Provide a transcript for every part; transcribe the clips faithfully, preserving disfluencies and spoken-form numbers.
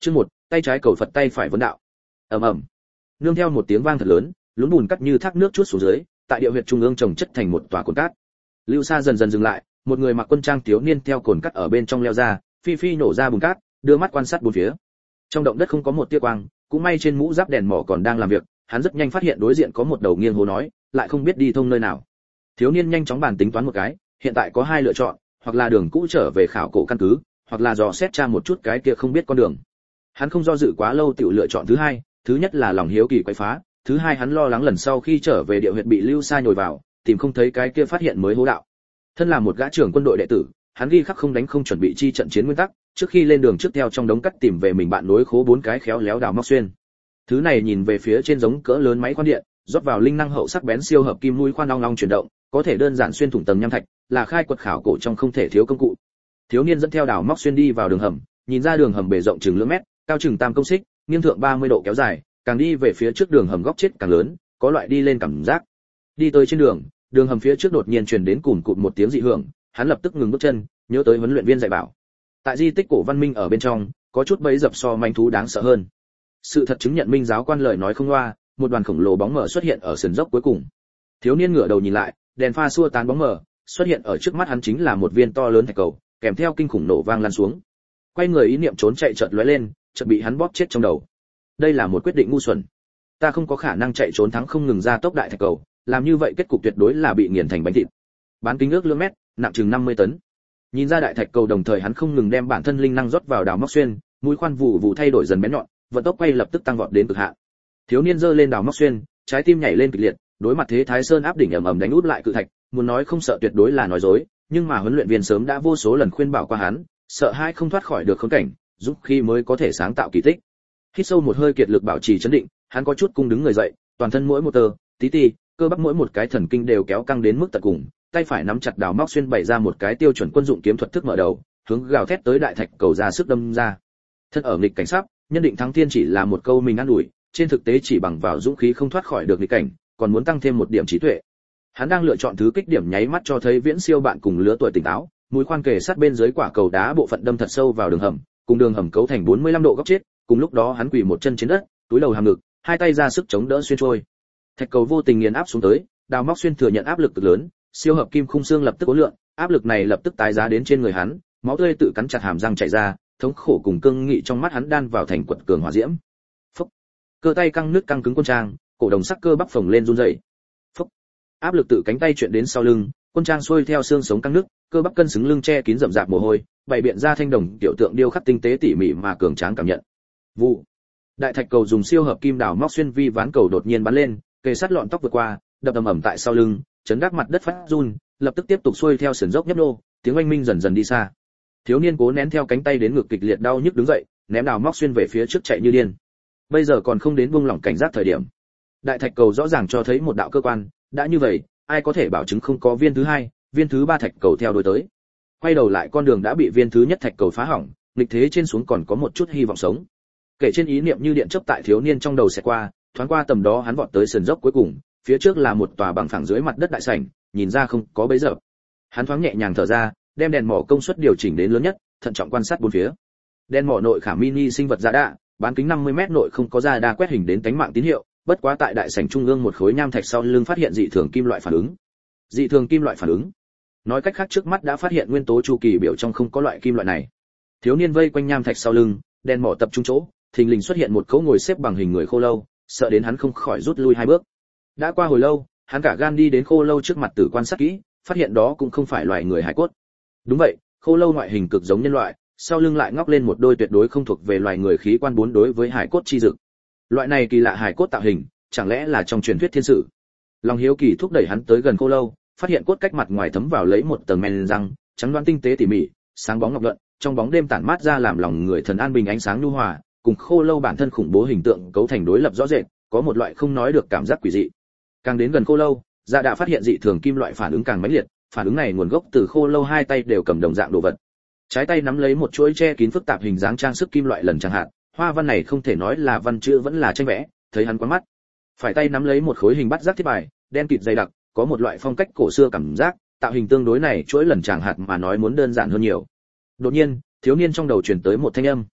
Chương một, tay trái cầu Phật tay phải vấn đạo. Ầm ầm. Nương theo một tiếng vang thật lớn, lún bùn cắt như thác nước chuốt xuống dưới, tại địa huyệt trung ương trồng chất thành một tòa cồn cát. Lưu Sa dần dần dừng lại, một người mặc quân trang thiếu niên theo cồn cát ở bên trong leo ra, phi phi nổ ra bùn cát, đưa mắt quan sát bốn phía. Trong động đất không có một tia quang, cũng may trên mũ giáp đèn mỏ còn đang làm việc, hắn rất nhanh phát hiện đối diện có một đầu nghiêng hố nói, lại không biết đi thông nơi nào. Thiếu niên nhanh chóng bàn tính toán một cái, hiện tại có hai lựa chọn, hoặc là đường cũ trở về khảo cổ căn cứ, hoặc là dò xét tra một chút cái kia không biết con đường. Hắn không do dự quá lâu tiểu lựa chọn thứ hai, thứ nhất là lòng hiếu kỳ quấy phá, thứ hai hắn lo lắng lần sau khi trở về địa huyệt bị Lưu Sa nhồi vào, tìm không thấy cái kia phát hiện mới hố đạo. Thân là một gã trưởng quân đội đệ tử, hắn ghi khắc không đánh không chuẩn bị chi trận chiến nguyên tắc, trước khi lên đường trước theo trong đống cắt tìm về mình bạn nối khố bốn cái khéo léo đào móc xuyên. Thứ này nhìn về phía trên giống cỡ lớn máy khoan điện, rót vào linh năng hậu sắc bén siêu hợp kim mũi khoan long long chuyển động, có thể đơn giản xuyên thủng tầng nham thạch, là khai quật khảo cổ trong không thể thiếu công cụ. Thiếu niên dẫn theo đào móc xuyên đi vào đường hầm, nhìn ra đường hầm bề rộng chừng lưỡng mét, cao chừng tam công xích, nghiêng thượng ba mươi độ kéo dài, càng đi về phía trước đường hầm góc chết càng lớn, có loại đi lên cảm giác. Đi tới trên đường, đường hầm phía trước đột nhiên truyền đến cùn cụt một tiếng dị hưởng, hắn lập tức ngừng bước chân, nhớ tới huấn luyện viên dạy bảo. Tại di tích cổ văn minh ở bên trong, có chút bẫy dập so manh thú đáng sợ hơn. Sự thật chứng nhận minh giáo quan lời nói không loa, một đoàn khổng lồ bóng mờ xuất hiện ở sườn dốc cuối cùng. Thiếu niên ngửa đầu nhìn lại, đèn pha xua tán bóng mờ, xuất hiện ở trước mắt hắn chính là một viên to lớn thạch cầu, kèm theo kinh khủng nổ vang lan xuống. Quay người ý niệm trốn chạy chợt lóe lên, chợt bị hắn bóp chết trong đầu. Đây là một quyết định ngu xuẩn. Ta không có khả năng chạy trốn thắng không ngừng ra tốc đại thạch cầu, làm như vậy kết cục tuyệt đối là bị nghiền thành bánh thịt. Bán kính ước lưỡng mét, nặng chừng năm mươi tấn. Nhìn ra đại thạch cầu đồng thời hắn không ngừng đem bản thân linh năng rót vào đào móc xuyên, mũi khoan vụ vụ thay đổi dần bén nhọn, vận tốc quay lập tức tăng vọt đến cực hạn. Thiếu niên giơ lên đào móc xuyên, trái tim nhảy lên kịch liệt, đối mặt thế Thái Sơn áp đỉnh ầm ầm đánh út lại cự thạch, muốn nói không sợ tuyệt đối là nói dối, nhưng mà huấn luyện viên sớm đã vô số lần khuyên bảo qua hắn, sợ hai không thoát khỏi được khốn cảnh, giúp khi mới có thể sáng tạo kỳ tích. Hít sâu một hơi kiệt lực bảo trì chấn định, hắn có chút cung đứng người dậy, toàn thân mỗi một tơ, tí tí, cơ bắp mỗi một cái thần kinh đều kéo căng đến mức tận cùng, tay phải nắm chặt đào móc xuyên bày ra một cái tiêu chuẩn quân dụng kiếm thuật thức mở đầu, hướng gào thét tới đại thạch cầu ra sức đâm ra. Thân ở nghịch cảnh sắp, nhân định thắng thiên chỉ là một câu mình ăn ủi, trên thực tế chỉ bằng vào dũng khí không thoát khỏi được nghịch cảnh, còn muốn tăng thêm một điểm trí tuệ. Hắn đang lựa chọn thứ kích điểm nháy mắt cho thấy viễn siêu bạn cùng lứa tuổi tỉnh táo, mũi khoan kề sát bên dưới quả cầu đá bộ phận đâm thật sâu vào đường hầm, cùng đường hầm cấu thành bốn mươi lăm độ góc chết, cùng lúc đó hắn quỳ một chân trên đất, túi đầu hàm ngực, hai tay ra sức chống đỡ xuyên trôi. Thạch cầu vô tình nghiền áp xuống tới, đào móc xuyên thừa nhận áp lực cực lớn, siêu hợp kim khung xương lập tức cố lượng, áp lực này lập tức tái giá đến trên người hắn, máu tươi tự cắn chặt hàm răng chảy ra, thống khổ cùng cương nghị trong mắt hắn đan vào thành quật cường hỏa diễm. Phốc. Cơ tay căng nứt căng cứng quân trang, cổ đồng sắc cơ bắp phồng lên run rẩy. Phốc. Áp lực tự cánh tay chuyện đến sau lưng, quân trang xuôi theo xương sống căng nứt, cơ bắp cân xứng lưng che kín rậm rạp mồ hôi, bày biện ra thanh đồng tiểu tượng điêu khắc tinh tế tỉ mỉ mà cường tráng cảm nhận. Vụ. Đại thạch cầu dùng siêu hợp kim đào móc xuyên vi ván cầu đột nhiên bắn lên, kề sát lọn tóc vượt qua, đập ầm ầm tại sau lưng, chấn đắc mặt đất phát run, lập tức tiếp tục xuôi theo sườn dốc nhấp nô, tiếng oanh minh dần dần đi xa. Thiếu niên cố nén theo cánh tay đến ngực kịch liệt đau nhức đứng dậy, ném đào móc xuyên về phía trước chạy như điên. Bây giờ còn không đến buông lỏng cảnh giác thời điểm. Đại thạch cầu rõ ràng cho thấy một đạo cơ quan, đã như vậy, ai có thể bảo chứng không có viên thứ hai, viên thứ ba thạch cầu theo đuổi tới. Quay đầu lại con đường đã bị viên thứ nhất thạch cầu phá hỏng, nghịch thế trên xuống còn có một chút hy vọng sống. Kể trên ý niệm như điện chớp tại thiếu niên trong đầu sẽ qua, thoáng qua tầm đó hắn vọt tới sườn dốc cuối cùng, phía trước là một tòa bằng phẳng dưới mặt đất đại sảnh, nhìn ra không có bấy giờ. Hắn thoáng nhẹ nhàng thở ra, đem đèn mỏ công suất điều chỉnh đến lớn nhất, thận trọng quan sát bốn phía. Đèn mỏ nội khảm mini sinh vật dạ đạ, bán kính năm mươi mét nội không có radar quét hình đến tánh mạng tín hiệu, bất quá tại đại sảnh trung ương một khối nham thạch sau lưng phát hiện dị thường kim loại phản ứng. Dị thường kim loại phản ứng. Nói cách khác trước mắt đã phát hiện nguyên tố chu kỳ biểu trong không có loại kim loại này. Thiếu niên vây quanh nham thạch sau lưng, đèn mỏ tập trung chỗ, thình lình xuất hiện một khấu ngồi xếp bằng hình người khô lâu, sợ đến hắn không khỏi rút lui hai bước. Đã qua hồi lâu, hắn cả gan đi đến khô lâu trước mặt tử quan sát kỹ, phát hiện đó cũng không phải loài người hải cốt. Đúng vậy, khô lâu ngoại hình cực giống nhân loại, sau lưng lại ngóc lên một đôi tuyệt đối không thuộc về loài người khí quan bốn đối với hải cốt chi dực. Loại này kỳ lạ hải cốt tạo hình, chẳng lẽ là trong truyền thuyết thiên sử? Lòng hiếu kỳ thúc đẩy hắn tới gần khô lâu, phát hiện cốt cách mặt ngoài thấm vào lấy một tầng men răng, trắng đoán tinh tế tỉ mỉ, sáng bóng ngọc luận, trong bóng đêm tản mát ra làm lòng người thần an bình ánh sáng nhu hòa, cùng khô lâu bản thân khủng bố hình tượng cấu thành đối lập rõ rệt, có một loại không nói được cảm giác quỷ dị. Càng đến gần khô lâu, Dạ đã phát hiện dị thường kim loại phản ứng càng mãnh liệt, phản ứng này nguồn gốc từ khô lâu hai tay đều cầm đồng dạng đồ vật. Trái tay nắm lấy một chuỗi che kín phức tạp hình dáng trang sức kim loại lần chẳng hạn, hoa văn này không thể nói là văn chữ vẫn là tranh vẽ, thấy hắn quán mắt. Phải tay nắm lấy một khối hình bát giác thiết bài, đen kịt dày đặc, có một loại phong cách cổ xưa cảm giác, tạo hình tương đối này chuỗi lần chẳng hạt mà nói muốn đơn giản hơn nhiều. Đột nhiên, thiếu niên trong đầu truyền tới một thanh âm.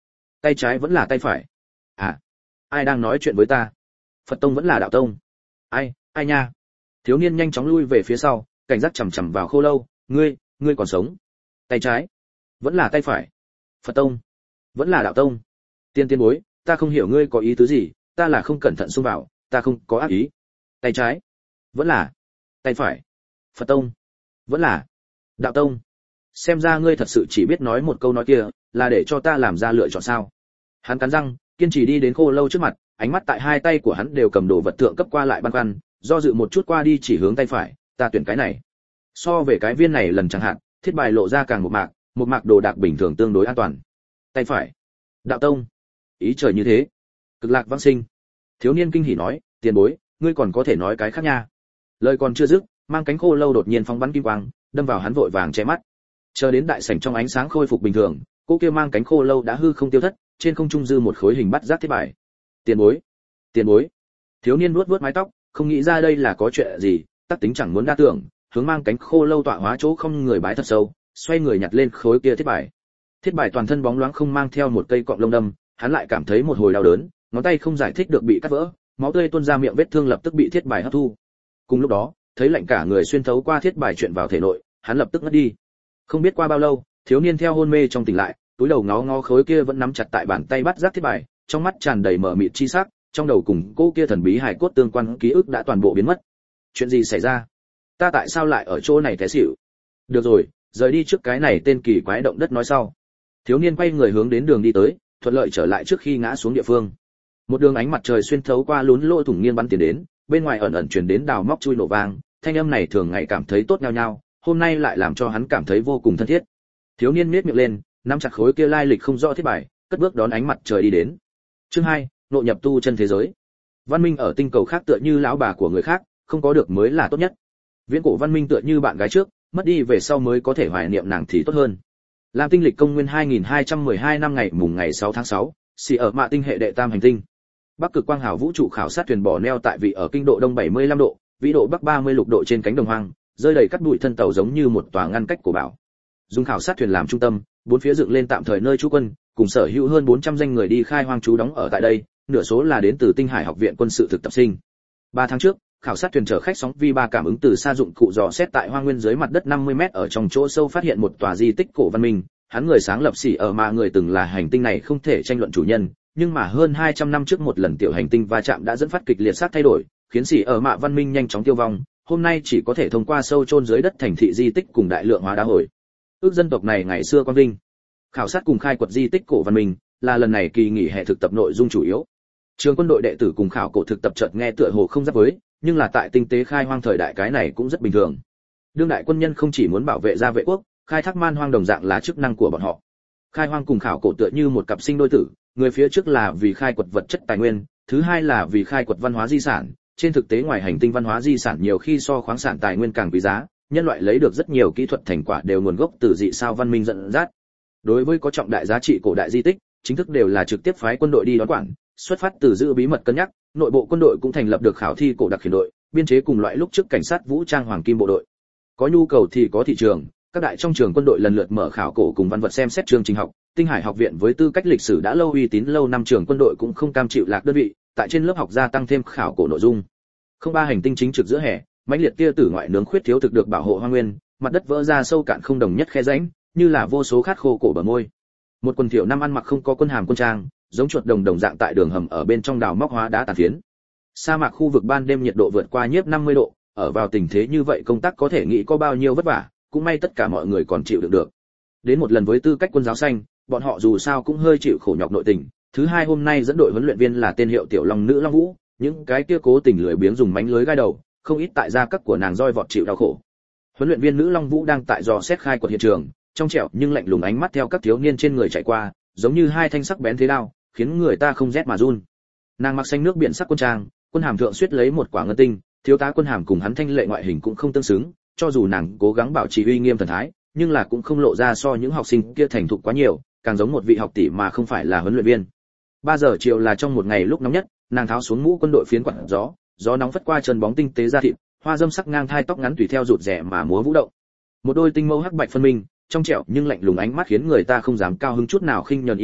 Tay trái vẫn là tay phải? À, ai đang nói chuyện với ta? Phật tông vẫn là đạo tông? Ai, ai nha? Thiếu niên nhanh chóng lui về phía sau, cảnh giác chằm chằm vào Khô Lâu, ngươi, ngươi còn sống? Tay trái? Vẫn là tay phải? Phật tông? Vẫn là đạo tông? Tiên tiên bối, ta không hiểu ngươi có ý tứ gì, ta là không cẩn thận xông vào, ta không có ác ý. Tay trái? Vẫn là tay phải? Phật tông? Vẫn là đạo tông? Xem ra ngươi thật sự chỉ biết nói một câu nói kia, là để cho ta làm ra lựa chọn sao? Hắn cắn răng, kiên trì đi đến Khô Lâu trước mặt, ánh mắt tại hai tay của hắn đều cầm đồ vật thượng cấp qua lại băn khoăn, do dự một chút qua đi chỉ hướng tay phải, ta tuyển cái này. So về cái viên này lần chẳng hạn, thiết bài lộ ra càng một mạc, một mạc đồ đạc bình thường tương đối an toàn. Tay phải, đạo tông, ý trời như thế. Cực lạc vãng sinh. Thiếu niên kinh hỉ nói, tiền bối, ngươi còn có thể nói cái khác nha. Lời còn chưa dứt, mang cánh Khô Lâu đột nhiên phóng bắn kim quang, đâm vào hắn vội vàng che mắt. Chờ đến đại sảnh trong ánh sáng khôi phục bình thường, cô kia mang cánh Khô Lâu đã hư không tiêu thất, trên không trung dư một khối hình bắt giác thiết bài. Tiền bối, tiền bối. Thiếu niên nuốt vuốt mái tóc, không nghĩ ra đây là có chuyện gì, tác tính chẳng muốn đa tưởng, hướng mang cánh Khô Lâu tọa hóa chỗ không người bái thật sâu, xoay người nhặt lên khối kia thiết bài. Thiết bài toàn thân bóng loáng không mang theo một cây cọng lông đâm, hắn lại cảm thấy một hồi đau đớn, ngón tay không giải thích được bị cắt vỡ, máu tươi tuôn ra miệng, vết thương lập tức bị thiết bài hấp thu. Cùng lúc đó, thấy lạnh cả người xuyên thấu qua thiết bài chuyện vào thể nội, hắn lập tức ngất đi. Không biết qua bao lâu, thiếu niên theo hôn mê trong tỉnh lại, túi đầu ngó ngó khối kia vẫn nắm chặt tại bàn tay bắt giác thiết bài, trong mắt tràn đầy mờ mịt chi sắc, trong đầu cùng cô kia thần bí hài cốt tương quan ký ức đã toàn bộ biến mất. Chuyện gì xảy ra? Ta tại sao lại ở chỗ này té xỉu? Được rồi, rời đi trước cái này tên kỳ quái động đất nói sau. Thiếu niên quay người hướng đến đường đi tới, thuận lợi trở lại trước khi ngã xuống địa phương. Một đường ánh mặt trời xuyên thấu qua lún lỗ thủng nghiêng bắn tiến đến, bên ngoài ẩn ẩn truyền đến đào móc chui nổ vang, thanh âm này thường ngày cảm thấy tốt nhau nhau, hôm nay lại làm cho hắn cảm thấy vô cùng thân thiết. Thiếu niên nhếch miệng lên, nắm chặt khối kia lai lịch không rõ thiết bài, cất bước đón ánh mặt trời đi đến. Chương hai, ngộ nhập tu chân thế giới. Văn minh ở tinh cầu khác tựa như lão bà của người khác, không có được mới là tốt nhất. Viễn cổ văn minh tựa như bạn gái trước, mất đi về sau mới có thể hoài niệm nàng thì tốt hơn. Lam tinh lịch công nguyên hai nghìn hai trăm mười hai năm ngày mùng ngày sáu tháng sáu, xì ở mạ tinh hệ đệ tam hành tinh. Bắc cực quang hào vũ trụ khảo sát thuyền bỏ neo tại vị ở kinh độ đông bảy mươi lăm độ, vĩ độ bắc ba mươi lục độ trên cánh đồng hoang, rơi đầy cắt bụi thân tàu giống như một tòa ngăn cách của bảo. Dùng khảo sát thuyền làm trung tâm, bốn phía dựng lên tạm thời nơi trú quân, cùng sở hữu hơn bốn trăm danh người đi khai hoang trú đóng ở tại đây, nửa số là đến từ Tinh Hải học viện quân sự thực tập sinh. ba tháng trước, khảo sát thuyền chở khách sóng vi ba cảm ứng từ xa dụng cụ dò xét tại hoang nguyên dưới mặt đất năm mươi mét ở trong chỗ sâu phát hiện một tòa di tích cổ văn minh. Hắn người sáng lập xỉ ở mà người từng là hành tinh này không thể tranh luận chủ nhân, nhưng mà hơn hai trăm năm trước một lần tiểu hành tinh va chạm đã dẫn phát kịch liệt sát thay đổi, khiến xỉ ở mạ văn minh nhanh chóng tiêu vong, hôm nay chỉ có thể thông qua sâu chôn dưới đất thành thị di tích cùng đại lượng hóa đá hồi. Ước dân tộc này ngày xưa quang vinh. Khảo sát cùng khai quật di tích cổ văn minh là lần này kỳ nghỉ hè thực tập nội dung chủ yếu. Trường quân đội đệ tử cùng khảo cổ thực tập chợt nghe tựa hồ không giáp với, nhưng là tại tinh tế khai hoang thời đại cái này cũng rất bình thường. Đương đại quân nhân không chỉ muốn bảo vệ gia vệ quốc, khai thác man hoang đồng dạng là chức năng của bọn họ. Khai hoang cùng khảo cổ tựa như một cặp sinh đôi tử, người phía trước là vì khai quật vật chất tài nguyên, thứ hai là vì khai quật văn hóa di sản. Trên thực tế ngoài hành tinh văn hóa di sản nhiều khi so khoáng sản tài nguyên càng quý giá, nhân loại lấy được rất nhiều kỹ thuật thành quả đều nguồn gốc từ dị sao văn minh dẫn dắt. Đối với có trọng đại giá trị cổ đại di tích, chính thức đều là trực tiếp phái quân đội đi đón quản, xuất phát từ giữ bí mật cân nhắc, nội bộ quân đội cũng thành lập được khảo thi cổ đặc khiển đội, biên chế cùng loại lúc trước cảnh sát vũ trang hoàng kim bộ đội. Có nhu cầu thì có thị trường, các đại trong trường quân đội lần lượt mở khảo cổ cùng văn vật xem xét chương trình học. Tinh Hải học viện với tư cách lịch sử đã lâu uy tín lâu năm trường quân đội cũng không cam chịu lạc đơn vị, tại trên lớp học gia tăng thêm khảo cổ nội dung. Không ba hành tinh chính trực giữa hè, mãnh liệt tia tử ngoại nướng khuyết thiếu thực được bảo hộ hoang nguyên, mặt đất vỡ ra sâu cạn không đồng nhất khe rãnh, như là vô số khát khô cổ bờ môi. Một quần thiểu năm ăn mặc không có quân hàm quân trang, giống chuột đồng đồng dạng tại đường hầm ở bên trong đào móc hóa đá tàn phiến. Sa mạc khu vực ban đêm nhiệt độ vượt qua nhiếp năm mươi độ, ở vào tình thế như vậy công tác có thể nghĩ có bao nhiêu vất vả, cũng may tất cả mọi người còn chịu đựng được. Đến một lần với tư cách quân giáo xanh, bọn họ dù sao cũng hơi chịu khổ nhọc nội tình. Thứ hai hôm nay dẫn đội huấn luyện viên là tên hiệu tiểu long nữ Long Vũ, những cái kia cố tình lười biếng dùng mánh lưới gai đầu, không ít tại gia các của nàng roi vọt chịu đau khổ. Huấn luyện viên nữ Long Vũ đang tại dò xét khai quật hiện trường, trong trẻo nhưng lạnh lùng ánh mắt theo các thiếu niên trên người chạy qua, giống như hai thanh sắc bén thế đao, khiến người ta không rét mà run. Nàng mặc xanh nước biển sắc quân trang, quân hàm thượng suýt lấy một quả ngân tinh, thiếu tá quân hàm cùng hắn thanh lệ ngoại hình cũng không tương xứng, cho dù nàng cố gắng bảo trì uy nghiêm thần thái, nhưng là cũng không lộ ra so những học sinh kia thành thục quá nhiều, càng giống một vị học tỷ mà không phải là huấn luyện viên. ba giờ chiều là trong một ngày lúc nóng nhất, nàng tháo xuống mũ quân đội phiến quạt gió, gió nóng phất qua chân bóng tinh tế da thịt, hoa dâm sắc ngang thai tóc ngắn tùy theo rụt rẻ mà múa vũ động. Một đôi tinh mâu hắc bạch phân minh, trong trẻo nhưng lạnh lùng ánh mắt khiến người ta không dám cao hứng chút nào khinh nhẫn ý niệm,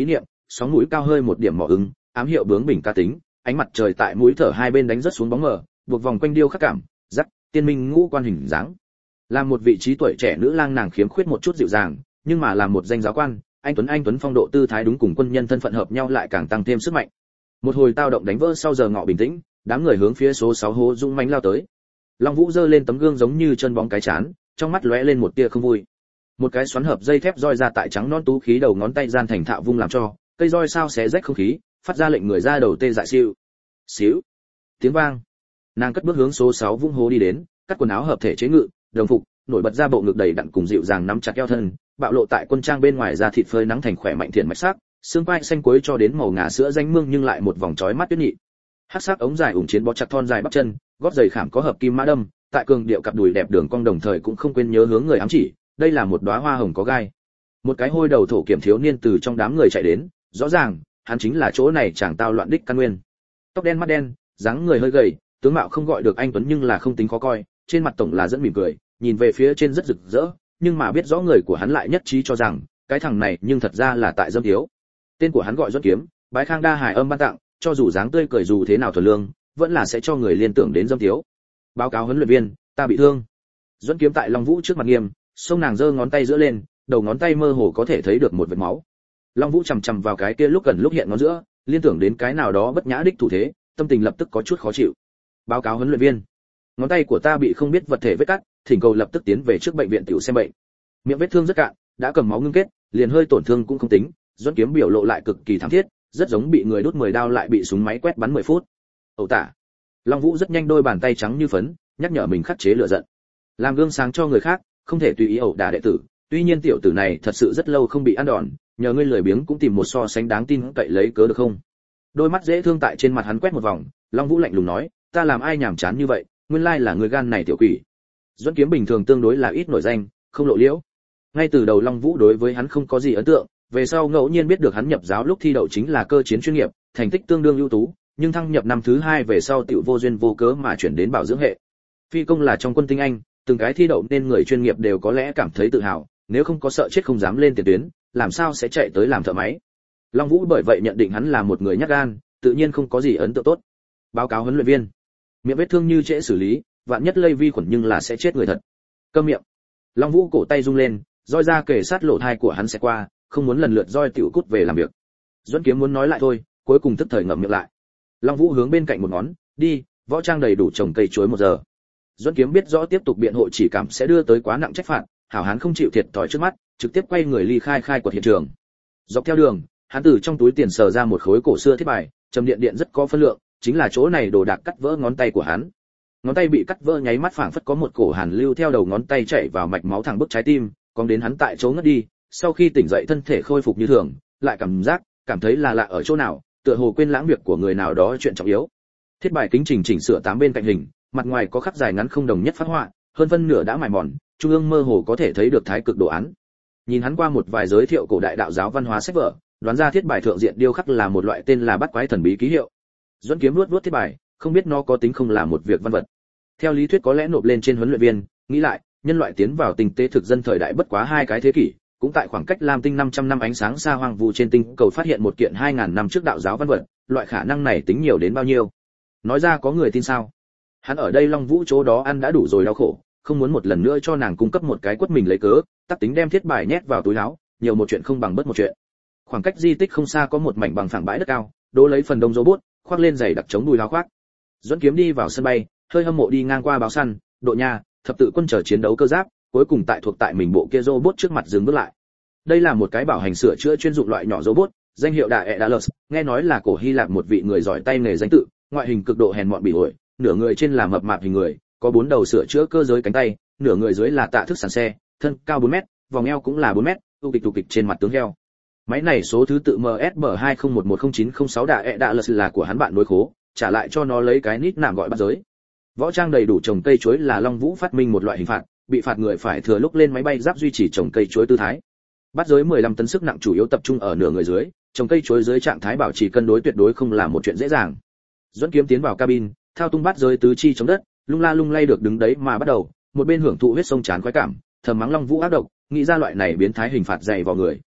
sóng mũi cao hơi một điểm mỏ ứng, ám hiệu bướng bỉnh ca tính, ánh mặt trời tại mũi thở hai bên đánh rất xuống bóng mờ, buộc vòng quanh điêu khắc cảm, rắc, tiên minh ngũ quan hình dáng. Làm một vị trí tuổi trẻ nữ lang nàng khiếm khuyết một chút dịu dàng, nhưng mà làm một danh giáo quan, anh tuấn anh tuấn phong độ tư thái đúng cùng quân nhân thân phận hợp nhau lại càng tăng thêm sức mạnh. Một hồi tao động đánh vỡ sau giờ ngọ bình tĩnh, đám người hướng phía số sáu hố dũng mãnh lao tới. Long Vũ giơ lên tấm gương giống như chân bóng cái chán, trong mắt lóe lên một tia không vui. Một cái xoắn hợp dây thép roi ra tại trắng non tú khí đầu ngón tay gian thành thạo vung làm cho, cây roi sao xé rách không khí, phát ra lệnh người ra đầu tê dại siêu. Xíu. Tiếng vang. Nàng cất bước hướng số sáu vung hố đi đến, cắt quần áo hợp thể chế ngự, đồng phục, nổi bật ra bộ ngực đầy đặn cùng dịu dàng nắm chặt eo thân, bạo lộ tại quân trang bên ngoài da thịt phơi nắng thành khỏe mạnh thiện mạch sắc, xương quai xanh cuối cho đến màu ngà sữa danh mương nhưng lại một vòng chói mắt tuyết nhị. Hắc sắc ống dài ủng chiến bó chặt thon dài bắp chân, gót giày khảm có hợp kim mã đâm, tại cường điệu cặp đùi đẹp đường cong đồng thời cũng không quên nhớ hướng người ám chỉ, đây là một đóa hoa hồng có gai. Một cái hôi đầu thổ kiểm thiếu niên từ trong đám người chạy đến, rõ ràng, hắn chính là chỗ này chàng tao loạn đích căn nguyên. Tóc đen mắt đen, dáng người hơi gầy, tướng mạo không gọi được anh tuấn nhưng là không tính khó coi, trên mặt tổng là dẫn mỉm cười, nhìn về phía trên rất rực rỡ, nhưng mà biết rõ người của hắn lại nhất trí cho rằng, cái thằng này nhưng thật ra là tại Dâm Thiếu. Tên của hắn gọi Duẫn Kiếm, bái Khang Đa Hải âm ban tặng, cho dù dáng tươi cười dù thế nào thuần lương, vẫn là sẽ cho người liên tưởng đến Dâm Thiếu. Báo cáo huấn luyện viên, ta bị thương. Duẫn Kiếm tại Long Vũ trước mặt nghiêm, xông nàng giơ ngón tay giữa lên, đầu ngón tay mơ hồ có thể thấy được một vệt máu. Long Vũ chằm chằm vào cái kia lúc gần lúc hiện ngón giữa, liên tưởng đến cái nào đó bất nhã đích thủ thế, tâm tình lập tức có chút khó chịu. Báo cáo huấn luyện viên, ngón tay của ta bị không biết vật thể vết cắt, thỉnh cầu lập tức tiến về trước bệnh viện tiểu xem bệnh. Miệng vết thương rất cạn, đã cầm máu ngưng kết, liền hơi tổn thương cũng không tính. Duẫn Kiếm biểu lộ lại cực kỳ thảm thiết, rất giống bị người đốt mười đao lại bị súng máy quét bắn mười phút. Ẩu tả. Long Vũ rất nhanh đôi bàn tay trắng như phấn, nhắc nhở mình khắc chế lửa giận. Làm gương sáng cho người khác, không thể tùy ý ẩu đả đệ tử. Tuy nhiên tiểu tử này thật sự rất lâu không bị ăn đòn, nhờ ngươi lười biếng cũng tìm một so sánh đáng tin cậy lấy cớ được không? Đôi mắt dễ thương tại trên mặt hắn quét một vòng, Long Vũ lạnh lùng nói, ta làm ai nhảm chán như vậy, nguyên lai là người gan này tiểu quỷ. Duẫn Kiếm bình thường tương đối là ít nổi danh, không lộ liễu. Ngay từ đầu Long Vũ đối với hắn không có gì ấn tượng, về sau ngẫu nhiên biết được hắn nhập giáo lúc thi đậu chính là cơ chiến chuyên nghiệp, thành tích tương đương ưu tú, nhưng thăng nhập năm thứ hai về sau tiểu vô duyên vô cớ mà chuyển đến bảo dưỡng hệ. Phi công là trong quân tinh anh, từng cái thi đậu nên người chuyên nghiệp đều có lẽ cảm thấy tự hào, nếu không có sợ chết không dám lên tiền tuyến, làm sao sẽ chạy tới làm thợ máy. Long Vũ bởi vậy nhận định hắn là một người nhát gan, tự nhiên không có gì ấn tượng tốt. Báo cáo huấn luyện viên, miệng vết thương như trễ xử lý, vạn nhất lây vi khuẩn nhưng là sẽ chết người thật. Câm miệng. Long Vũ cổ tay rung lên, roi ra kề sát lỗ thai của hắn sẽ qua, không muốn lần lượt roi tiểu cút về làm việc. Duẫn Kiếm muốn nói lại thôi, cuối cùng tức thời ngậm miệng lại. Long Vũ hướng bên cạnh một ngón, đi, võ trang đầy đủ trồng cây chuối một giờ. Duẫn Kiếm biết rõ tiếp tục biện hộ chỉ cảm sẽ đưa tới quá nặng trách phạt, hảo hán không chịu thiệt thòi trước mắt, trực tiếp quay người ly khai khai quật hiện trường. Dọc theo đường, hắn từ trong túi tiền sờ ra một khối cổ xưa thiết bài, trầm điện điện rất có phân lượng, chính là chỗ này đồ đạc cắt vỡ ngón tay của hắn. Ngón tay bị cắt vỡ nháy mắt phảng phất có một cổ hàn lưu theo đầu ngón tay chảy vào mạch máu thẳng bức trái tim, còn đến hắn tại chỗ ngất đi, sau khi tỉnh dậy thân thể khôi phục như thường, lại cảm giác, cảm thấy là lạ ở chỗ nào, tựa hồ quên lãng việc của người nào đó chuyện trọng yếu. Thiết bài kính chỉnh chỉnh sửa tám bên cạnh hình, mặt ngoài có khắc dài ngắn không đồng nhất phát họa, hơn phân nửa đã mài mòn, trung ương mơ hồ có thể thấy được thái cực đồ án. Nhìn hắn qua một vài giới thiệu cổ đại đạo giáo văn hóa sách vở, đoán ra thiết bài thượng diện điêu khắc là một loại tên là bắt quái thần bí ký hiệu. Duẫn Kiếm luốt luốt thiết bài, không biết nó có tính không là một việc văn vật. Theo lý thuyết có lẽ nộp lên trên huấn luyện viên, nghĩ lại, nhân loại tiến vào tinh tế thực dân thời đại bất quá hai cái thế kỷ, cũng tại khoảng cách Lam Tinh năm trăm năm ánh sáng xa hoang vu trên tinh cầu phát hiện một kiện hai nghìn năm trước đạo giáo văn vật, loại khả năng này tính nhiều đến bao nhiêu? Nói ra có người tin sao? Hắn ở đây Long Vũ chỗ đó ăn đã đủ rồi đau khổ, không muốn một lần nữa cho nàng cung cấp một cái quất mình lấy cớ, tác tính đem thiết bài nhét vào túi áo, nhiều một chuyện không bằng bất một chuyện. Khoảng cách di tích không xa có một mảnh bằng phẳng bãi đất cao, đố lấy phần đông robot, khoác lên giày đặc chống đùi áo khoác. Duẫn Kiếm đi vào sân bay, hơi hâm mộ đi ngang qua báo săn, độ nha, thập tự quân chờ chiến đấu cơ giáp, cuối cùng tại thuộc tại mình bộ kia robot trước mặt dừng bước lại. Đây là một cái bảo hành sửa chữa chuyên dụng loại nhỏ robot, danh hiệu Daedalus, nghe nói là cổ Hy Lạp một vị người giỏi tay nghề danh tự, ngoại hình cực độ hèn mọn bỉ ổi, nửa người trên là mập mạp hình người, có bốn đầu sửa chữa cơ giới cánh tay, nửa người dưới là tạ thức sàn xe, thân cao bốn mét, vòng eo cũng là bốn mét, tu kịch tu kịch trên mặt tướng heo. Máy này số thứ tự M S B hai không một một không chín không sáu Daedalus là của hắn bạn đối khố, trả lại cho nó lấy cái nít nạm gọi bắt giới. Võ trang đầy đủ trồng cây chuối là Long Vũ phát minh một loại hình phạt, bị phạt người phải thừa lúc lên máy bay giáp duy trì trồng cây chuối tư thái. Bắt giới mười lăm tấn sức nặng chủ yếu tập trung ở nửa người dưới, trồng cây chuối dưới trạng thái bảo trì cân đối tuyệt đối không là một chuyện dễ dàng. Duẫn Kiếm tiến vào cabin, thao tung bắt giới tứ chi chống đất, lung la lung lay được đứng đấy mà bắt đầu, một bên hưởng thụ huyết sông chán khoái cảm, thầm mắng Long Vũ ác độc, nghĩ ra loại này biến thái hình phạt dày vào người.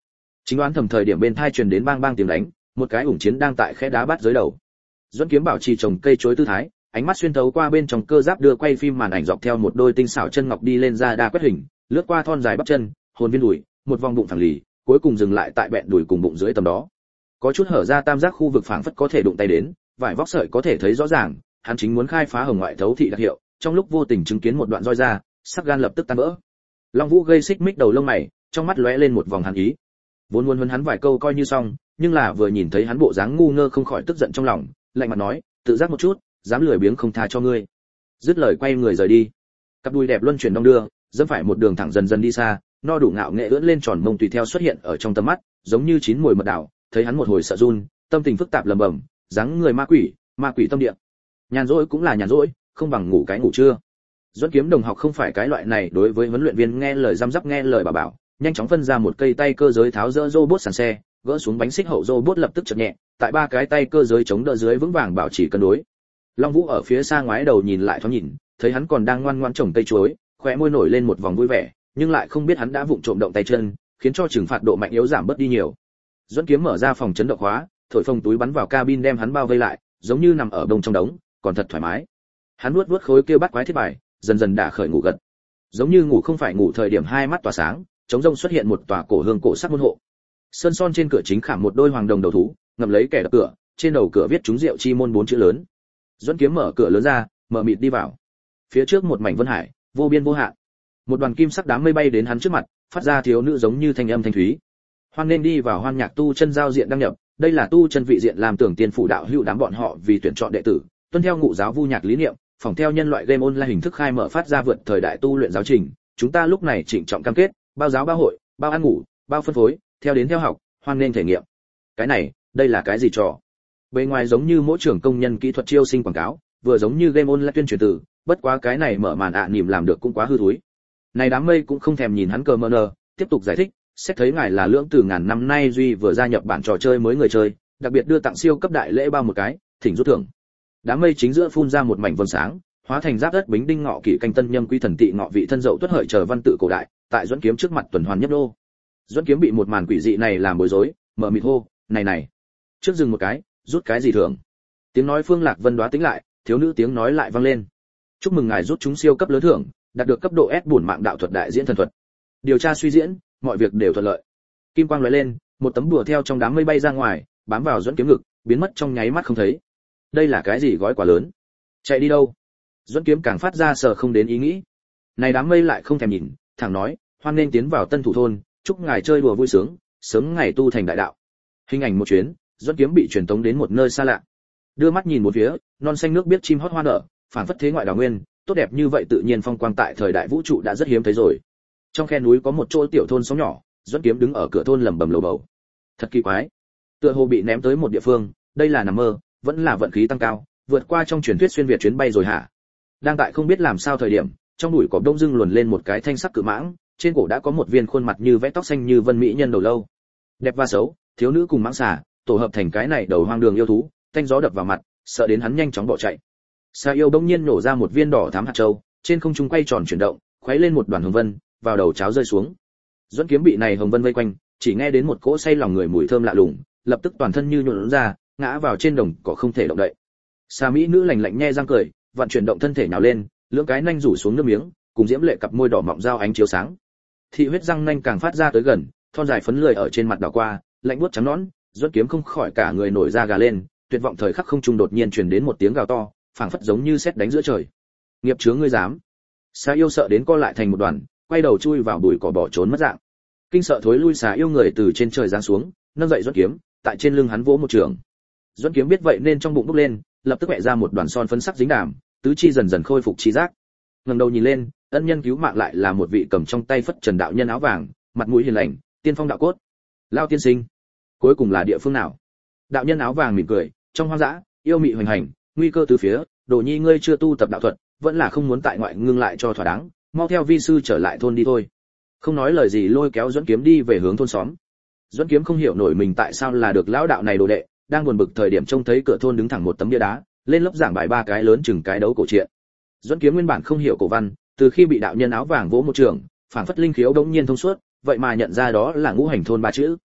Chính đoán thầm thời điểm bên thai truyền đến bang bang tiếng đánh, một cái ủng chiến đang tại khe đá bát dưới đầu. Duẫn Kiếm bảo trì trồng cây chối tư thái, ánh mắt xuyên thấu qua bên trong cơ giáp đưa quay phim màn ảnh dọc theo một đôi tinh xảo chân ngọc đi lên ra đa quét hình, lướt qua thon dài bắp chân, hồn viên đùi, một vòng bụng thẳng lì, cuối cùng dừng lại tại bẹn đùi cùng bụng dưới tầm đó. Có chút hở ra tam giác khu vực phảng phất có thể đụng tay đến, vải vóc sợi có thể thấy rõ ràng, hắn chính muốn khai phá hồng ngoại thấu thị đặc hiệu, trong lúc vô tình chứng kiến một đoạn roi ra, sắc gan lập tức tan vỡ. Long Vũ gây xích mích đầu lông mày, trong mắt lóe lên một vòng hàn ý. Vốn muốn huấn hắn vài câu coi như xong, nhưng là vừa nhìn thấy hắn bộ dáng ngu ngơ không khỏi tức giận trong lòng, lạnh mặt nói, tự giác một chút, dám lười biếng không tha cho ngươi. Dứt lời quay người rời đi. Cặp đùi đẹp luân chuyển đong đưa, dẫm phải một đường thẳng dần dần đi xa, no đủ ngạo nghệ ưỡn lên tròn mông tùy theo xuất hiện ở trong tầm mắt, giống như chín mùi mật đảo, thấy hắn một hồi sợ run, tâm tình phức tạp lẩm bẩm, dáng người ma quỷ, ma quỷ tâm địa. Nhàn rỗi cũng là nhàn rỗi, không bằng ngủ cái ngủ trưa. Duẫn Kiếm đồng học không phải cái loại này, đối với huấn luyện viên nghe lời răm rắp nghe lời bà bảo, nhanh chóng phân ra một cây tay cơ giới tháo dỡ robot sàn xe, gỡ xuống bánh xích hậu robot lập tức chậm nhẹ, tại ba cái tay cơ giới chống đỡ dưới vững vàng bảo trì cân đối. Long Vũ ở phía xa ngoái đầu nhìn lại thoáng nhìn, thấy hắn còn đang ngoan ngoãn trồng cây chuối, khóe môi nổi lên một vòng vui vẻ, nhưng lại không biết hắn đã vụng trộm động tay chân, khiến cho trừng phạt độ mạnh yếu giảm bớt đi nhiều. Duẫn Kiếm mở ra phòng chấn động khóa, thổi phồng túi bắn vào cabin đem hắn bao vây lại, giống như nằm ở đông trong đống, còn thật thoải mái. Hắn nuốt nuốt khối kia bắt quái thiết bài, dần dần đả khởi ngủ gật. Giống như ngủ không phải ngủ thời điểm hai mắt tỏa sáng, chống rông xuất hiện một tòa cổ hương cổ sắc môn hộ. Sơn son trên cửa chính khảm một đôi hoàng đồng đầu thú, ngậm lấy kẻ đập cửa, trên đầu cửa viết trúng rượu chi môn bốn chữ lớn. Duẫn Kiếm mở cửa lớn ra, mở mịt đi vào. Phía trước một mảnh vân hải, vô biên vô hạn. Một đoàn kim sắc đám mây bay đến hắn trước mặt, phát ra thiếu nữ giống như thanh âm thanh thúy. Hoan nên đi vào Hoan Nhạc tu chân giao diện đăng nhập, đây là tu chân vị diện làm tưởng tiên phủ đạo hữu đám bọn họ vì tuyển chọn đệ tử, tuân theo ngụ giáo vu nhạc lý niệm, phòng theo nhân loại game online hình thức khai mở phát ra vượt thời đại tu luyện giáo trình, chúng ta lúc này trịnh trọng cam kết, bao giáo bao hội, bao ăn ngủ, bao phân phối, theo đến theo học, hoan nên thể nghiệm. Cái này, đây là cái gì trò? Bề ngoài giống như mỗi trưởng công nhân kỹ thuật chiêu sinh quảng cáo, vừa giống như game online tuyên truyền từ, bất quá cái này mở màn ạ à nỉm làm được cũng quá hư thúi. Này đám mây cũng không thèm nhìn hắn cờ mờ nờ, tiếp tục giải thích, xét thấy ngài là lưỡng từ ngàn năm nay duy vừa gia nhập bản trò chơi mới người chơi, đặc biệt đưa tặng siêu cấp đại lễ bao một cái, thỉnh rút thưởng. Đám mây chính giữa phun ra một mảnh vầng sáng, hóa thành giáp đất bính đinh ngọ kỷ canh tân nhâm quý thần tị ngọ vị thân dậu tuất hợi chờ văn tự cổ đại, tại Duẫn Kiếm trước mặt tuần hoàn nhấp đô. Duẫn Kiếm bị một màn quỷ dị này làm bối rối, mở mịt hô, này này, trước dừng một cái, rút cái gì thưởng? Tiếng nói Phương Lạc Vân đoá tính lại, thiếu nữ tiếng nói lại vang lên. Chúc mừng ngài rút chúng siêu cấp lớn thưởng, đạt được cấp độ S bổn mạng đạo thuật đại diễn thần thuật. Điều tra suy diễn, mọi việc đều thuận lợi. Kim quang lóe lên, một tấm đùa theo trong đám mây bay ra ngoài, bám vào Duẫn Kiếm ngực, biến mất trong nháy mắt không thấy. Đây là cái gì gói quà lớn? Chạy đi đâu? Duẫn Kiếm càng phát ra sờ không đến ý nghĩ. Này đám mây lại không thèm nhìn, thẳng nói, hoan nên tiến vào Tân Thủ thôn, chúc ngài chơi đùa vui sướng, sớm ngày tu thành đại đạo. Hình ảnh một chuyến, Duẫn Kiếm bị truyền tống đến một nơi xa lạ. Đưa mắt nhìn một phía, non xanh nước biết chim hót hoa nở, phản phất thế ngoại đào nguyên, tốt đẹp như vậy tự nhiên phong quang tại thời đại vũ trụ đã rất hiếm thấy rồi. Trong khe núi có một chỗ tiểu thôn sống nhỏ, Duẫn Kiếm đứng ở cửa thôn lẩm bẩm lầu bầu. Thật kỳ quái, tựa hồ bị ném tới một địa phương, đây là nằm mơ, vẫn là vận khí tăng cao, vượt qua trong truyền thuyết xuyên việt chuyến bay rồi hả? Đang tại không biết làm sao thời điểm, trong bụi cỏ đông dưng luồn lên một cái thanh sắc cự mãng, trên cổ đã có một viên khuôn mặt như vẽ tóc xanh như vân mỹ nhân đầu lâu. Đẹp và xấu, thiếu nữ cùng mãng xà, tổ hợp thành cái này đầu hoang đường yêu thú, thanh gió đập vào mặt, sợ đến hắn nhanh chóng bỏ chạy. Xà yêu bỗng nhiên nổ ra một viên đỏ thắm hạt châu, trên không trung quay tròn chuyển động, khuấy lên một đoàn hồng vân, vào đầu cháo rơi xuống. Duẫn Kiếm bị này hồng vân vây quanh, chỉ nghe đến một cỗ say lòng người mùi thơm lạ lùng, lập tức toàn thân như nhũn ra, ngã vào trên đồng cỏ không thể động đậy. Xà mỹ nữ lạnh lạnh nhe răng cười, vặn chuyển động thân thể nhào lên, lưỡng cái nanh rủ xuống nước miếng, cùng diễm lệ cặp môi đỏ mọng giao ánh chiếu sáng. Thị huyết răng nanh càng phát ra tới gần, thon dài phấn lười ở trên mặt đảo qua, lạnh buốt trắng nõn, Duẫn Kiếm không khỏi cả người nổi da gà lên, tuyệt vọng thời khắc không trung đột nhiên truyền đến một tiếng gào to, phảng phất giống như sét đánh giữa trời. Nghiệp chướng ngươi dám! Xà yêu sợ đến co lại thành một đoàn, quay đầu chui vào bụi cỏ bỏ trốn mất dạng. Kinh sợ thối lui xà yêu người từ trên trời giáng xuống, nâng dậy Duẫn Kiếm, tại trên lưng hắn vỗ một trường. Duẫn Kiếm biết vậy nên trong bụng bốc lên, lập tức vẽ ra một đoàn son phấn sắc dính đàm, tứ chi dần dần khôi phục trí giác. Ngẩng đầu nhìn lên, ân nhân cứu mạng lại là một vị cầm trong tay phất trần đạo nhân áo vàng, mặt mũi hiền lành, tiên phong đạo cốt. Lao tiên sinh, cuối cùng là địa phương nào? Đạo nhân áo vàng mỉm cười, trong hoang dã, yêu mị hoành hành, nguy cơ từ phía, Đồ Nhi ngươi chưa tu tập đạo thuật, vẫn là không muốn tại ngoại ngưng lại cho thỏa đáng, mau theo vi sư trở lại thôn đi thôi. Không nói lời gì lôi kéo Duẫn Kiếm đi về hướng thôn xóm. Duẫn Kiếm không hiểu nổi mình tại sao là được lão đạo này đồ đệ, đang buồn bực thời điểm trông thấy cửa thôn đứng thẳng một tấm bia đá, lên lớp giảng bài ba cái lớn chừng cái đấu cổ truyện. Duẫn Kiếm nguyên bản không hiểu cổ văn, từ khi bị đạo nhân áo vàng vỗ một trường, phảng phất linh khiếu đống nhiên thông suốt, vậy mà nhận ra đó là ngũ hành thôn ba chữ.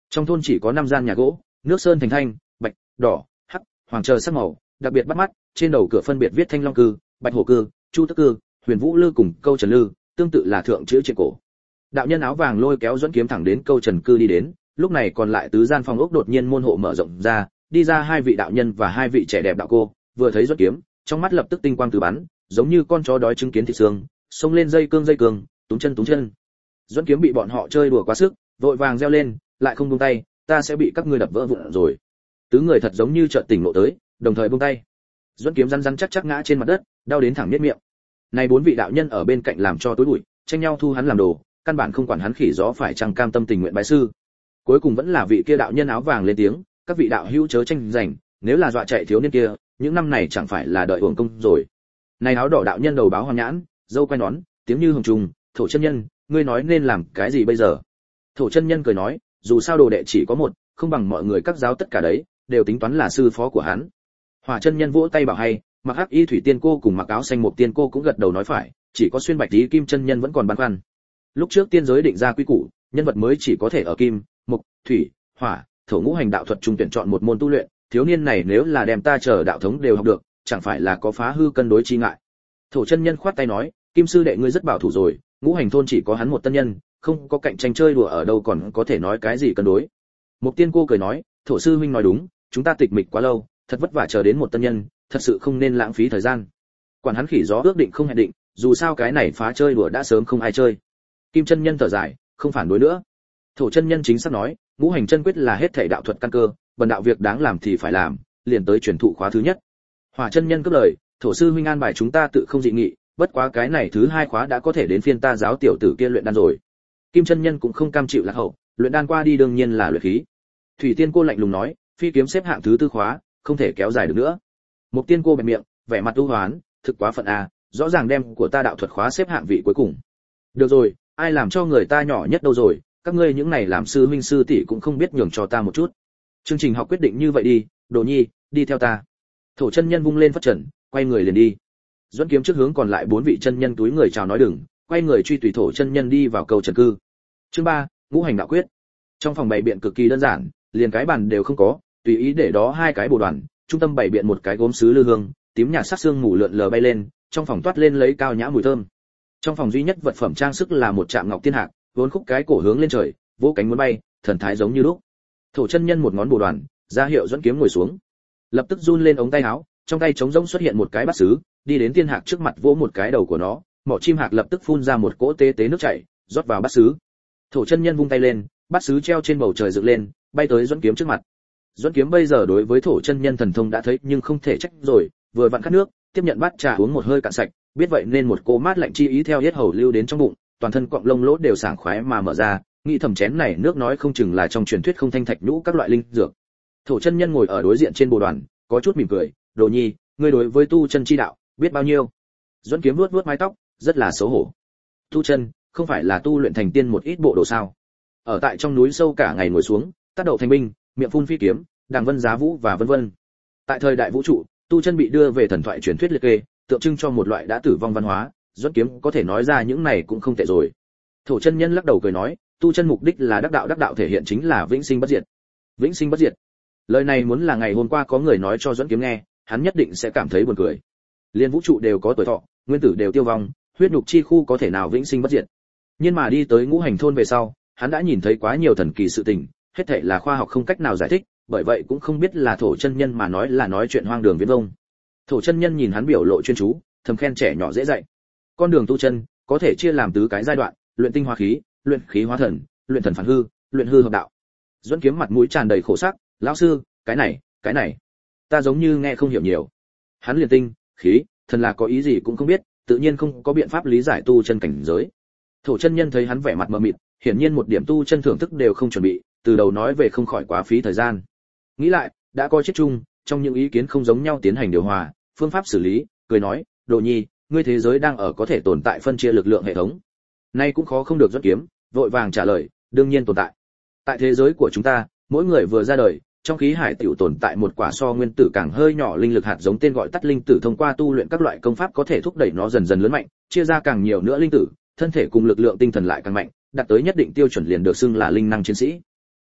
Trong thôn chỉ có năm gian nhà gỗ, nước sơn thành thanh, bạch, đỏ, hắc, hoàng chờ sắc màu, đặc biệt bắt mắt, trên đầu cửa phân biệt viết Thanh Long cư, Bạch Hổ cư, Chu Tức cư, Huyền Vũ lư cùng Câu Trần lư, tương tự là thượng chữ trên cổ. Đạo nhân áo vàng lôi kéo Duẫn Kiếm thẳng đến Câu Trần cư đi đến, lúc này còn lại tứ gian phòng ốc đột nhiên môn hộ mở rộng ra, đi ra hai vị đạo nhân và hai vị trẻ đẹp đạo cô, vừa thấy Duẫn Kiếm, trong mắt lập tức tinh quang tứ bắn, giống như con chó đói chứng kiến thịt xương, xông lên dây cương dây cương, túm chân túm chân. Duẫn Kiếm bị bọn họ chơi đùa quá sức, vội vàng reo lên, lại không buông tay, ta sẽ bị các ngươi đập vỡ vụn rồi. Tứ người thật giống như chợt tỉnh ngộ tới, đồng thời buông tay. Duẫn Kiếm rắn rắn chắc chắc ngã trên mặt đất, đau đến thẳng miết miệng. Này bốn vị đạo nhân ở bên cạnh làm cho tối bụi, tranh nhau thu hắn làm đồ, căn bản không quản hắn khỉ gió phải chăng cam tâm tình nguyện bái sư. Cuối cùng vẫn là vị kia đạo nhân áo vàng lên tiếng, các vị đạo hữu chớ tranh giành, nếu là dọa chạy thiếu niên kia, những năm này chẳng phải là đợi uổng công rồi. Này áo đỏ đạo nhân đầu báo hoàn nhãn, dâu quay nón, tiếng như hồng trùng, Thổ chân nhân, ngươi nói nên làm cái gì bây giờ? Thổ chân nhân cười nói, dù sao đồ đệ chỉ có một, không bằng mọi người các giáo tất cả đấy, đều tính toán là sư phó của hắn. Hỏa chân nhân vỗ tay bảo hay, mặc hắc y thủy tiên cô cùng mặc áo xanh một tiên cô cũng gật đầu nói phải, chỉ có xuyên bạch tí kim chân nhân vẫn còn băn khoăn. Lúc trước tiên giới định ra quy củ, nhân vật mới chỉ có thể ở kim, mộc, thủy, hỏa, thổ ngũ hành đạo thuật trung tuyển chọn một môn tu luyện, thiếu niên này nếu là đem ta chờ đạo thống đều học được, chẳng phải là có phá hư cân đối chi ngại. Thổ chân nhân khoát tay nói, kim sư đệ ngươi rất bảo thủ rồi, ngũ hành thôn chỉ có hắn một tân nhân, không có cạnh tranh chơi đùa ở đâu còn có thể nói cái gì cân đối. Một tiên cô cười nói, thổ sư huynh nói đúng, chúng ta tịch mịch quá lâu, thật vất vả chờ đến một tân nhân, thật sự không nên lãng phí thời gian. Quản hắn khỉ gió ước định không hẹn định, dù sao cái này phá chơi đùa đã sớm không ai chơi. Kim chân nhân thở dài, không phản đối nữa. Thổ chân nhân chính xác nói, ngũ hành chân quyết là hết thảy đạo thuật căn cơ, bần đạo việc đáng làm thì phải làm, liền tới truyền thụ khóa thứ nhất. Hỏa chân nhân cướp lời, thổ sư huynh an bài chúng ta tự không dị nghị, bất quá cái này thứ hai khóa đã có thể đến phiên ta giáo tiểu tử kia luyện đan rồi. Kim chân nhân cũng không cam chịu lạc hậu, luyện đan qua đi đương nhiên là luyện khí. Thủy tiên cô lạnh lùng nói, phi kiếm xếp hạng thứ tư khóa, không thể kéo dài được nữa. Một tiên cô bẹp miệng, vẻ mặt u hoán, thực quá phận a, rõ ràng đem của ta đạo thuật khóa xếp hạng vị cuối cùng. Được rồi, ai làm cho người ta nhỏ nhất đâu rồi, các ngươi những này làm sư huynh sư tỷ cũng không biết nhường cho ta một chút. Chương trình học quyết định như vậy đi, Đồ Nhi, đi theo ta. Thổ chân nhân vung lên phất trần, quay người liền đi. Duẫn Kiếm trước hướng còn lại bốn vị chân nhân túi người chào nói đừng, quay người truy tùy thổ chân nhân đi vào cầu trần cư. Chương ba, ngũ hành đạo quyết. Trong phòng bày biện cực kỳ đơn giản, liền cái bàn đều không có, tùy ý để đó hai cái bồ đoàn, trung tâm bày biện một cái gốm sứ lư hương, tím nhạt sắc xương mù lượn lờ bay lên, trong phòng toát lên lấy cao nhã mùi thơm. Trong phòng duy nhất vật phẩm trang sức là một trạm ngọc tiên hạc, vốn khúc cái cổ hướng lên trời, vỗ cánh muốn bay, thần thái giống như lúc. Thổ chân nhân một ngón bồ đoàn, ra hiệu Duẫn Kiếm ngồi xuống. Lập tức run lên ống tay áo, trong tay trống rỗng xuất hiện một cái bát sứ, đi đến tiên hạc trước mặt vỗ một cái đầu của nó, mỏ chim hạc lập tức phun ra một cỗ tê tế nước chảy, rót vào bát sứ. Thổ chân nhân vung tay lên, bát sứ treo trên bầu trời dựng lên, bay tới Duẫn Kiếm trước mặt. Duẫn Kiếm bây giờ đối với thổ chân nhân thần thông đã thấy nhưng không thể trách rồi, vừa vặn khát nước, tiếp nhận bát trà uống một hơi cạn sạch, biết vậy nên một cỗ mát lạnh chi ý theo yết hầu lưu đến trong bụng, toàn thân cọng lông lỗ đều sảng khoái mà mở ra, nghĩ thầm chén này nước nói không chừng là trong truyền thuyết không thanh thạch nhũ các loại linh dược. Thổ chân nhân ngồi ở đối diện trên bồ đoàn, có chút mỉm cười, Đồ Nhi, ngươi đối với tu chân chi đạo biết bao nhiêu? Duẫn Kiếm vuốt vuốt mái tóc, rất là xấu hổ. Tu chân, không phải là tu luyện thành tiên một ít bộ đồ sao? Ở tại trong núi sâu cả ngày ngồi xuống, tác đậu thành binh, miệng phun phi kiếm, đằng vân giá vũ và vân vân. Tại thời đại vũ trụ, tu chân bị đưa về thần thoại truyền thuyết liệt kê, tượng trưng cho một loại đã tử vong văn hóa, Duẫn Kiếm có thể nói ra những này cũng không tệ rồi. Thổ chân nhân lắc đầu cười nói, tu chân mục đích là đắc đạo, đắc đạo thể hiện chính là vĩnh sinh bất diệt. Vĩnh sinh bất diệt. Lời này muốn là ngày hôm qua có người nói cho Duẫn Kiếm nghe, hắn nhất định sẽ cảm thấy buồn cười. Liên vũ trụ đều có tuổi thọ, nguyên tử đều tiêu vong, huyết nhục chi khu có thể nào vĩnh sinh bất diệt. Nhưng mà đi tới ngũ hành thôn về sau, hắn đã nhìn thấy quá nhiều thần kỳ sự tình, hết thảy là khoa học không cách nào giải thích, bởi vậy cũng không biết là thổ chân nhân mà nói là nói chuyện hoang đường viễn vông. Thổ chân nhân nhìn hắn biểu lộ chuyên chú, thầm khen trẻ nhỏ dễ dạy. Con đường tu chân có thể chia làm tứ cái giai đoạn, luyện tinh hóa khí, luyện khí hóa thần, luyện thần phản hư, luyện hư hợp đạo. Duẫn Kiếm mặt mũi tràn đầy khổ sắc, lão sư, cái này, cái này, ta giống như nghe không hiểu nhiều. Hắn liền tinh, khí, thần là có ý gì cũng không biết, tự nhiên không có biện pháp lý giải tu chân cảnh giới. Thổ chân nhân thấy hắn vẻ mặt mờ mịt, hiển nhiên một điểm tu chân thưởng thức đều không chuẩn bị, từ đầu nói về không khỏi quá phí thời gian. Nghĩ lại, đã coi chết chung, trong những ý kiến không giống nhau tiến hành điều hòa, phương pháp xử lý, cười nói, Đồ Nhi, ngươi thế giới đang ở có thể tồn tại phân chia lực lượng hệ thống. Nay cũng khó không được Duẫn Kiếm, vội vàng trả lời, đương nhiên tồn tại. Tại thế giới của chúng ta, mỗi người vừa ra đời, trong khí hải tiểu tồn tại một quả so nguyên tử càng hơi nhỏ linh lực hạt giống tên gọi tắt linh tử, thông qua tu luyện các loại công pháp có thể thúc đẩy nó dần dần lớn mạnh, chia ra càng nhiều nữa linh tử, thân thể cùng lực lượng tinh thần lại càng mạnh, đạt tới nhất định tiêu chuẩn liền được xưng là linh năng chiến sĩ.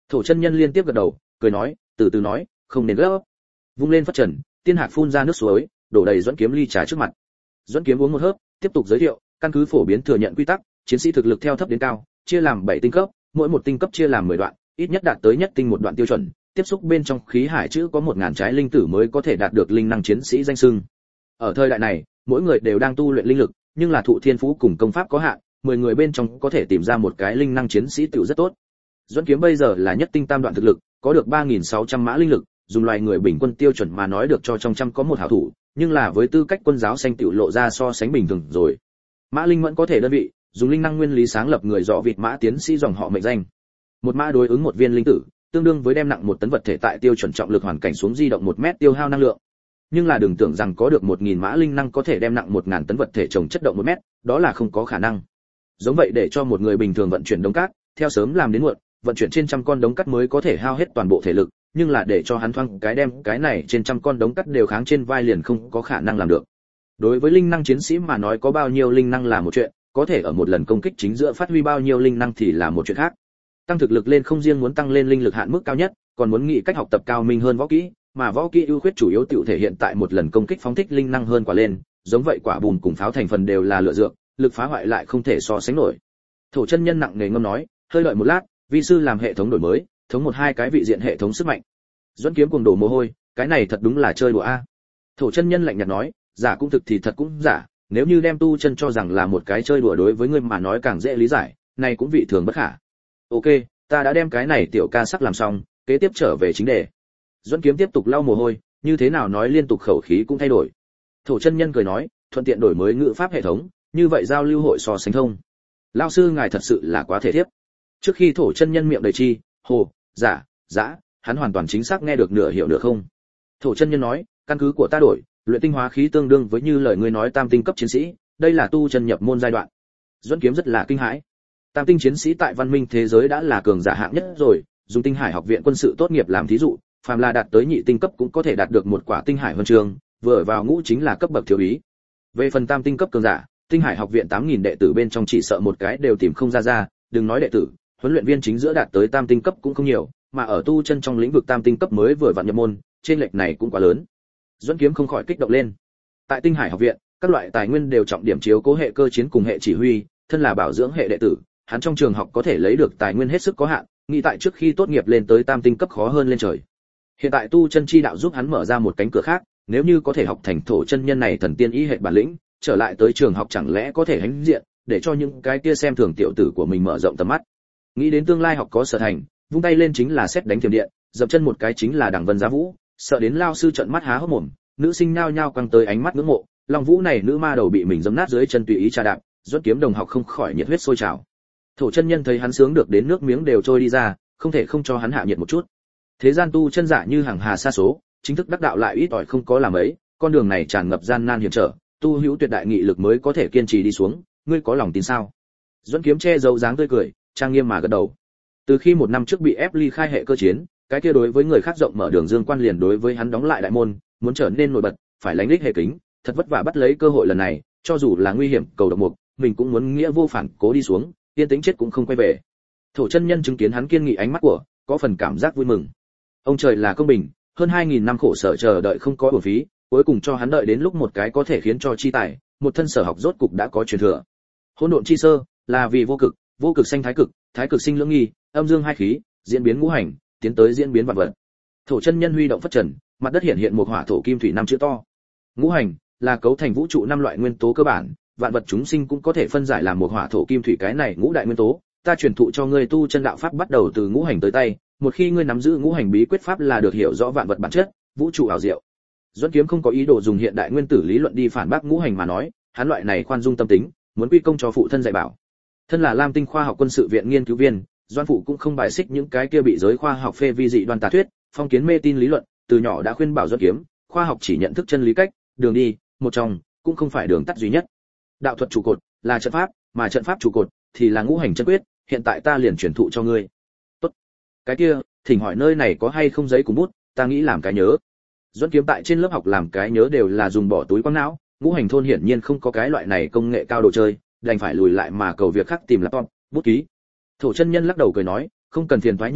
Thổ chân nhân liên tiếp gật đầu, cười nói, từ từ nói, không nên gấp. Vung lên phất trần, tiên hạc phun ra nước suối, đổ đầy Duẫn Kiếm ly trà trước mặt. Duẫn Kiếm uống một hớp, tiếp tục giới thiệu, căn cứ phổ biến thừa nhận quy tắc, chiến sĩ thực lực theo thấp đến cao, chia làm bảy tinh cấp, mỗi một tinh cấp chia làm mười đoạn, ít nhất đạt tới nhất tinh một đoạn tiêu chuẩn, tiếp xúc bên trong khí hải chữ có một ngàn trái linh tử mới có thể đạt được linh năng chiến sĩ danh xưng. Ở thời đại này, mỗi người đều đang tu luyện linh lực, nhưng là thụ thiên phú cùng công pháp có hạn, mười người bên trong có thể tìm ra một cái linh năng chiến sĩ tiểu rất tốt. Duẫn Kiếm bây giờ là nhất tinh tam đoạn thực lực, có được ba nghìn sáu trăm mã linh lực, dùng loài người bình quân tiêu chuẩn mà nói được cho trong trăm có một hảo thủ, nhưng là với tư cách quân giáo xanh tiểu lộ ra so sánh bình thường rồi. Mã linh vẫn có thể đơn vị, dùng linh năng nguyên lý sáng lập người dọ vịt mã tiến sĩ dòng họ mệnh danh. Một mã đối ứng một viên linh tử, tương đương với đem nặng một tấn vật thể tại tiêu chuẩn trọng lực hoàn cảnh xuống di động một mét tiêu hao năng lượng. Nhưng là đừng tưởng rằng có được một nghìn mã linh năng có thể đem nặng một ngàn tấn vật thể chồng chất động một mét, đó là không có khả năng. Giống vậy để cho một người bình thường vận chuyển đống cát, theo sớm làm đến muộn, vận chuyển trên trăm con đống cát mới có thể hao hết toàn bộ thể lực, nhưng là để cho hắn thoáng cái đem cái này trên trăm con đống cát đều kháng trên vai liền không có khả năng làm được. Đối với linh năng chiến sĩ mà nói có bao nhiêu linh năng là một chuyện, có thể ở một lần công kích chính giữa phát huy bao nhiêu linh năng thì là một chuyện khác. Tăng thực lực lên không riêng muốn tăng lên linh lực hạn mức cao nhất, còn muốn nghĩ cách học tập cao minh hơn võ kỹ, mà võ kỹ ưu khuyết chủ yếu tiểu thể hiện tại một lần công kích phóng thích linh năng hơn quả lên, giống vậy quả bùn cùng pháo thành phần đều là lựa dược, lực phá hoại lại không thể so sánh nổi. Thổ chân nhân nặng nề ngâm nói, hơi đợi một lát, vi sư làm hệ thống đổi mới, thống một hai cái vị diện hệ thống sức mạnh. Duẫn Kiếm cuồng đổ mồ hôi, cái này thật đúng là chơi đùa a. Thổ chân nhân lạnh nhạt nói, giả cũng thực thì thật cũng giả, nếu như đem tu chân cho rằng là một cái chơi đùa đối với ngươi mà nói càng dễ lý giải, này cũng vị thường bất khả. Ok, ta đã đem cái này tiểu ca sắc làm xong, kế tiếp trở về chính đề. Duẫn Kiếm tiếp tục lau mồ hôi, như thế nào nói liên tục khẩu khí cũng thay đổi. Thổ chân nhân cười nói, thuận tiện đổi mới ngữ pháp hệ thống, như vậy giao lưu hội so sánh thông. Lão sư ngài thật sự là quá thể thiếp. Trước khi thổ chân nhân miệng đầy chi, hồ, giả, dã, hắn hoàn toàn chính xác nghe được nửa hiểu nửa không. Thổ chân nhân nói, căn cứ của ta đổi, luyện tinh hóa khí tương đương với như lời ngươi nói tam tinh cấp chiến sĩ, đây là tu chân nhập môn giai đoạn. Duẫn Kiếm rất là kinh hãi. Tam tinh chiến sĩ tại văn minh thế giới đã là cường giả hạng nhất rồi, dùng Tinh Hải học viện quân sự tốt nghiệp làm thí dụ, phàm là đạt tới nhị tinh cấp cũng có thể đạt được một quả Tinh Hải huân chương, vừa vào ngũ chính là cấp bậc thiếu úy. Về phần tam tinh cấp cường giả, Tinh Hải học viện tám nghìn đệ tử bên trong chỉ sợ một cái đều tìm không ra ra, đừng nói đệ tử, huấn luyện viên chính giữa đạt tới tam tinh cấp cũng không nhiều, mà ở tu chân trong lĩnh vực tam tinh cấp mới vừa vặn nhập môn, trên lệch này cũng quá lớn. Duẫn Kiếm không khỏi kích động lên. Tại Tinh Hải học viện, các loại tài nguyên đều trọng điểm chiếu cố hệ cơ chiến cùng hệ chỉ huy, thân là bảo dưỡng hệ đệ tử, hắn trong trường học có thể lấy được tài nguyên hết sức có hạn, nghĩ tại trước khi tốt nghiệp lên tới tam tinh cấp khó hơn lên trời. Hiện tại tu chân chi đạo giúp hắn mở ra một cánh cửa khác, nếu như có thể học thành thổ chân nhân này thần tiên y hệ bản lĩnh, trở lại tới trường học chẳng lẽ có thể hãnh diện, để cho những cái kia xem thường tiểu tử của mình mở rộng tầm mắt. Nghĩ đến tương lai học có sở thành, vung tay lên chính là xét đánh thiểm điện, dậm chân một cái chính là đằng vân giá vũ, sợ đến lao sư trợn mắt há hốc mồm, nữ sinh nhao nhao quăng tới ánh mắt ngưỡng mộ, Long Vũ này nữ ma đầu bị mình giẫm nát dưới chân tùy ý trà đạp, Duẫn Kiếm đồng học không khỏi nhiệt huyết sôi trào. Thổ chân nhân thấy hắn sướng được đến nước miếng đều trôi đi ra, không thể không cho hắn hạ nhiệt một chút. Thế gian tu chân giả như hàng hà sa số, chính thức đắc đạo lại ít ỏi không có làm ấy, con đường này tràn ngập gian nan hiểm trở, tu hữu tuyệt đại nghị lực mới có thể kiên trì đi xuống, ngươi có lòng tin sao? Duẫn Kiếm che giấu dáng tươi cười, trang nghiêm mà gật đầu. Từ khi một năm trước bị ép ly khai hệ cơ chiến, cái kia đối với người khác rộng mở đường dương quan liền đối với hắn đóng lại đại môn, muốn trở nên nổi bật, phải lánh đích hệ kính, thật vất vả bắt lấy cơ hội lần này, cho dù là nguy hiểm cầu độc mục, mình cũng muốn nghĩa vô phản cố đi xuống, yên tĩnh chết cũng không quay về. Thổ chân nhân chứng kiến hắn kiên nghị ánh mắt của, có phần cảm giác vui mừng. Ông trời là công bình, hơn hai nghìn năm khổ sở chờ đợi không có uổng phí, cuối cùng cho hắn đợi đến lúc một cái có thể khiến cho chi tài, một thân sở học rốt cục đã có truyền thừa. Hỗn độn chi sơ, là vì vô cực, vô cực sanh thái cực, thái cực sinh lưỡng nghi, âm dương hai khí, diễn biến ngũ hành, tiến tới diễn biến vạn vật. Thổ chân nhân huy động phất trần, mặt đất hiện hiện một hỏa thổ kim thủy năm chữ to. Ngũ hành là cấu thành vũ trụ năm loại nguyên tố cơ bản, vạn vật chúng sinh cũng có thể phân giải làm một hỏa thổ kim thủy cái này ngũ đại nguyên tố. Ta truyền thụ cho ngươi tu chân đạo pháp bắt đầu từ ngũ hành tới tay, một khi ngươi nắm giữ ngũ hành bí quyết pháp là được hiểu rõ vạn vật bản chất, vũ trụ ảo diệu. Duẫn Kiếm không có ý đồ dùng hiện đại nguyên tử lý luận đi phản bác ngũ hành mà nói, hắn loại này khoan dung tâm tính, muốn quy công cho phụ thân dạy bảo. Thân là Lam Tinh khoa học quân sự viện nghiên cứu viên, Doan phụ cũng không bài xích những cái kia bị giới khoa học phê vi dị đoan tà thuyết, phong kiến mê tin lý luận, từ nhỏ đã khuyên bảo Duẫn Kiếm, khoa học chỉ nhận thức chân lý cách, đường đi, một trong, cũng không phải đường tắt duy nhất. Đạo thuật trụ cột là trận pháp, mà trận pháp trụ cột thì là ngũ hành chân quyết, hiện tại ta liền truyền thụ cho ngươi. Tốt. Cái kia, thỉnh hỏi nơi này có hay không giấy cùng bút, ta nghĩ làm cái nhớ. Duẫn Kiếm tại trên lớp học làm cái nhớ đều là dùng bỏ túi quăng não, ngũ hành thôn hiển nhiên không có cái loại này công nghệ cao đồ chơi, đành phải lùi lại mà cầu việc khác tìm laptop, bút ký. Thổ chân nhân lắc đầu cười nói, không cần phiền toái như vậy,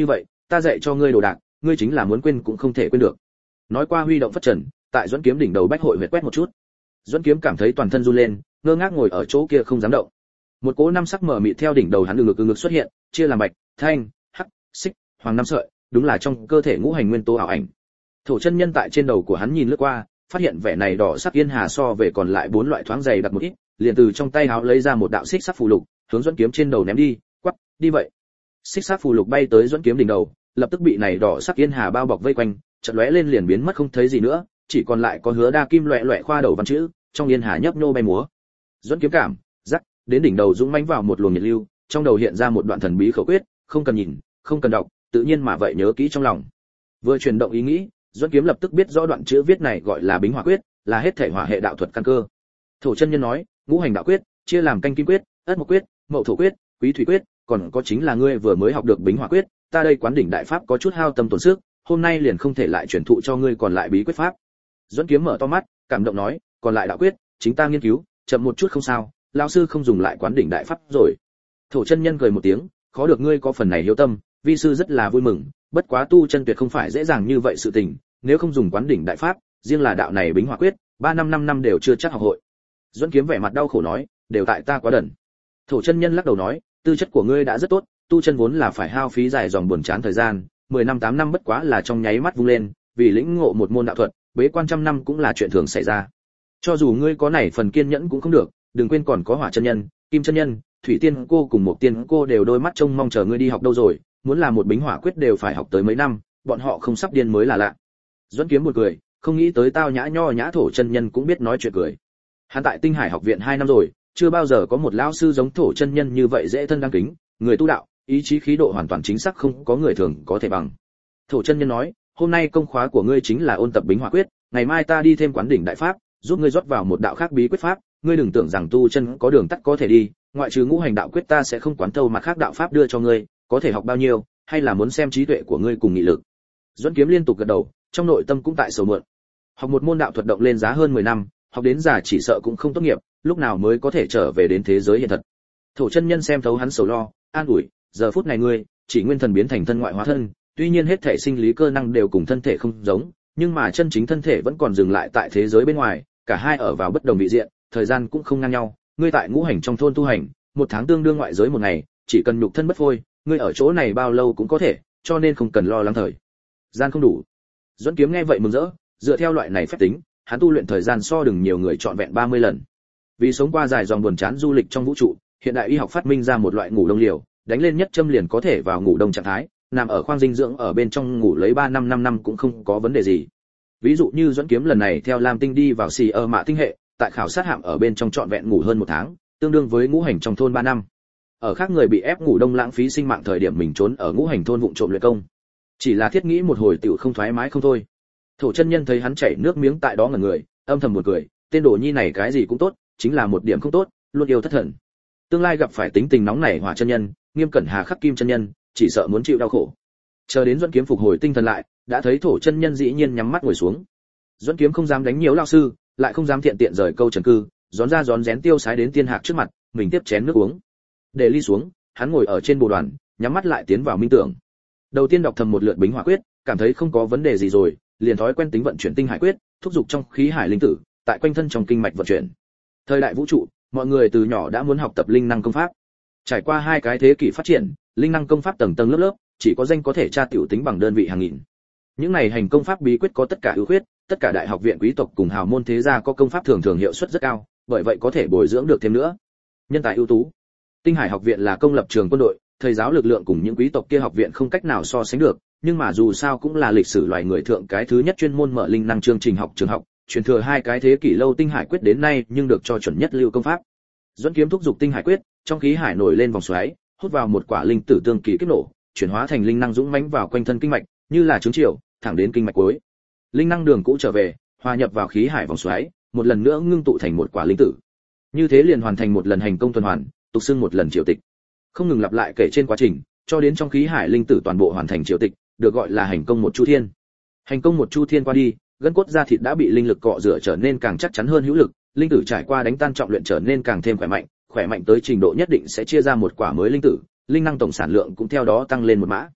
ta dạy cho ngươi đồ đạc, ngươi chính là muốn quên cũng không thể quên được. Nói qua huy động phất trần, tại Duẫn Kiếm đỉnh đầu bách hội huyệt quét một chút. Duẫn Kiếm cảm thấy toàn thân run lên, ngơ ngác ngồi ở chỗ kia không dám động. Một cỗ năm sắc mờ mịt theo đỉnh đầu hắn ngực ngực xuất hiện, chia làm bạch, thanh, hắc, xích, hoàng năm sợi, đúng là trong cơ thể ngũ hành nguyên tố ảo ảnh. Thổ chân nhân tại trên đầu của hắn nhìn lướt qua, phát hiện vẻ này đỏ sắc yên hà so về còn lại bốn loại thoáng dày đặc một ít, liền từ trong tay áo lấy ra một đạo xích sắc phù lục, hướng Duẫn Kiếm trên đầu ném đi, quắc, đi vậy. Xích sắc phù lục bay tới Duẫn Kiếm đỉnh đầu, lập tức bị này đỏ sắc yên hà bao bọc vây quanh, chợt lóe lên liền biến mất không thấy gì nữa, chỉ còn lại có hứa đa kim loẹt loẹt khoa đầu văn chữ, trong yên hà nhấp nhô bay múa. Duẫn Kiếm cảm, rắc, đến đỉnh đầu dũng mãnh vào một luồng nhiệt lưu, trong đầu hiện ra một đoạn thần bí khẩu quyết, không cần nhìn, không cần đọc, tự nhiên mà vậy nhớ kỹ trong lòng. Vừa chuyển động ý nghĩ, Duẫn Kiếm lập tức biết rõ đoạn chữ viết này gọi là Bính Hỏa Quyết, là hết thể hỏa hệ đạo thuật căn cơ. Thổ chân nhân nói, ngũ hành đạo quyết chia làm Canh Kim Quyết, Ất Mộc Quyết, Mậu Thổ Quyết, Quý Thủy Quyết, còn có chính là ngươi vừa mới học được Bính Hỏa Quyết, ta đây Quán Đỉnh Đại Pháp có chút hao tâm tổn sức, hôm nay liền không thể lại truyền thụ cho ngươi còn lại bí quyết pháp. Duẫn Kiếm mở to mắt, cảm động nói, còn lại đạo quyết, chính ta nghiên cứu, chậm một chút không sao, lão sư không dùng lại Quán Đỉnh Đại Pháp rồi. Thổ chân nhân cười một tiếng, khó được ngươi có phần này hiếu tâm, vi sư rất là vui mừng, bất quá tu chân tuyệt không phải dễ dàng như vậy sự tình, nếu không dùng Quán Đỉnh Đại Pháp, riêng là đạo này Bính Hỏa Quyết, ba năm năm năm đều chưa chắc học hội. Duẫn Kiếm vẻ mặt đau khổ nói, đều tại ta quá đần. Thổ chân nhân lắc đầu nói, tư chất của ngươi đã rất tốt, tu chân vốn là phải hao phí dài dòng buồn chán thời gian, mười năm tám năm bất quá là trong nháy mắt vung lên, vì lĩnh ngộ một môn đạo thuật, bế quan trăm năm cũng là chuyện thường xảy ra. Cho dù ngươi có này phần kiên nhẫn cũng không được, đừng quên còn có Hỏa chân nhân, Kim chân nhân, Thủy tiên cô cùng một tiên cô đều đôi mắt trông mong chờ ngươi đi học đâu rồi, muốn làm một Bính Hỏa Quyết đều phải học tới mấy năm, bọn họ không sắp điên mới là lạ. Duẫn Kiếm một cười, không nghĩ tới tao nhã nho nhã thổ chân nhân cũng biết nói chuyện cười. Hắn tại Tinh Hải học viện hai năm rồi, chưa bao giờ có một lão sư giống thổ chân nhân như vậy dễ thân đáng kính, người tu đạo, ý chí khí độ hoàn toàn chính xác không có người thường có thể bằng. Thổ chân nhân nói, hôm nay công khóa của ngươi chính là ôn tập Bính Hỏa Quyết, ngày mai ta đi thêm Quán Đỉnh Đại Pháp, giúp ngươi rót vào một đạo khác bí quyết pháp, ngươi đừng tưởng rằng tu chân có đường tắt có thể đi, ngoại trừ ngũ hành đạo quyết ta sẽ không quán thâu mặt khác đạo pháp đưa cho ngươi, có thể học bao nhiêu, hay là muốn xem trí tuệ của ngươi cùng nghị lực. Duẫn Kiếm liên tục gật đầu, trong nội tâm cũng tại sầu mượn. Học một môn đạo thuật động lên giá hơn mười năm, học đến già chỉ sợ cũng không tốt nghiệp, lúc nào mới có thể trở về đến thế giới hiện thật. Thổ chân nhân xem thấu hắn sầu lo, an ủi, giờ phút này ngươi chỉ nguyên thần biến thành thân ngoại hóa thân, tuy nhiên hết thể sinh lý cơ năng đều cùng thân thể không giống, nhưng mà chân chính thân thể vẫn còn dừng lại tại thế giới bên ngoài, cả hai ở vào bất đồng vị diện, thời gian cũng không ngang nhau. Ngươi tại ngũ hành trong thôn tu hành, một tháng tương đương ngoại giới một ngày, chỉ cần nhục thân bất phôi, ngươi ở chỗ này bao lâu cũng có thể, cho nên không cần lo lắng thời gian không đủ. Duẫn Kiếm nghe vậy mừng rỡ, dựa theo loại này phép tính, hắn tu luyện thời gian so đừng nhiều người trọn vẹn ba mươi lần. Vì sống qua dài dòng buồn chán du lịch trong vũ trụ, hiện đại y học phát minh ra một loại ngủ đông liều, đánh lên nhất châm liền có thể vào ngủ đông trạng thái, nằm ở khoang dinh dưỡng ở bên trong ngủ lấy ba năm năm năm cũng không có vấn đề gì. Ví dụ như Duẫn Kiếm lần này theo Lam Tinh đi vào xì ở Mạ tinh hệ, tại khảo sát hạm ở bên trong trọn vẹn ngủ hơn một tháng, tương đương với ngũ hành trong thôn ba năm. Ở khác người bị ép ngủ đông lãng phí sinh mạng thời điểm mình trốn ở ngũ hành thôn vụng trộm luyện công. Chỉ là thiết nghĩ một hồi tiểu không thoải mái không thôi. Thổ chân nhân thấy hắn chảy nước miếng tại đó ngẩn người, âm thầm buồn cười, tên đồ nhi này cái gì cũng tốt, chính là một điểm không tốt, luôn yêu thất thần. Tương lai gặp phải tính tình nóng nảy Hỏa chân nhân, nghiêm cẩn hà khắc Kim chân nhân, chỉ sợ muốn chịu đau khổ. Chờ đến Duẫn Kiếm phục hồi tinh thần lại, đã thấy thổ chân nhân dĩ nhiên nhắm mắt ngồi xuống. Duẫn Kiếm không dám đánh nhiều lão sư, lại không dám thiện tiện rời câu trần cư, rón ra rón rén tiêu sái đến tiên hạc trước mặt, mình tiếp chén nước uống. Để ly xuống, hắn ngồi ở trên bồ đoàn, nhắm mắt lại tiến vào minh tưởng. Đầu tiên đọc thầm một lượt Bính Hỏa Quyết, cảm thấy không có vấn đề gì rồi, liền thói quen tính vận chuyển Tinh Hải Quyết, thúc dục trong khí hải linh tử, tại quanh thân trong kinh mạch vận chuyển. Thời đại vũ trụ, mọi người từ nhỏ đã muốn học tập linh năng công pháp. Trải qua hai cái thế kỷ phát triển, linh năng công pháp tầng tầng lớp lớp, chỉ có danh có thể tra tiểu tính bằng đơn vị hàng nghìn. Những này hành công pháp bí quyết có tất cả ưu khuyết, tất cả đại học viện quý tộc cùng hào môn thế gia có công pháp thường thường hiệu suất rất cao, bởi vậy có thể bồi dưỡng được thêm nữa nhân tài ưu tú. Tinh Hải học viện là công lập trường quân đội, thầy giáo lực lượng cùng những quý tộc kia học viện không cách nào so sánh được, nhưng mà dù sao cũng là lịch sử loài người thượng cái thứ nhất chuyên môn mở linh năng chương trình học trường học, truyền thừa hai cái thế kỷ lâu Tinh Hải Quyết đến nay nhưng được cho chuẩn nhất lưu công pháp. Duẫn Kiếm thúc dục Tinh Hải Quyết, trong khí hải nổi lên vòng xoáy, hút vào một quả linh tử tương kỳ kích nổ, chuyển hóa thành linh năng dũng mãnh vào quanh thân kinh mạch, như là trứng chiều, thẳng đến kinh mạch cuối. Linh năng đường cũ trở về, hòa nhập vào khí hải vòng xoáy, một lần nữa ngưng tụ thành một quả linh tử. Như thế liền hoàn thành một lần hành công tuần hoàn, tục xưng một lần triều tịch. Không ngừng lặp lại kể trên quá trình, cho đến trong khí hải linh tử toàn bộ hoàn thành triều tịch, được gọi là hành công một chu thiên. Hành công một chu thiên qua đi, gân cốt da thịt đã bị linh lực cọ rửa trở nên càng chắc chắn hơn hữu lực, linh tử trải qua đánh tan trọng luyện trở nên càng thêm khỏe mạnh, khỏe mạnh tới trình độ nhất định sẽ chia ra một quả mới linh tử, linh năng tổng sản lượng cũng theo đó tăng lên một mã.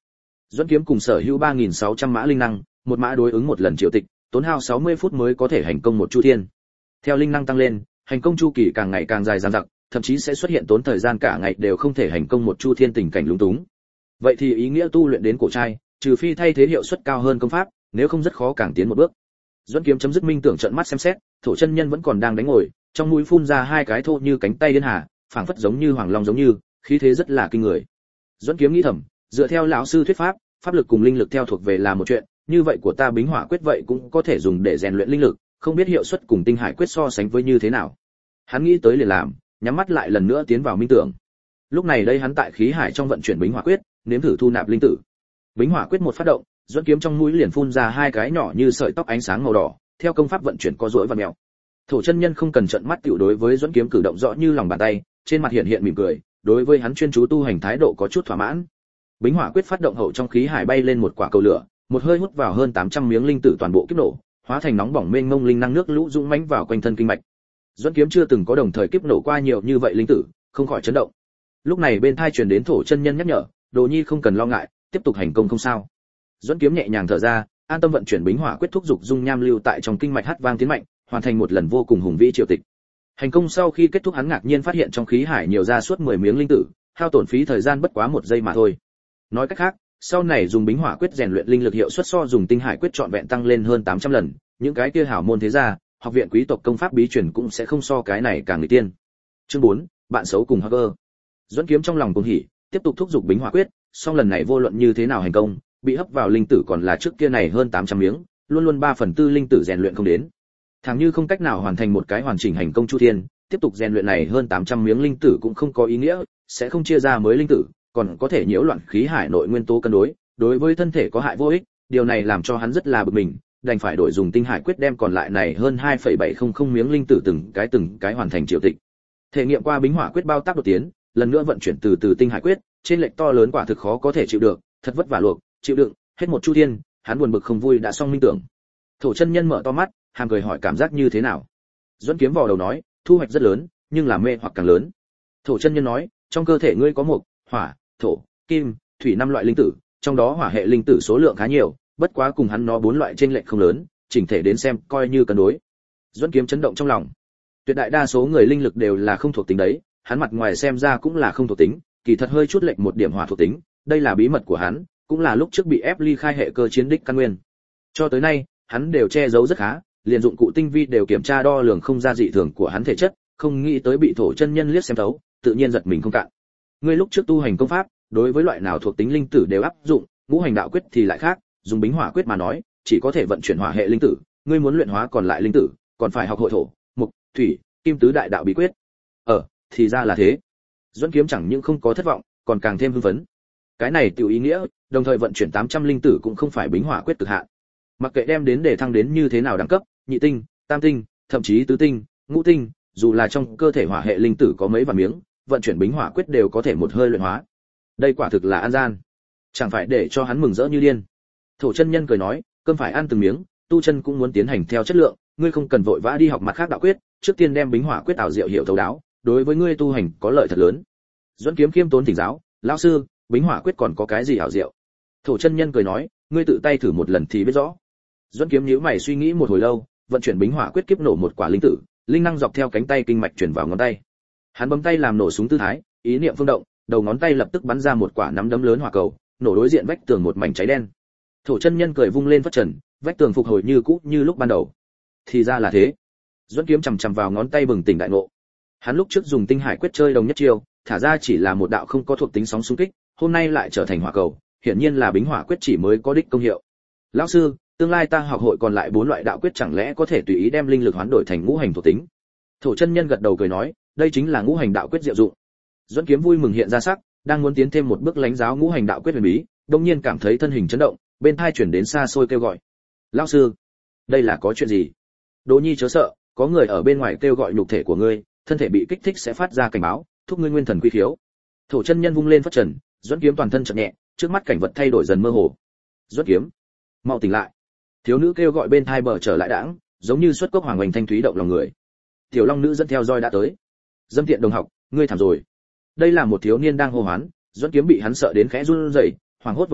Duẫn kiếm cùng sở hữu ba nghìn sáu trăm mã linh năng, một mã đối ứng một lần triệu tịch, tốn hao sáu mươi phút mới có thể hành công một chu thiên. Theo linh năng tăng lên, hành công chu kỳ càng ngày càng dài dằng dặc, thậm chí sẽ xuất hiện tốn thời gian cả ngày đều không thể hành công một chu thiên tình cảnh lúng túng. Vậy thì ý nghĩa tu luyện đến cổ trai, trừ phi thay thế hiệu suất cao hơn công pháp, nếu không rất khó càng tiến một bước. Duẫn kiếm chấm dứt minh tưởng trợn mắt xem xét, thổ chân nhân vẫn còn đang đánh ngồi, trong mũi phun ra hai cái thô như cánh tay điên hà, phảng phất giống như hoàng long giống như, khí thế rất là kinh người. Duẫn kiếm nghĩ thầm, dựa theo lão sư thuyết pháp, pháp lực cùng linh lực theo thuộc về là một chuyện, như vậy của ta Bính Hỏa quyết vậy cũng có thể dùng để rèn luyện linh lực, không biết hiệu suất cùng Tinh Hải quyết so sánh với như thế nào. Hắn nghĩ tới liền làm, nhắm mắt lại lần nữa tiến vào minh tưởng. Lúc này đây hắn tại khí hải trong vận chuyển Bính Hỏa quyết, nếm thử thu nạp linh tử. Bính Hỏa quyết một phát động, Duẫn kiếm trong mũi liền phun ra hai cái nhỏ như sợi tóc ánh sáng màu đỏ, theo công pháp vận chuyển có rỗi và mèo. Thổ chân nhân không cần trợn mắt tiểu đối với Duẫn kiếm cử động rõ như lòng bàn tay, trên mặt hiện hiện mỉm cười, đối với hắn chuyên chú tu hành thái độ có chút thỏa mãn. Bính Hỏa quyết phát động hậu trong khí hải bay lên một quả cầu lửa, một hơi hút vào hơn tám trăm miếng linh tử toàn bộ kiếp nổ, hóa thành nóng bỏng mênh mông linh năng nước lũ dũng mãnh vào quanh thân kinh mạch. Duẫn kiếm chưa từng có đồng thời kiếp nổ qua nhiều như vậy linh tử, không khỏi chấn động. Lúc này bên tai truyền đến Thổ chân nhân nhắc nhở, Đồ Nhi không cần lo ngại, tiếp tục hành công không sao. Duẫn kiếm nhẹ nhàng thở ra, an tâm vận chuyển Bính Hỏa quyết thúc dục dung nham lưu tại trong kinh mạch hát vang tiến mạnh, hoàn thành một lần vô cùng hùng vĩ triệu tịch. Hành công sau khi kết thúc hắn ngạc nhiên phát hiện trong khí hải nhiều ra suốt mười miếng linh tử, hao tổn phí thời gian bất quá một giây mà thôi. Nói cách khác, sau này dùng Bính Hỏa quyết rèn luyện linh lực hiệu suất so dùng Tinh Hải quyết trọn vẹn tăng lên hơn tám trăm lần, những cái kia hảo môn thế gia, học viện quý tộc công pháp bí truyền cũng sẽ không so cái này càng người tiên. Chương bốn, bạn xấu cùng hacker. Duẫn kiếm trong lòng cuồng hỉ, tiếp tục thúc giục Bính Hỏa quyết, song lần này vô luận như thế nào hành công, bị hấp vào linh tử còn là trước kia này hơn tám trăm miếng, luôn luôn ba phần tư linh tử rèn luyện không đến. Thẳng như không cách nào hoàn thành một cái hoàn chỉnh hành công chu thiên, tiếp tục rèn luyện này hơn tám trăm miếng linh tử cũng không có ý nghĩa, sẽ không chia ra mới linh tử, còn có thể nhiễu loạn khí hải nội nguyên tố cân đối, đối với thân thể có hại vô ích, điều này làm cho hắn rất là bực mình, đành phải đổi dùng Tinh Hải quyết đem còn lại này hơn hai phẩy bảy không không miếng linh tử từng cái từng cái hoàn thành triệu tịch. Thể nghiệm qua Bính Hỏa quyết bao tác đột tiến, lần nữa vận chuyển từ từ Tinh Hải quyết, trên lệch to lớn quả thực khó có thể chịu được, thật vất vả luộc, chịu đựng, hết một chu thiên, hắn buồn bực không vui đã xong minh tưởng. Thổ chân nhân mở to mắt, hàm cười hỏi cảm giác như thế nào. Duẫn kiếm vò đầu nói, thu hoạch rất lớn, nhưng là mê hoặc càng lớn. Thổ chân nhân nói, trong cơ thể ngươi có mộc, hỏa, thổ, kim, thủy năm loại linh tử, trong đó hỏa hệ linh tử số lượng khá nhiều, bất quá cùng hắn nó bốn loại trên lệch không lớn, chỉnh thể đến xem coi như cân đối. Duẫn kiếm chấn động trong lòng. Tuyệt đại đa số người linh lực đều là không thuộc tính đấy, hắn mặt ngoài xem ra cũng là không thuộc tính, kỳ thật hơi chút lệch một điểm hỏa thuộc tính, đây là bí mật của hắn, cũng là lúc trước bị ép ly khai hệ cơ chiến đích căn nguyên. Cho tới nay, hắn đều che giấu rất khá, liền dụng cụ tinh vi đều kiểm tra đo lường không ra dị thường của hắn thể chất, không nghĩ tới bị Thổ chân nhân liếc xem thấu, tự nhiên giật mình không cạn. Ngươi lúc trước tu hành công pháp, đối với loại nào thuộc tính linh tử đều áp dụng, ngũ hành đạo quyết thì lại khác, dùng Bính Hỏa quyết mà nói, chỉ có thể vận chuyển hỏa hệ linh tử, ngươi muốn luyện hóa còn lại linh tử, còn phải học hội thổ, mộc, thủy, kim tứ đại đạo bí quyết. Ờ, thì ra là thế. Duẫn kiếm chẳng những không có thất vọng, còn càng thêm hưng phấn. Cái này tiểu ý nghĩa, đồng thời vận chuyển tám trăm linh tử cũng không phải Bính Hỏa quyết cực hạn. Mặc kệ đem đến để thăng đến như thế nào đẳng cấp, nhị tinh, tam tinh, thậm chí tứ tinh, ngũ tinh, dù là trong cơ thể hỏa hệ linh tử có mấy vạn miếng, vận chuyển Bính Hỏa quyết đều có thể một hơi luyện hóa. Đây quả thực là an gian, chẳng phải để cho hắn mừng rỡ như điên. Thổ chân nhân cười nói, cơm phải ăn từng miếng, tu chân cũng muốn tiến hành theo chất lượng, ngươi không cần vội vã đi học mặt khác đạo quyết, trước tiên đem Bính Hỏa quyết ảo diệu hiểu thấu đáo, đối với ngươi tu hành có lợi thật lớn. Duẫn kiếm khiêm tốn thỉnh giáo, lão sư, Bính Hỏa quyết còn có cái gì ảo diệu? Thổ chân nhân cười nói, ngươi tự tay thử một lần thì biết rõ. Duẫn kiếm nhíu mày suy nghĩ một hồi lâu, vận chuyển Bính Hỏa quyết kiếp nổ một quả linh tử, linh năng dọc theo cánh tay kinh mạch truyền vào ngón tay. Hắn bấm tay làm nổ súng tư thái, ý niệm phương động, đầu ngón tay lập tức bắn ra một quả nắm đấm lớn hỏa cầu, nổ đối diện vách tường một mảnh cháy đen. Thổ chân nhân cười vung lên phất trần, vách tường phục hồi như cũ như lúc ban đầu. Thì ra là thế. Duẫn kiếm chằm chằm vào ngón tay bừng tỉnh đại ngộ. Hắn lúc trước dùng Tinh Hải quyết chơi đồng nhất chiêu, thả ra chỉ là một đạo không có thuộc tính sóng xung kích, hôm nay lại trở thành hỏa cầu, hiển nhiên là Bính Hỏa quyết chỉ mới có đích công hiệu. Lão sư, tương lai ta học hội còn lại bốn loại đạo quyết chẳng lẽ có thể tùy ý đem linh lực hoán đổi thành ngũ hành thuộc tính? Thổ chân nhân gật đầu cười nói, đây chính là ngũ hành đạo quyết diệu dụng. Duẫn kiếm vui mừng hiện ra sắc, đang muốn tiến thêm một bước lãnh giáo ngũ hành đạo quyết huyền bí, đột nhiên cảm thấy thân hình chấn động, bên tai truyền đến xa xôi kêu gọi. Lão sư, đây là có chuyện gì? Đỗ Nhi chớ sợ, có người ở bên ngoài kêu gọi nhục thể của ngươi, thân thể bị kích thích sẽ phát ra cảnh báo, thúc ngươi nguyên thần quy khiếu. Thổ chân nhân vung lên phất trần, Duẫn kiếm toàn thân chợt nhẹ, trước mắt cảnh vật thay đổi dần mơ hồ. Duẫn kiếm, mau tỉnh lại! Thiếu nữ kêu gọi bên tai bờ trở lại đãng, giống như xuất cốc hoàng hoành thanh thúy động lòng người. Tiểu Long nữ dẫn theo roi đã tới. Dâm tiện đồng học, ngươi thảm rồi. Đây là một thiếu niên đang hô hoán, Duẫn kiếm bị hắn sợ đến khẽ run rẩy, hoảng hốt vội nói,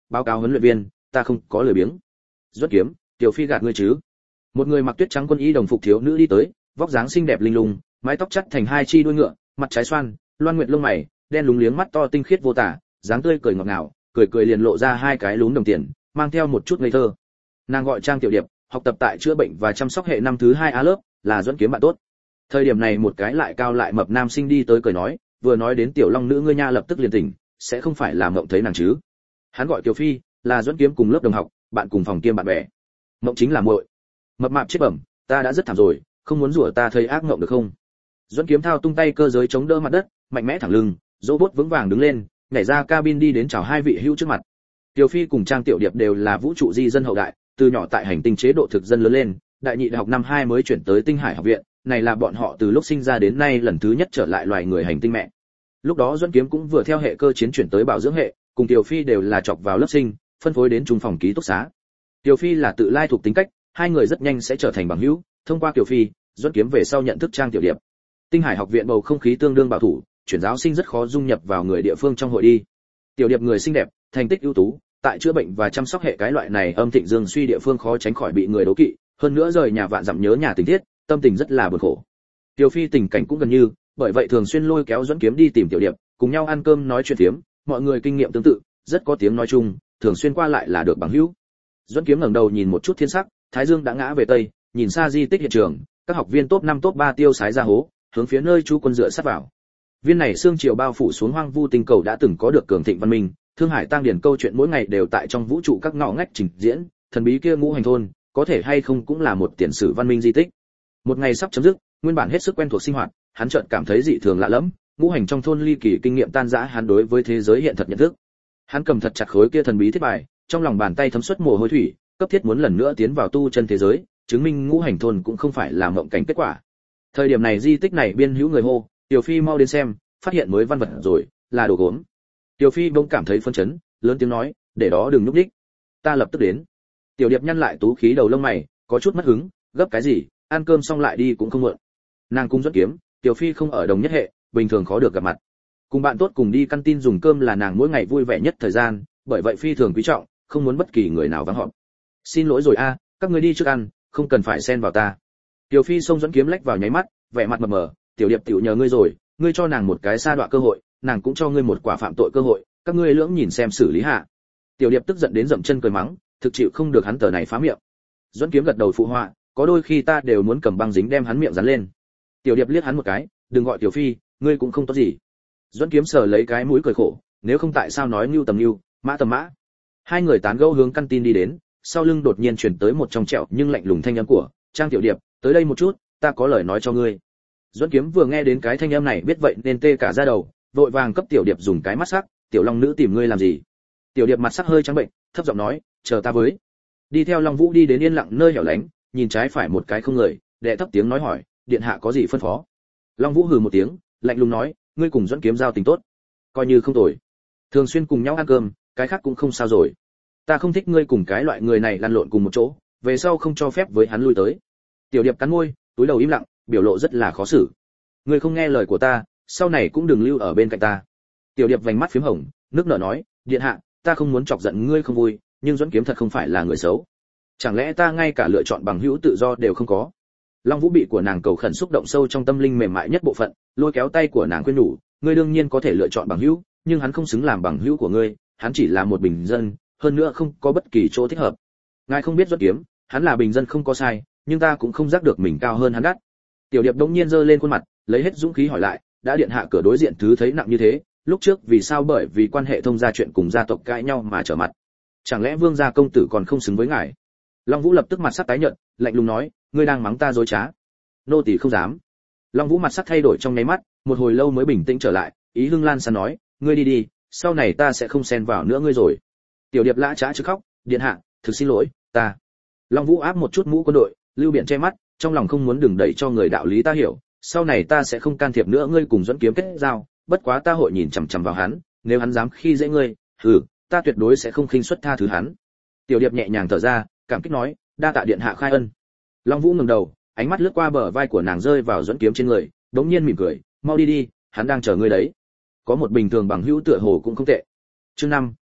báo cáo huấn luyện viên, ta không có lười biếng. Duẫn Kiếm, Tiểu Phi gạt ngươi chứ? Một người mặc tuyết trắng quân y đồng phục thiếu nữ đi tới, vóc dáng xinh đẹp linh lung, mái tóc chắt thành hai chi đuôi ngựa, mặt trái xoan, loan nguyệt lông mày, đen lúng liếng mắt to tinh khiết vô tả, dáng tươi cười ngọt ngào, cười cười liền lộ ra hai cái lún đồng tiền, mang theo một chút ngây thơ. Nàng gọi Trang Tiểu Điệp, học tập tại chữa bệnh và chăm sóc hệ năm thứ hai A lớp, là Duẫn Kiếm bạn tốt. Thời điểm này một cái lại cao lại mập nam sinh đi tới cười nói, vừa nói đến Tiểu Long nữ ngươi nha lập tức liền tỉnh, sẽ không phải là mộng thấy nàng chứ? Hắn gọi Tiểu Phi, là Duẫn Kiếm cùng lớp đồng học, bạn cùng phòng kiêm bạn bè. Mộng chính là muội. Mập mạp chết bẩm, ta đã rất thảm rồi, không muốn rủa ta thấy ác mộng được không? Duẫn Kiếm thao tung tay cơ giới chống đỡ mặt đất, mạnh mẽ thẳng lưng, dỗ bốt vững vàng đứng lên, nhảy ra cabin đi đến chào hai vị hữu trước mặt. Tiểu Phi cùng Trang Tiểu Điệp đều là vũ trụ di dân hậu đại, từ nhỏ tại hành tinh chế độ thực dân lớn lên, đại nhị đại học năm hai mới chuyển tới Tinh Hải học viện, này là bọn họ từ lúc sinh ra đến nay lần thứ nhất trở lại loài người hành tinh mẹ. Lúc đó Duẫn Kiếm cũng vừa theo hệ cơ chiến chuyển tới bảo dưỡng hệ, cùng Tiểu Phi đều là chọc vào lớp sinh, phân phối đến trung phòng ký túc xá. Tiểu Phi là tự lai thuộc tính cách, hai người rất nhanh sẽ trở thành bằng hữu, thông qua Tiểu Phi, Duẫn Kiếm về sau nhận thức Trang Tiểu Điệp. Tinh Hải học viện bầu không khí tương đương bảo thủ, chuyển giáo sinh rất khó dung nhập vào người địa phương trong hội đi. Tiểu Điệp người xinh đẹp, thành tích ưu tú, tại chữa bệnh và chăm sóc hệ cái loại này âm thịnh dương suy địa phương khó tránh khỏi bị người đố kỵ, hơn nữa rời nhà vạn dặm nhớ nhà tình thiết, tâm tình rất là buồn khổ. Tiểu Phi tình cảnh cũng gần như, bởi vậy thường xuyên lôi kéo Duẫn Kiếm đi tìm Tiểu Điệp, cùng nhau ăn cơm nói chuyện phiếm, mọi người kinh nghiệm tương tự, rất có tiếng nói chung, thường xuyên qua lại là được bằng hữu. Duẫn Kiếm ngẩng đầu nhìn một chút thiên sắc, thái dương đã ngã về tây, nhìn xa di tích hiện trường, các học viên top năm top ba tiêu sái ra hố, hướng phía nơi chú quân dựa sát vào. Viên này xương triều bao phủ xuống hoang vu tinh cầu đã từng có được cường thịnh văn minh, Thương Hải Tăng Điển câu chuyện mỗi ngày đều tại trong vũ trụ các ngõ ngách trình diễn, thần bí kia ngũ hành thôn, có thể hay không cũng là một tiền sử văn minh di tích. Một ngày sắp chấm dứt, nguyên bản hết sức quen thuộc sinh hoạt, hắn chợt cảm thấy dị thường lạ lẫm, ngũ hành trong thôn ly kỳ kinh nghiệm tan rã hắn đối với thế giới hiện thật nhận thức. Hắn cầm thật chặt khối kia thần bí thiết bài, trong lòng bàn tay thấm xuất mồ hôi thủy, cấp thiết muốn lần nữa tiến vào tu chân thế giới, chứng minh ngũ hành thôn cũng không phải là mộng cảnh kết quả. Thời điểm này di tích này biên hữu người hô, Tiểu Phi mau đến xem, phát hiện mới văn vật rồi, là đồ gốm. Tiểu Phi bỗng cảm thấy phân chấn, lớn tiếng nói, để đó đừng núp đích, ta lập tức đến. Tiểu Điệp nhăn lại tú khí đầu lông mày, có chút mất hứng, gấp cái gì, ăn cơm xong lại đi cũng không muộn. Nàng cung Duẫn Kiếm, Tiểu Phi không ở đồng nhất hệ, bình thường khó được gặp mặt. Cùng bạn tốt cùng đi căn tin dùng cơm là nàng mỗi ngày vui vẻ nhất thời gian, bởi vậy phi thường quý trọng, không muốn bất kỳ người nào vắng họp. Xin lỗi rồi a, các người đi trước ăn, không cần phải xen vào ta. Tiểu Phi xông Duẫn Kiếm lách vào nháy mắt, vẻ mặt mập mờ, Tiểu Điệp tiểu nhờ ngươi rồi, ngươi cho nàng một cái sa đọa cơ hội, nàng cũng cho ngươi một quả phạm tội cơ hội, các ngươi lưỡng nhìn xem xử lý hạ. Tiểu Điệp tức giận đến dậm chân cười mắng, thực chịu không được hắn tờ này phá miệng. Duẫn Kiếm gật đầu phụ họa, có đôi khi ta đều muốn cầm băng dính đem hắn miệng dán lên. Tiểu Điệp liếc hắn một cái, đừng gọi Tiểu Phi, ngươi cũng không tốt gì. Duẫn Kiếm sờ lấy cái mũi cười khổ, nếu không tại sao nói nưu tầm nưu, mã tầm mã. Hai người tán gẫu hướng căn tin đi đến, sau lưng đột nhiên truyền tới một trong trẻo nhưng lạnh lùng thanh âm của Trang Tiểu Điệp, tới đây một chút, ta có lời nói cho ngươi. Duẫn Kiếm vừa nghe đến cái thanh âm này biết vậy nên tê cả da đầu, vội vàng cấp Tiểu Điệp dùng cái mắt sắc, Tiểu Long nữ tìm ngươi làm gì? Tiểu Điệp mặt sắc hơi trắng bệnh, thấp giọng nói, chờ ta với. Đi theo Long Vũ đi đến yên lặng nơi hẻo lánh, nhìn trái phải một cái không người, đệ thấp tiếng nói hỏi, điện hạ có gì phân phó? Long Vũ hừ một tiếng, lạnh lùng nói, ngươi cùng Duẫn Kiếm giao tình tốt, coi như không tồi, thường xuyên cùng nhau ăn cơm, cái khác cũng không sao rồi. Ta không thích ngươi cùng cái loại người này lăn lộn cùng một chỗ, về sau không cho phép với hắn lui tới. Tiểu Điệp cắn môi, túi đầu im lặng, biểu lộ rất là khó xử. Ngươi không nghe lời của ta, sau này cũng đừng lưu ở bên cạnh ta. Tiểu Điệp vành mắt phím hồng, nước nở nói, điện hạ, ta không muốn chọc giận ngươi không vui, nhưng Duẫn Kiếm thật không phải là người xấu. Chẳng lẽ ta ngay cả lựa chọn bằng hữu tự do đều không có? Long Vũ bị của nàng cầu khẩn xúc động sâu trong tâm linh mềm mại nhất bộ phận, lôi kéo tay của nàng khuyên nhủ, ngươi đương nhiên có thể lựa chọn bằng hữu, nhưng hắn không xứng làm bằng hữu của ngươi, hắn chỉ là một bình dân, hơn nữa không có bất kỳ chỗ thích hợp. Ngài không biết Duẫn Kiếm, hắn là bình dân không có sai, nhưng ta cũng không giác được mình cao hơn hắn đắt. Tiểu Điệp đống nhiên giơ lên khuôn mặt, lấy hết dũng khí hỏi lại, đã điện hạ cửa đối diện thứ thấy nặng như thế, lúc trước vì sao bởi vì quan hệ thông gia chuyện cùng gia tộc cãi nhau mà trở mặt? Chẳng lẽ Vương gia công tử còn không xứng với ngài? Long Vũ lập tức mặt sắc tái nhợt, lạnh lùng nói, ngươi đang mắng ta dối trá. Nô tỳ không dám. Long Vũ mặt sắc thay đổi trong nháy mắt, một hồi lâu mới bình tĩnh trở lại, ý hưng lan san nói, ngươi đi đi, sau này ta sẽ không xen vào nữa ngươi rồi. Tiểu Điệp lã chã chứ khóc, điện hạ, thực xin lỗi, ta. Long Vũ áp một chút mũ quân đội, lưu biển che mắt, trong lòng không muốn đừng đẩy cho người đạo lý ta hiểu, sau này ta sẽ không can thiệp nữa ngươi cùng Duẫn Kiếm kết giao, bất quá ta hội nhìn chằm chằm vào hắn, nếu hắn dám khi dễ ngươi, hừ, ta tuyệt đối sẽ không khinh suất tha thứ hắn. Tiểu Điệp nhẹ nhàng thở ra, cảm kích nói, đa tạ điện hạ khai ân. Long Vũ ngẩng đầu, ánh mắt lướt qua bờ vai của nàng rơi vào Duẫn Kiếm trên người, đống nhiên mỉm cười, mau đi đi, hắn đang chờ ngươi đấy. Có một bình thường bằng hữu tựa hồ cũng không tệ. Chương năm,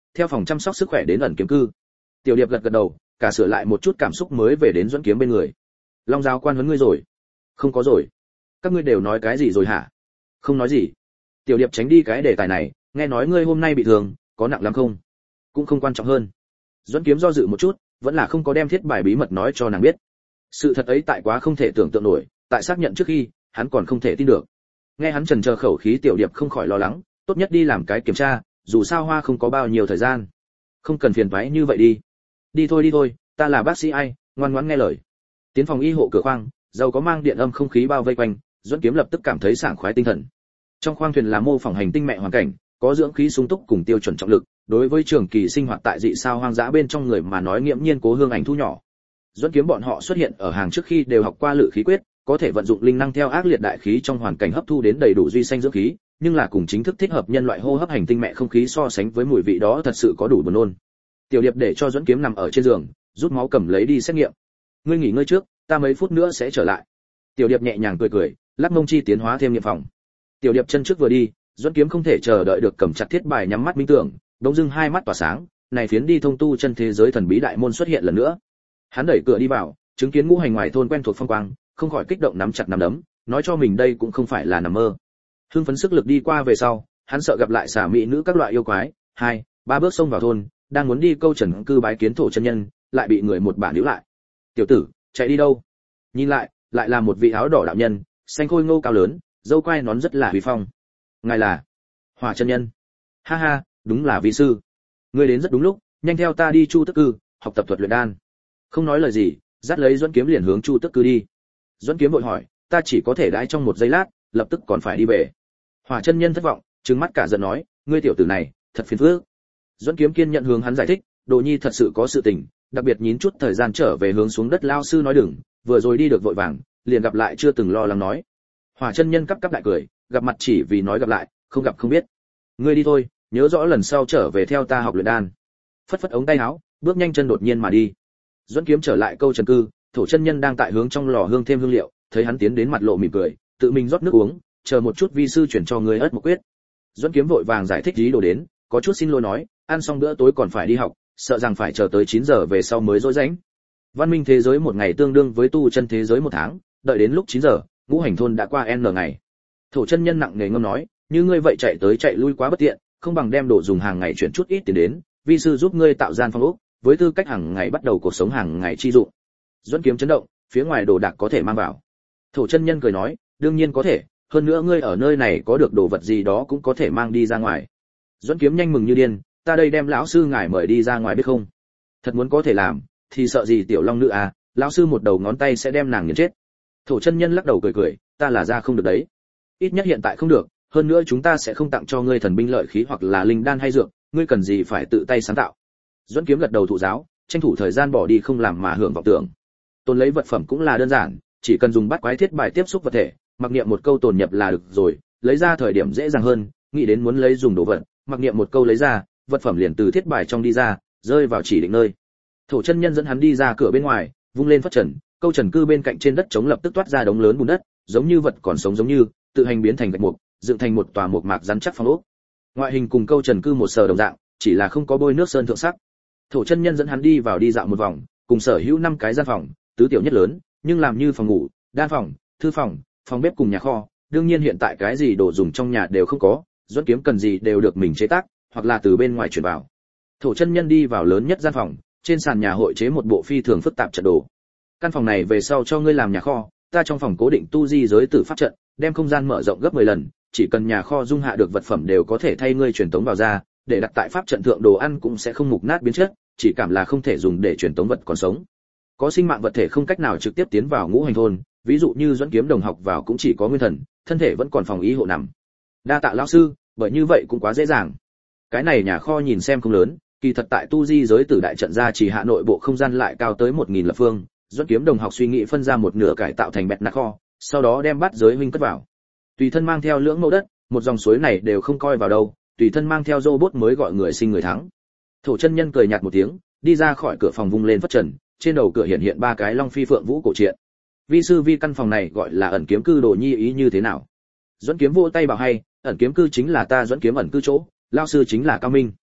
theo phòng chăm sóc sức khỏe đến ẩn kiếm cư. Tiểu Điệp gật gật đầu, cả sửa lại một chút cảm xúc mới về đến Duẫn Kiếm bên người. Long giáo quan huấn ngươi rồi? Không có rồi. Các ngươi đều nói cái gì rồi hả? Không nói gì. Tiểu Điệp tránh đi cái đề tài này, nghe nói ngươi hôm nay bị thương, có nặng lắm không? Cũng không quan trọng hơn. Duẫn Kiếm do dự một chút, vẫn là không có đem thiết bài bí mật nói cho nàng biết. Sự thật ấy tại quá không thể tưởng tượng nổi, tại xác nhận trước khi, hắn còn không thể tin được. Nghe hắn trần chờ khẩu khí, Tiểu Điệp không khỏi lo lắng, tốt nhất đi làm cái kiểm tra, dù sao Hoa không có bao nhiêu thời gian. Không cần phiền toái như vậy đi. Đi thôi đi thôi, ta là bác sĩ ai, ngoan ngoãn nghe lời. Tiến phòng y hộ cửa khoang, dầu có mang điện âm không khí bao vây quanh, Duẫn Kiếm lập tức cảm thấy sảng khoái tinh thần. Trong khoang thuyền là mô phỏng hành tinh mẹ hoàn cảnh, có dưỡng khí sung túc cùng tiêu chuẩn trọng lực, đối với trường kỳ sinh hoạt tại dị sao hoang dã bên trong người mà nói nghiễm nhiên cố hương ảnh thu nhỏ. Duẫn Kiếm bọn họ xuất hiện ở hàng trước khi đều học qua lự khí quyết, có thể vận dụng linh năng theo ác liệt đại khí trong hoàn cảnh hấp thu đến đầy đủ duy xanh dưỡng khí, nhưng là cùng chính thức thích hợp nhân loại hô hấp hành tinh mẹ không khí so sánh với mùi vị đó thật sự có đủ buồn nôn. Tiểu Điệp để cho Duẫn Kiếm nằm ở trên giường, rút máu cầm lấy đi xét nghiệm. Ngươi nghỉ ngơi trước, ta mấy phút nữa sẽ trở lại. Tiểu Điệp nhẹ nhàng cười cười, lắc mông chi tiến hóa thêm nghiệm phòng. Tiểu Điệp chân trước vừa đi, Duẫn Kiếm không thể chờ đợi được cầm chặt thiết bài nhắm mắt minh tưởng, đống dưng hai mắt tỏa sáng, này phiến đi thông tu chân thế giới thần bí đại môn xuất hiện lần nữa. Hắn đẩy cửa đi vào, chứng kiến ngũ hành ngoài thôn quen thuộc phong quang, không khỏi kích động nắm chặt nắm đấm, nói cho mình đây cũng không phải là nằm mơ. Hưng phấn sức lực đi qua về sau, hắn sợ gặp lại xả mỹ nữ các loại yêu quái, hai, ba bước xông vào thôn, đang muốn đi câu trần cư bái kiến thổ chân nhân, lại bị người một bản níu lại. Tiểu tử, chạy đi đâu? Nhìn lại, lại là một vị áo đỏ đạo nhân, xanh khôi ngô cao lớn, dâu quai nón rất là huy phong. Ngài là Hỏa chân nhân? Ha ha, đúng là vi sư. Ngươi đến rất đúng lúc, nhanh theo ta đi Chu Tức Cư, học tập thuật luyện đan. Không nói lời gì, dắt lấy Duẫn Kiếm liền hướng Chu Tức Cư đi. Duẫn Kiếm vội hỏi, ta chỉ có thể đãi trong một giây lát, lập tức còn phải đi về. Hỏa chân nhân thất vọng, trừng mắt cả giận nói, ngươi tiểu tử này, thật phiền phức. Duẫn Kiếm kiên nhận hướng hắn giải thích, Đồ Nhi thật sự có sự tình, đặc biệt nhín chút thời gian trở về hướng xuống đất lao sư nói đừng, vừa rồi đi được vội vàng, liền gặp lại chưa từng lo lắng nói. Hỏa chân nhân cắp cắp đại cười, gặp mặt chỉ vì nói gặp lại, không gặp không biết. Ngươi đi thôi, nhớ rõ lần sau trở về theo ta học luyện đan. Phất phất ống tay áo, bước nhanh chân đột nhiên mà đi. Duẫn Kiếm trở lại câu trần cư, thổ chân nhân đang tại hướng trong lò hương thêm hương liệu, thấy hắn tiến đến mặt lộ mỉm cười, tự mình rót nước uống, chờ một chút vi sư chuyển cho người ớt một quyết. Duẫn Kiếm vội vàng giải thích ý đồ đến, có chút xin lỗi nói, ăn xong bữa tối còn phải đi học, sợ rằng phải chờ tới chín giờ về sau mới rỗi rảnh. Văn minh thế giới một ngày tương đương với tu chân thế giới một tháng, đợi đến lúc chín giờ, ngũ hành thôn đã qua n ngày. Thổ chân nhân nặng nề ngâm nói, như ngươi vậy chạy tới chạy lui quá bất tiện, không bằng đem đồ dùng hàng ngày chuyển chút ít tiền đến, vi sư giúp ngươi tạo gian phong ốc, với tư cách hàng ngày bắt đầu cuộc sống hàng ngày chi dụng. Duẫn Kiếm chấn động, phía ngoài đồ đạc có thể mang vào. Thổ chân nhân cười nói, đương nhiên có thể, hơn nữa ngươi ở nơi này có được đồ vật gì đó cũng có thể mang đi ra ngoài. Duẫn Kiếm nhanh mừng như điên, ta đây đem lão sư ngài mời đi ra ngoài biết không? Thật muốn có thể làm, thì sợ gì tiểu long nữ à, lão sư một đầu ngón tay sẽ đem nàng nghiền chết. Thổ chân nhân lắc đầu cười cười, ta là ra không được đấy. Ít nhất hiện tại không được, hơn nữa chúng ta sẽ không tặng cho ngươi thần binh lợi khí hoặc là linh đan hay dược, ngươi cần gì phải tự tay sáng tạo. Duẫn Kiếm gật đầu thụ giáo, tranh thủ thời gian bỏ đi không làm mà hưởng vọng tưởng. Tồn lấy vật phẩm cũng là đơn giản, chỉ cần dùng bắt quái thiết bài tiếp xúc vật thể, mặc niệm một câu tồn nhập là được rồi, lấy ra thời điểm dễ dàng hơn, nghĩ đến muốn lấy dùng đồ vật, mặc niệm một câu lấy ra, vật phẩm liền từ thiết bài trong đi ra, rơi vào chỉ định nơi. Thổ chân nhân dẫn hắn đi ra cửa bên ngoài, vung lên phất trần, câu trần cư bên cạnh trên đất trống lập tức toát ra đống lớn bùn đất, giống như vật còn sống giống như, tự hành biến thành gạch mục, dựng thành một tòa mục mạc rắn chắc phong ốc. Ngoại hình cùng câu trần cư một sờ đồng dạng, chỉ là không có bôi nước sơn thượng sắc. Thổ chân nhân dẫn hắn đi vào đi dạo một vòng, cùng sở hữu năm cái gian phòng, tứ tiểu nhất lớn, nhưng làm như phòng ngủ, đan phòng, thư phòng, phòng bếp cùng nhà kho, đương nhiên hiện tại cái gì đồ dùng trong nhà đều không có, Duẫn Kiếm cần gì đều được mình chế tác, hoặc là từ bên ngoài chuyển vào. Thổ chân nhân đi vào lớn nhất gian phòng, trên sàn nhà hội chế một bộ phi thường phức tạp trận đồ. Căn phòng này về sau cho ngươi làm nhà kho, ta trong phòng cố định tu di giới tử pháp trận, đem không gian mở rộng gấp mười lần, chỉ cần nhà kho dung hạ được vật phẩm đều có thể thay ngươi truyền tống vào ra, để đặt tại pháp trận thượng đồ ăn cũng sẽ không mục nát biến chất, chỉ cảm là không thể dùng để truyền tống vật còn sống. Có sinh mạng vật thể không cách nào trực tiếp tiến vào ngũ hành thôn, ví dụ như Duẫn Kiếm đồng học vào cũng chỉ có nguyên thần, thân thể vẫn còn phòng ý hộ nằm. Đa tạ lão sư, bởi như vậy cũng quá dễ dàng. Cái này nhà kho nhìn xem không lớn, kỳ thật tại tu di giới tử đại trận ra chỉ hạ nội bộ không gian lại cao tới một nghìn lập phương. Duẫn Kiếm đồng học suy nghĩ phân ra một nửa cải tạo thành bẹt nạc kho, sau đó đem bát giới huynh cất vào. Tùy thân mang theo lưỡng mẫu đất, một dòng suối này đều không coi vào đâu, tùy thân mang theo robot mới gọi người sinh người thắng. Thổ chân nhân cười nhạt một tiếng, đi ra khỏi cửa phòng vung lên phất trần, trên đầu cửa hiện hiện ba cái long phi phượng vũ cổ truyện. Vi sư vi căn phòng này gọi là ẩn kiếm cư, Đồ Nhi ý như thế nào? Duẫn Kiếm vỗ tay bảo hay, ẩn kiếm cư chính là ta Duẫn Kiếm ẩn cư chỗ, lão sư chính là Cao Minh.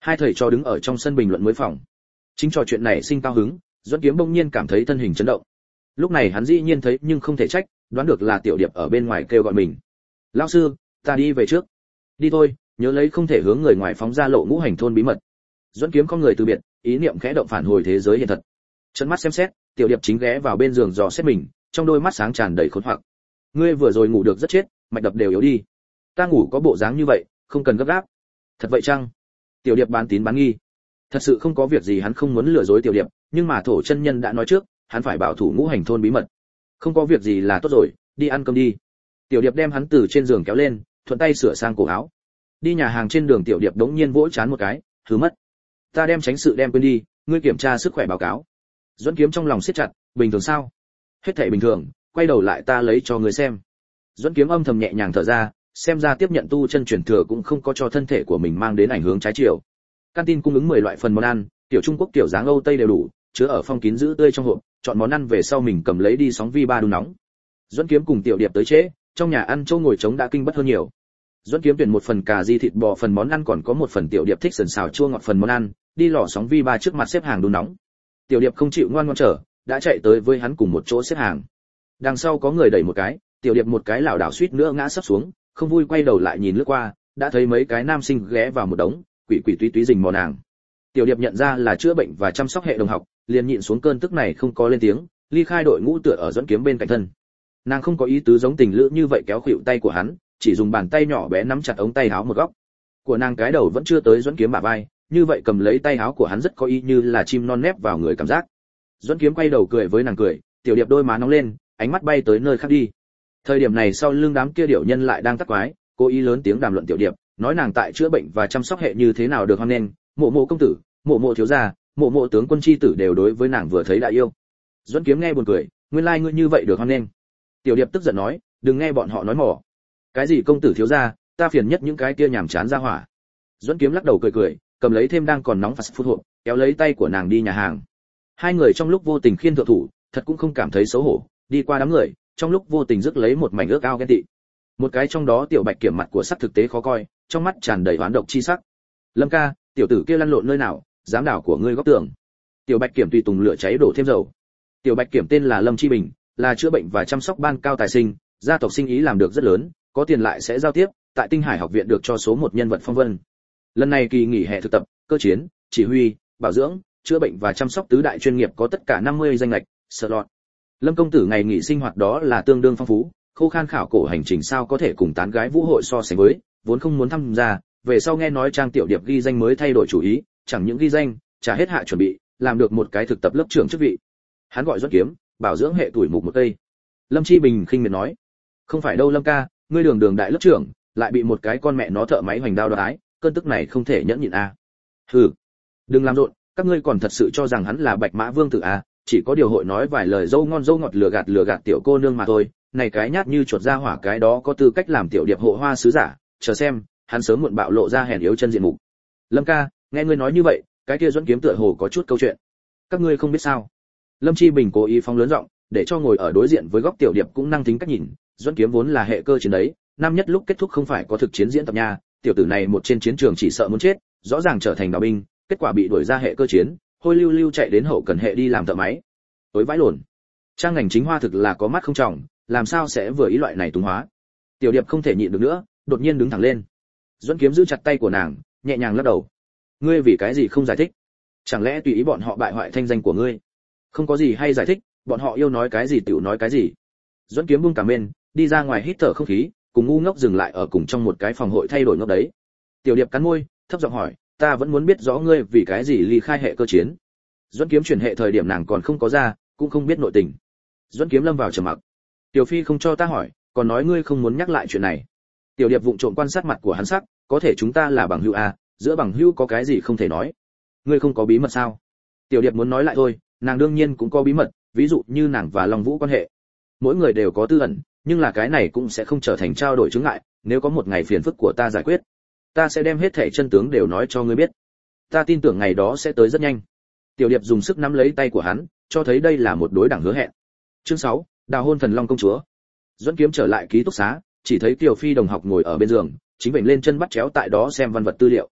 Hai thầy trò đứng ở trong sân bình luận mới phòng. Chính trò chuyện này sinh cao hứng, Duẫn Kiếm bỗng nhiên cảm thấy thân hình chấn động. Lúc này hắn dĩ nhiên thấy nhưng không thể trách, đoán được là Tiểu Điệp ở bên ngoài kêu gọi mình. "Lão sư, ta đi về trước." "Đi thôi, nhớ lấy không thể hướng người ngoài phóng ra lộ ngũ hành thôn bí mật." Duẫn Kiếm không người từ biệt, ý niệm khẽ động phản hồi thế giới hiện thật. Trợn mắt xem xét, Tiểu Điệp chính ghé vào bên giường dò xét mình, trong đôi mắt sáng tràn đầy khốn hoặc. "Ngươi vừa rồi ngủ được rất chết, mạch đập đều yếu đi. Ta ngủ có bộ dáng như vậy, không cần gấp gáp." "Thật vậy chăng?" Tiểu Điệp bán tín bán nghi. Thật sự không có việc gì, hắn không muốn lừa dối Tiểu Điệp, nhưng mà Thổ chân nhân đã nói trước, hắn phải bảo thủ ngũ hành thôn bí mật. "Không có việc gì là tốt rồi, đi ăn cơm đi." Tiểu Điệp đem hắn từ trên giường kéo lên, thuận tay sửa sang cổ áo. Đi nhà hàng trên đường, Tiểu Điệp đống nhiên vỗ chán một cái, "Thứ mất. Ta đem tránh sự đem quên đi, ngươi kiểm tra sức khỏe báo cáo." Duẫn Kiếm trong lòng siết chặt, "Bình thường sao?" "Hết thảy bình thường, quay đầu lại ta lấy cho ngươi xem." Duẫn Kiếm âm thầm nhẹ nhàng thở ra, xem ra tiếp nhận tu chân truyền thừa cũng không có cho thân thể của mình mang đến ảnh hưởng trái chiều. Canteen cung ứng mười loại phần món ăn, tiểu Trung Quốc tiểu dáng Âu Tây đều đủ, chứa ở phong kín giữ tươi trong hộp, chọn món ăn về sau mình cầm lấy đi sóng vi ba đun nóng. Duẫn Kiếm cùng Tiểu Điệp tới trễ, trong nhà ăn chỗ ngồi trống đã kinh bất hơn nhiều. Duẫn Kiếm tuyển một phần cà ri thịt bò phần món ăn, còn có một phần Tiểu Điệp thích sườn xào chua ngọt phần món ăn, đi lò sóng vi ba trước mặt xếp hàng đun nóng. Tiểu Điệp không chịu ngoan ngoãn trở, đã chạy tới với hắn cùng một chỗ xếp hàng. Đằng sau có người đẩy một cái, Tiểu Điệp một cái lảo đảo suýt nữa ngã sấp xuống, không vui quay đầu lại nhìn lướt qua, đã thấy mấy cái nam sinh ghé vào một đống, quỷ quỷ túy túy rình mò nàng. Tiểu Điệp nhận ra là chữa bệnh và chăm sóc hệ đồng học, liền nhịn xuống cơn tức này không có lên tiếng, ly khai đội ngũ tựa ở Duẫn Kiếm bên cạnh thân. Nàng không có ý tứ giống tình lữ như vậy kéo khuỷu tay của hắn, chỉ dùng bàn tay nhỏ bé nắm chặt ống tay áo một góc của nàng, cái đầu vẫn chưa tới Duẫn Kiếm bả vai, như vậy cầm lấy tay áo của hắn rất có ý như là chim non nép vào người cảm giác. Duẫn Kiếm quay đầu cười với nàng cười, Tiểu Điệp đôi má nóng lên, ánh mắt bay tới nơi khác đi. Thời điểm này sau lưng đám kia điểu nhân lại đang tắc quái, cố ý lớn tiếng đàm luận Tiểu Điệp, nói nàng tại chữa bệnh và chăm sóc hệ như thế nào được hoan nghênh, mộ mộ công tử, mộ mộ thiếu gia, mộ mộ tướng quân chi tử đều đối với nàng vừa thấy đã yêu. Duẫn Kiếm nghe buồn cười, nguyên lai like ngươi như vậy được hoan nghênh. Tiểu Điệp tức giận nói, đừng nghe bọn họ nói mỏ. Cái gì công tử thiếu gia, ta phiền nhất những cái kia nhảm chán ra hỏa. Duẫn Kiếm lắc đầu cười cười, cầm lấy thêm đang còn nóng fast food hộp, kéo lấy tay của nàng đi nhà hàng. Hai người trong lúc vô tình khiên thượng thủ, thật cũng không cảm thấy xấu hổ, đi qua đám người, trong lúc vô tình rước lấy một mảnh ước ao ghen tị. Một cái trong đó Tiểu Bạch Kiểm mặt của sắc thực tế khó coi, trong mắt tràn đầy oán độc chi sắc. Lâm ca, tiểu tử kia lăn lộn nơi nào, dám đảo của ngươi góc tường. Tiểu Bạch Kiểm tùy tùng lửa cháy đổ thêm dầu. Tiểu Bạch Kiểm tên là Lâm Chi Bình, là chữa bệnh và chăm sóc ban cao tài sinh, gia tộc sinh ý làm được rất lớn, có tiền lại sẽ giao tiếp, tại Tinh Hải học viện được cho số một nhân vật phong vân. Lần này kỳ nghỉ hè thực tập, cơ chiến, chỉ huy, bảo dưỡng, chữa bệnh và chăm sóc tứ đại chuyên nghiệp có tất cả năm mươi danh lệch, slot. Lâm công tử ngày nghỉ sinh hoạt đó là tương đương phong phú, khô khan khảo cổ hành trình sao có thể cùng tán gái vũ hội so sánh với, vốn không muốn tham gia, về sau nghe nói Trang Tiểu Điệp ghi danh mới thay đổi chủ ý, chẳng những ghi danh, trả hết hạ chuẩn bị, làm được một cái thực tập lớp trưởng chức vị. Hắn gọi Duẫn Kiếm, bảo dưỡng hệ tuổi mục một cây. Lâm Chi Bình khinh miệt nói, không phải đâu Lâm ca, ngươi đường đường đại lớp trưởng, lại bị một cái con mẹ nó thợ máy hoành đao đoái, cơn tức này không thể nhẫn nhịn a. À. Hừ, đừng làm rộn, các ngươi còn thật sự cho rằng hắn là Bạch Mã Vương tử à, chỉ có điều hội nói vài lời dâu ngon dâu ngọt lừa gạt lừa gạt tiểu cô nương mà thôi, này cái nhát như chuột ra hỏa cái đó có tư cách làm Tiểu Điệp hộ hoa sứ giả, chờ xem, hắn sớm muộn bạo lộ ra hèn yếu chân diện mục. Lâm ca, nghe ngươi nói như vậy, cái kia Duẫn Kiếm tựa hồ có chút câu chuyện. Các ngươi không biết sao? Lâm Chi Bình cố ý phóng lớn giọng, để cho ngồi ở đối diện với góc Tiểu Điệp cũng năng tính cách nhìn, Duẫn Kiếm vốn là hệ cơ chiến đấy, năm nhất lúc kết thúc không phải có thực chiến diễn tập nha, tiểu tử này một trên chiến trường chỉ sợ muốn chết, rõ ràng trở thành đạo binh, kết quả bị đuổi ra hệ cơ chiến, hôi lưu lưu chạy đến hậu cần hệ đi làm thợ máy. Tối vãi lồn. Trang ngành chính hoa thực là có mắt không trọng, làm sao sẽ vừa ý loại này túng hóa. Tiểu Điệp không thể nhịn được nữa, đột nhiên đứng thẳng lên. Duẫn Kiếm giữ chặt tay của nàng, nhẹ nhàng lắc đầu. Ngươi vì cái gì không giải thích? Chẳng lẽ tùy ý bọn họ bại hoại thanh danh của ngươi? Không có gì hay giải thích, bọn họ yêu nói cái gì tiểu nói cái gì. Duẫn Kiếm buông cả men, đi ra ngoài hít thở không khí, cùng ngu ngốc dừng lại ở cùng trong một cái phòng hội thay đổi ngốc đấy. Tiểu Điệp cắn môi, thấp giọng hỏi, ta vẫn muốn biết rõ ngươi vì cái gì ly khai hệ cơ chiến. Duẫn Kiếm chuyển hệ thời điểm nàng còn không có ra, cũng không biết nội tình. Duẫn Kiếm lâm vào trầm mặc. Tiểu Phi không cho ta hỏi, còn nói ngươi không muốn nhắc lại chuyện này. Tiểu Điệp vụng trộm quan sát mặt của hắn sắc, có thể chúng ta là bằng hữu à, giữa bằng hữu có cái gì không thể nói. Ngươi không có bí mật sao? Tiểu Điệp muốn nói lại thôi, nàng đương nhiên cũng có bí mật, ví dụ như nàng và Long Vũ quan hệ. Mỗi người đều có tư ẩn, nhưng là cái này cũng sẽ không trở thành trao đổi chướng ngại, nếu có một ngày phiền phức của ta giải quyết, ta sẽ đem hết thảy chân tướng đều nói cho ngươi biết. Ta tin tưởng ngày đó sẽ tới rất nhanh. Tiểu Điệp dùng sức nắm lấy tay của hắn, cho thấy đây là một đối đẳng hứa hẹn. Chương sáu, đào hôn thần long công chúa. Duẫn Kiếm trở lại ký túc xá, chỉ thấy Kiều Phi đồng học ngồi ở bên giường, chính vểnh lên chân bắt chéo tại đó xem văn vật tư liệu.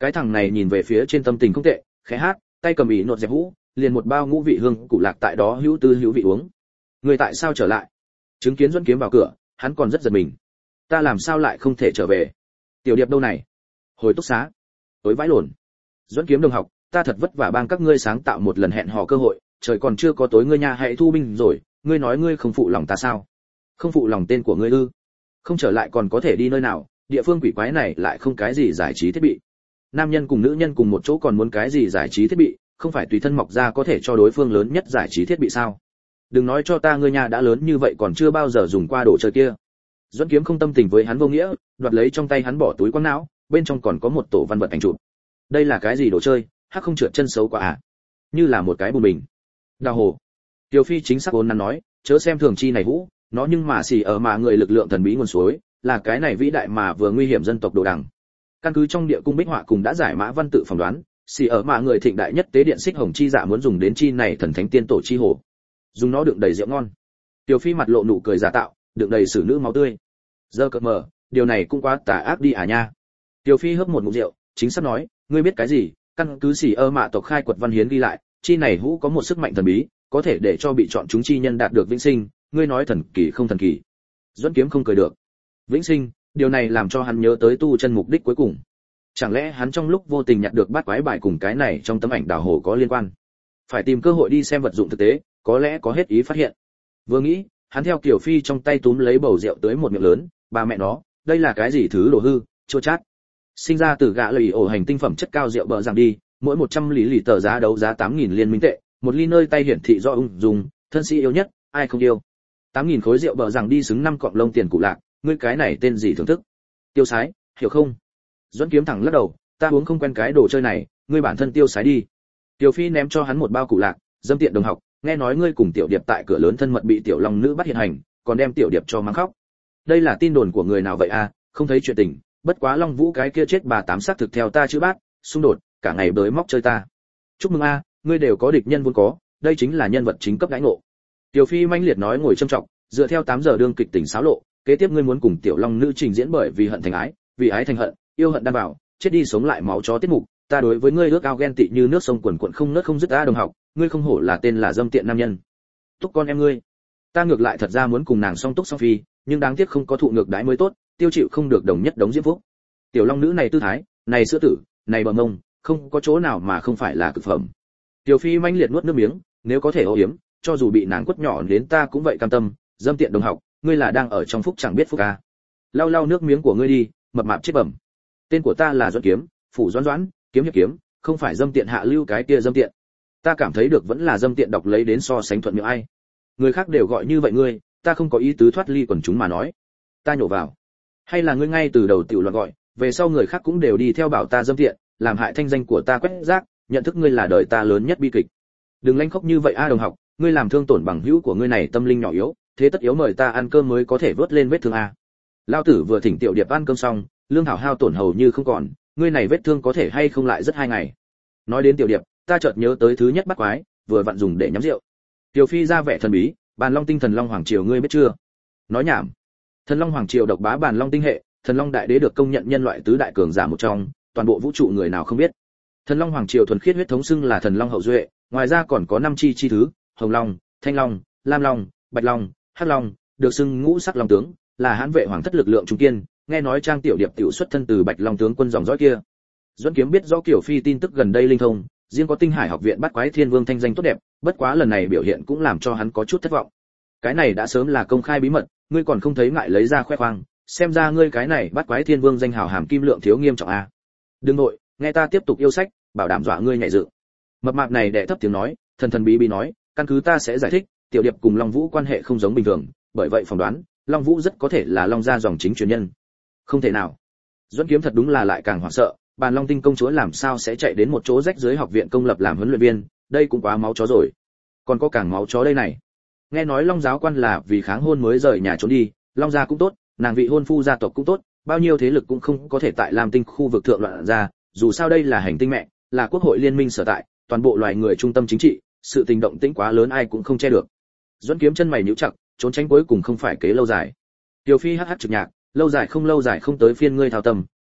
Cái thằng này nhìn về phía trên tâm tình không tệ, khẽ hát, tay cầm ỉ nột dẹp hũ, liền một bao ngũ vị hương cụ lạc tại đó hữu tư hữu vị uống. Người tại sao trở lại? Chứng kiến Duẫn Kiếm vào cửa, hắn còn rất giật mình. Ta làm sao lại không thể trở về? Tiểu Điệp đâu này? Hồi túc xá. Tối vãi lồn. Duẫn Kiếm đồng học, ta thật vất vả bang các ngươi sáng tạo một lần hẹn hò cơ hội, trời còn chưa có tối ngươi nhà hãy thu binh rồi, ngươi nói ngươi không phụ lòng ta sao? Không phụ lòng tên của ngươi ư? Không trở lại còn có thể đi nơi nào, địa phương quỷ quái này lại không cái gì giải trí thiết bị. Nam nhân cùng nữ nhân cùng một chỗ còn muốn cái gì giải trí thiết bị, không phải tùy thân mọc ra có thể cho đối phương lớn nhất giải trí thiết bị sao? Đừng nói cho ta ngươi nhà đã lớn như vậy còn chưa bao giờ dùng qua đồ chơi kia. Duẫn Kiếm không tâm tình với hắn vô nghĩa, đoạt lấy trong tay hắn bỏ túi quăng não, bên trong còn có một tổ văn vật ảnh chụp. Đây là cái gì đồ chơi, hắc không trượt chân xấu quá à? Như là một cái bùn bình. Đào hồ. Tiểu Phi chính xác vốn nắn nói, chớ xem thường chi này hũ, nó nhưng mà xì ở mà người lực lượng thần bí nguồn suối, là cái này vĩ đại mà vừa nguy hiểm dân tộc đồ đằng. Căn cứ trong địa cung bích họa cùng đã giải mã văn tự phỏng đoán, xì ở mà người thịnh đại nhất tế điện xích hồng chi dạ muốn dùng đến chi này thần thánh tiên tổ chi hồ. Dùng nó đựng đầy rượu ngon. Tiểu Phi mặt lộ nụ cười giả tạo, đựng đầy sử nữ máu tươi. Giờ cợt mờ, điều này cũng quá tà ác đi à nha. Tiểu Phi hớp một ngụm rượu, chính xác nói, ngươi biết cái gì? Căn cứ xì ơ mạ tộc khai quật văn hiến ghi lại, chi này hũ có một sức mạnh thần bí, có thể để cho bị chọn chúng chi nhân đạt được vĩnh sinh, ngươi nói thần kỳ không thần kỳ? Duẫn Kiếm không cười được. Vĩnh sinh, điều này làm cho hắn nhớ tới tu chân mục đích cuối cùng. Chẳng lẽ hắn trong lúc vô tình nhặt được bát quái bài cùng cái này trong tấm ảnh đào hồ có liên quan? Phải tìm cơ hội đi xem vật dụng thực tế, có lẽ có hết ý phát hiện. Vừa nghĩ, hắn theo Kiều Phi trong tay túm lấy bầu rượu tới một miệng lớn, bà mẹ nó, đây là cái gì thứ đồ hư, chua chát. Sinh ra từ gã lầy ổ hành tinh phẩm chất cao rượu bờ rằng đi, mỗi một trăm lý lì tờ giá đấu giá tám nghìn liên minh tệ, một ly nơi tay hiển thị do ung dùng, thân sĩ yêu nhất, ai không yêu. tám nghìn khối rượu bờ rằng đi xứng năm cọng lông tiền cụ lạc, ngươi cái này tên gì thưởng thức? Tiêu sái, hiểu không? Duẫn Kiếm thẳng lắc đầu, ta uống không quen cái đồ chơi này, ngươi bản thân tiêu sái đi. Tiểu Phi ném cho hắn một bao cụ lạc, dâm tiện đồng học, nghe nói ngươi cùng Tiểu Điệp tại cửa lớn thân mật bị Tiểu Long nữ bắt hiện hành, còn đem Tiểu Điệp cho mắng khóc. Đây là tin đồn của người nào vậy a? Không thấy chuyện tình, bất quá Long Vũ cái kia chết bà tám xác thực theo ta chứ bác, xung đột, cả ngày bới móc chơi ta. Chúc mừng a, ngươi đều có địch nhân vốn có, đây chính là nhân vật chính cấp đãi ngộ. Tiểu Phi manh liệt nói ngồi trầm trọng, dựa theo tám giờ đương kịch tỉnh xáo lộ, kế tiếp ngươi muốn cùng Tiểu Long nữ trình diễn bởi vì hận thành ái, vì ái thành hận, yêu hận đan bảo, chết đi sống lại máu chó tiết mục, ta đối với ngươi ước ao ghen tị như nước sông quần quần không nớt không dứt a đồng học, ngươi không hổ là tên là dâm tiện nam nhân. Túc con em ngươi, ta ngược lại thật ra muốn cùng nàng song túc song phi, nhưng đáng tiếc không có thụ ngược đãi mới tốt, tiêu chịu không được đồng nhất đống diễm phúc. Tiểu Long nữ này tư thái, này sữa tử, này bờ mông, không có chỗ nào mà không phải là cực phẩm. Tiểu Phi manh liệt nuốt nước miếng, nếu có thể ô yếm, cho dù bị nàng quất nhỏ đến ta cũng vậy cam tâm, dâm tiện đồng học, ngươi là đang ở trong phúc chẳng biết phúc a. Lau lau nước miếng của ngươi đi, mập mạp chết bẩm. Tên của ta là Duẫn Kiếm, phủ Doãn Doãn, kiếm hiệp kiếm, không phải dâm tiện hạ lưu cái kia dâm tiện. Ta cảm thấy được vẫn là dâm tiện đọc lấy đến so sánh thuận miệng ai. Người khác đều gọi như vậy ngươi, ta không có ý tứ thoát ly quần chúng mà nói. Ta nhổ vào. Hay là ngươi ngay từ đầu tiểu loạn gọi, về sau người khác cũng đều đi theo bảo ta dâm tiện, làm hại thanh danh của ta quét rác, nhận thức ngươi là đời ta lớn nhất bi kịch. Đừng lanh khóc như vậy a đồng học, ngươi làm thương tổn bằng hữu của ngươi này tâm linh nhỏ yếu, thế tất yếu mời ta ăn cơm mới có thể vớt lên vết thương a. Lao tử vừa thỉnh Tiểu Điệp ăn cơm xong, lương thảo hao tổn hầu như không còn, ngươi này vết thương có thể hay không lại rất hai ngày. Nói đến Tiểu Điệp, ta chợt nhớ tới thứ nhất bắt quái, vừa vặn dùng để nhắm rượu. Tiểu Phi ra vẻ thần bí, Bàn Long tinh thần Long Hoàng triều ngươi biết chưa? Nói nhảm. Thần Long Hoàng triều độc bá Bàn Long tinh hệ, Thần Long đại đế được công nhận nhân loại tứ đại cường giả một trong, toàn bộ vũ trụ người nào không biết. Thần Long Hoàng triều thuần khiết huyết thống xưng là Thần Long hậu duệ, ngoài ra còn có năm chi chi thứ, Hồng Long, Thanh Long, Lam Long, Bạch Long, Hắc Long, được xưng ngũ sắc long tướng, là hãn vệ hoàng thất lực lượng trung kiên, nghe nói Trang Tiểu Điệp tiểu xuất thân từ Bạch Long tướng quân dòng dõi kia. Duẫn Kiếm biết rõ Kiều Phi tin tức gần đây linh thông, riêng có Tinh Hải học viện bắt quái thiên vương thanh danh tốt đẹp, bất quá lần này biểu hiện cũng làm cho hắn có chút thất vọng. Cái này đã sớm là công khai bí mật, ngươi còn không thấy ngại lấy ra khoe khoang, xem ra ngươi cái này bắt quái thiên vương danh hào hàm kim lượng thiếu nghiêm trọng a. Đừng nội, nghe ta tiếp tục yêu sách, bảo đảm dọa ngươi nhảy dựng. Mập mạp này đệ thấp tiếng nói, thần thần bí bí nói, căn cứ ta sẽ giải thích, Tiểu Điệp cùng Long Vũ quan hệ không giống bình thường, bởi vậy phỏng đoán, Long Vũ rất có thể là Long gia dòng chính truyền nhân. Không thể nào. Duẫn Kiếm thật đúng là lại càng hoảng sợ, Bàn Long tinh công chúa làm sao sẽ chạy đến một chỗ rách dưới học viện công lập làm huấn luyện viên, đây cũng quá máu chó rồi. Còn có càng máu chó đây này. Nghe nói Long giáo quan là vì kháng hôn mới rời nhà trốn đi, Long gia cũng tốt, nàng vị hôn phu gia tộc cũng tốt, bao nhiêu thế lực cũng không có thể tại Lam Tinh khu vực thượng loạn ra, dù sao đây là hành tinh mẹ, là quốc hội liên minh sở tại, toàn bộ loài người trung tâm chính trị, sự tình động tĩnh quá lớn ai cũng không che được. Duẫn Kiếm chân mày nhíu chặt, trốn tránh cuối cùng không phải kế lâu dài. Tiểu Phi hắc hắc trực nhạc, lâu dài không lâu dài không tới phiên ngươi thao tâm,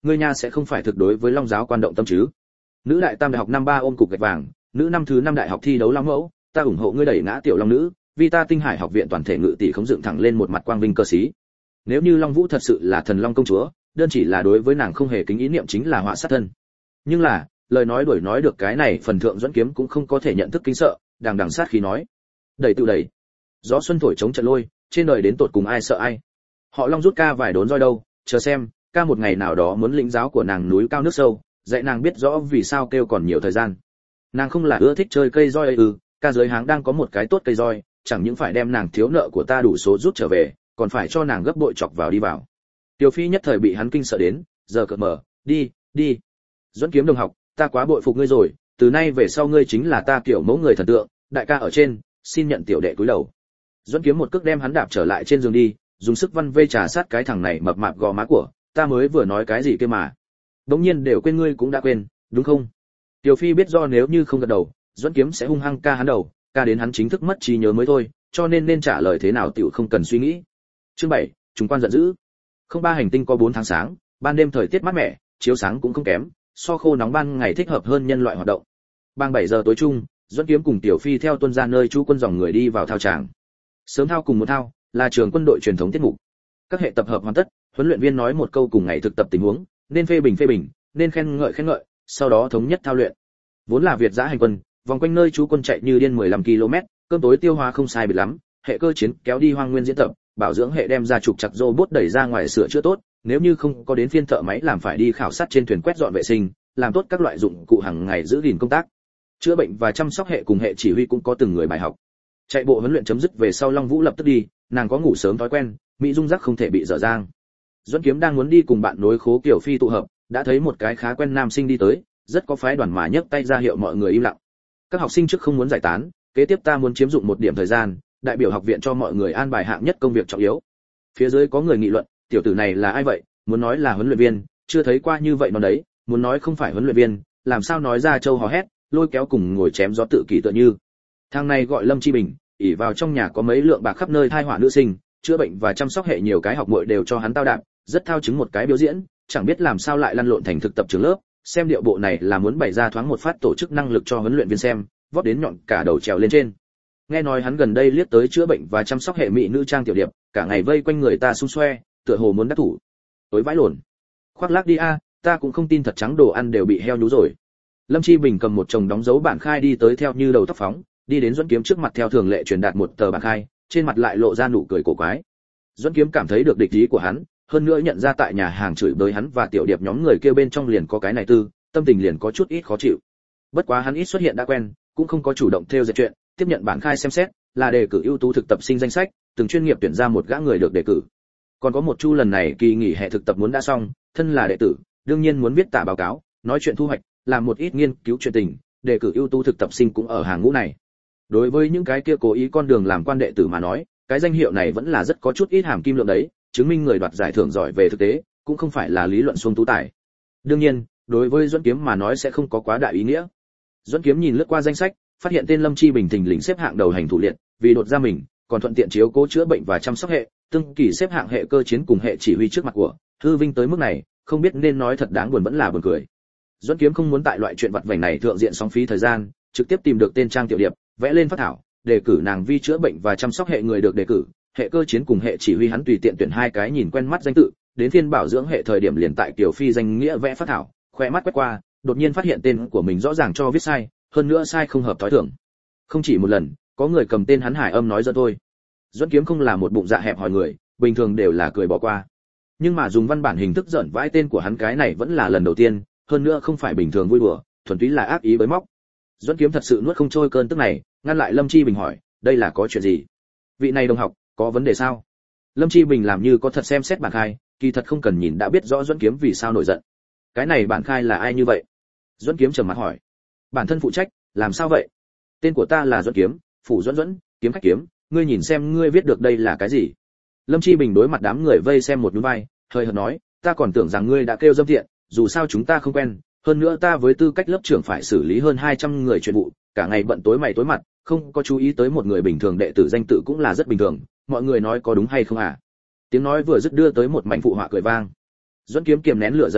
ngươi nha sẽ không phải thực đối với Long giáo quan động tâm chứ? Nữ đại tam đại học năm ba ôm cục gạch vàng, nữ năm thứ năm đại học thi đấu long mẫu, ta ủng hộ ngươi đẩy ngã tiểu long nữ, vì ta Tinh Hải học viện toàn thể ngự tỷ không dựng thẳng lên một mặt quang vinh cơ sĩ. Nếu như Long Vũ thật sự là thần long công chúa, đơn chỉ là đối với nàng không hề kính ý niệm chính là họa sát thân. Nhưng là, lời nói đuổi nói được cái này, phần thượng dẫn kiếm cũng không có thể nhận thức kính sợ, đằng đằng sát khí nói: "Đẩy tự đẩy." Gió xuân thổi chống trận lôi, trên đời đến tột cùng ai sợ ai. Họ Long rút ca vài đốn roi đâu, chờ xem, ca một ngày nào đó muốn lĩnh giáo của nàng núi cao nước sâu, dạy nàng biết rõ vì sao kêu còn nhiều thời gian. Nàng không là ưa thích chơi cây roi ấy ư? Ca giới háng đang có một cái tốt cây roi, chẳng những phải đem nàng thiếu nợ của ta đủ số rút trở về, còn phải cho nàng gấp bội chọc vào đi vào. Tiểu Phi nhất thời bị hắn kinh sợ đến, giờ cợt mở, đi, đi. Duẫn Kiếm đồng học, ta quá bội phục ngươi rồi, từ nay về sau ngươi chính là ta kiểu mẫu người thần tượng, đại ca ở trên, xin nhận tiểu đệ cúi đầu. Duẫn Kiếm một cước đem hắn đạp trở lại trên giường đi, dùng sức văn vê trà sát cái thằng này mập mạp gò má của, ta mới vừa nói cái gì kia mà. Đống nhiên đều quên, ngươi cũng đã quên, đúng không? Tiểu Phi biết do nếu như không gật đầu, Duẫn Kiếm sẽ hung hăng ca hắn đầu, ca đến hắn chính thức mất trí nhớ mới thôi, cho nên nên trả lời thế nào tiểu không cần suy nghĩ. Chương bảy, chúng quan giận dữ. Không ba hành tinh có bốn tháng sáng, ban đêm thời tiết mát mẻ, chiếu sáng cũng không kém, so khô nóng ban ngày thích hợp hơn nhân loại hoạt động. Bang bảy giờ tối chung, Duẫn Kiếm cùng Tiểu Phi theo tuân ra nơi chú quân dòng người đi vào thao tràng. Sớm thao cùng một thao, là trường quân đội truyền thống tiết mục. Các hệ tập hợp hoàn tất, huấn luyện viên nói một câu cùng ngày thực tập tình huống, nên phê bình phê bình, nên khen ngợi khen ngợi, sau đó thống nhất thao luyện. Vốn là Việt giã hành quân, vòng quanh nơi chú quân chạy như điên mười lăm ki lô mét, cơm tối tiêu hóa không sai biệt lắm, hệ cơ chiến kéo đi hoang nguyên diễn tập, bảo dưỡng hệ đem ra trục chặt robot đẩy ra ngoài sửa chữa tốt, nếu như không có đến phiên thợ máy làm phải đi khảo sát trên thuyền quét dọn vệ sinh, làm tốt các loại dụng cụ hàng ngày giữ gìn công tác. Chữa bệnh và chăm sóc hệ cùng hệ chỉ huy cũng có từng người bài học. Chạy bộ huấn luyện chấm dứt về sau, Long Vũ lập tức đi, nàng có ngủ sớm thói quen, mỹ dung giác không thể bị dở dang. Duẫn Kiếm đang muốn đi cùng bạn nối khố Tiểu Phi tụ hợp, đã thấy một cái khá quen nam sinh đi tới, rất có phái đoàn mà nhấc tay ra hiệu mọi người im lặng. Các học sinh trước không muốn giải tán, kế tiếp ta muốn chiếm dụng một điểm thời gian, đại biểu học viện cho mọi người an bài hạng nhất công việc trọng yếu. Phía dưới có người nghị luận, tiểu tử này là ai vậy, muốn nói là huấn luyện viên, chưa thấy qua như vậy nó đấy, muốn nói không phải huấn luyện viên, làm sao nói ra châu hò hét, lôi kéo cùng ngồi chém gió tự kỷ tựa như. Thằng này gọi Lâm Chi Bình, ỷ vào trong nhà có mấy lượng bạc khắp nơi thai họa nữ sinh, chữa bệnh và chăm sóc hệ nhiều cái học muội đều cho hắn tao đạp, rất thao chứng một cái biểu diễn, chẳng biết làm sao lại lăn lộn thành thực tập trường lớp, xem điệu bộ này là muốn bày ra thoáng một phát tổ chức năng lực cho huấn luyện viên xem, vót đến nhọn cả đầu trèo lên trên. Nghe nói hắn gần đây liếc tới chữa bệnh và chăm sóc hệ mỹ nữ trang tiểu điệp, cả ngày vây quanh người ta xung xoe, tựa hồ muốn đắc thủ. Tối vãi lồn. Khoác lác đi a, ta cũng không tin thật trắng đồ ăn đều bị heo nhú rồi. Lâm Chi Bình cầm một chồng đóng dấu bản khai đi tới theo như đầu tóc phóng, đi đến Duẫn Kiếm trước mặt theo thường lệ truyền đạt một tờ bản khai, trên mặt lại lộ ra nụ cười cổ quái. Duẫn Kiếm cảm thấy được địch ý của hắn, hơn nữa nhận ra tại nhà hàng chửi bới hắn và tiểu điệp nhóm người kêu bên trong liền có cái này tư, tâm tình liền có chút ít khó chịu. Bất quá hắn ít xuất hiện đã quen, cũng không có chủ động theo dệt chuyện, tiếp nhận bản khai xem xét, là đề cử ưu tú thực tập sinh danh sách, từng chuyên nghiệp tuyển ra một gã người được đề cử. Còn có một chu lần này kỳ nghỉ hè thực tập muốn đã xong, thân là đệ tử, đương nhiên muốn viết tả báo cáo, nói chuyện thu hoạch, làm một ít nghiên cứu chuyện tình, đề cử ưu tú thực tập sinh cũng ở hàng ngũ này. Đối với những cái kia cố ý con đường làm quan đệ tử mà nói, cái danh hiệu này vẫn là rất có chút ít hàm kim lượng đấy, chứng minh người đoạt giải thưởng giỏi về thực tế, cũng không phải là lý luận xuông tú tài. Đương nhiên, đối với Duẫn Kiếm mà nói sẽ không có quá đại ý nghĩa. Duẫn Kiếm nhìn lướt qua danh sách, phát hiện tên Lâm Chi Bình thình lình xếp hạng đầu hành thủ liệt, vì đột ra mình, còn thuận tiện chiếu cố chữa bệnh và chăm sóc hệ, tương kỳ xếp hạng hệ cơ chiến cùng hệ chỉ huy trước mặt của, hư vinh tới mức này, không biết nên nói thật đáng buồn vẫn là buồn cười. Duẫn Kiếm không muốn tại loại chuyện vặt vãnh này thượng diện sóng phí thời gian, trực tiếp tìm được tên trang tiểu điệp, vẽ lên phát thảo, đề cử nàng vi chữa bệnh và chăm sóc hệ người được đề cử, hệ cơ chiến cùng hệ chỉ huy hắn tùy tiện tuyển hai cái nhìn quen mắt danh tự, đến phiên bảo dưỡng hệ thời điểm liền tại Tiểu Phi danh nghĩa vẽ phát thảo, khoe mắt quét qua, đột nhiên phát hiện tên của mình rõ ràng cho viết sai, hơn nữa sai không hợp thói thường. Không chỉ một lần, có người cầm tên hắn hải âm nói dẫn thôi. Duẫn Kiếm không là một bụng dạ hẹp hòi người, bình thường đều là cười bỏ qua. Nhưng mà dùng văn bản hình thức giỡn vãi tên của hắn cái này vẫn là lần đầu tiên, hơn nữa không phải bình thường vui đùa, thuần túy là ác ý bới móc. Duẫn Kiếm thật sự nuốt không trôi cơn tức này, ngăn lại Lâm Chi Bình hỏi, đây là có chuyện gì? Vị này đồng học, có vấn đề sao? Lâm Chi Bình làm như có thật xem xét bản khai, kỳ thật không cần nhìn đã biết rõ Duẫn Kiếm vì sao nổi giận. Cái này bản khai là ai như vậy? Duẫn Kiếm trầm mặt hỏi. Bản thân phụ trách, làm sao vậy? Tên của ta là Duẫn Kiếm, phủ Duẫn Duẫn, kiếm khách kiếm, ngươi nhìn xem ngươi viết được đây là cái gì? Lâm Chi Bình đối mặt đám người vây xem một nhún vai, hơi hợt nói, ta còn tưởng rằng ngươi đã kêu dâm tiện, dù sao chúng ta không quen, hơn nữa ta với tư cách lớp trưởng phải xử lý hơn hai trăm người chuyện vụ, cả ngày bận tối mày tối mặt, không có chú ý tới một người bình thường đệ tử danh tự cũng là rất bình thường, mọi người nói có đúng hay không à? Tiếng nói vừa dứt đưa tới một mảnh phụ họa cười vang. Duẫn Kiếm kiềm nén lửa giận nói,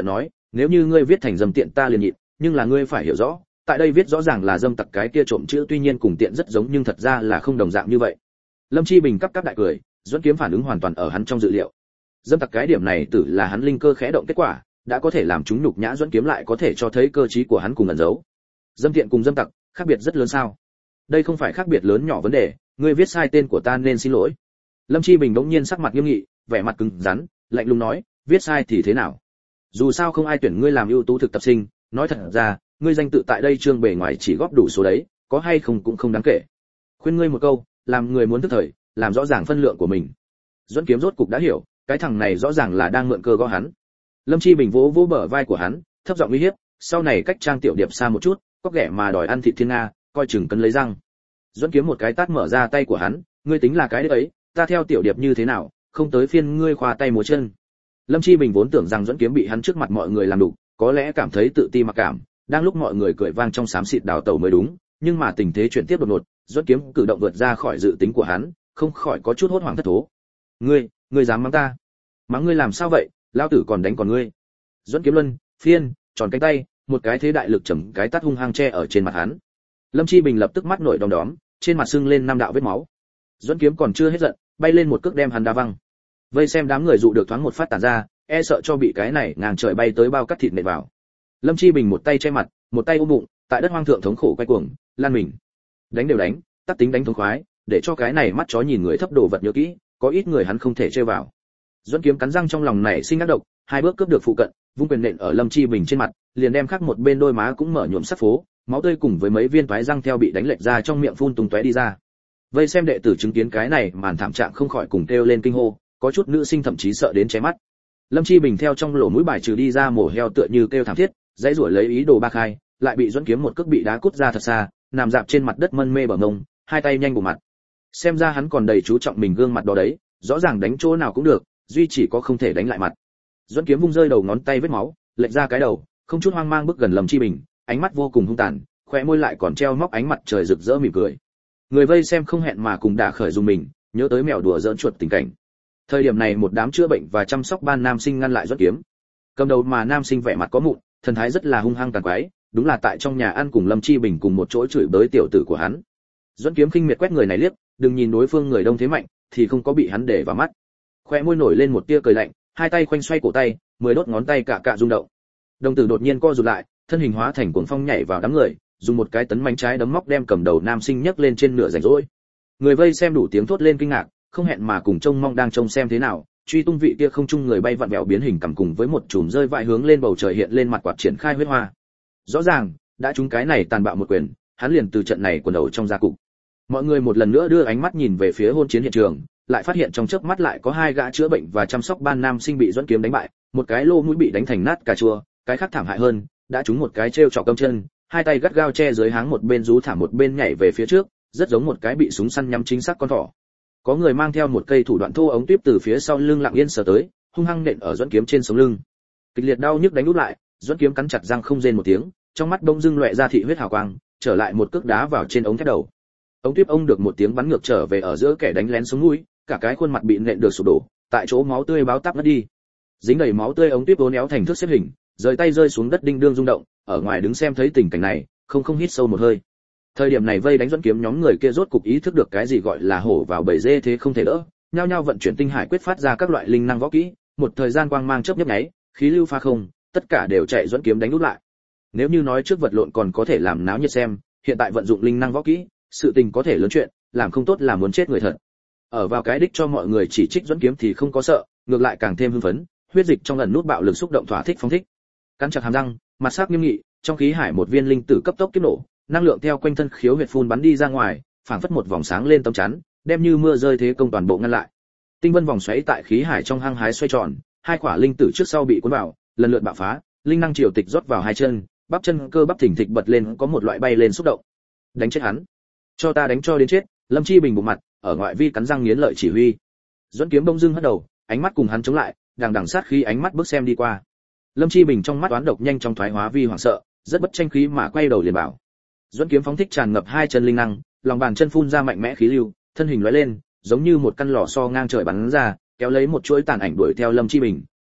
nếu như ngươi viết thành dâm tiện ta liền nhịn, nhưng là ngươi phải hiểu rõ, tại đây viết rõ ràng là dâm tặc cái kia trộm chữ tuy nhiên cùng tiện rất giống nhưng thật ra là không đồng dạng như vậy. Lâm Chi Bình cắp cắp đại cười, Duẫn Kiếm phản ứng hoàn toàn ở hắn trong dự liệu. Dâm tặc cái điểm này tử là hắn linh cơ khẽ động kết quả, đã có thể làm chúng nhục nhã Duẫn Kiếm lại có thể cho thấy cơ trí của hắn cùng ẩn giấu. Dâm tiện cùng dâm tặc, khác biệt rất lớn sao? Đây không phải khác biệt lớn nhỏ vấn đề, ngươi viết sai tên của ta nên xin lỗi. Lâm Chi Bình bỗng nhiên sắc mặt nghiêm nghị, vẻ mặt cứng rắn, lạnh lùng nói, viết sai thì thế nào? Dù sao không ai tuyển ngươi làm ưu tú thực tập sinh, nói thật ra, ngươi danh tự tại đây chương bề ngoài chỉ góp đủ số đấy, có hay không cũng không đáng kể. Khuyên ngươi một câu, làm người muốn thức thời, làm rõ ràng phân lượng của mình. Duẫn Kiếm rốt cục đã hiểu, cái thằng này rõ ràng là đang mượn cơ gõ hắn. Lâm Chi Bình vỗ vỗ bờ vai của hắn, thấp giọng uy hiếp, sau này cách Trang Tiểu Điệp xa một chút, có ghẻ mà đòi ăn thịt thiên nga, coi chừng cấn lấy răng. Duẫn Kiếm một cái tát mở ra tay của hắn, ngươi tính là cái đấy ấy, ta theo Tiểu Điệp như thế nào, không tới phiên ngươi khoa tay múa chân. Lâm Chi Bình vốn tưởng rằng Duẫn Kiếm bị hắn trước mặt mọi người làm đủ, có lẽ cảm thấy tự ti mặc cảm, đang lúc mọi người cười vang trong xám xịt đào tẩu mới đúng, nhưng mà tình thế chuyển tiếp đột ngột, Duẫn Kiếm cử động vượt ra khỏi dự tính của hắn, không khỏi có chút hốt hoảng thất thố. Ngươi, ngươi dám mắng ta? Mắng ngươi làm sao vậy, lão tử còn đánh còn ngươi. Duẫn Kiếm luân, phiên, tròn cánh tay, một cái thế đại lực chầm cái tát hung hăng che ở trên mặt hắn. Lâm Chi Bình lập tức mắt nổi đom đóm, trên mặt sưng lên năm đạo vết máu. Duẫn Kiếm còn chưa hết giận, bay lên một cước đem hắn đá văng. Vây xem đám người dụ được thoáng một phát tản ra, e sợ cho bị cái này ngang trời bay tới bao cắt thịt nện vào. Lâm Chi Bình một tay che mặt, một tay ôm bụng, tại đất hoang thượng thống khổ quay cuồng, lan mình. Đánh đều đánh, tắt tính đánh thống khoái, để cho cái này mắt chó nhìn người thấp đồ vật nhớ kỹ, có ít người hắn không thể chơi vào. Duẫn Kiếm cắn răng trong lòng này sinh ác độc, hai bước cướp được phụ cận, vung quyền nện ở Lâm Chi Bình trên mặt, liền đem khắc một bên đôi má cũng mở nhuộm sắc phố, máu tươi cùng với mấy viên toái răng theo bị đánh lệch ra trong miệng phun tung tóe đi ra. Vây xem đệ tử chứng kiến cái này màn thảm trạng không khỏi cùng kêu lên kinh hô, có chút nữ sinh thậm chí sợ đến chóe mắt. Lâm Chi Bình theo trong lỗ mũi bài trừ đi ra mổ heo tựa như kêu thảm thiết, dãy rủa lấy ý đồ ba khai, lại bị Duẫn Kiếm một cước bị đá cút ra thật xa, nằm dạp trên mặt đất mân mê bờ mông, hai tay nhanh bù mặt. Xem ra hắn còn đầy chú trọng mình gương mặt đó đấy, rõ ràng đánh chỗ nào cũng được, duy chỉ có không thể đánh lại mặt. Duẫn Kiếm vung rơi đầu ngón tay vết máu, lệch ra cái đầu, không chút hoang mang bước gần Lâm Chi Bình, ánh mắt vô cùng hung tàn, khóe môi lại còn treo móc ánh mặt trời rực rỡ mỉm cười. Người vây xem không hẹn mà cùng đả khởi dùng mình, nhớ tới mèo đùa giỡn chuột tình cảnh. Thời điểm này một đám chữa bệnh và chăm sóc ban nam sinh ngăn lại Duẫn Kiếm. Cầm đầu mà nam sinh vẻ mặt có mụn, thần thái rất là hung hăng tàn quái, đúng là tại trong nhà ăn cùng Lâm Chi Bình cùng một chỗ chửi bới tiểu tử của hắn. Duẫn Kiếm khinh miệt quét người này liếc, đừng nhìn đối phương người đông thế mạnh, thì không có bị hắn để vào mắt. Khoe môi nổi lên một tia cười lạnh, hai tay khoanh xoay cổ tay, mười đốt ngón tay cả cả rung động. Đồng tử đột nhiên co rụt lại, thân hình hóa thành cuồng phong nhảy vào đám người, dùng một cái tấn manh trái đấm móc đem cầm đầu nam sinh nhấc lên trên nửa rảnh rỗi. Người vây xem đủ tiếng thốt lên kinh ngạc, không hẹn mà cùng trông mong đang trông xem thế nào, truy tung vị kia không trung người bay vặn vẹo biến hình cầm cùng với một chùm rơi vãi hướng lên bầu trời hiện lên mặt quạt triển khai huyết hoa. Rõ ràng, đã trúng cái này tàn bạo một quyền, hắn liền từ trận này quần đầu trong gia cục. Mọi người một lần nữa đưa ánh mắt nhìn về phía hôn chiến hiện trường, lại phát hiện trong chớp mắt lại có hai gã chữa bệnh và chăm sóc ban nam sinh bị Duẫn Kiếm đánh bại, một cái lô mũi bị đánh thành nát cà chua, cái khác thảm hại hơn, đã trúng một cái treo chọc câm chân, hai tay gắt gao che dưới háng một bên rú thảm một bên nhảy về phía trước, rất giống một cái bị súng săn nhắm chính xác con thỏ. Có người mang theo một cây thủ đoạn thô ống tuyếp từ phía sau lưng lặng yên sờ tới, hung hăng nện ở Duẫn Kiếm trên sống lưng. Kịch liệt đau nhức đánh úp lại, Duẫn Kiếm cắn chặt răng không rên một tiếng, trong mắt đông dưng loẹt ra thị huyết hào quang, trở lại một cước đá vào trên ống thép đầu. Ống tuyếp ông được một tiếng bắn ngược trở về ở giữa kẻ đánh lén sống mũi, cả cái khuôn mặt bị nện được sụp đổ, tại chỗ máu tươi báo táp ngất đi. Dính đầy máu tươi ống tuyếp uốn éo thành thước xếp hình, rời tay rơi xuống đất đinh đương rung động, ở ngoài đứng xem thấy tình cảnh này, không không hít sâu một hơi. Thời điểm này vây đánh Duẫn Kiếm nhóm người kia rốt cục ý thức được cái gì gọi là hổ vào bầy dê thế không thể đỡ, nhao nhao vận chuyển tinh hải quyết phát ra các loại linh năng võ kỹ, một thời gian quang mang chớp nhấp nháy, khí lưu pha không, tất cả đều chạy Duẫn Kiếm đánh nút lại. Nếu như nói trước vật lộn còn có thể làm náo nhiệt xem, hiện tại vận dụng linh năng võ kỹ, sự tình có thể lớn chuyện, làm không tốt là muốn chết người thật. Ở vào cái đích cho mọi người chỉ trích Duẫn Kiếm thì không có sợ, ngược lại càng thêm hưng phấn, huyết dịch trong ẩn nút bạo lực xúc động thỏa thích phóng thích. Cắn chặt hàm răng, mặt sắc nghiêm nghị, trong khí hải một viên linh tử cấp tốc kiếp nổ, năng lượng theo quanh thân khiếu huyệt phun bắn đi ra ngoài, phảng phất một vòng sáng lên tấm chắn, đem như mưa rơi thế công toàn bộ ngăn lại. Tinh vân vòng xoáy tại khí hải trong hang hái xoay tròn, hai quả linh tử trước sau bị cuốn vào, lần lượt bạo phá, linh năng triều tịch rót vào hai chân, bắp chân cơ bắp thỉnh thịch bật lên có một loại bay lên xúc động. Đánh chết hắn, cho ta đánh cho đến chết. Lâm Chi Bình bụng mặt, ở ngoại vi cắn răng nghiến lợi chỉ huy. Duẫn Kiếm bỗng dưng hất đầu, ánh mắt cùng hắn chống lại, đằng đằng sát khí ánh mắt bước xem đi qua. Lâm Chi Bình trong mắt toán độc nhanh trong thoái hóa vi hoảng sợ, rất bất tranh khí mà quay đầu liền bảo. Duẫn Kiếm phóng thích tràn ngập hai chân linh năng, lòng bàn chân phun ra mạnh mẽ khí lưu, thân hình lóe lên, giống như một căn lò xo ngang trời bắn ra, kéo lấy một chuỗi tàn ảnh đuổi theo Lâm Chi Bình,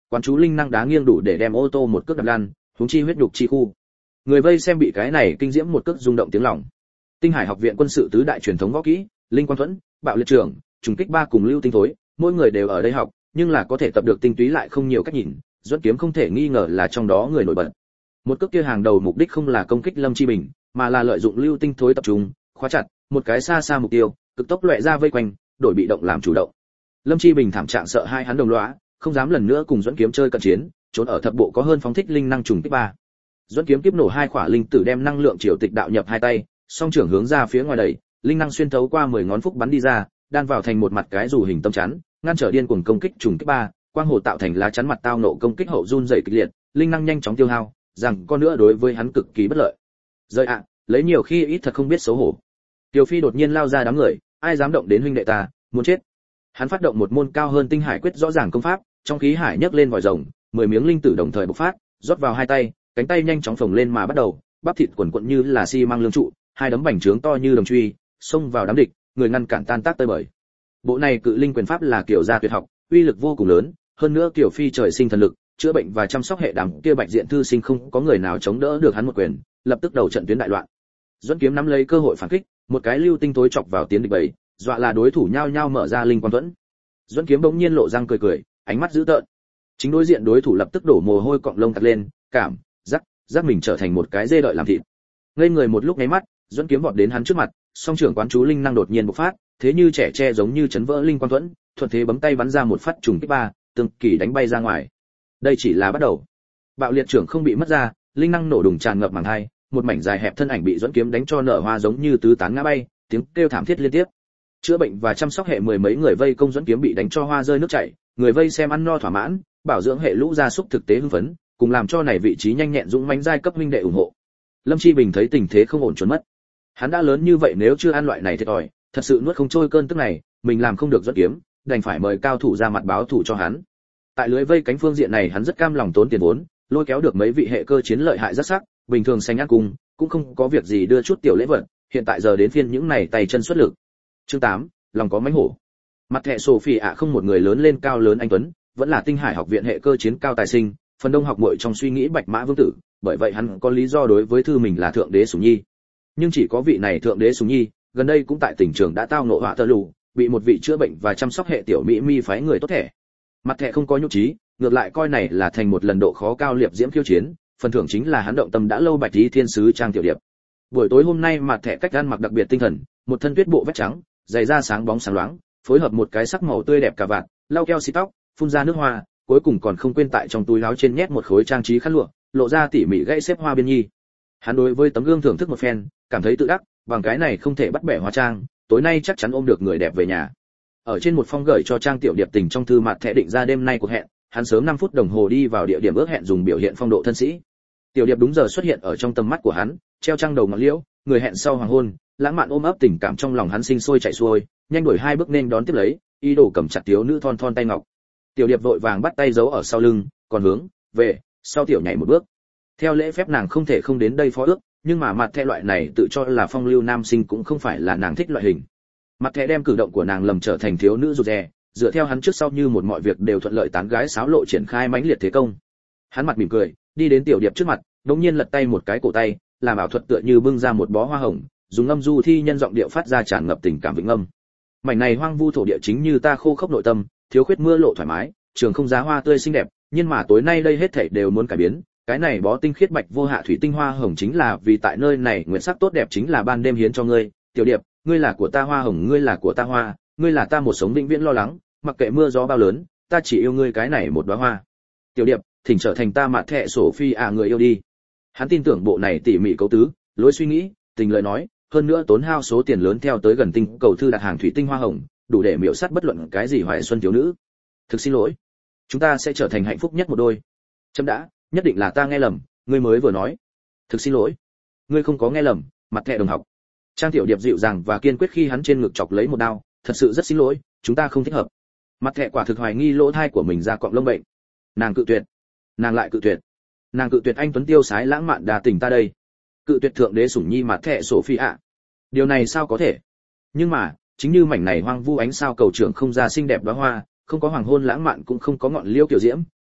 Quán chú linh năng đá nghiêng đủ để đem ô tô một cước đập lăn, huống chi huyết nhục chi khu. Người vây xem bị cái này kinh diễm một cước rung động tiếng lòng. Tinh Hải học viện quân sự tứ đại truyền thống võ kỹ, linh quang thuẫn, bạo liệt trưởng, trùng kích ba cùng lưu tinh thối, mỗi người đều ở đây học, nhưng là có thể tập được tinh túy lại không nhiều cách nhìn, Duẫn Kiếm không thể nghi ngờ là trong đó người nổi bật. Một cước kia hàng đầu mục đích không là công kích Lâm Chi Bình, mà là lợi dụng lưu tinh thối tập trung, khóa chặt, một cái xa xa mục tiêu, cực tốc lóe ra vây quanh, đổi bị động làm chủ động. Lâm Chi Bình thảm trạng sợ hai hắn đồng lõa, không dám lần nữa cùng Duẫn Kiếm chơi cận chiến, trốn ở thập bộ có hơn phóng thích linh năng trùng kích ba. Duẫn Kiếm kiếp nổ hai quả linh tử đem năng lượng triều tịch đạo nhập hai tay, song trưởng hướng ra phía ngoài đẩy, linh năng xuyên thấu qua mười ngón phúc bắn đi ra, đan vào thành một mặt cái dù hình tâm chắn, ngăn trở điên cuồng công kích trùng kích ba, quang hồ tạo thành lá chắn mặt tao nộ công kích hậu run rẩy kịch liệt, linh năng nhanh chóng tiêu hao, rằng con nữa đối với hắn cực kỳ bất lợi. Rơi ạ, lấy nhiều khi ít thật không biết xấu hổ. Tiêu Phi đột nhiên lao ra đám người, ai dám động đến huynh đệ ta, muốn chết. Hắn phát động một môn cao hơn tinh hải quyết rõ ràng công pháp, trong khí hải nhấc lên vòi rồng, mười miếng linh tử đồng thời bộc phát, rót vào hai tay, cánh tay nhanh chóng phồng lên mà bắt đầu, bắp thịt quần quật như là xi măng lương trụ, hai đấm bành trướng to như đồng truy, xông vào đám địch, người ngăn cản tan tác tơi bời. Bộ này cự linh quyền pháp là kiểu gia tuyệt học, uy lực vô cùng lớn, hơn nữa Tiểu Phi trời sinh thần lực, chữa bệnh và chăm sóc hệ đám kia bạch diện thư sinh không có người nào chống đỡ được hắn một quyền, lập tức đầu trận tuyến đại loạn. Duẫn Kiếm nắm lấy cơ hội phản kích, một cái lưu tinh tối chọc vào tiến địch bầy, dọa là đối thủ nhao nhao mở ra linh quang thuẫn. Duẫn Kiếm bỗng nhiên lộ răng cười cười, ánh mắt dữ tợn. Chính đối diện đối thủ lập tức đổ mồ hôi cọng lông tạt lên, cảm giác giác mình trở thành một cái dê đợi làm thịt. Ngây người một lúc nháy mắt, Duẫn Kiếm vọt đến hắn trước mặt, song trưởng quán chú linh năng đột nhiên bộc phát, thế như trẻ tre giống như chấn vỡ linh quang thuẫn, thuận thế bấm tay bắn ra một phát trùng kích ba, tương kỳ đánh bay ra ngoài. Đây chỉ là bắt đầu. Bạo liệt trưởng không bị mất ra, linh năng nổ đùng tràn ngập màng hai, một mảnh dài hẹp thân ảnh bị Duẫn Kiếm đánh cho nở hoa giống như tứ tán ngã bay, tiếng kêu thảm thiết liên tiếp. Chữa bệnh và chăm sóc hệ mười mấy người vây công Duẫn Kiếm bị đánh cho hoa rơi nước chảy, người vây xem ăn no thỏa mãn, bảo dưỡng hệ lũ gia súc thực tế hưng phấn, cùng làm cho này vị trí nhanh nhẹn dũng mãnh giai cấp huynh đệ ủng hộ. Lâm Chi Bình thấy tình thế không ổn trốn mất. Hắn đã lớn như vậy nếu chưa ăn loại này thiệt thòi, thật sự nuốt không trôi cơn tức này, mình làm không được Duẫn Kiếm, đành phải mời cao thủ ra mặt báo thủ cho hắn. Tại lưới vây cánh phương diện này hắn rất cam lòng tốn tiền vốn, lôi kéo được mấy vị hệ cơ chiến lợi hại rất sắc, bình thường xanh ăn cùng, cũng không có việc gì đưa chút tiểu lễ vật, hiện tại giờ đến phiên những này tay chân xuất lực. Chương tám, lòng có mánh hổ. Mặt thẻ Sophie ạ không một người lớn lên cao lớn anh tuấn, vẫn là Tinh Hải học viện hệ cơ chiến cao tài sinh, phần đông học muội trong suy nghĩ Bạch Mã vương tử, bởi vậy hắn có lý do đối với thư mình là thượng đế sủng nhi. Nhưng chỉ có vị này thượng đế sủng nhi, gần đây cũng tại tỉnh trường đã tao ngộ họa tơ lù, bị một vị chữa bệnh và chăm sóc hệ tiểu mỹ mi phái người tốt thẻ. Mặt thẻ không có nhục trí, ngược lại coi này là thành một lần độ khó cao liệp diễm khiêu chiến, phần thưởng chính là hắn động tâm đã lâu Bạch Lý Thiên sứ Trang Tiểu Điệp. Buổi tối hôm nay Mặt thẻ cách ăn mặc đặc biệt tinh thần, một thân tuyết bộ vest trắng, giày da sáng bóng sáng loáng, phối hợp một cái sắc màu tươi đẹp cà vạt, lau keo xịt tóc, phun ra nước hoa, cuối cùng còn không quên tại trong túi áo trên nhét một khối trang trí khăn lụa, lộ ra tỉ mỉ gãy xếp hoa biên nhi. Hắn đối với tấm gương thưởng thức một phen, cảm thấy tự đắc, bằng cái này không thể bắt bẻ hóa trang, tối nay chắc chắn ôm được người đẹp về nhà. Ở trên một phong gửi cho Trang Tiểu Điệp tình trong thư Mặt thẻ định ra đêm nay cuộc hẹn, hắn sớm năm phút đồng hồ đi vào địa điểm ước hẹn dùng biểu hiện phong độ thân sĩ. Tiểu Điệp đúng giờ xuất hiện ở trong tầm mắt của hắn, treo trăng đầu ngọn liễu, người hẹn sau hoàng hôn, lãng mạn ôm ấp tình cảm trong lòng hắn sinh sôi chạy xuôi, nhanh đuổi hai bước nên đón tiếp lấy, ý đồ cầm chặt thiếu nữ thon thon tay ngọc. Tiểu Điệp vội vàng bắt tay giấu ở sau lưng, còn hướng về sau tiểu nhảy một bước. Theo lễ phép nàng không thể không đến đây phó ước, nhưng mà Mặt thẻ loại này tự cho là phong lưu nam sinh cũng không phải là nàng thích loại hình. Mặt thẻ đem cử động của nàng lầm trở thành thiếu nữ rụt rè, dựa theo hắn trước sau như một mọi việc đều thuận lợi tán gái sáo lộ triển khai mãnh liệt thế công. Hắn mặt mỉm cười, đi đến Tiểu Điệp trước mặt, đống nhiên lật tay một cái cổ tay, làm ảo thuật tựa như bưng ra một bó hoa hồng, dùng âm du thi nhân giọng điệu phát ra tràn ngập tình cảm vĩnh âm. Mảnh này hoang vu thổ địa chính như ta khô khốc nội tâm, thiếu khuyết mưa lộ thoải mái, trường không giá hoa tươi xinh đẹp, nhưng mà tối nay đây hết thảy đều muốn cải biến, cái này bó tinh khiết bạch vô hạ thủy tinh hoa hồng chính là vì tại nơi này nguyện sắc tốt đẹp chính là ban đêm hiến cho ngươi, Tiểu Điệp, ngươi là của ta hoa hồng, ngươi là của ta hoa, ngươi là ta một sống vĩnh viễn lo lắng, mặc kệ mưa gió bao lớn, ta chỉ yêu ngươi cái này một đóa hoa. Tiểu Điệp, thỉnh trở thành ta Mặt thẻ Sophie à người yêu đi. Hắn tin tưởng bộ này tỉ mỉ cấu tứ, lối suy nghĩ, tình lời nói, hơn nữa tốn hao số tiền lớn theo tới gần tinh cầu thư đặt hàng thủy tinh hoa hồng, đủ để miểu sát bất luận cái gì hoài xuân thiếu nữ. Thực xin lỗi, chúng ta sẽ trở thành hạnh phúc nhất một đôi. Chấm đã, nhất định là ta nghe lầm, ngươi mới vừa nói. Thực xin lỗi, ngươi không có nghe lầm, Mặt thẻ đồng học. Trang Tiểu Điệp dịu dàng và kiên quyết khi hắn trên ngực chọc lấy một đao, thật sự rất xin lỗi, chúng ta không thích hợp. Mặt thẻ quả thực hoài nghi lỗ thai của mình ra cọng lông bệnh. Nàng cự tuyệt, nàng lại cự tuyệt, nàng cự tuyệt anh tuấn tiêu sái lãng mạn đa tình ta đây, cự tuyệt thượng đế sủng nhi Mặt thẻ Sophie ạ. Điều này sao có thể? Nhưng mà, chính như mảnh này hoang vu ánh sao cầu trưởng không ra xinh đẹp đóa hoa, không có hoàng hôn lãng mạn cũng không có ngọn liễu kiểu diễm,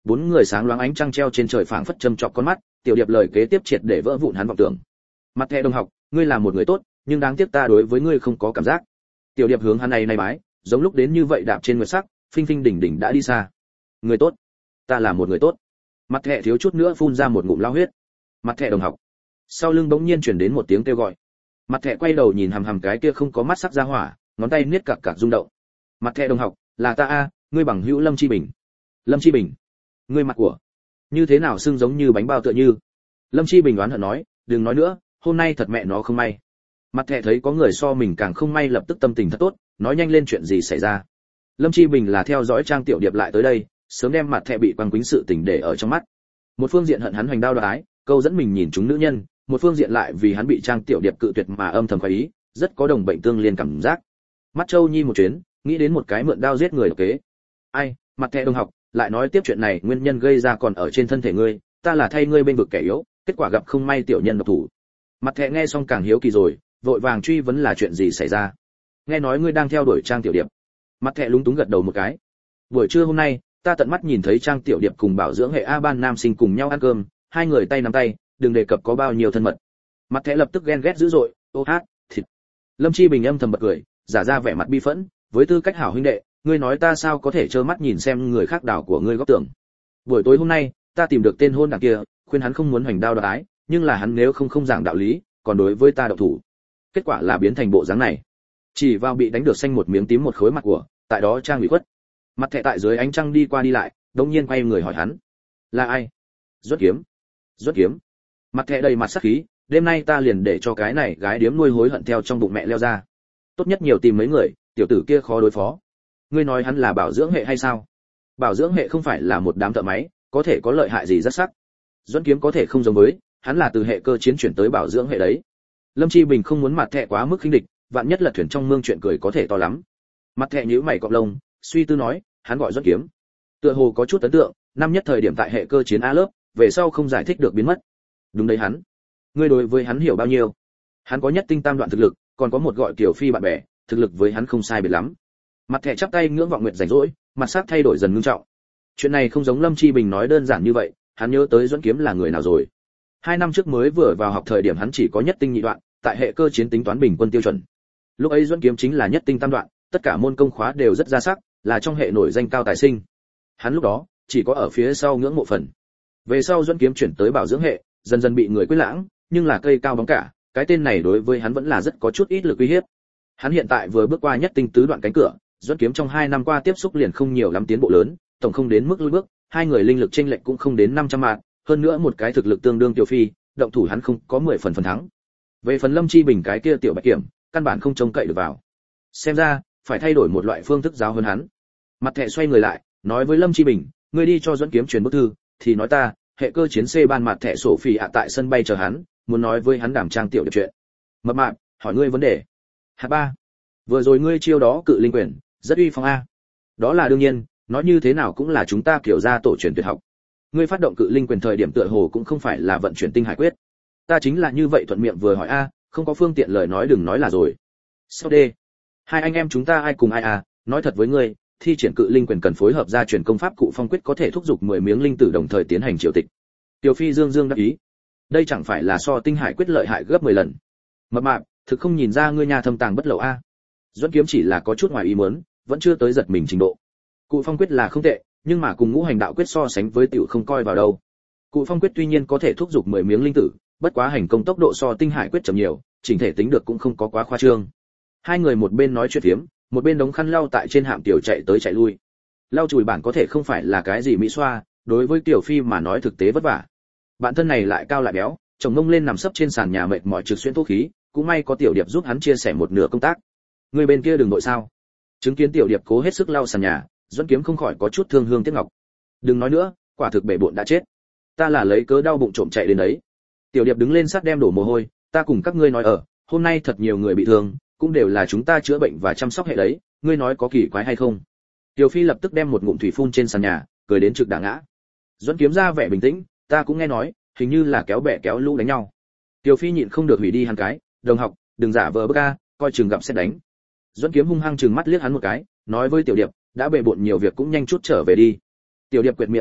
bốn người sáng loáng ánh trăng treo trên trời phảng phất châm chọc con mắt, tiểu điệp lời kế tiếp triệt để vỡ vụn hắn vọng tưởng. Mặt thẻ đồng học, ngươi là một người tốt, nhưng đáng tiếc ta đối với ngươi không có cảm giác. Tiểu điệp hướng hắn này này bái, giống lúc đến như vậy đạp trên nguyệt sắc, phinh phinh đỉnh đỉnh đã đi xa. Người tốt, ta là một người tốt. Mặt thẻ thiếu chút nữa phun ra một ngụm lao huyết. Mặt thẻ đồng học. Sau lưng bỗng nhiên truyền đến một tiếng kêu gọi. Mặt thẻ quay đầu nhìn hằm hằm cái kia không có mắt sắc ra hỏa, ngón tay niết cặc cặc rung động. Mặt thẻ đồng học, là ta a, ngươi bằng hữu Lâm Chi Bình. Lâm Chi Bình, ngươi mặt của như thế nào xương giống như bánh bao tựa như. Lâm Chi Bình đoán hận nói, đừng nói nữa, hôm nay thật mẹ nó không may. Mặt thẻ thấy có người so mình càng không may lập tức tâm tình thật tốt, nói nhanh lên chuyện gì xảy ra. Lâm Chi Bình là theo dõi Trang Tiểu Điệp lại tới đây, sớm đem mặt thẻ bị quăng quýnh sự tình để ở trong mắt. Một phương diện hận hắn hoành đao đoái ái, câu dẫn mình nhìn chúng nữ nhân, một phương diện lại vì hắn bị Trang Tiểu Điệp cự tuyệt mà âm thầm khoái ý, rất có đồng bệnh tương liên cảm giác. Mắt Châu Nhi một chuyến, nghĩ đến một cái mượn đao giết người độc kế. Ai, mặt thẻ đồng học, lại nói tiếp chuyện này, nguyên nhân gây ra còn ở trên thân thể ngươi, ta là thay ngươi bên vực kẻ yếu, kết quả gặp không may tiểu nhân độc thủ. Mặt thẻ nghe xong càng hiếu kỳ rồi, vội vàng truy vấn là chuyện gì xảy ra. Nghe nói ngươi đang theo đuổi Trang Tiểu Điệp. Mặt thẻ lúng túng gật đầu một cái. Buổi trưa hôm nay, ta tận mắt nhìn thấy Trang Tiểu Điệp cùng bảo dưỡng hệ A ban nam sinh cùng nhau ăn cơm, hai người tay nắm tay, đừng đề cập có bao nhiêu thân mật. Mặt thẻ lập tức ghen ghét dữ dội, ô hát, thịt. Lâm Chi Bình âm thầm bật cười, giả ra vẻ mặt bi phẫn, với tư cách hảo huynh đệ, ngươi nói ta sao có thể trơ mắt nhìn xem người khác đảo của ngươi góp tưởng. Buổi tối hôm nay, ta tìm được tên hôn đảng kia, khuyên hắn không muốn hoành đao đoái ái, nhưng là hắn nếu không không giảng đạo lý, còn đối với ta động thủ. Kết quả là biến thành bộ dáng này. Chỉ vào bị đánh được xanh một miếng tím một khối mặt của, tại đó Trang ủy khuất. Mặt thẻ tại dưới ánh trăng đi qua đi lại, đột nhiên quay người hỏi hắn, là ai? Duất Kiếm. Duất Kiếm. Mặt thẻ đầy mặt sắc khí, đêm nay ta liền để cho cái này gái điếm nuôi hối hận theo trong bụng mẹ leo ra. Tốt nhất nhiều tìm mấy người, tiểu tử kia khó đối phó. Ngươi nói hắn là bảo dưỡng hệ hay sao? Bảo dưỡng hệ không phải là một đám thợ máy, có thể có lợi hại gì rất sắc. Duẫn Kiếm có thể không giống với, hắn là từ hệ cơ chiến chuyển tới bảo dưỡng hệ đấy. Lâm Chi Bình không muốn mặt thẻ quá mức khinh địch, vạn nhất là thuyền trong mương chuyện cười có thể to lắm. Mặt thẻ nhíu mày cọp lông, suy tư nói, hắn gọi Duẫn Kiếm. Tựa hồ có chút ấn tượng, năm nhất thời điểm tại hệ cơ chiến A lớp, về sau không giải thích được biến mất. Đúng đấy hắn. Ngươi đối với hắn hiểu bao nhiêu? Hắn có nhất tinh tam đoạn thực lực, còn có một gọi Kiều Phi bạn bè, thực lực với hắn không sai biệt lắm. Mặt thẻ chắp tay ngưỡng vọng nguyệt rảnh rỗi, mặt sắc thay đổi dần ngưng trọng. Chuyện này không giống Lâm Chi Bình nói đơn giản như vậy, hắn nhớ tới Duẫn Kiếm là người nào rồi. Hai năm trước mới vừa vào học thời điểm hắn chỉ có nhất tinh nhị đoạn, tại hệ cơ chiến tính toán bình quân tiêu chuẩn. Lúc ấy Duẫn Kiếm chính là nhất tinh tam đoạn, tất cả môn công khóa đều rất ra sắc, là trong hệ nổi danh cao tài sinh. Hắn lúc đó chỉ có ở phía sau ngưỡng mộ phần. Về sau Duẫn Kiếm chuyển tới bảo dưỡng hệ, dần dần bị người quên lãng, nhưng là cây cao bóng cả, cái tên này đối với hắn vẫn là rất có chút ít lực uy hiếp. Hắn hiện tại vừa bước qua nhất tinh tứ đoạn cánh cửa, Duẫn Kiếm trong hai năm qua tiếp xúc liền không nhiều lắm tiến bộ lớn, tổng không đến mức lùi bước, hai người linh lực chênh lệch cũng không đến năm trăm mạng, hơn nữa một cái thực lực tương đương Tiểu Phi, động thủ hắn không có mười phần phần thắng. Về phần Lâm Chi Bình cái kia tiểu bạch kiểm, căn bản không trông cậy được vào. Xem ra, phải thay đổi một loại phương thức giáo hơn hắn. Mặt thẻ xoay người lại, nói với Lâm Chi Bình, ngươi đi cho Duẫn Kiếm truyền bức thư, thì nói ta, hệ cơ chiến C ban mặt thẻ sổ phỉ ạ tại sân bay chờ hắn, muốn nói với hắn đảm Trang Tiểu Điệp chuyện. Mập mạp, hỏi ngươi vấn đề. Hạ ba, vừa rồi ngươi chiêu đó cự linh quyền, rất uy phong a. Đó là đương nhiên, nói như thế nào cũng là chúng ta kiểu ra tổ truyền tuyệt học. Ngươi phát động cự linh quyền thời điểm tựa hồ cũng không phải là vận chuyển tinh hải quyết. Ta chính là như vậy thuận miệng vừa hỏi a, không có phương tiện lời nói đừng nói là rồi. Sau D, hai anh em chúng ta ai cùng ai à, nói thật với ngươi, thi triển cự linh quyền cần phối hợp gia truyền công pháp cụ phong quyết có thể thúc giục mười miếng linh tử đồng thời tiến hành triều tịch. Tiểu Phi dương dương đáp ý. Đây chẳng phải là so tinh hải quyết lợi hại gấp mười lần. Mập mạp, thực không nhìn ra ngươi nhà thâm tàng bất lậu a. Duẫn Kiếm chỉ là có chút ngoài ý muốn, vẫn chưa tới giật mình trình độ. Cụ phong quyết là không tệ, nhưng mà cùng ngũ hành đạo quyết so sánh với tiểu không coi vào đâu. Cụ phong quyết tuy nhiên có thể thúc giục mười miếng linh tử, bất quá hành công tốc độ so tinh hải quyết chậm nhiều, chỉnh thể tính được cũng không có quá khoa trương. Hai người một bên nói chuyện phiếm, một bên đống khăn lau tại trên hạm tiểu chạy tới chạy lui. Lau chùi bản có thể không phải là cái gì mỹ xoa, đối với Tiểu Phi mà nói thực tế vất vả. Bản thân này lại cao lại béo, chồng mông lên nằm sấp trên sàn nhà mệt mỏi trực xuyên thuốc khí, cũng may có Tiểu Điệp giúp hắn chia sẻ một nửa công tác. Người bên kia đừng nội sao? Chứng kiến Tiểu Điệp cố hết sức lau sàn nhà, Duẫn Kiếm không khỏi có chút thương hương tiếc ngọc. Đừng nói nữa, quả thực bể bộn đã chết. Ta là lấy cớ đau bụng trộm chạy đến đấy. Tiểu Điệp đứng lên sát đem đổ mồ hôi, ta cùng các ngươi nói ở, hôm nay thật nhiều người bị thương, cũng đều là chúng ta chữa bệnh và chăm sóc hệ đấy, ngươi nói có kỳ quái hay không? Tiểu Phi lập tức đem một ngụm thủy phun trên sàn nhà, cười đến trực đả ngã. Duẫn Kiếm ra vẻ bình tĩnh, ta cũng nghe nói, hình như là kéo bè kéo lũ đánh nhau. Tiểu Phi nhịn không được hủy đi hắn cái, đồng học, đừng giả vờ bức a, coi chừng gặp sẽ đánh. Duẫn Kiếm hung hăng trừng mắt liếc hắn một cái, nói với Tiểu Điệp, đã bề bộn nhiều việc cũng nhanh chút trở về đi. Tiểu Điệp quệt miệng tức giận,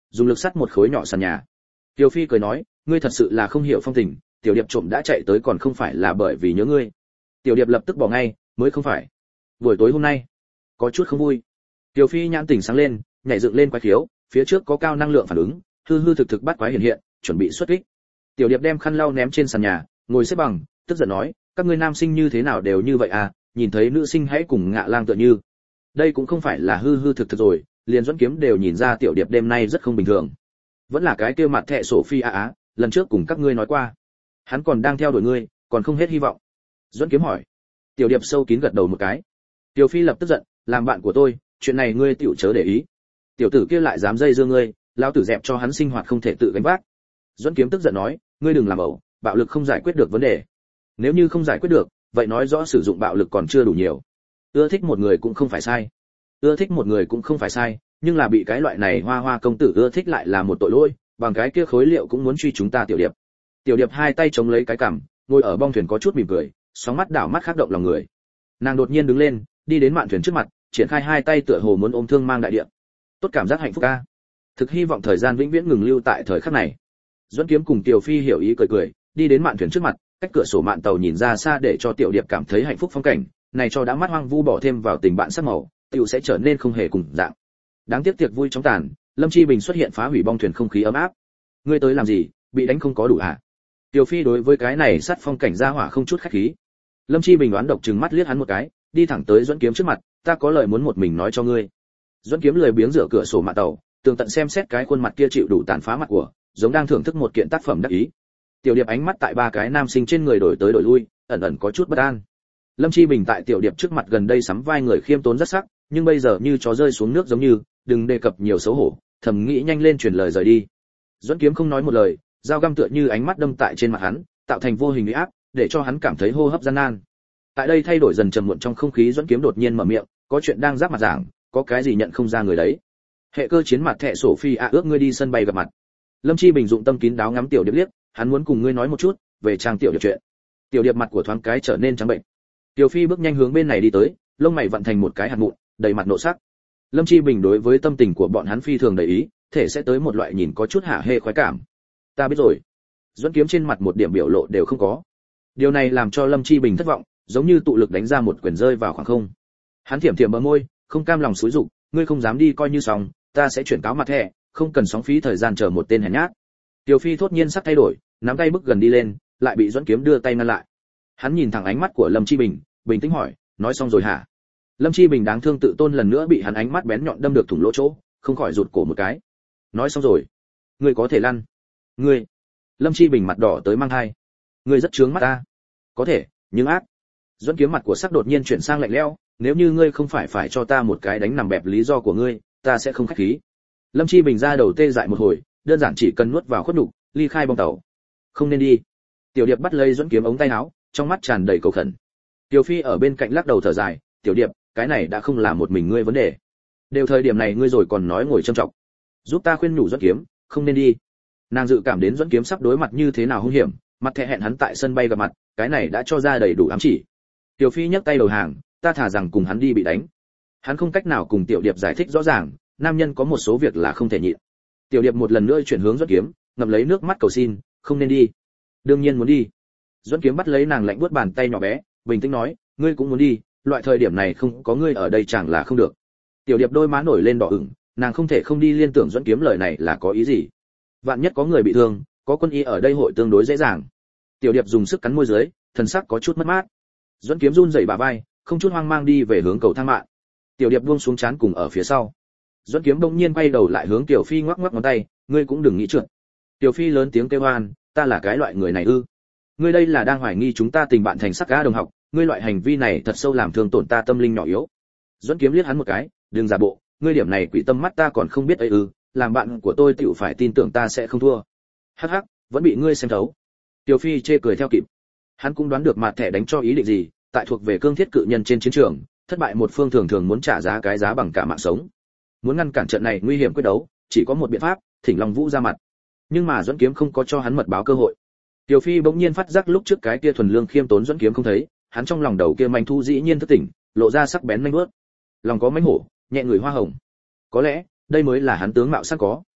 dùng lực sắt một khối nhỏ sàn nhà. Tiểu Phi cười nói, ngươi thật sự là không hiểu phong tình, tiểu điệp trộm đã chạy tới còn không phải là bởi vì nhớ ngươi. Tiểu điệp lập tức bỏ ngay, mới không phải. Buổi tối hôm nay có chút không vui. Tiểu Phi nhãn tỉnh sáng lên, nhảy dựng lên quái khiếu, phía trước có cao năng lượng phản ứng, hư hư thực thực bắt quái hiện hiện, chuẩn bị xuất kích. Tiểu điệp đem khăn lau ném trên sàn nhà, ngồi xếp bằng, tức giận nói, các ngươi nam sinh như thế nào đều như vậy à, nhìn thấy nữ sinh hãy cùng ngạ lang tựa như. Đây cũng không phải là hư hư thực thực rồi, liền Duẫn Kiếm đều nhìn ra tiểu điệp đêm nay rất không bình thường. Vẫn là cái kia mặt thẹ Sophie á á, lần trước cùng các ngươi nói qua, hắn còn đang theo đuổi ngươi, còn không hết hy vọng. Duẫn Kiếm hỏi. Tiểu điệp sâu kín gật đầu một cái. Tiểu Phi lập tức giận, làm bạn của tôi, chuyện này ngươi tiểu chớ để ý. Tiểu tử kia lại dám dây dưa ngươi, lão tử dẹp cho hắn sinh hoạt không thể tự gánh vác. Duẫn Kiếm tức giận nói, ngươi đừng làm ẩu, bạo lực không giải quyết được vấn đề. Nếu như không giải quyết được, vậy nói rõ sử dụng bạo lực còn chưa đủ nhiều. Ưa thích một người cũng không phải sai. Ưa thích một người cũng không phải sai, nhưng là bị cái loại này hoa hoa công tử ưa thích lại là một tội lỗi, bằng cái kia khối liệu cũng muốn truy chúng ta tiểu điệp. Tiểu điệp hai tay chống lấy cái cằm, ngồi ở bong thuyền có chút mỉm cười, sóng mắt đảo mắt khác động lòng người. Nàng đột nhiên đứng lên, đi đến mạn thuyền trước mặt, triển khai hai tay tựa hồ muốn ôm thương mang đại địa. Tốt cảm giác hạnh phúc a. Thực hy vọng thời gian vĩnh viễn ngừng lưu tại thời khắc này. Duẫn Kiếm cùng Tiểu Phi hiểu ý cười cười, đi đến mạn thuyền trước mặt, cách cửa sổ mạn tàu nhìn ra xa để cho tiểu điệp cảm thấy hạnh phúc phong cảnh, này cho đã mắt hoang vu bỏ thêm vào tình bạn sắc màu, tiểu sẽ trở nên không hề cùng dạng. Đáng tiếc tiệc vui chóng tàn, Lâm Chi Bình xuất hiện phá hủy bong thuyền không khí ấm áp. Ngươi tới làm gì, bị đánh không có đủ hả? Tiểu Phi đối với cái này sát phong cảnh ra hỏa không chút khách khí. Lâm Chi Bình đoán độc trừng mắt liếc hắn một cái, đi thẳng tới Duẫn Kiếm trước mặt, ta có lời muốn một mình nói cho ngươi. Duẫn Kiếm lười biếng rửa cửa sổ mạn tàu, tường tận xem xét cái khuôn mặt kia chịu đủ tàn phá mặt của, giống đang thưởng thức một kiện tác phẩm đắc ý. Tiểu điệp ánh mắt tại ba cái nam sinh trên người đổi tới đổi lui, ẩn ẩn có chút bất an. Lâm Chi Bình tại tiểu điệp trước mặt gần đây sắm vai người khiêm tốn rất sắc, nhưng bây giờ như chó rơi xuống nước giống như, đừng đề cập nhiều xấu hổ, thầm nghĩ nhanh lên truyền lời rời đi. Duẫn Kiếm không nói một lời, dao găm tựa như ánh mắt đâm tại trên mặt hắn, tạo thành vô hình uy áp, để cho hắn cảm thấy hô hấp gian nan. Tại đây thay đổi dần trầm muộn trong không khí, Duẫn Kiếm đột nhiên mở miệng, có chuyện đang giáp mặt giảng, có cái gì nhận không ra người đấy. Hệ cơ chiến mặt thẻ Sophie ạ ước ngươi đi sân bay gặp mặt. Lâm Chi Bình dụng tâm kín đáo ngắm tiểu điệp liếc, hắn muốn cùng ngươi nói một chút về trang tiểu điệp chuyện. Tiểu điệp mặt của thoáng cái trở nên trắng bệnh. Tiểu Phi bước nhanh hướng bên này đi tới, lông mày vặn thành một cái hạt mụn, đầy mặt nộ sắc. Lâm Chi Bình đối với tâm tình của bọn hắn phi thường để ý, thể sẽ tới một loại nhìn có chút hả hê khoái cảm. Ta biết rồi. Duẫn Kiếm trên mặt một điểm biểu lộ đều không có. Điều này làm cho Lâm Chi Bình thất vọng, giống như tụ lực đánh ra một quyền rơi vào khoảng không. Hắn thiểm thiểm bờ môi, không cam lòng xúi dục, ngươi không dám đi coi như xong, ta sẽ chuyển cáo mặt thẻ, không cần sóng phí thời gian chờ một tên hèn nhát. Tiểu Phi thốt nhiên sắc thay đổi, nắm tay bước gần đi lên, lại bị Duẫn Kiếm đưa tay ngăn lại. Hắn nhìn thẳng ánh mắt của Lâm Chi Bình, bình tĩnh hỏi, nói xong rồi hả? Lâm Chi Bình đáng thương tự tôn lần nữa bị hắn ánh mắt bén nhọn đâm được thủng lỗ chỗ, không khỏi rụt cổ một cái. Nói xong rồi, ngươi có thể lăn. Ngươi? Lâm Chi Bình mặt đỏ tới mang hai. Ngươi rất chướng mắt ta. Có thể, nhưng ác. Duẫn Kiếm mặt của sắc đột nhiên chuyển sang lạnh lẽo, nếu như ngươi không phải phải cho ta một cái đánh nằm bẹp lý do của ngươi, ta sẽ không khách khí. Lâm Chi Bình ra đầu tê dại một hồi, đơn giản chỉ cần nuốt vào khuất nhục, ly khai bong tàu. Không nên đi. Tiểu điệp bắt lấy Duẫn Kiếm ống tay áo, trong mắt tràn đầy cầu khẩn. Tiểu Phi ở bên cạnh lắc đầu thở dài, tiểu điệp, cái này đã không là một mình ngươi vấn đề. Đều thời điểm này ngươi rồi còn nói ngồi trầm trọng. Giúp ta khuyên nhủ Duẫn Kiếm, không nên đi. Nàng dự cảm đến Duẫn Kiếm sắp đối mặt như thế nào hung hiểm, mặt thẻ hẹn hắn tại sân bay gặp mặt, cái này đã cho ra đầy đủ ám chỉ. Tiểu Phi nhấc tay đầu hàng, ta thả rằng cùng hắn đi bị đánh. Hắn không cách nào cùng tiểu điệp giải thích rõ ràng, nam nhân có một số việc là không thể nhịn. Tiểu điệp một lần nữa chuyển hướng Duẫn Kiếm, ngậm lấy nước mắt cầu xin, không nên đi. Đương nhiên muốn đi. Duẫn Kiếm bắt lấy nàng lạnh buốt bàn tay nhỏ bé, bình tĩnh nói, ngươi cũng muốn đi, loại thời điểm này không có ngươi ở đây chẳng là không được. Tiểu điệp đôi má nổi lên đỏ ửng, nàng không thể không đi liên tưởng Duẫn Kiếm lời này là có ý gì. Vạn nhất có người bị thương, có quân y ở đây hội tương đối dễ dàng. Tiểu điệp dùng sức cắn môi dưới, thần sắc có chút mất mát. Duẫn Kiếm run rẩy bả vai, không chút hoang mang đi về hướng cầu thang mạng. Tiểu điệp buông xuống chán cùng ở phía sau. Duẫn Kiếm bỗng nhiên quay đầu lại hướng Tiểu Phi ngoắc ngoắc ngón tay, ngươi cũng đừng nghĩ trượt. Tiểu Phi lớn tiếng kêu oan, ta là cái loại người này ư? Ngươi đây là đang hoài nghi chúng ta tình bạn thành sắc gã đồng học, ngươi loại hành vi này thật sâu làm thương tổn ta tâm linh nhỏ yếu. Duẫn Kiếm liếc hắn một cái, đừng giả bộ, ngươi điểm này quỷ tâm mắt ta còn không biết ấy ư, làm bạn của tôi tiểu phải tin tưởng ta sẽ không thua. Hắc hắc, vẫn bị ngươi xem thấu. Tiểu Phi chê cười theo kịp. Hắn cũng đoán được mặt thẻ đánh cho ý định gì, tại thuộc về cương thiết cự nhân trên chiến trường, thất bại một phương thường thường muốn trả giá cái giá bằng cả mạng sống. Muốn ngăn cản trận này nguy hiểm quyết đấu, chỉ có một biện pháp, thỉnh Long Vũ ra mặt. Nhưng mà Duẫn Kiếm không có cho hắn mật báo cơ hội. Tiểu Phi bỗng nhiên phát giác lúc trước cái kia thuần lương khiêm tốn Duẫn Kiếm không thấy, hắn trong lòng đầu kia manh thu dĩ nhiên thức tỉnh, lộ ra sắc bén manh bước. Lòng có mánh hổ, nhẹ người hoa hồng. Có lẽ, đây mới là hắn tướng mạo sắc có.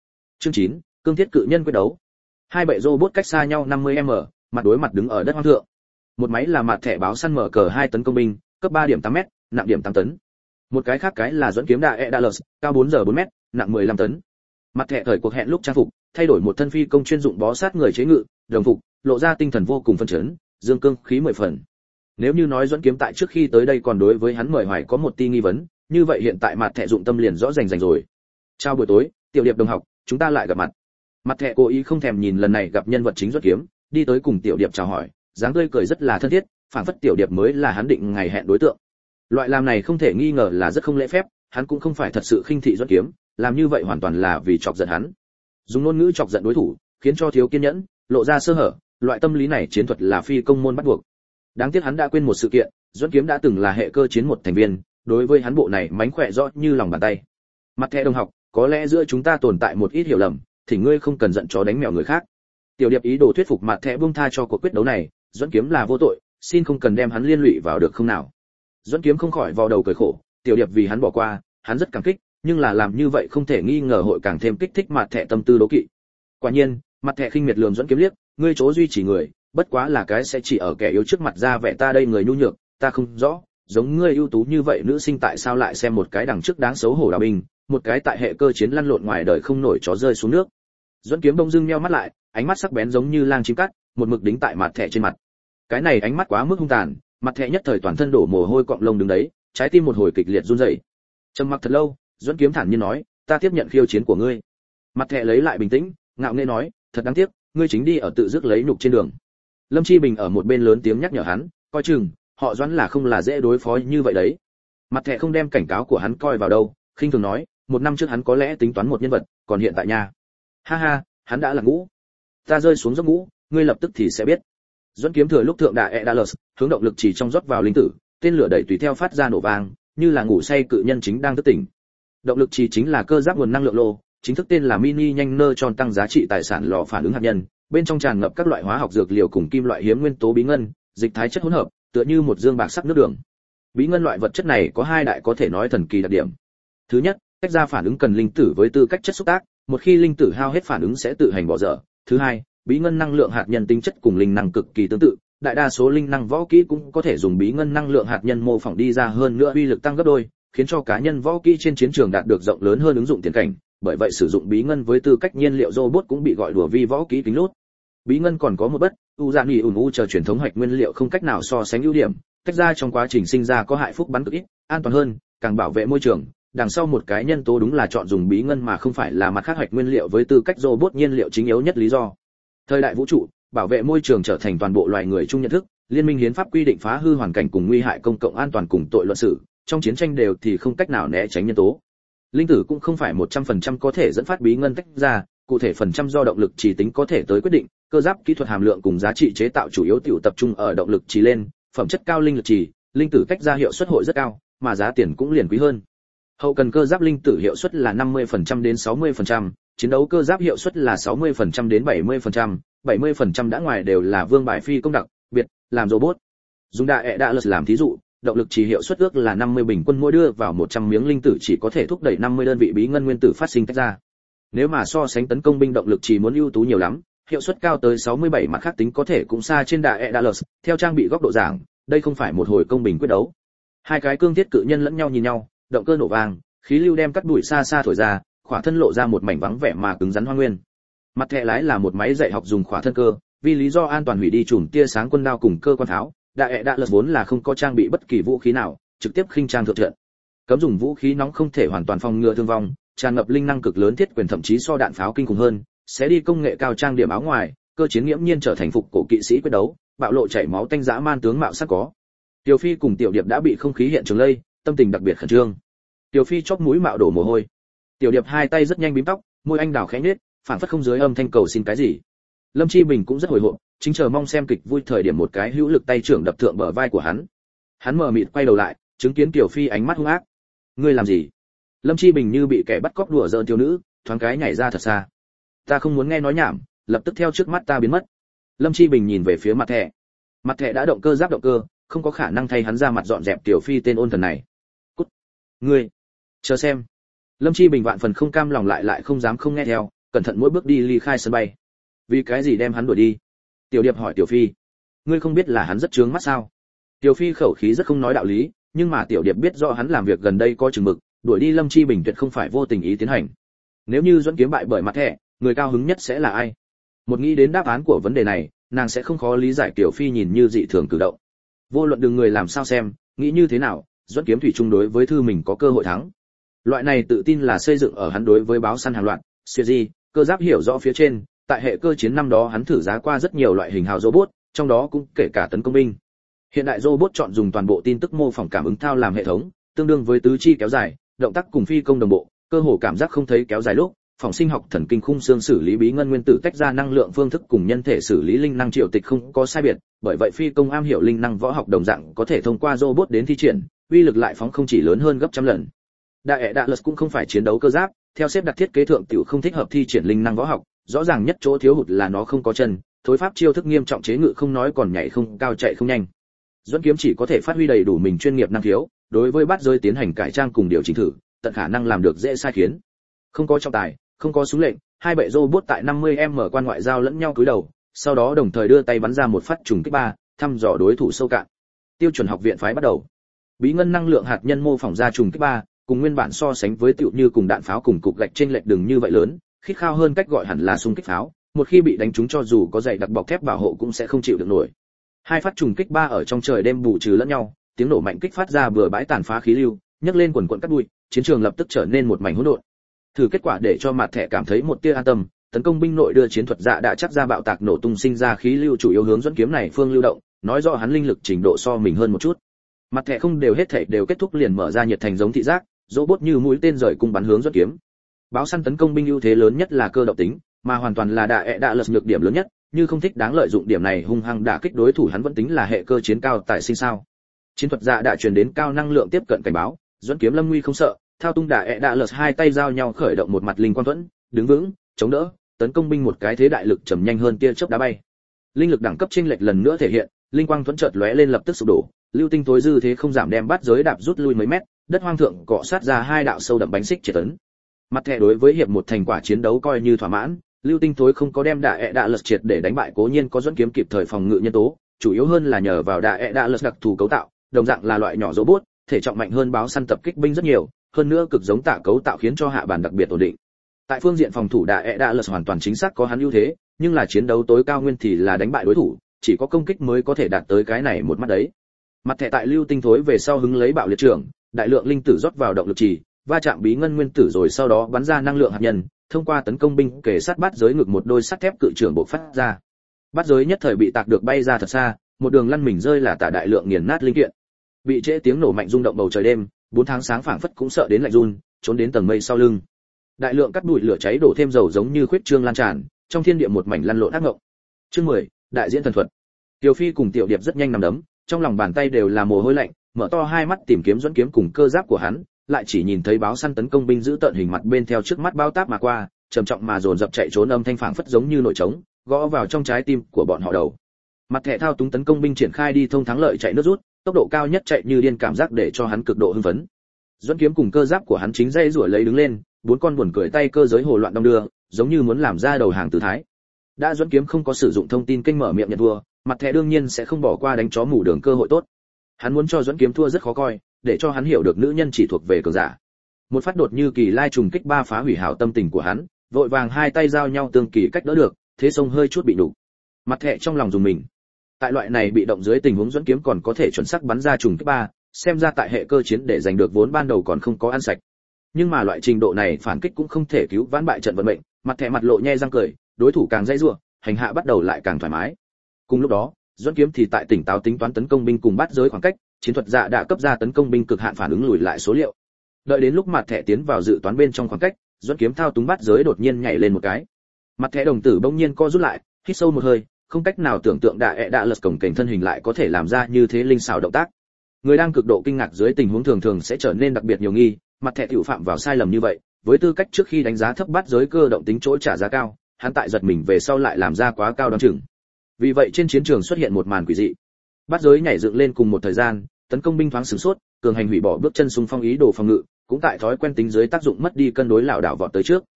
Chương chín, cương thiết cự nhân quyết đấu. Hai bệ robot cách xa nhau năm mươi mét, mặt đối mặt đứng ở đất hoang thượng. Một máy là mặt thẻ báo săn mở cờ hai tấn công binh, cấp ba điểm tám mét, nặng điểm tám tấn. Một cái khác cái là dẫn kiếm đại Edalus, cao bốn giờ bốn mét, nặng mười lăm tấn. Mặt thẻ thời cuộc hẹn lúc trang phục, thay đổi một thân phi công chuyên dụng bó sát người chế ngự, đồng phục, lộ ra tinh thần vô cùng phấn chấn, dương cương khí mười phần. Nếu như nói dẫn kiếm tại trước khi tới đây còn đối với hắn mời hoài có một tia nghi vấn, như vậy hiện tại mặt thẻ dụng tâm liền rõ rành rành rồi. Chào buổi tối, tiểu điệp đồng học, chúng ta lại gặp mặt. Mặt thẻ cố ý không thèm nhìn lần này gặp nhân vật chính dẫn kiếm, đi tới cùng tiểu điệp chào hỏi, dáng tươi cười rất là thân thiết, phảng phất tiểu điệp mới là hắn định ngày hẹn đối tượng. Loại làm này không thể nghi ngờ là rất không lễ phép, hắn cũng không phải thật sự khinh thị dẫn kiếm, làm như vậy hoàn toàn là vì chọc giận hắn. Dùng ngôn ngữ chọc giận đối thủ, khiến cho thiếu kiên nhẫn, lộ ra sơ hở, loại tâm lý này chiến thuật là phi công môn bắt buộc. Đáng tiếc hắn đã quên một sự kiện, dẫn kiếm đã từng là hệ cơ chiến một thành viên, đối với hắn bộ này mánh khỏe rõ như lòng bàn tay. Mặt thẻ đồng học, có lẽ giữa chúng ta tồn tại một ít hiểu lầm, thì ngươi không cần giận chó đánh mèo người khác. Tiểu điệp ý đồ thuyết phục mặt thẻ buông tha cho cuộc quyết đấu này, dẫn kiếm là vô tội, xin không cần đem hắn liên lụy vào được không nào. Dẫn kiếm không khỏi vò đầu cười khổ, tiểu điệp vì hắn bỏ qua, hắn rất cảm kích, nhưng là làm như vậy không thể nghi ngờ hội càng thêm kích thích mặt thẻ tâm tư đố kỵ. Quả nhiên, mặt thẻ khinh miệt lườm dẫn kiếm liếc, ngươi chỗ duy trì người, bất quá là cái sẽ chỉ ở kẻ yếu trước mặt ra vẻ ta đây người nhu nhược, ta không rõ, giống ngươi ưu tú như vậy nữ sinh tại sao lại xem một cái đằng trước đáng xấu hổ đào binh, một cái tại hệ cơ chiến lăn lộn ngoài đời không nổi chó rơi xuống nước. Dẫn kiếm bỗng dưng nheo mắt lại, ánh mắt sắc bén giống như lang chim cắt, một mực đính tại mặt thẻ trên mặt. Cái này ánh mắt quá mức hung tàn, mặt thẻ nhất thời toàn thân đổ mồ hôi cọng lông đứng đấy, trái tim một hồi kịch liệt run rẩy. Trầm mặc thật lâu, dẫn kiếm thản nhiên nói, ta tiếp nhận khiêu chiến của ngươi. Mặt thẻ lấy lại bình tĩnh, ngạo nghễ nói, thật đáng tiếc, ngươi chính đi ở tự dứt lấy nhục trên đường. Lâm Chi Bình ở một bên lớn tiếng nhắc nhở hắn, coi chừng, họ Doãn là không là dễ đối phó như vậy đấy. Mặt thẻ không đem cảnh cáo của hắn coi vào đâu, khinh thường nói, một năm trước hắn có lẽ tính toán một nhân vật, còn hiện tại nha, ha ha, hắn đã là ngũ. Ta rơi xuống giấc ngũ, ngươi lập tức thì sẽ biết. Dẫn kiếm thừa lúc thượng đại Edalus, hướng động lực chỉ trong rót vào linh tử, tên lửa đẩy tùy theo phát ra nổ vang, như là ngủ say cự nhân chính đang thức tỉnh. Động lực chỉ chính là cơ giáp nguồn năng lượng lô, chính thức tên là mini nhanh nơ tròn tăng giá trị tài sản lò phản ứng hạt nhân, bên trong tràn ngập các loại hóa học dược liệu cùng kim loại hiếm nguyên tố bí ngân, dịch thái chất hỗn hợp, tựa như một dương bạc sắc nước đường. Bí ngân loại vật chất này có hai đại có thể nói thần kỳ đặc điểm. Thứ nhất, tách ra phản ứng cần linh tử với tư cách chất xúc tác, một khi linh tử hao hết phản ứng sẽ tự hành bỏ dở. Thứ hai, bí ngân năng lượng hạt nhân tính chất cùng linh năng cực kỳ tương tự, đại đa số linh năng võ kỹ cũng có thể dùng bí ngân năng lượng hạt nhân mô phỏng đi ra, hơn nữa uy lực tăng gấp đôi, khiến cho cá nhân võ kỹ trên chiến trường đạt được rộng lớn hơn ứng dụng tiền cảnh, bởi vậy sử dụng bí ngân với tư cách nhiên liệu robot cũng bị gọi đùa vi võ kỹ kính lút. Bí ngân còn có một bất, u dạng nhì ủn u chờ truyền thống hạch nguyên liệu không cách nào so sánh ưu điểm, tách ra trong quá trình sinh ra có hại phúc bắn cực ít, an toàn hơn, càng bảo vệ môi trường. Đằng sau một cái nhân tố đúng là chọn dùng bí ngân mà không phải là mặt khác hạch nguyên liệu với tư cách robot nhiên liệu chính yếu nhất lý do. Thời đại vũ trụ, bảo vệ môi trường trở thành toàn bộ loài người chung nhận thức, liên minh hiến pháp quy định phá hư hoàn cảnh cùng nguy hại công cộng an toàn cùng tội luận xử, trong chiến tranh đều thì không cách nào né tránh nhân tố. Linh tử cũng không phải một trăm phần trăm có thể dẫn phát bí ngân tách ra, cụ thể phần trăm do động lực chỉ tính có thể tới quyết định, cơ giáp kỹ thuật hàm lượng cùng giá trị chế tạo chủ yếu tiểu tập trung ở động lực chỉ lên, phẩm chất cao linh lực chỉ, linh tử tách ra hiệu suất hội rất cao, mà giá tiền cũng liền quý hơn. Hậu cần cơ giáp linh tử hiệu suất là năm mươi phần trăm đến sáu mươi phần trăm, chiến đấu cơ giáp hiệu suất là sáu mươi phần trăm đến bảy mươi phần trăm, bảy mươi phần trăm đã ngoài đều là vương bài phi công đặc biệt, làm robot. Dùng đại Edalus làm thí dụ, động lực chỉ hiệu suất ước là năm mươi bình quân mỗi đưa vào một trăm miếng linh tử chỉ có thể thúc đẩy năm mươi đơn vị bí ngân nguyên tử phát sinh tách ra. Nếu mà so sánh tấn công binh động lực chỉ muốn ưu tú nhiều lắm, hiệu suất cao tới sáu mươi bảy, mặt khác tính có thể cũng xa trên đại Edalus, theo trang bị góc độ giảng, đây không phải một hồi công bình quyết đấu. Hai cái cương thiết cự nhân lẫn nhau nhìn nhau, động cơ nổ vang, khí lưu đem cắt đuổi xa xa thổi ra, khỏa thân lộ ra một mảnh vắng vẻ mà cứng rắn hoang nguyên. Mặt thẻ lái là một máy dạy học dùng khỏa thân cơ, vì lý do an toàn hủy đi chùm tia sáng quân đao cùng cơ quan tháo, đại Edalus vốn là không có trang bị bất kỳ vũ khí nào, trực tiếp khinh trang thượng trận. Cấm dùng vũ khí nóng không thể hoàn toàn phòng ngừa thương vong, tràn ngập linh năng cực lớn thiết quyền thậm chí so đạn pháo kinh khủng hơn, sẽ đi công nghệ cao trang điểm áo ngoài, cơ chiến nghiễm nhiên trở thành phục cổ kỵ sĩ quyết đấu, bạo lộ chảy máu tanh dã man tướng mạo sắc có. Tiểu Phi cùng Tiểu Điệp đã bị không khí hiện trường lây, tâm tình đặc biệt khẩn trương. Tiểu Phi chóp mũi mạo đổ mồ hôi. Tiểu Điệp hai tay rất nhanh bím tóc, môi anh đào khẽ nhếch, phản phất không dưới âm thanh cầu xin cái gì. Lâm Chi Bình cũng rất hồi hộp, chính chờ mong xem kịch vui thời điểm một cái hữu lực tay trưởng đập thượng bờ vai của hắn. Hắn mờ mịt quay đầu lại, chứng kiến Tiểu Phi ánh mắt hung ác. Ngươi làm gì? Lâm Chi Bình như bị kẻ bắt cóc đùa giỡn thiếu nữ, thoáng cái nhảy ra thật xa. Ta không muốn nghe nói nhảm, lập tức theo trước mắt ta biến mất. Lâm Chi Bình nhìn về phía mặt thẻ. Mặt thẻ đã động cơ giáp động cơ, không có khả năng thay hắn ra mặt dọn dẹp Tiểu Phi tên ôn thần này. Cút. Ngươi. Chờ xem. Lâm Chi Bình vạn phần không cam lòng lại lại không dám không nghe theo, cẩn thận mỗi bước đi ly khai sân bay. Vì cái gì đem hắn đuổi đi? Tiểu Điệp hỏi Tiểu Phi. Ngươi không biết là hắn rất chướng mắt sao? Tiểu Phi khẩu khí rất không nói đạo lý, nhưng mà Tiểu Điệp biết rõ hắn làm việc gần đây có chừng mực, đuổi đi Lâm Chi Bình tuyệt không phải vô tình ý tiến hành. Nếu như Duẫn Kiếm bại bởi mặt thẻ, người cao hứng nhất sẽ là ai? Một nghĩ đến đáp án của vấn đề này, nàng sẽ không khó lý giải Tiểu Phi nhìn như dị thường cử động. Vô luận đường người làm sao xem, nghĩ như thế nào, Duẫn Kiếm thủy chung đối với thư mình có cơ hội thắng. Loại này tự tin là xây dựng ở hắn đối với báo săn hàng loạt, siêu di, cơ giáp hiểu rõ phía trên, tại hệ cơ chiến năm đó hắn thử giá qua rất nhiều loại hình hào robot, trong đó cũng kể cả tấn công binh. Hiện đại robot chọn dùng toàn bộ tin tức mô phỏng cảm ứng thao làm hệ thống, tương đương với tứ chi kéo dài, động tác cùng phi công đồng bộ, cơ hồ cảm giác không thấy kéo dài lúc, phòng sinh học thần kinh khung xương xử lý bí ngân nguyên tử tách ra năng lượng phương thức cùng nhân thể xử lý linh năng triệu tịch không có sai biệt, bởi vậy phi công am hiểu linh năng võ học đồng dạng có thể thông qua robot đến thi triển, uy lực lại phóng không chỉ lớn hơn gấp trăm lần. Đại ệ đạ lật cũng không phải chiến đấu cơ giáp, theo xếp đặt thiết kế thượng tiểu không thích hợp thi triển linh năng võ học, rõ ràng nhất chỗ thiếu hụt là nó không có chân, thối pháp chiêu thức nghiêm trọng chế ngự không nói còn nhảy không cao chạy không nhanh. Duẫn Kiếm chỉ có thể phát huy đầy đủ mình chuyên nghiệp năng khiếu, đối với bát giới tiến hành cải trang cùng điều chỉnh thử, tận khả năng làm được dễ sai khiến. Không có trọng tài, không có súng lệnh, hai bệ robot tại năm mươi mét quan ngoại giao lẫn nhau cúi đầu, sau đó đồng thời đưa tay bắn ra một phát trùng kích ba, thăm dò đối thủ sâu cạn. Tiêu chuẩn học viện phái bắt đầu. Bí ngân năng lượng hạt nhân mô phỏng ra trùng kích ba, cùng nguyên bản so sánh với tựu như cùng đạn pháo cùng cục gạch trên lệch đường như vậy lớn, khít khao hơn cách gọi hẳn là xung kích pháo, một khi bị đánh trúng cho dù có dày đặc bọc thép bảo hộ cũng sẽ không chịu được nổi. Hai phát trùng kích ba ở trong trời đêm bù trừ lẫn nhau, tiếng nổ mạnh kích phát ra vừa bãi tàn phá khí lưu, nhấc lên quần quần cát bụi, chiến trường lập tức trở nên một mảnh hỗn độn. Thử kết quả để cho mặt thẻ cảm thấy một tia an tâm, tấn công binh nội đưa chiến thuật dạ đã chắc ra bạo tạc nổ tung sinh ra khí lưu chủ yếu hướng Duẫn Kiếm này phương lưu động, nói rõ hắn linh lực trình độ so mình hơn một chút. Mặt thẻ không đều hết thảy đều kết thúc liền mở ra nhiệt thành giống thị giác, robot như mũi tên rời cung bắn hướng Duẫn Kiếm. Báo săn tấn công binh ưu thế lớn nhất là cơ động tính, mà hoàn toàn là đại ệ đạ lật nhược điểm lớn nhất, như không thích đáng lợi dụng điểm này hung hăng đả kích đối thủ hắn vẫn tính là hệ cơ chiến cao tại sinh sao. Chiến thuật dạ đã truyền đến cao năng lượng tiếp cận cảnh báo, Duẫn Kiếm lâm nguy không sợ, thao tung đại ệ đạ lật hai tay giao nhau khởi động một mặt linh quang thuẫn, đứng vững, chống đỡ, tấn công binh một cái thế đại lực trầm nhanh hơn tia chớp đá bay. Linh lực đẳng cấp chênh lệch lần nữa thể hiện, linh quang thuẫn chợt lóe lên lập tức sụp đổ, lưu tinh tối dư thế không giảm đem bát giới đạp rút lui mấy mét, đất hoang thượng cọ sát ra hai đạo sâu đậm bánh xích triệt tấn. Mặt thẻ đối với hiệp một thành quả chiến đấu coi như thỏa mãn, lưu tinh tối không có đem đại ệ đạ lật triệt để đánh bại cố nhiên có Duẫn Kiếm kịp thời phòng ngự nhân tố, chủ yếu hơn là nhờ vào đại ệ đạ lật đặc thù cấu tạo, đồng dạng là loại nhỏ robot, thể trọng mạnh hơn báo săn tập kích binh rất nhiều, hơn nữa cực giống tạ cấu tạo khiến cho hạ bàn đặc biệt ổn định. Tại phương diện phòng thủ đại ệ đạ lật hoàn toàn chính xác có hắn ưu thế, nhưng là chiến đấu tối cao nguyên thì là đánh bại đối thủ, chỉ có công kích mới có thể đạt tới cái này một mắt đấy. Mặt thẻ tại lưu tinh thối về sau hứng lấy bạo liệt trưởng, đại lượng linh tử rót vào động lực trì, va chạm bí ngân nguyên tử rồi sau đó bắn ra năng lượng hạt nhân, thông qua tấn công binh kề sát bát giới ngực một đôi sắt thép cự trưởng bộc phát ra. Bát giới nhất thời bị tạc được bay ra thật xa, một đường lăn mình rơi là tả đại lượng nghiền nát linh kiện. Bị trễ tiếng nổ mạnh rung động bầu trời đêm, bốn tháng sáng phảng phất cũng sợ đến lạnh run, trốn đến tầng mây sau lưng. Đại lượng cắt bụi lửa cháy đổ thêm dầu giống như khuyết trương lan tràn, trong thiên địa một mảnh lăn lộn ác ngộng. Chương mười, đại diễn thần thuật. Tiểu Phi cùng Tiểu Điệp rất nhanh nằm đấm, trong lòng bàn tay đều là mồ hôi lạnh, mở to hai mắt tìm kiếm Duẫn Kiếm cùng cơ giáp của hắn, lại chỉ nhìn thấy báo săn tấn công binh giữ tận hình mặt bên theo trước mắt bao táp mà qua, trầm trọng mà dồn dập chạy trốn âm thanh phảng phất giống như nổi trống, gõ vào trong trái tim của bọn họ đầu. Mặt thẻ thao túng tấn công binh triển khai đi thông thắng lợi chạy nước rút, tốc độ cao nhất chạy như điên cảm giác để cho hắn cực độ hưng phấn. Duẫn Kiếm cùng cơ giáp của hắn chính dây rủa lấy đứng lên, bốn con buồn cười tay cơ giới hồ loạn đong đưa, giống như muốn làm ra đầu hàng tư thái. Đã Duẫn Kiếm không có sử dụng thông tin kênh mở miệng nhận thua, mặt thẻ đương nhiên sẽ không bỏ qua đánh chó mù đường cơ hội tốt. Hắn muốn cho Duẫn Kiếm thua rất khó coi, để cho hắn hiểu được nữ nhân chỉ thuộc về cường giả. Một phát đột như kỳ lai trùng kích ba phá hủy hảo tâm tình của hắn, vội vàng hai tay giao nhau tương kỳ cách đỡ được, thế sông hơi chút bị nhục. Mặt thẻ trong lòng dùng mình. Tại loại này bị động dưới tình huống Duẫn Kiếm còn có thể chuẩn xác bắn ra trùng kích ba, xem ra tại hệ cơ chiến để giành được vốn ban đầu còn không có ăn sạch. Nhưng mà loại trình độ này phản kích cũng không thể cứu vãn bại trận vận mệnh, mặt thẻ mặt lộ nhe răng cười, đối thủ càng dãy rủa, hành hạ bắt đầu lại càng thoải mái. Cùng lúc đó, Duẫn Kiếm thì tại tỉnh táo tính toán tấn công binh cùng bắt giới khoảng cách, chiến thuật dạ đã cấp ra tấn công binh cực hạn phản ứng lùi lại số liệu. Đợi đến lúc mặt thẻ tiến vào dự toán bên trong khoảng cách, Duẫn Kiếm thao túng bắt giới đột nhiên nhảy lên một cái. Mặt thẻ đồng tử bỗng nhiên co rút lại, hít sâu một hơi, không cách nào tưởng tượng đại ệ đạ lật cổng kềnh thân hình lại có thể làm ra như thế linh xảo động tác. Người đang cực độ kinh ngạc dưới tình huống thường thường sẽ trở nên đặc biệt nhiều nghi, mặt thẻ tiểu phạm vào sai lầm như vậy, với tư cách trước khi đánh giá thấp bắt giới cơ động tính chỗ trả giá cao, hắn tại giật mình về sau lại làm ra quá cao đoán chừng. Vì vậy trên chiến trường xuất hiện một màn quỷ dị. Bắt giới nhảy dựng lên cùng một thời gian, tấn công binh thoáng sửng sốt, cường hành hủy bỏ bước chân xung phong ý đồ phòng ngự, cũng tại thói quen tính dưới tác dụng mất đi cân đối lảo đảo vọt tới trước.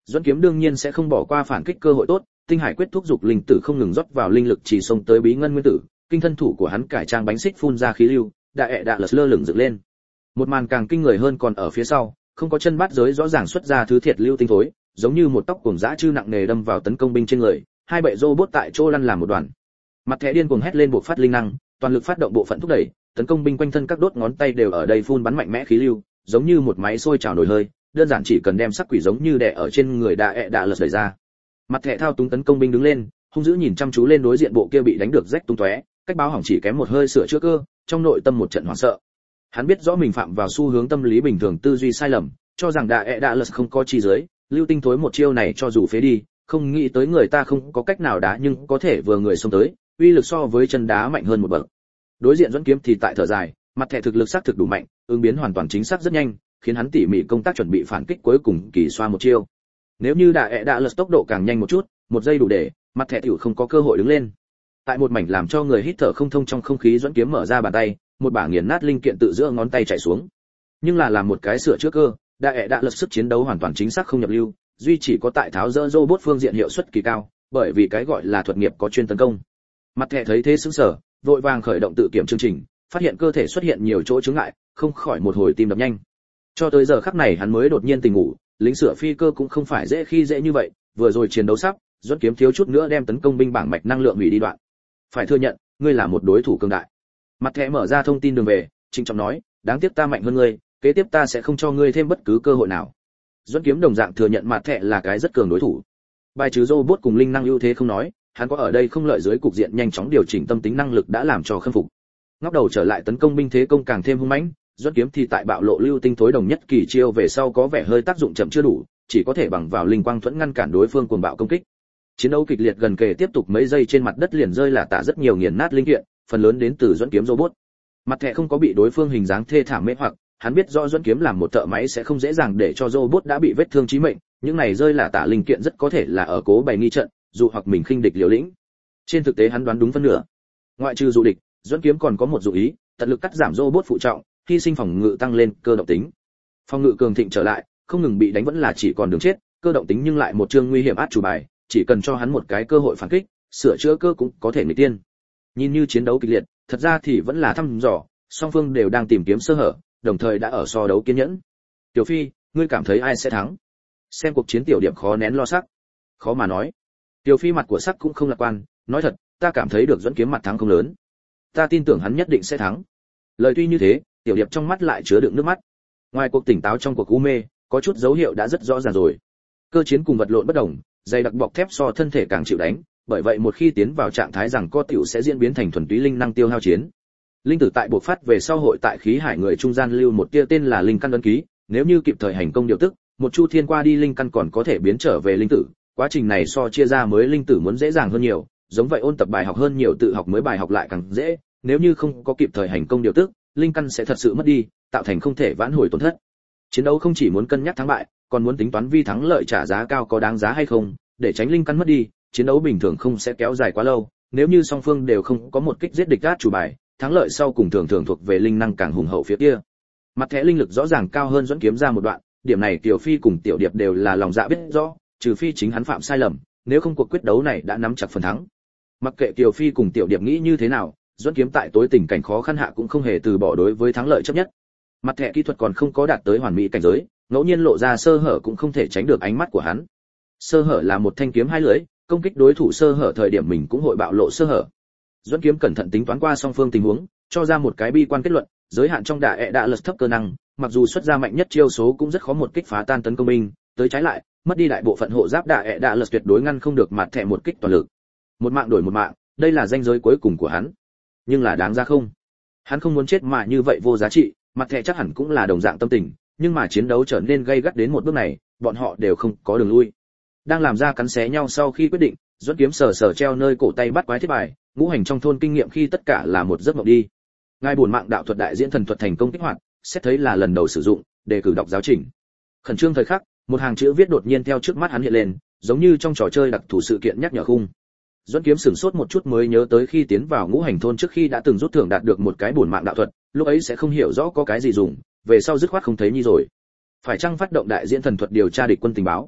Duẫn Kiếm đương nhiên sẽ không bỏ qua phản kích cơ hội tốt, tinh hải quyết thúc dục linh tử không ngừng rót vào linh lực chỉ xông tới bí ngân nguyên tử, kinh thân thủ của hắn cải trang bánh xích phun ra khí lưu, đại ệ đạ lật lơ lửng dựng lên. Một màn càng kinh người hơn còn ở phía sau, không có chân bát giới rõ ràng xuất ra thứ thiệt lưu tinh thối, giống như một tóc cuồng dã chư nặng nề đâm vào tấn công binh trên người, hai bệ robot tại chỗ lăn làm một đoàn. Mặt thẻ điên cuồng hét lên buộc phát linh năng, toàn lực phát động bộ phận thúc đẩy, tấn công binh quanh thân các đốt ngón tay đều ở đây phun bắn mạnh mẽ khí lưu, giống như một máy sôi trào nổi hơi, đơn giản chỉ cần đem sắc quỷ giống như đè ở trên người đại ệ đạ lật đẩy ra. Mặt thẻ thao túng tấn công binh đứng lên, hung dữ nhìn chăm chú lên đối diện bộ kia bị đánh được rách tung tóe, cách báo hỏng chỉ kém một hơi sửa chữa cơ, trong nội tâm một trận hoảng sợ. Hắn biết rõ mình phạm vào xu hướng tâm lý bình thường tư duy sai lầm, cho rằng đại ệ đạ lật không có chi dưới, lưu tinh thối một chiêu này cho dù phế đi, không nghĩ tới người ta không có cách nào đá nhưng có thể vừa người xông tới, uy lực so với chân đá mạnh hơn một bậc. Đối diện Duẫn Kiếm thì tại thở dài, mặt thẻ thực lực xác thực đủ mạnh, ứng biến hoàn toàn chính xác rất nhanh, khiến hắn tỉ mỉ công tác chuẩn bị phản kích cuối cùng kỳ xoa một chiêu. Nếu như đại ệ đạ lật tốc độ càng nhanh một chút, một giây đủ để, mặt thẻ tiểu không có cơ hội đứng lên. Tại một mảnh làm cho người hít thở không thông trong không khí, Duẫn Kiếm mở ra bàn tay, một bả nghiền nát linh kiện tự giữa ngón tay chảy xuống. Nhưng là làm một cái sửa chữa cơ, đại ệ đạ lật sức chiến đấu hoàn toàn chính xác không nhập lưu, duy chỉ có tại tháo dỡ robot phương diện hiệu suất kỳ cao, bởi vì cái gọi là thuật nghiệp có chuyên tấn công. Mặt thẻ thấy thế sững sờ, vội vàng khởi động tự kiểm chương trình, phát hiện cơ thể xuất hiện nhiều chỗ chướng ngại, không khỏi một hồi tim đập nhanh. Cho tới giờ khắc này hắn mới đột nhiên tỉnh ngủ, lính sửa phi cơ cũng không phải dễ khi dễ như vậy, vừa rồi chiến đấu sắp, Duẫn Kiếm thiếu chút nữa đem tấn công binh bảng mạch năng lượng hủy đi đoạn. Phải thừa nhận, ngươi là một đối thủ cường đại. Mặt thẻ mở ra thông tin đường về, trịnh trọng nói, đáng tiếc ta mạnh hơn ngươi, kế tiếp ta sẽ không cho ngươi thêm bất cứ cơ hội nào. Duẫn Kiếm đồng dạng thừa nhận mặt thẻ là cái rất cường đối thủ. Bài trừ robot cùng linh năng ưu thế không nói, hắn có ở đây không lợi dưới cục diện nhanh chóng điều chỉnh tâm tính năng lực đã làm cho khâm phục. Ngóc đầu trở lại tấn công binh thế công càng thêm hung mãnh, Duẫn Kiếm thì tại bạo lộ lưu tinh thối đồng nhất kỳ chiêu về sau có vẻ hơi tác dụng chậm chưa đủ, chỉ có thể bằng vào linh quang thuẫn ngăn cản đối phương cuồng bạo công kích. Chiến đấu kịch liệt gần kề tiếp tục mấy giây, trên mặt đất liền rơi là tả rất nhiều nghiền nát linh kiện, phần lớn đến từ Duẫn Kiếm robot. Mặt thẻ không có bị đối phương hình dáng thê thảm mê hoặc, hắn biết rõ Duẫn Kiếm làm một thợ máy sẽ không dễ dàng để cho robot đã bị vết thương chí mệnh, những này rơi là tả linh kiện rất có thể là ở cố bày nghi trận, dù hoặc mình khinh địch liều lĩnh. Trên thực tế hắn đoán đúng phân nửa. Ngoại trừ dụ địch, Duẫn Kiếm còn có một dụng ý, tận lực cắt giảm robot phụ trọng, hy sinh phòng ngự tăng lên cơ động tính. Phòng ngự cường thịnh trở lại, không ngừng bị đánh vẫn là chỉ còn đường chết, cơ động tính nhưng lại một chương nguy hiểm át chủ bài, chỉ cần cho hắn một cái cơ hội phản kích, sửa chữa cơ cũng có thể nghịch tiên. Nhìn như chiến đấu kịch liệt, thật ra thì vẫn là thăm dò, song phương đều đang tìm kiếm sơ hở, đồng thời đã ở so đấu kiên nhẫn. Tiểu Phi, ngươi cảm thấy ai sẽ thắng? Xem cuộc chiến tiểu điểm khó nén lo sắc. Khó mà nói. Tiểu Phi mặt của sắc cũng không lạc quan, nói thật, ta cảm thấy được Duẫn Kiếm mặt thắng không lớn. Ta tin tưởng hắn nhất định sẽ thắng. Lời tuy như thế, tiểu điệp trong mắt lại chứa đựng nước mắt. Ngoài cuộc tỉnh táo trong cuộc u mê, có chút dấu hiệu đã rất rõ ràng rồi. Cơ chiến cùng vật lộn bất đồng, dày đặc bọc thép so thân thể càng chịu đánh, bởi vậy một khi tiến vào trạng thái rằng co tiểu sẽ diễn biến thành thuần túy linh năng tiêu hao chiến. Linh tử tại buộc phát về sau hội tại khí hải người trung gian lưu một tia tên là linh căn ấn ký, nếu như kịp thời hành công điều tức, một chu thiên qua đi linh căn còn có thể biến trở về linh tử, quá trình này so chia ra mới linh tử muốn dễ dàng hơn nhiều, giống vậy ôn tập bài học hơn nhiều tự học mới bài học lại càng dễ, nếu như không có kịp thời hành công điều tức, linh căn sẽ thật sự mất đi, tạo thành không thể vãn hồi tổn thất. Chiến đấu không chỉ muốn cân nhắc thắng bại, còn muốn tính toán vi thắng lợi trả giá cao có đáng giá hay không, để tránh linh căn mất đi, chiến đấu bình thường không sẽ kéo dài quá lâu, nếu như song phương đều không có một kích giết địch át chủ bài, thắng lợi sau cùng thường thường thuộc về linh năng càng hùng hậu phía kia. Mặt thẻ linh lực rõ ràng cao hơn Duẫn Kiếm ra một đoạn, điểm này Tiểu Phi cùng Tiểu Điệp đều là lòng dạ biết rõ, trừ phi chính hắn phạm sai lầm, nếu không cuộc quyết đấu này đã nắm chặt phần thắng. Mặc kệ Tiểu Phi cùng Tiểu Điệp nghĩ như thế nào, Duẫn Kiếm tại tối tình cảnh khó khăn hạ cũng không hề từ bỏ đối với thắng lợi chấp nhất. Mặt thẻ kỹ thuật còn không có đạt tới hoàn mỹ cảnh giới, ngẫu nhiên lộ ra sơ hở cũng không thể tránh được ánh mắt của hắn. Sơ hở là một thanh kiếm hai lưỡi, công kích đối thủ sơ hở thời điểm mình cũng hội bạo lộ sơ hở. Duẫn Kiếm cẩn thận tính toán qua song phương tình huống, cho ra một cái bi quan kết luận, giới hạn trong đại ệ đạ lật thấp cơ năng, mặc dù xuất ra mạnh nhất chiêu số cũng rất khó một kích phá tan tấn công binh, tới trái lại, mất đi đại bộ phận hộ giáp đại ệ đạ lật tuyệt đối ngăn không được mặt thẻ một kích toàn lực. Một mạng đổi một mạng, đây là ranh giới cuối cùng của hắn. Nhưng là đáng ra không? Hắn không muốn chết mà như vậy vô giá trị, mặt thẻ chắc hẳn cũng là đồng dạng tâm tình, nhưng mà chiến đấu trở nên gay gắt đến một bước này, bọn họ đều không có đường lui. Đang làm ra cắn xé nhau sau khi quyết định, Duẫn Kiếm sờ sờ treo nơi cổ tay bắt quái thiết bài, ngũ hành trong thôn kinh nghiệm khi tất cả là một giấc mộng đi. Ngài buồn mạng đạo thuật đại diễn thần thuật thành công kích hoạt, xét thấy là lần đầu sử dụng, đề cử đọc giáo trình. Khẩn trương thời khắc, một hàng chữ viết đột nhiên theo trước mắt hắn hiện lên, giống như trong trò chơi đặc thù sự kiện nhắc nhở khung. Duẫn Kiếm sửng sốt một chút mới nhớ tới khi tiến vào ngũ hành thôn trước khi đã từng rút thưởng đạt được một cái buồn mạng đạo thuật, lúc ấy sẽ không hiểu rõ có cái gì dùng, về sau dứt khoát không thấy nhi rồi. Phải chăng phát động đại diễn thần thuật điều tra địch quân tình báo?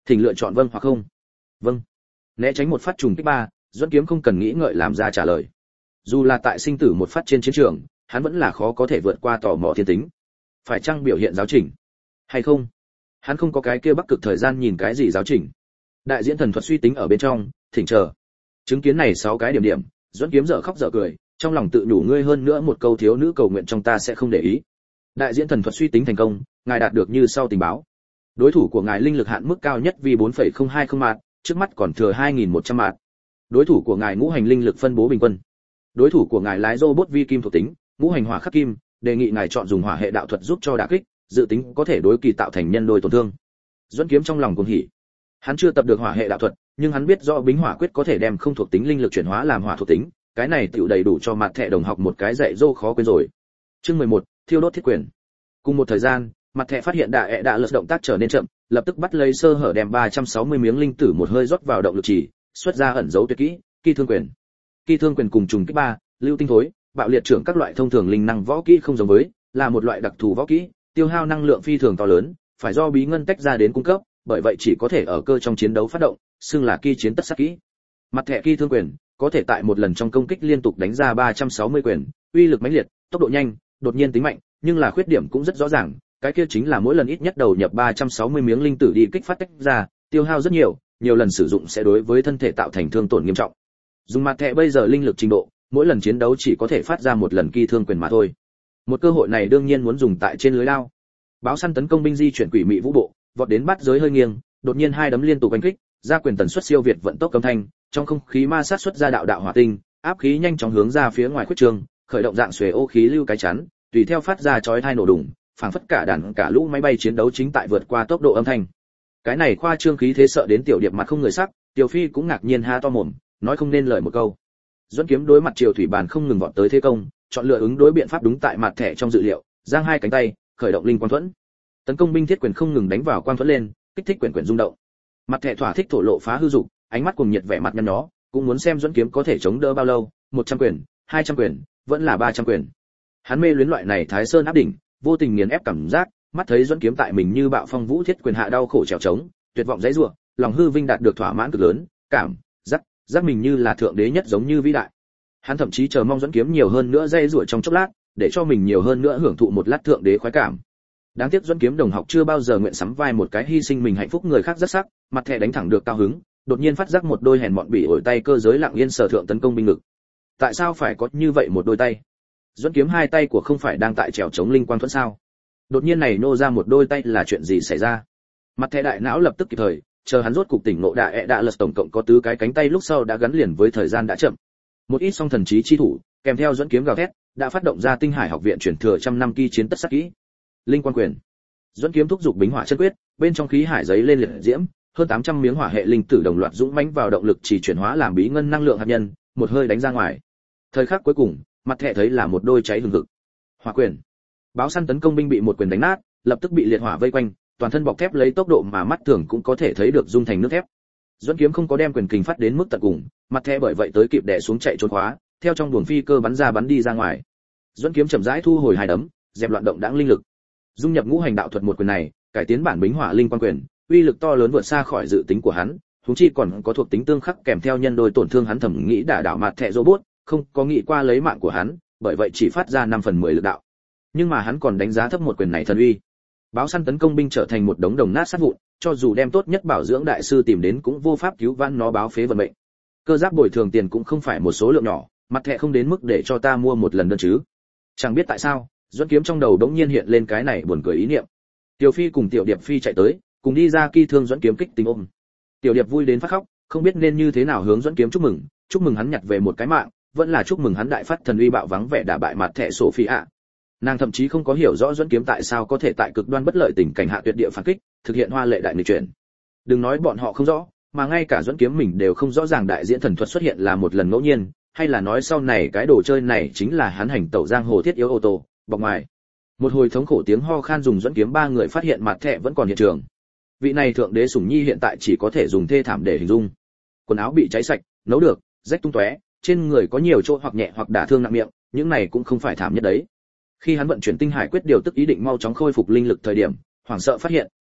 Thỉnh lựa chọn vâng hoặc không. Vâng. Né tránh một phát trùng kích ba, Duẫn Kiếm không cần nghĩ ngợi làm ra trả lời. Dù là tại sinh tử một phát trên chiến trường, hắn vẫn là khó có thể vượt qua tò mò thiên tính. Phải chăng biểu hiện giáo chỉnh? Hay không? Hắn không có cái kia bắc cực thời gian nhìn cái gì giáo chỉnh. Đại diễn thần thuật suy tính ở bên trong, thỉnh chờ. Chứng kiến này sáu cái điểm điểm, Duẫn Kiếm dở khóc dở cười, trong lòng tự đủ ngươi hơn nữa một câu thiếu nữ cầu nguyện trong ta sẽ không để ý. Đại diễn thần thuật suy tính thành công, ngài đạt được như sau tình báo. Đối thủ của ngài linh lực hạn mức cao nhất vì bốn phẩy không hai không mạt, trước mắt còn thừa hai nghìn một trăm mạt. Đối thủ của ngài ngũ hành linh lực phân bố bình quân. Đối thủ của ngài lái robot vi kim thuộc tính, ngũ hành hỏa khắc kim, đề nghị ngài chọn dùng hỏa hệ đạo thuật giúp cho đả kích, dự tính có thể đối kỳ tạo thành nhân đôi tổn thương. Duẫn Kiếm trong lòng cuồng hỉ. Hắn chưa tập được hỏa hệ đạo thuật, nhưng hắn biết rõ bính hỏa quyết có thể đem không thuộc tính linh lực chuyển hóa làm hỏa thuộc tính, cái này tựu đầy đủ cho mặt thẻ đồng học một cái dạy dỗ khó quên rồi. Chương mười một, thiêu đốt thiết quyền. Cùng một thời gian, mặt thẻ phát hiện đạ ẹ đạ lật động tác trở nên chậm, lập tức bắt lấy sơ hở đem ba trăm sáu mươi miếng linh tử một hơi rót vào động lực chỉ, xuất ra ẩn dấu tuyệt kỹ, kỳ thương quyền. Kỳ thương quyền cùng trùng kích ba, lưu tinh thối, bạo liệt trưởng các loại thông thường linh năng võ kỹ không giống với, là một loại đặc thù võ kỹ, tiêu hao năng lượng phi thường to lớn, phải do bí ngân tách ra đến cung cấp, bởi vậy chỉ có thể ở cơ trong chiến đấu phát động, xưng là kỳ chiến tất sát kỹ. Mặt thẻ kỳ thương quyền có thể tại một lần trong công kích liên tục đánh ra ba trăm sáu mươi quyền, uy lực mãnh liệt, tốc độ nhanh, đột nhiên tính mạnh, nhưng là khuyết điểm cũng rất rõ ràng, cái kia chính là mỗi lần ít nhất đầu nhập ba trăm sáu mươi miếng linh tử đi kích phát tách ra, tiêu hao rất nhiều, nhiều lần sử dụng sẽ đối với thân thể tạo thành thương tổn nghiêm trọng. Dùng mặt thẻ bây giờ linh lực trình độ, mỗi lần chiến đấu chỉ có thể phát ra một lần kỳ thương quyền mà thôi. Một cơ hội này đương nhiên muốn dùng tại trên lưới lao. Báo săn tấn công binh di chuyển quỷ mị vũ bộ, vọt đến bắt giới hơi nghiêng, đột nhiên hai đấm liên tục đánh kích, ra quyền tần suất siêu việt vận tốc cấm thanh, trong không khí ma sát xuất ra đạo đạo hỏa tinh, áp khí nhanh chóng hướng ra phía ngoài khuyết trường, khởi động dạng xuề ô khí lưu cái chắn, tùy theo phát ra chói tai nổ đùng, phảng phất cả đàn cả lũ máy bay chiến đấu chính tại vượt qua tốc độ âm thanh. Cái này khoa trương khí thế sợ đến tiểu điệp mặt không người sắc, Tiểu Phi cũng ngạc nhiên ha to mồm, nói không nên lời một câu. Duẫn Kiếm đối mặt Triều Thủy Bàn không ngừng vọt tới thế công, chọn lựa ứng đối biện pháp đúng tại mặt thẻ trong dự liệu, giang hai cánh tay, khởi động linh quang thuẫn. Tấn công binh thiết quyền không ngừng đánh vào quang thuẫn lên, kích thích quyền quyền rung động. Mặt thẻ thỏa thích thổ lộ phá hư dục, ánh mắt cùng nhiệt vẻ mặt nhăn nhó, cũng muốn xem Duẫn Kiếm có thể chống đỡ bao lâu, một trăm quyền, hai trăm quyền, vẫn là ba trăm quyền. Hắn mê luyến loại này Thái Sơn áp đỉnh, vô tình nghiền ép cảm giác, mắt thấy Duẫn Kiếm tại mình như bạo phong vũ thiết quyền hạ đau khổ trèo trống, tuyệt vọng dãy rủa, lòng hư vinh đạt được thỏa mãn cực lớn, cảm giác giác mình như là thượng đế nhất giống như vĩ đại. Hắn thậm chí chờ mong Duẫn Kiếm nhiều hơn nữa dây rủa trong chốc lát, để cho mình nhiều hơn nữa hưởng thụ một lát thượng đế khoái cảm. Đáng tiếc Duẫn Kiếm đồng học chưa bao giờ nguyện sắm vai một cái hy sinh mình hạnh phúc người khác rất sắc, mặt thẻ đánh thẳng được cao hứng, đột nhiên phát giác một đôi hèn mọn bỉ ổi tay cơ giới lặng yên sở thượng tấn công binh ngực. Tại sao phải có như vậy một đôi tay? Duẫn Kiếm hai tay của không phải đang tại trèo chống linh quang thuẫn sao? Đột nhiên này nô ra một đôi tay là chuyện gì xảy ra? Mặt thẻ đại não lập tức kịp thời, chờ hắn rốt cục tỉnh ngộ đã ẹ đã lật tổng cộng có tứ cái cánh tay lúc sau đã gắn liền với thời gian đã chậm. Một ít song thần trí chi thủ, kèm theo Duẫn Kiếm gào thét, đã phát động ra Tinh Hải học viện chuyển thừa trăm năm kỳ chiến tất sát kỹ. Linh quang quyền. Duẫn Kiếm thúc dục bính hỏa chân quyết, bên trong khí hải giấy lên liệt diễm, hơn tám trăm miếng hỏa hệ linh tử đồng loạt dũng mãnh vào động lực chỉ chuyển hóa làm bí ngân năng lượng hạt nhân, một hơi đánh ra ngoài. Thời khắc cuối cùng, mặt thẻ thấy là một đôi cháy hừng hực. Hỏa quyền. Báo săn tấn công binh bị một quyền đánh nát, lập tức bị liệt hỏa vây quanh, toàn thân bọc thép lấy tốc độ mà mắt thường cũng có thể thấy được dung thành nước thép. Duẫn Kiếm không có đem quyền kình phát đến mức tận cùng, mặt thẻ bởi vậy tới kịp đè xuống chạy trốn khóa, theo trong buồng phi cơ bắn ra bắn đi ra ngoài. Duẫn Kiếm chậm rãi thu hồi hai đấm, dẹp loạn động đãng linh lực. Dung nhập ngũ hành đạo thuật một quyền này, cải tiến bản bính hỏa linh quang quyền, uy lực to lớn vượt xa khỏi dự tính của hắn, huống chi còn có thuộc tính tương khắc kèm theo nhân đôi tổn thương hắn thẩm nghĩ đả đảo mặt thẻ robot, không có nghĩ qua lấy mạng của hắn, bởi vậy chỉ phát ra năm phần mười lực đạo. Nhưng mà hắn còn đánh giá thấp một quyền này thần uy. Báo săn tấn công binh trở thành một đống đồng nát sát vụn, cho dù đem tốt nhất bảo dưỡng đại sư tìm đến cũng vô pháp cứu vãn nó báo phế vận mệnh. Cơ giáp bồi thường tiền cũng không phải một số lượng nhỏ, mặt thẻ không đến mức để cho ta mua một lần đơn chứ. Chẳng biết tại sao, Duẫn Kiếm trong đầu đống nhiên hiện lên cái này buồn cười ý niệm. Tiểu Phi cùng Tiểu Điệp Phi chạy tới, cùng đi ra kỳ thương Duẫn Kiếm kích tình ôm. Tiểu Điệp vui đến phát khóc, không biết nên như thế nào hướng Duẫn Kiếm chúc mừng, chúc mừng hắn nhặt về một cái mạng, vẫn là chúc mừng hắn đại phát thần uy bạo vắng vẻ đả bại mặt thẻ Sophia. Nàng thậm chí không có hiểu rõ Duẫn Kiếm tại sao có thể tại cực đoan bất lợi tình cảnh hạ tuyệt địa phản kích, thực hiện hoa lệ đại nghịch chuyển. Đừng nói bọn họ không rõ, mà ngay cả Duẫn Kiếm mình đều không rõ ràng đại diễn thần thuật xuất hiện là một lần ngẫu nhiên, hay là nói sau này cái đồ chơi này chính là hắn hành tẩu giang hồ thiết yếu ô tô, bọc ngoài. Một hồi thống khổ tiếng ho khan dùng Duẫn Kiếm ba người phát hiện mặt thẻ vẫn còn hiện trường. Vị này thượng đế sủng nhi hiện tại chỉ có thể dùng thê thảm để hình dung. Quần áo bị cháy sạch, nấu được, rách tung tóe, trên người có nhiều chỗ hoặc nhẹ hoặc đả thương nặng miệng, những này cũng không phải thảm nhất đấy. Khi hắn vận chuyển tinh hải quyết điều tức ý định mau chóng khôi phục linh lực thời điểm, hoảng sợ phát hiện,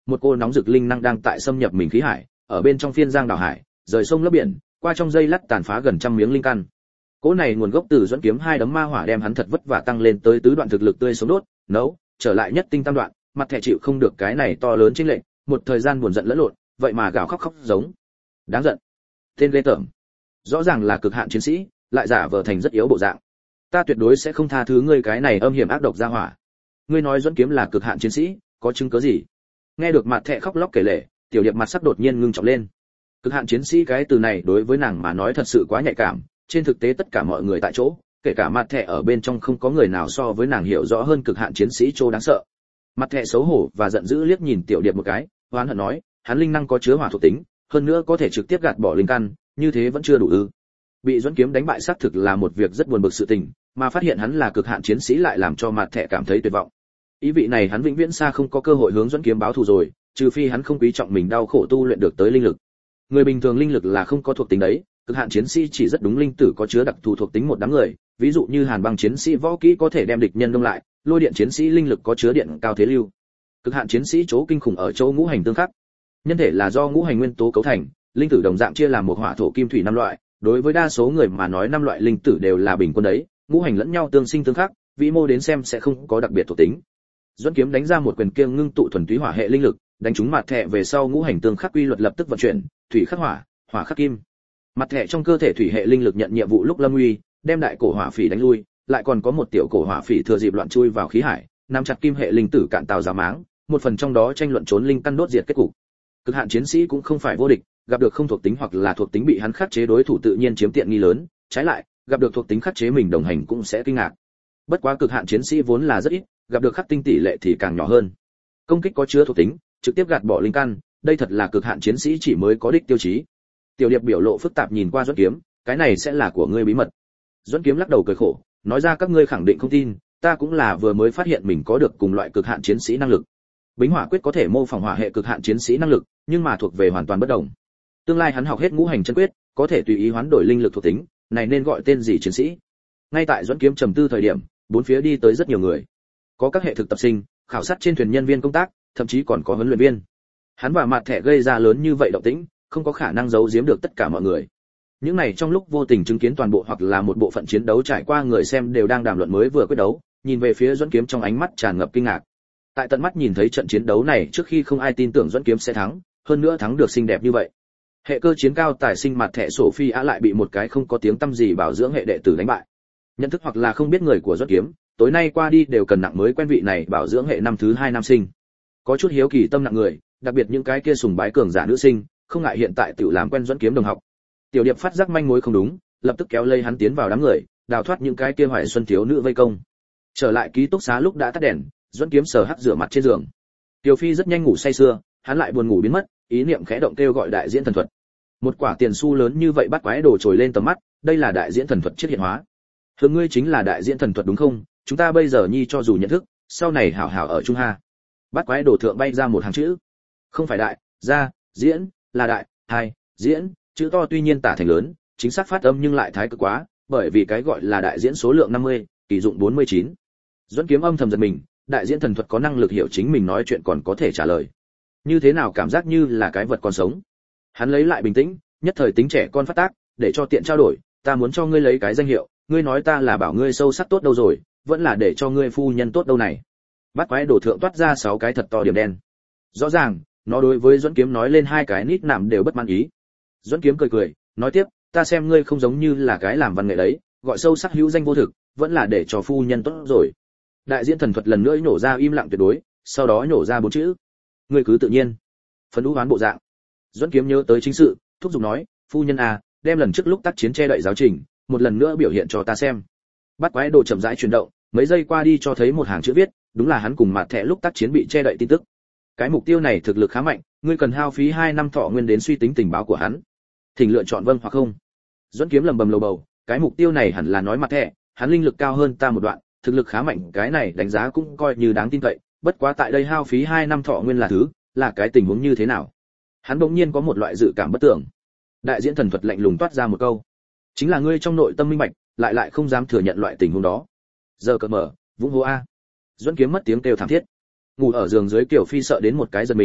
một cô nóng rực linh năng đang tại xâm nhập mình khí hải, ở bên trong phiên giang đảo hải, rời sông lấp biển, qua trong dây lắt tàn phá gần trăm miếng linh căn. Cỗ này nguồn gốc từ dẫn kiếm hai đấm ma hỏa đem hắn thật vất vả tăng lên tới tứ đoạn thực lực tươi sống đốt, nấu, trở lại nhất tinh tam đoạn, mặt thẻ chịu không được cái này to lớn chênh lệch, một thời gian buồn giận lẫn lộn, vậy mà gào khóc khóc giống. Đáng giận. Tên ghê tởm. Rõ ràng là cực hạn chiến sĩ, lại giả vờ thành rất yếu bộ dạng. Ta tuyệt đối sẽ không tha thứ ngươi cái này âm hiểm ác độc ra hỏa. Ngươi nói dẫn kiếm là cực hạn chiến sĩ, có chứng cứ gì? Nghe được mặt thẻ khóc lóc kể lể, tiểu điệp mặt sắc đột nhiên ngưng trọng lên. Cực hạn chiến sĩ cái từ này đối với nàng mà nói thật sự quá nhạy cảm, trên thực tế tất cả mọi người tại chỗ, kể cả mặt thẻ ở bên trong không có người nào so với nàng hiểu rõ hơn cực hạn chiến sĩ chỗ đáng sợ. Mặt thẻ xấu hổ và giận dữ liếc nhìn tiểu điệp một cái, hoán hận nói, hắn linh năng có chứa hỏa thuộc tính, hơn nữa có thể trực tiếp gạt bỏ linh căn, như thế vẫn chưa đủ ư? Bị dẫn kiếm đánh bại xác thực là một việc rất buồn bực sự tình, mà phát hiện hắn là cực hạn chiến sĩ lại làm cho mặt thẻ cảm thấy tuyệt vọng. Ý vị này hắn vĩnh viễn xa không có cơ hội hướng dẫn kiếm báo thù rồi, trừ phi hắn không quý trọng mình đau khổ tu luyện được tới linh lực. Người bình thường linh lực là không có thuộc tính đấy, cực hạn chiến sĩ chỉ rất đúng linh tử có chứa đặc thù thuộc tính một đám người, ví dụ như hàn băng chiến sĩ võ kỹ có thể đem địch nhân đông lại, lôi điện chiến sĩ linh lực có chứa điện cao thế lưu. Cực hạn chiến sĩ chỗ kinh khủng ở chỗ ngũ hành tương khắc. Nhân thể là do ngũ hành nguyên tố cấu thành, linh tử đồng dạng chia làm một hỏa thổ kim thủy năm loại, đối với đa số người mà nói năm loại linh tử đều là bình quân đấy, ngũ hành lẫn nhau tương sinh tương khắc, vĩ mô đến xem sẽ không có đặc biệt thuộc tính. Dẫn kiếm đánh ra một quyền kiêng ngưng tụ thuần túy hỏa hệ linh lực, đánh trúng mặt thẻ về sau ngũ hành tương khắc quy luật lập tức vận chuyển, thủy khắc hỏa, hỏa khắc kim. Mặt thẻ trong cơ thể thủy hệ linh lực nhận nhiệm vụ lúc lâm uy, đem đại cổ hỏa phỉ đánh lui, lại còn có một tiểu cổ hỏa phỉ thừa dịp loạn chui vào khí hải, nắm chặt kim hệ linh tử cạn tàu giá máng, một phần trong đó tranh luận trốn linh căn đốt diệt kết cục. Cực hạn chiến sĩ cũng không phải vô địch, gặp được không thuộc tính hoặc là thuộc tính bị hắn khắc chế đối thủ tự nhiên chiếm tiện nghi lớn, trái lại, gặp được thuộc tính khắc chế mình đồng hành cũng sẽ kinh ngạc. Bất quá cực hạn chiến sĩ vốn là rất ít, gặp được khắc tinh tỷ lệ thì càng nhỏ hơn. Công kích có chứa thuộc tính, trực tiếp gạt bỏ linh căn, đây thật là cực hạn chiến sĩ chỉ mới có đích tiêu chí. Tiểu điệp biểu lộ phức tạp nhìn qua Duẫn Kiếm, cái này sẽ là của ngươi bí mật. Duẫn Kiếm lắc đầu cười khổ, nói ra các ngươi khẳng định không tin, ta cũng là vừa mới phát hiện mình có được cùng loại cực hạn chiến sĩ năng lực. Bính hỏa quyết có thể mô phỏng hỏa hệ cực hạn chiến sĩ năng lực, nhưng mà thuộc về hoàn toàn bất đồng. Tương lai hắn học hết ngũ hành chân quyết, có thể tùy ý hoán đổi linh lực thuộc tính, này nên gọi tên gì chiến sĩ? Ngay tại Duẫn Kiếm trầm tư thời điểm, bốn phía đi tới rất nhiều người. Có các hệ thực tập sinh, khảo sát trên thuyền nhân viên công tác, thậm chí còn có huấn luyện viên. Hắn và mặt thẻ gây ra lớn như vậy động tĩnh, không có khả năng giấu giếm được tất cả mọi người. Những này trong lúc vô tình chứng kiến toàn bộ hoặc là một bộ phận chiến đấu trải qua người xem đều đang đàm luận mới vừa quyết đấu, nhìn về phía Duẫn Kiếm trong ánh mắt tràn ngập kinh ngạc. Tại tận mắt nhìn thấy trận chiến đấu này trước khi không ai tin tưởng Duẫn Kiếm sẽ thắng, hơn nữa thắng được xinh đẹp như vậy. Hệ cơ chiến cao tài sinh mặt thẻ Sophie á lại bị một cái không có tiếng tăm gì bảo dưỡng hệ đệ tử đánh bại. Nhận thức hoặc là không biết người của Duẫn Kiếm, tối nay qua đi đều cần nặng mới quen vị này bảo dưỡng hệ năm thứ hai nam sinh. Có chút hiếu kỳ tâm nặng người, đặc biệt những cái kia sùng bái cường giả nữ sinh, không ngại hiện tại tự làm quen Duẫn Kiếm đồng học. Tiểu điệp phát giác manh mối không đúng, lập tức kéo lây hắn tiến vào đám người, đào thoát những cái kia hoài xuân thiếu nữ vây công. Trở lại ký túc xá lúc đã tắt đèn, Duẫn Kiếm sờ hắt rửa mặt trên giường. Tiểu Phi rất nhanh ngủ say sưa, hắn lại buồn ngủ biến mất, ý niệm khẽ động kêu gọi đại diễn thần thuật. Một quả tiền xu lớn như vậy bắt quái đồ trồi lên tầm mắt, đây là đại diễn thần thuật chiết hiện hóa. Hướng ngươi chính là đại diễn thần thuật đúng không? Chúng ta bây giờ nhi cho dù nhận thức, sau này hảo hảo ở chung ha. Bắt quái đồ thượng bay ra một hàng chữ. Không phải đại, ra, diễn, là đại, hai, diễn, chữ to tuy nhiên tả thành lớn, chính xác phát âm nhưng lại thái cực quá, bởi vì cái gọi là đại diễn số lượng năm mươi, kỳ dụng bốn mươi chín. Duẫn Kiếm âm thầm giật mình, đại diễn thần thuật có năng lực hiểu chính mình nói chuyện còn có thể trả lời. Như thế nào cảm giác như là cái vật còn sống. Hắn lấy lại bình tĩnh, nhất thời tính trẻ con phát tác, để cho tiện trao đổi, ta muốn cho ngươi lấy cái danh hiệu, ngươi nói ta là bảo ngươi sâu sắc tốt đâu rồi, vẫn là để cho ngươi phu nhân tốt đâu này. Bắt quái đồ thượng toát ra sáu cái thật to điểm đen. Rõ ràng, nó đối với Duẫn Kiếm nói lên hai cái nít nạm đều bất mãn ý. Duẫn Kiếm cười cười, nói tiếp, ta xem ngươi không giống như là cái làm văn nghệ đấy, gọi sâu sắc hữu danh vô thực, vẫn là để cho phu nhân tốt rồi. Đại diễn thần thuật lần nữa nhổ ra im lặng tuyệt đối, sau đó nhổ ra bốn chữ. Ngươi cứ tự nhiên. Phấn ú hoán bộ dạng. Duẫn Kiếm nhớ tới chính sự, thúc giục nói, phu nhân à, đem lần trước lúc tác chiến che đậy giáo trình, một lần nữa biểu hiện cho ta xem. Bắt quái đồ chậm rãi chuyển động, mấy giây qua đi cho thấy một hàng chữ viết, đúng là hắn cùng mặt thẻ lúc tác chiến bị che đậy tin tức. Cái mục tiêu này thực lực khá mạnh, ngươi cần hao phí hai năm thọ nguyên đến suy tính tình báo của hắn. Thỉnh lựa chọn vâng hoặc không. Duẫn Kiếm lầm bầm lầu bầu, cái mục tiêu này hẳn là nói mặt thẻ, hắn linh lực cao hơn ta một đoạn, thực lực khá mạnh, cái này đánh giá cũng coi như đáng tin cậy, bất quá tại đây hao phí hai năm thọ nguyên là thứ, là cái tình huống như thế nào? Hắn bỗng nhiên có một loại dự cảm bất tưởng. Đại diễn thần thuật lạnh lùng toát ra một câu, chính là ngươi trong nội tâm minh bạch, lại lại không dám thừa nhận loại tình huống đó. Giờ cờ mở, vũng hô a. Duẫn Kiếm mất tiếng kêu thảm thiết. Ngủ ở giường dưới Kiều Phi sợ đến một cái giật mình,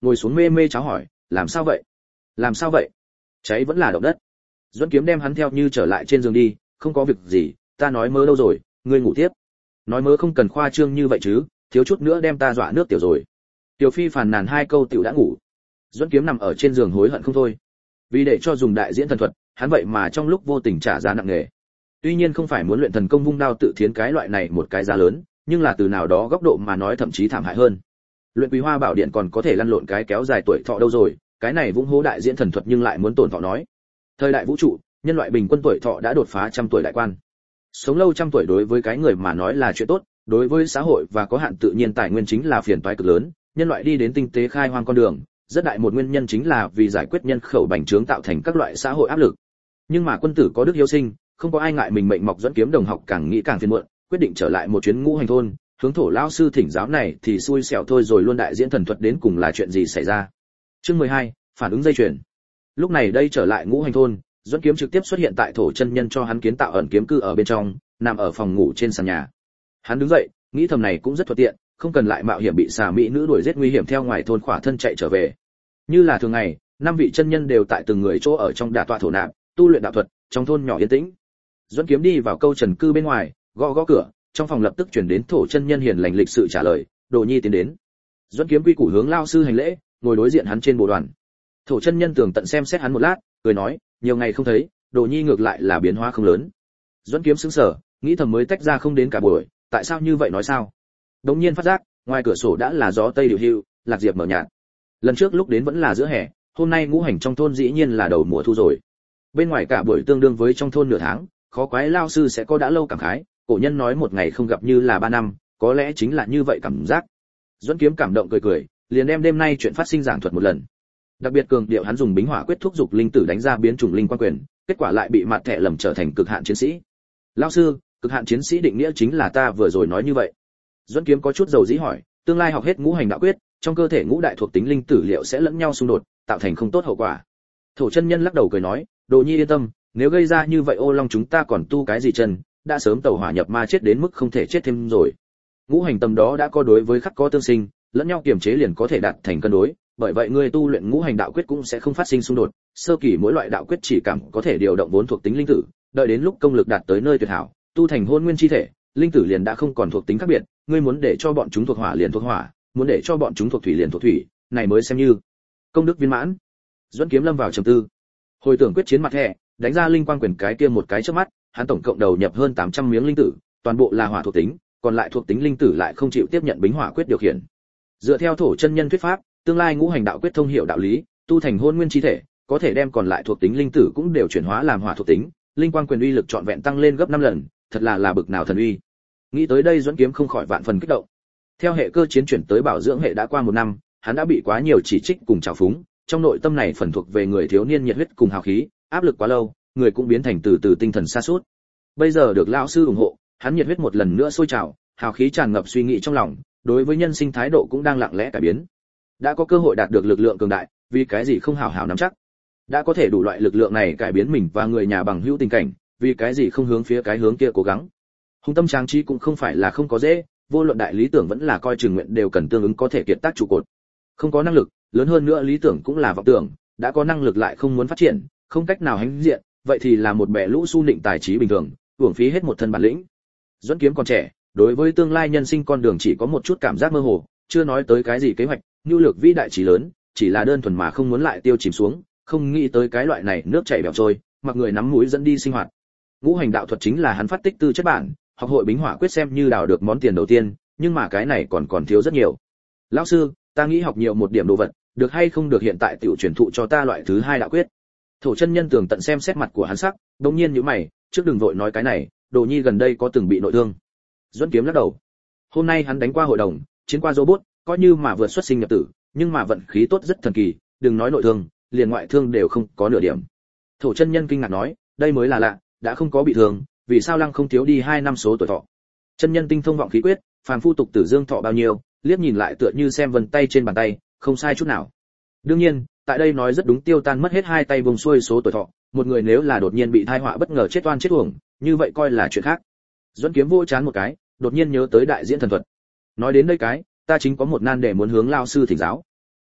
ngồi xuống mê mê cháo hỏi, làm sao vậy? Làm sao vậy? Cháy vẫn là động đất. Duẫn Kiếm đem hắn theo như trở lại trên giường đi, không có việc gì, ta nói mơ đâu rồi, ngươi ngủ tiếp. Nói mơ không cần khoa trương như vậy chứ, thiếu chút nữa đem ta dọa nước tiểu rồi. Tiểu Phi phàn nàn hai câu tiểu đã ngủ. Duẫn Kiếm nằm ở trên giường hối hận không thôi. Vì để cho dùng đại diễn thần thuật, hắn vậy mà trong lúc vô tình trả giá nặng nề. Tuy nhiên không phải muốn luyện thần công vung đao tự thiến cái loại này một cái giá lớn, nhưng là từ nào đó góc độ mà nói thậm chí thảm hại hơn. Luyện Quý Hoa Bảo Điện còn có thể lăn lộn cái kéo dài tuổi thọ đâu rồi, cái này vung hố đại diễn thần thuật nhưng lại muốn tổn thọ nói. Thời đại vũ trụ, nhân loại bình quân tuổi thọ đã đột phá trăm tuổi đại quan. Sống lâu trăm tuổi đối với cái người mà nói là chuyện tốt, đối với xã hội và có hạn tự nhiên tài nguyên chính là phiền toái cực lớn, nhân loại đi đến tinh tế khai hoang con đường, rất đại một nguyên nhân chính là vì giải quyết nhân khẩu bành trướng tạo thành các loại xã hội áp lực. Nhưng mà quân tử có đức hiếu sinh, không có ai ngại mình mệnh mọc Duẫn Kiếm đồng học càng nghĩ càng phiền muộn, quyết định trở lại một chuyến ngũ hành thôn, hướng Thổ lão sư thỉnh giáo này thì xui xẻo thôi rồi luôn đại diễn thần thuật đến cùng là chuyện gì xảy ra. Chương mười hai, phản ứng dây chuyền. Lúc này đây trở lại ngũ hành thôn, Duẫn Kiếm trực tiếp xuất hiện tại Thổ chân nhân cho hắn kiến tạo ẩn kiếm cư ở bên trong, nằm ở phòng ngủ trên sàn nhà. Hắn đứng dậy, nghĩ thầm này cũng rất thuận tiện, không cần lại mạo hiểm bị xà mỹ nữ đuổi giết nguy hiểm theo ngoài thôn khỏa thân chạy trở về. Như là thường ngày, năm vị chân nhân đều tại từng người chỗ ở trong đả tọa thổ nạp, tu luyện đạo thuật, trong thôn nhỏ yên tĩnh. Duẫn Kiếm đi vào câu trần cư bên ngoài, gõ gõ cửa, trong phòng lập tức truyền đến Thổ chân nhân hiền lành lịch sự trả lời, Đồ Nhi tiến đến. Duẫn Kiếm quy củ hướng lao sư hành lễ, ngồi đối diện hắn trên bộ đoàn. Thổ chân nhân tường tận xem xét hắn một lát, cười nói, nhiều ngày không thấy, Đồ Nhi ngược lại là biến hóa không lớn. Duẫn Kiếm sững sờ, nghĩ thầm mới tách ra không đến cả buổi, tại sao như vậy nói sao? Đống nhiên phát giác, ngoài cửa sổ đã là gió tây điều hưu, lạc diệp mở nhạt. Lần trước lúc đến vẫn là giữa hè, hôm nay ngũ hành trong thôn dĩ nhiên là đầu mùa thu rồi. Bên ngoài cả buổi tương đương với trong thôn nửa tháng, khó quái lao sư sẽ có đã lâu cảm khái, cổ nhân nói một ngày không gặp như là ba năm, có lẽ chính là như vậy cảm giác. Duẫn Kiếm cảm động cười cười, liền đem đêm nay chuyện phát sinh giảng thuật một lần. Đặc biệt cường điệu hắn dùng bính hỏa quyết thúc dục linh tử đánh ra biến chủng linh quan quyền, kết quả lại bị mặt thẻ lầm trở thành cực hạn chiến sĩ. Lão sư, cực hạn chiến sĩ định nghĩa chính là ta vừa rồi nói như vậy. Duẫn Kiếm có chút dầu dĩ hỏi, tương lai học hết ngũ hành đạo quyết, trong cơ thể ngũ đại thuộc tính linh tử liệu sẽ lẫn nhau xung đột, tạo thành không tốt hậu quả. Thổ chân nhân lắc đầu cười nói, Đồ Nhi yên tâm, nếu gây ra như vậy ô long chúng ta còn tu cái gì chân, đã sớm tẩu hỏa nhập ma chết đến mức không thể chết thêm rồi. Ngũ hành tầm đó đã có đối với khắc có tương sinh, lẫn nhau kiềm chế liền có thể đạt thành cân đối, bởi vậy người tu luyện ngũ hành đạo quyết cũng sẽ không phát sinh xung đột, sơ kỳ mỗi loại đạo quyết chỉ cảm có thể điều động vốn thuộc tính linh tử, đợi đến lúc công lực đạt tới nơi tuyệt hảo, tu thành hôn nguyên chi thể, linh tử liền đã không còn thuộc tính khác biệt, ngươi muốn để cho bọn chúng thuộc hỏa liền thuộc hỏa, muốn để cho bọn chúng thuộc thủy liền thuộc thủy, này mới xem như công đức viên mãn. Duẫn Kiếm lâm vào trầm tư, hồi tưởng quyết chiến mặt thẻ, đánh ra linh quang quyền cái kia một cái trước mắt, hắn tổng cộng đầu nhập hơn tám trăm miếng linh tử, toàn bộ là hỏa thuộc tính, còn lại thuộc tính linh tử lại không chịu tiếp nhận bính hỏa quyết điều khiển. Dựa theo Thổ chân nhân thuyết pháp, tương lai ngũ hành đạo quyết thông hiểu đạo lý, tu thành hôn nguyên chi thể, có thể đem còn lại thuộc tính linh tử cũng đều chuyển hóa làm hỏa thuộc tính, linh quang quyền uy lực trọn vẹn tăng lên gấp năm lần, thật là là bực nào thần uy. Nghĩ tới đây Duẫn Kiếm không khỏi vạn phần kích động. Theo hệ cơ chiến chuyển tới bảo dưỡng hệ đã qua một năm, hắn đã bị quá nhiều chỉ trích cùng trào phúng, trong nội tâm này phần thuộc về người thiếu niên nhiệt huyết cùng hào khí, áp lực quá lâu, người cũng biến thành từ từ tinh thần sa sút. Bây giờ được lão sư ủng hộ, hắn nhiệt huyết một lần nữa sôi trào, hào khí tràn ngập suy nghĩ trong lòng, đối với nhân sinh thái độ cũng đang lặng lẽ cải biến. Đã có cơ hội đạt được lực lượng cường đại, vì cái gì không hào hào nắm chắc? Đã có thể đủ loại lực lượng này cải biến mình và người nhà bằng hữu tình cảnh, vì cái gì không hướng phía cái hướng kia cố gắng? Hùng tâm tráng trí cũng không phải là không có dễ, vô luận đại lý tưởng vẫn là coi chừng nguyện đều cần tương ứng có thể kiệt tác trụ cột. Không có năng lực, lớn hơn nữa lý tưởng cũng là vọng tưởng, đã có năng lực lại không muốn phát triển, không cách nào hãnh diện, vậy thì là một bè lũ su nịnh tài trí bình thường, uổng phí hết một thân bản lĩnh. Duẫn Kiếm còn trẻ, đối với tương lai nhân sinh con đường chỉ có một chút cảm giác mơ hồ, chưa nói tới cái gì kế hoạch, nhu lược vĩ đại chí lớn, chỉ là đơn thuần mà không muốn lại tiêu chìm xuống, không nghĩ tới cái loại này nước chảy bèo trôi, mặc người nắm mũi dẫn đi sinh hoạt. Ngũ hành đạo thuật chính là hắn phát tích tư chất bản, học hội bính hỏa quyết xem như đào được món tiền đầu tiên, nhưng mà cái này còn còn thiếu rất nhiều. Lão sư, ta nghĩ học nhiều một điểm đồ vật, được hay không được hiện tại tiểu truyền thụ cho ta loại thứ hai đạo quyết. Thổ chân nhân tường tận xem xét mặt của hắn sắc, đống nhiên nhíu mày, trước đừng vội nói cái này, Đồ Nhi gần đây có từng bị nội thương. Duẫn Kiếm lắc đầu. Hôm nay hắn đánh qua hội đồng, chiến qua robot, coi như mà vượt xuất sinh nhập tử, nhưng mà vận khí tốt rất thần kỳ, đừng nói nội thương, liền ngoại thương đều không có nửa điểm. Thổ chân nhân kinh ngạc nói, đây mới là lạ, đã không có bị thương, vì sao lăng không thiếu đi hai năm số tuổi thọ? Chân nhân tinh thông vọng khí quyết, phàm phu tục tử dương thọ bao nhiêu, liếc nhìn lại tựa như xem vân tay trên bàn tay, không sai chút nào. Đương nhiên, tại đây nói rất đúng, tiêu tan mất hết hai tay vùng xuôi số tuổi thọ, một người nếu là đột nhiên bị tai họa bất ngờ chết oan chết uổng, như vậy coi là chuyện khác. Duẫn Kiếm vô chán một cái, đột nhiên nhớ tới đại diễn thần thuật. Nói đến đây cái, ta chính có một nan đề muốn hướng lao sư thỉnh giáo.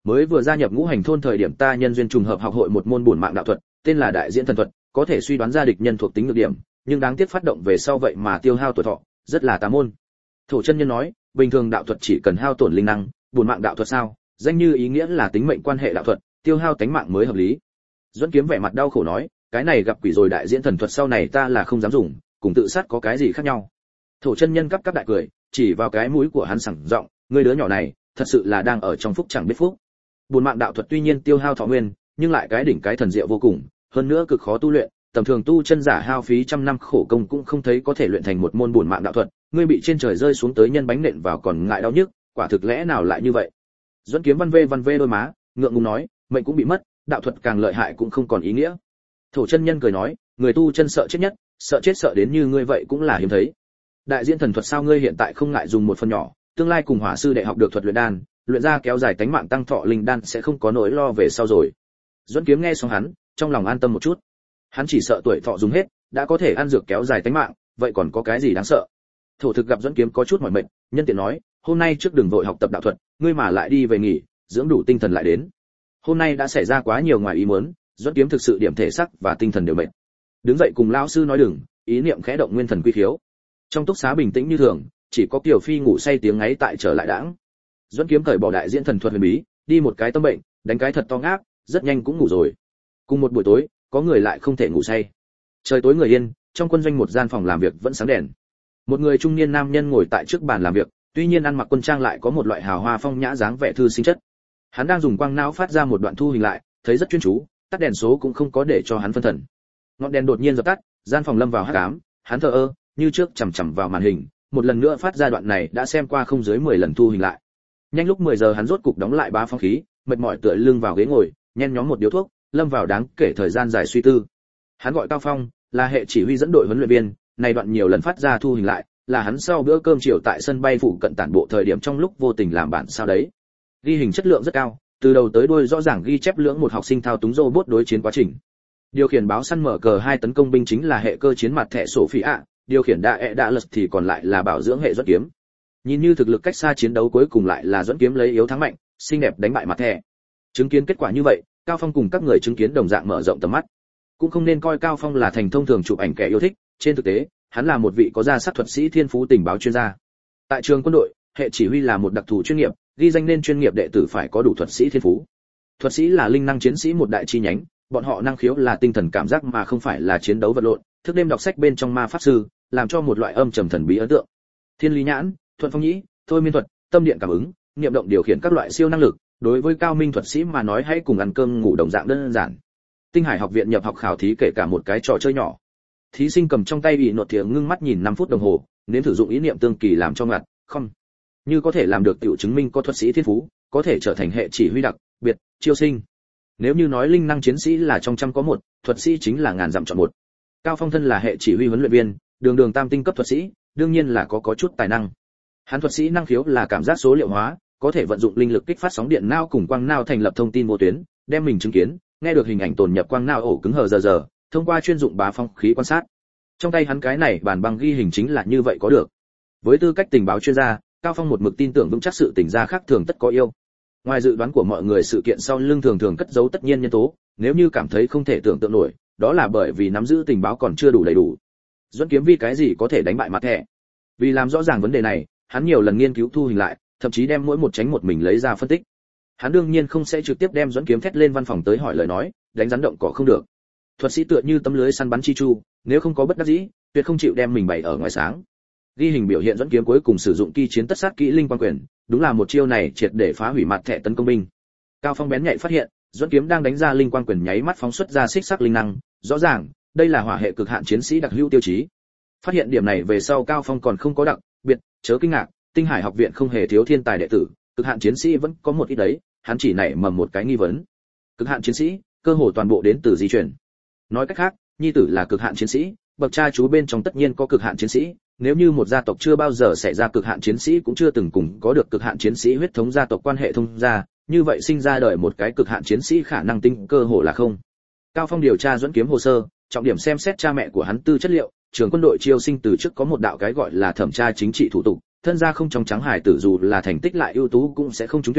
mới vừa gia nhập ngũ hành thôn thời điểm ta nhân duyên trùng hợp học hội một môn bổn mạng đạo thuật, tên là đại diễn thần thuật, có thể suy đoán ra địch nhân thuộc tính nhược điểm, nhưng đáng tiếc phát động về sau vậy mà tiêu hao tuổi thọ, rất là tà môn. Thổ chân nhân nói, bình thường đạo thuật chỉ cần hao tổn linh năng, bổn mạng đạo thuật sao? Danh như ý nghĩa là tính mệnh quan hệ đạo thuật, tiêu hao tánh mạng mới hợp lý. Duẫn Kiếm vẻ mặt đau khổ nói, cái này gặp quỷ rồi, đại diễn thần thuật sau này ta là không dám dùng, cùng tự sát có cái gì khác nhau? Thổ chân nhân cắp cắp đại cười, chỉ vào cái mũi của hắn sảng giọng, ngươi đứa nhỏ này, thật sự là đang ở trong phúc chẳng biết phúc. Bổn mạng đạo thuật tuy nhiên tiêu hao thọ nguyên, nhưng lại cái đỉnh cái thần diệu vô cùng, hơn nữa cực khó tu luyện, tầm thường tu chân giả hao phí trăm năm khổ công cũng không thấy có thể luyện thành một môn bổn mạng đạo thuật, ngươi bị trên trời rơi xuống tới nhân bánh nện vào còn ngại đau nhức, quả thực lẽ nào lại như vậy? Duẫn Kiếm văn vê văn vê đôi má, ngượng ngùng nói, mệnh cũng bị mất, đạo thuật càng lợi hại cũng không còn ý nghĩa. Thổ chân nhân cười nói, người tu chân sợ chết nhất, sợ chết sợ đến như ngươi vậy cũng là hiếm thấy. Đại diễn thần thuật sao ngươi hiện tại không ngại dùng một phần nhỏ, tương lai cùng hỏa sư đệ học được thuật luyện đan, luyện ra kéo dài tánh mạng tăng thọ linh đan sẽ không có nỗi lo về sau rồi. Duẫn Kiếm nghe xong hắn, trong lòng an tâm một chút. Hắn chỉ sợ tuổi thọ dùng hết, đã có thể ăn dược kéo dài tánh mạng, vậy còn có cái gì đáng sợ? Thổ thực gặp Duẫn Kiếm có chút mỏi mệt, nhân tiện nói, hôm nay trước đường vội học tập đạo thuật, ngươi mà lại đi về nghỉ, dưỡng đủ tinh thần lại đến. Hôm nay đã xảy ra quá nhiều ngoài ý muốn, Duẫn Kiếm thực sự điểm thể sắc và tinh thần đều mệt. Đứng dậy cùng lão sư nói đừng, ý niệm khẽ động nguyên thần quy khiếu. Trong túc xá bình tĩnh như thường, chỉ có Kiều Phi ngủ say tiếng ngáy tại trở lại đãng. Duẫn Kiếm cởi bỏ đại diễn thần thuật huyền bí, đi một cái tâm bệnh, đánh cái thật to ngáp, rất nhanh cũng ngủ rồi. Cùng một buổi tối, có người lại không thể ngủ say. Trời tối người yên, trong quân doanh một gian phòng làm việc vẫn sáng đèn. Một người trung niên nam nhân ngồi tại trước bàn làm việc, tuy nhiên ăn mặc quân trang lại có một loại hào hoa phong nhã dáng vẻ thư sinh chất. Hắn đang dùng quang não phát ra một đoạn thu hình lại, thấy rất chuyên chú, tắt đèn số cũng không có để cho hắn phân thần. Ngọn đèn đột nhiên dập tắt, gian phòng lâm vào hắc ám, hắn thờ ơ, như trước chằm chằm vào màn hình, một lần nữa phát ra đoạn này đã xem qua không dưới mười lần thu hình lại. Nhanh lúc mười giờ hắn rốt cục đóng lại bá phong khí, mệt mỏi tựa lưng vào ghế ngồi, nhen nhóm một điếu thuốc, lâm vào đáng kể thời gian dài suy tư. Hắn gọi Cao Phong, là hệ chỉ huy dẫn đội huấn luyện viên, này đoạn nhiều lần phát ra thu hình lại, là hắn sau bữa cơm chiều tại sân bay phụ cận tản bộ thời điểm trong lúc vô tình làm bản sao đấy. Ghi hình chất lượng rất cao, từ đầu tới đuôi rõ ràng ghi chép lưỡng một học sinh thao túng robot đối chiến quá trình. Điều khiển báo săn mở cờ hai tấn công binh chính là hệ cơ chiến mặt thẻ sổ phỉ ạ, điều khiển đa e đa lật thì còn lại là bảo dưỡng hệ Duẫn Kiếm. Nhìn như thực lực cách xa chiến đấu cuối cùng lại là Duẫn Kiếm lấy yếu thắng mạnh, xinh đẹp đánh bại mặt thẻ. Chứng kiến kết quả như vậy, Cao Phong cùng các người chứng kiến đồng dạng mở rộng tầm mắt. Cũng không nên coi Cao Phong là thành thông thường chụp ảnh kẻ yêu thích, trên thực tế, hắn là một vị có gia sát thuật sĩ thiên phú tình báo chuyên gia. Tại trường quân đội, hệ chỉ huy là một đặc thù chuyên nghiệp, ghi danh nên chuyên nghiệp đệ tử phải có đủ thuật sĩ thiên phú. Thuật sĩ là linh năng chiến sĩ một đại chi nhánh, bọn họ năng khiếu là tinh thần cảm giác mà không phải là chiến đấu vật lộn, thức đêm đọc sách bên trong ma pháp sư, làm cho một loại âm trầm thần bí ấn tượng. Thiên lý nhãn, thuận phong nhĩ, thôi miên thuật, tâm điện cảm ứng, niệm động điều khiển các loại siêu năng lực, đối với cao minh thuật sĩ mà nói hãy cùng ăn cơm ngủ đồng dạng đơn giản. Tinh Hải học viện nhập học khảo thí kể cả một cái trò chơi nhỏ. Thí sinh cầm trong tay bị nột thìa ngưng mắt nhìn năm phút đồng hồ, nên thử dụng ý niệm tương kỳ làm cho ngặt, không. Như có thể làm được tiểu chứng minh có thuật sĩ thiên phú, có thể trở thành hệ chỉ huy đặc biệt, chiêu sinh. Nếu như nói linh năng chiến sĩ là trong trăm có một, thuật sĩ chính là ngàn dặm chọn một. Cao Phong thân là hệ chỉ huy huấn luyện viên, đường đường tam tinh cấp thuật sĩ, đương nhiên là có có chút tài năng. Hắn thuật sĩ năng khiếu là cảm giác số liệu hóa, có thể vận dụng linh lực kích phát sóng điện não cùng quang não thành lập thông tin vô tuyến, đem mình chứng kiến, nghe được hình ảnh tồn nhập quang não ổ cứng hờ giờ giờ, thông qua chuyên dụng bá phong khí quan sát. Trong tay hắn cái này bản băng ghi hình chính là như vậy có được. Với tư cách tình báo chuyên gia, Cao Phong một mực tin tưởng vững chắc sự tình gia khác thường tất có yêu. Ngoài dự đoán của mọi người sự kiện sau lưng thường thường cất giấu tất nhiên nhân tố, nếu như cảm thấy không thể tưởng tượng nổi, đó là bởi vì nắm giữ tình báo còn chưa đủ đầy đủ. Duẫn Kiếm vì cái gì có thể đánh bại mặt thẻ? Vì làm rõ ràng vấn đề này, hắn nhiều lần nghiên cứu thu hình lại, thậm chí đem mỗi một tránh một mình lấy ra phân tích. Hắn đương nhiên không sẽ trực tiếp đem Duẫn Kiếm thét lên văn phòng tới hỏi lời nói, đánh rắn động cỏ không được. Thuật sĩ tựa như tấm lưới săn bắn chi chu, nếu không có bất đắc dĩ, tuyệt không chịu đem mình bày ở ngoài sáng. Ghi hình biểu hiện Duẫn Kiếm cuối cùng sử dụng kỳ chiến tất sát kỹ linh quang quyền, đúng là một chiêu này triệt để phá hủy mặt thẻ tấn công binh. Cao Phong bén nhạy phát hiện, Duẫn Kiếm đang đánh ra linh quang quyền nháy mắt phóng xuất ra xích sắc linh năng, rõ ràng, đây là hỏa hệ cực hạn chiến sĩ đặc hữu tiêu chí. Phát hiện điểm này về sau Cao Phong còn không có đặc biệt, chớ kinh ngạc, Tinh Hải học viện không hề thiếu thiên tài đệ tử, cực hạn chiến sĩ vẫn có một ít đấy, hắn chỉ nảy mầm một cái nghi vấn. Cực hạn chiến sĩ, cơ hồ toàn bộ đến từ di truyền. Nói cách khác, nhi tử là cực hạn chiến sĩ, bậc cha chú bên trong tất nhiên có cực hạn chiến sĩ, nếu như một gia tộc chưa bao giờ xảy ra cực hạn chiến sĩ cũng chưa từng cùng có được cực hạn chiến sĩ huyết thống gia tộc quan hệ thông gia, như vậy sinh ra đời một cái cực hạn chiến sĩ khả năng tinh cơ hồ là không. Cao Phong điều tra Duẫn Kiếm hồ sơ, trọng điểm xem xét cha mẹ của hắn tư chất liệu, trường quân đội chiêu sinh từ trước có một đạo cái gọi là thẩm tra chính trị thủ tục, thân gia không trong trắng hải tử dù là thành tích lại ưu tú cũng sẽ không trúng tuyển,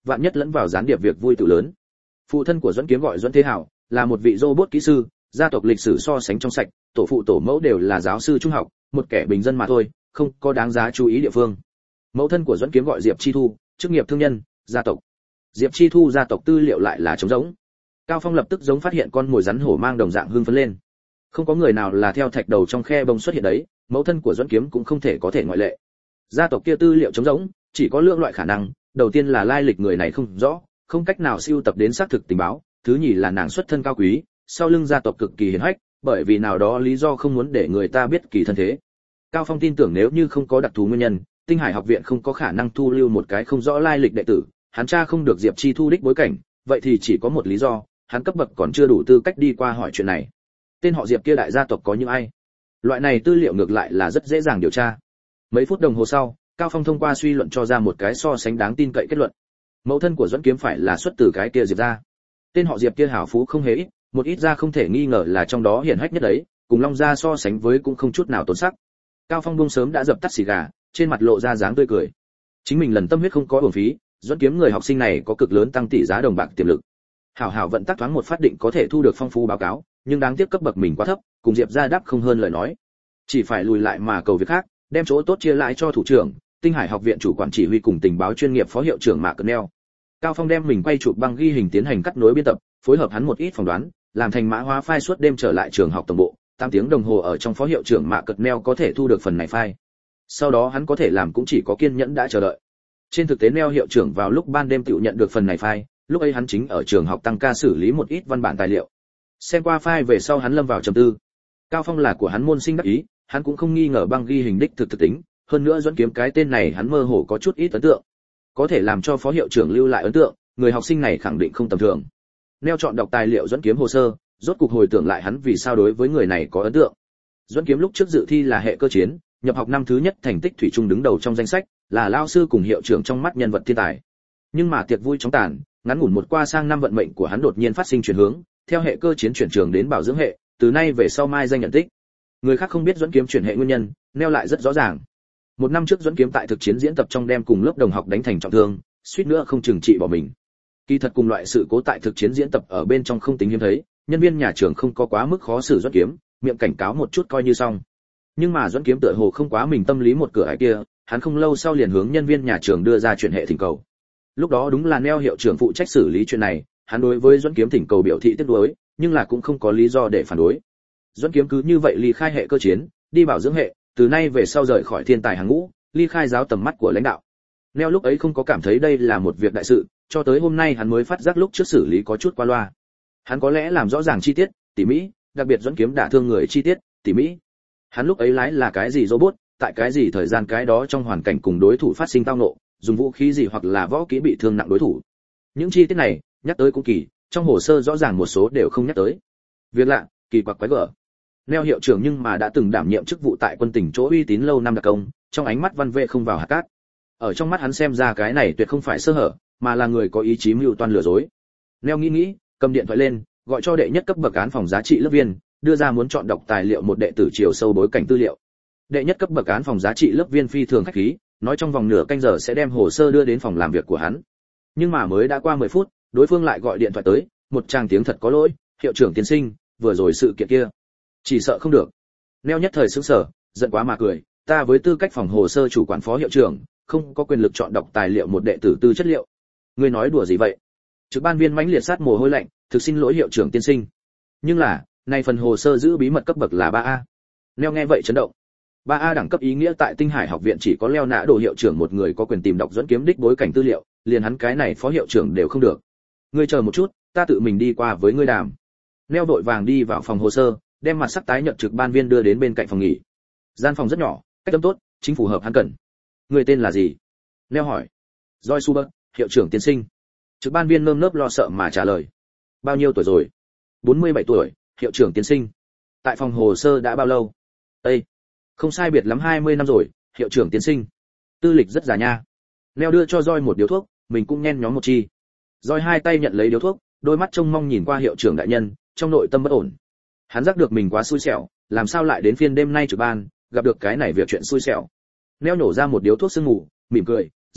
vạn nhất lẫn vào gián điệp việc vui tự lớn. Phụ thân của Duẫn Kiếm gọi Duẫn Thế Hảo, là một vị robot kỹ sư, gia tộc lịch sử so sánh trong sạch, tổ phụ tổ mẫu đều là giáo sư trung học, một kẻ bình dân mà thôi, không có đáng giá chú ý địa phương. Mẫu thân của Duẫn Kiếm gọi Diệp Chi Thu, chức nghiệp thương nhân, gia tộc. Diệp Chi Thu gia tộc tư liệu lại là trống rỗng. Cao Phong lập tức giống phát hiện con mồi rắn hổ mang đồng dạng hưng phấn lên. Không có người nào là theo thạch đầu trong khe bông xuất hiện đấy, mẫu thân của Duẫn Kiếm cũng không thể có thể ngoại lệ. Gia tộc kia tư liệu trống rỗng, chỉ có lượng loại khả năng, đầu tiên là lai lịch người này không rõ, không cách nào siêu tập đến xác thực tình báo, thứ nhì là nàng xuất thân cao quý, sau lưng gia tộc cực kỳ hiển hách, bởi vì nào đó lý do không muốn để người ta biết kỳ thân thế. Cao Phong tin tưởng nếu như không có đặc thù nguyên nhân, Tinh Hải học viện không có khả năng thu lưu một cái không rõ lai lịch đệ tử, hắn tra không được Diệp Chi Thu đích bối cảnh, vậy thì chỉ có một lý do, hắn cấp bậc còn chưa đủ tư cách đi qua hỏi chuyện này. Tên họ Diệp kia đại gia tộc có những ai? Loại này tư liệu ngược lại là rất dễ dàng điều tra. Mấy phút đồng hồ sau, Cao Phong thông qua suy luận cho ra một cái so sánh đáng tin cậy kết luận. Mẫu thân của Duẫn Kiếm phải là xuất từ cái kia Diệp gia. Tên họ Diệp kia hảo phú không hề ít, một ít gia không thể nghi ngờ là trong đó hiển hách nhất đấy, cùng Long gia so sánh với cũng không chút nào tốn sắc. Cao Phong buông sớm đã dập tắt xì gà, trên mặt lộ ra dáng tươi cười. Chính mình lần tâm huyết không có uổng phí, Duẫn Kiếm người học sinh này có cực lớn tăng tỷ giá đồng bạc tiềm lực. Hảo hảo vận tắc thoáng một phát định có thể thu được phong phú báo cáo, nhưng đáng tiếc cấp bậc mình quá thấp, cùng Diệp gia đáp không hơn lời nói. Chỉ phải lùi lại mà cầu việc khác, đem chỗ tốt chia lại cho thủ trưởng, Tinh Hải học viện chủ quản chỉ huy cùng tình báo chuyên nghiệp phó hiệu trưởng Mạc Cận Neo. Cao Phong đem mình quay chụp băng ghi hình tiến hành cắt nối biên tập, phối hợp hắn một ít phỏng đoán, làm thành mã hóa file suốt đêm trở lại trường học tổng bộ, tám tiếng đồng hồ ở trong phó hiệu trưởng Mạc Cận Neo có thể thu được phần này file. Sau đó hắn có thể làm cũng chỉ có kiên nhẫn đã chờ đợi. Trên thực tế Neo hiệu trưởng vào lúc ban đêm tự nhận được phần này file, lúc ấy hắn chính ở trường học tăng ca xử lý một ít văn bản tài liệu. Xem qua file về sau hắn lâm vào trầm tư. Cao Phong là của hắn môn sinh đắc ý, hắn cũng không nghi ngờ băng ghi hình đích thực thực tính, hơn nữa Duẫn Kiếm cái tên này hắn mơ hồ có chút ít ấn tượng. Có thể làm cho phó hiệu trưởng lưu lại ấn tượng, người học sinh này khẳng định không tầm thường. Neo chọn đọc tài liệu Duẫn Kiếm hồ sơ, rốt cục hồi tưởng lại hắn vì sao đối với người này có ấn tượng. Duẫn Kiếm lúc trước dự thi là hệ cơ chiến, nhập học năm thứ nhất thành tích thủy chung đứng đầu trong danh sách, là lao sư cùng hiệu trưởng trong mắt nhân vật thiên tài. Nhưng mà tiệc vui chóng tàn, ngắn ngủn một qua sang năm vận mệnh của hắn đột nhiên phát sinh chuyển hướng, theo hệ cơ chiến chuyển trường đến bảo dưỡng hệ, từ nay về sau mai danh nhận tích. Người khác không biết Duẫn Kiếm chuyển hệ nguyên nhân, Neo lại rất rõ ràng. Một năm trước Duẫn Kiếm tại thực chiến diễn tập trong đem cùng lớp đồng học đánh thành trọng thương, suýt nữa không chừng trị bỏ mình. Kỳ thật cùng loại sự cố tại thực chiến diễn tập ở bên trong không tính hiếm thấy, nhân viên nhà trường không có quá mức khó xử Duẫn Kiếm, miệng cảnh cáo một chút coi như xong. Nhưng mà Duẫn Kiếm tựa hồ không quá mình tâm lý một cửa ải kia, hắn không lâu sau liền hướng nhân viên nhà trường đưa ra chuyển hệ thỉnh cầu. Lúc đó đúng là Neo hiệu trưởng phụ trách xử lý chuyện này, hắn đối với Duẫn Kiếm thỉnh cầu biểu thị tiếc nuối, nhưng là cũng không có lý do để phản đối. Duẫn Kiếm cứ như vậy ly khai hệ cơ chiến, đi bảo dưỡng hệ, từ nay về sau rời khỏi thiên tài hàng ngũ, ly khai giáo tầm mắt của lãnh đạo. Neo lúc ấy không có cảm thấy đây là một việc đại sự, cho tới hôm nay hắn mới phát giác lúc trước xử lý có chút qua loa. Hắn có lẽ làm rõ ràng chi tiết, tỉ mỉ, đặc biệt Duẫn Kiếm đả thương người chi tiết, tỉ mỉ. Hắn lúc ấy lái là cái gì robot, tại cái gì thời gian cái đó trong hoàn cảnh cùng đối thủ phát sinh tao nộ, dùng vũ khí gì hoặc là võ kỹ bị thương nặng đối thủ. Những chi tiết này, nhắc tới cũng kỳ, trong hồ sơ rõ ràng một số đều không nhắc tới. Việc lạ, kỳ quặc quái gở. Neo hiệu trưởng nhưng mà đã từng đảm nhiệm chức vụ tại quân tỉnh chỗ uy tín lâu năm đặc công, trong ánh mắt văn vệ không vào hạt cát. Ở trong mắt hắn xem ra cái này tuyệt không phải sơ hở, mà là người có ý chí mưu toan lừa dối. Neo nghĩ nghĩ, cầm điện thoại lên, gọi cho đệ nhất cấp bậc án phòng giá trị lớp viên, đưa ra muốn chọn đọc tài liệu một đệ tử chiều sâu bối cảnh tư liệu. Đệ nhất cấp bậc án phòng giá trị lớp viên phi thường khách khí, nói trong vòng nửa canh giờ sẽ đem hồ sơ đưa đến phòng làm việc của hắn. Nhưng mà mới đã qua mười phút, đối phương lại gọi điện thoại tới, một tràng tiếng thật có lỗi, hiệu trưởng tiên sinh, vừa rồi sự kiện kia, chỉ sợ không được. Neo nhất thời sững sờ, giận quá mà cười, ta với tư cách phòng hồ sơ chủ quản phó hiệu trưởng, không có quyền lực chọn đọc tài liệu một đệ tử tư chất liệu. Ngươi nói đùa gì vậy? Trực ban viên mãnh liệt sát mồ hôi lạnh, thực xin lỗi hiệu trưởng tiên sinh. Nhưng là, nay phần hồ sơ giữ bí mật cấp bậc là ba A. Neo nghe vậy chấn động. ba A đẳng cấp ý nghĩa tại Tinh Hải học viện chỉ có Leo Nã Đồ hiệu trưởng một người có quyền tìm đọc Duẫn Kiếm đích bối cảnh tư liệu, liền hắn cái này phó hiệu trưởng đều không được. Ngươi chờ một chút, ta tự mình đi qua với ngươi đàm. Neo vội vàng đi vào phòng hồ sơ, đem mặt sắc tái nhợt trực ban viên đưa đến bên cạnh phòng nghỉ. Gian phòng rất nhỏ, cách âm tốt, chính phù hợp hắn cần. Người tên là gì? Neo hỏi. Joy Suber, hiệu trưởng tiên sinh. Trực ban viên nơm nớp lo sợ mà trả lời. Bao nhiêu tuổi rồi? bốn mươi bảy tuổi, hiệu trưởng tiên sinh. Tại phòng hồ sơ đã bao lâu? Ê, không sai biệt lắm hai mươi năm rồi, hiệu trưởng tiên sinh. Tư lịch rất già nha. Neo đưa cho Joy một điếu thuốc, mình cũng nhen nhóm một chi. Joy hai tay nhận lấy điếu thuốc, đôi mắt trông mong nhìn qua hiệu trưởng đại nhân, trong nội tâm bất ổn. Hắn giác được mình quá xui xẻo, làm sao lại đến phiên đêm nay trực ban, gặp được cái này việc chuyện xui xẻo. Neo nổ ra một điếu thuốc sương ngủ, mỉm cười, "Rồi,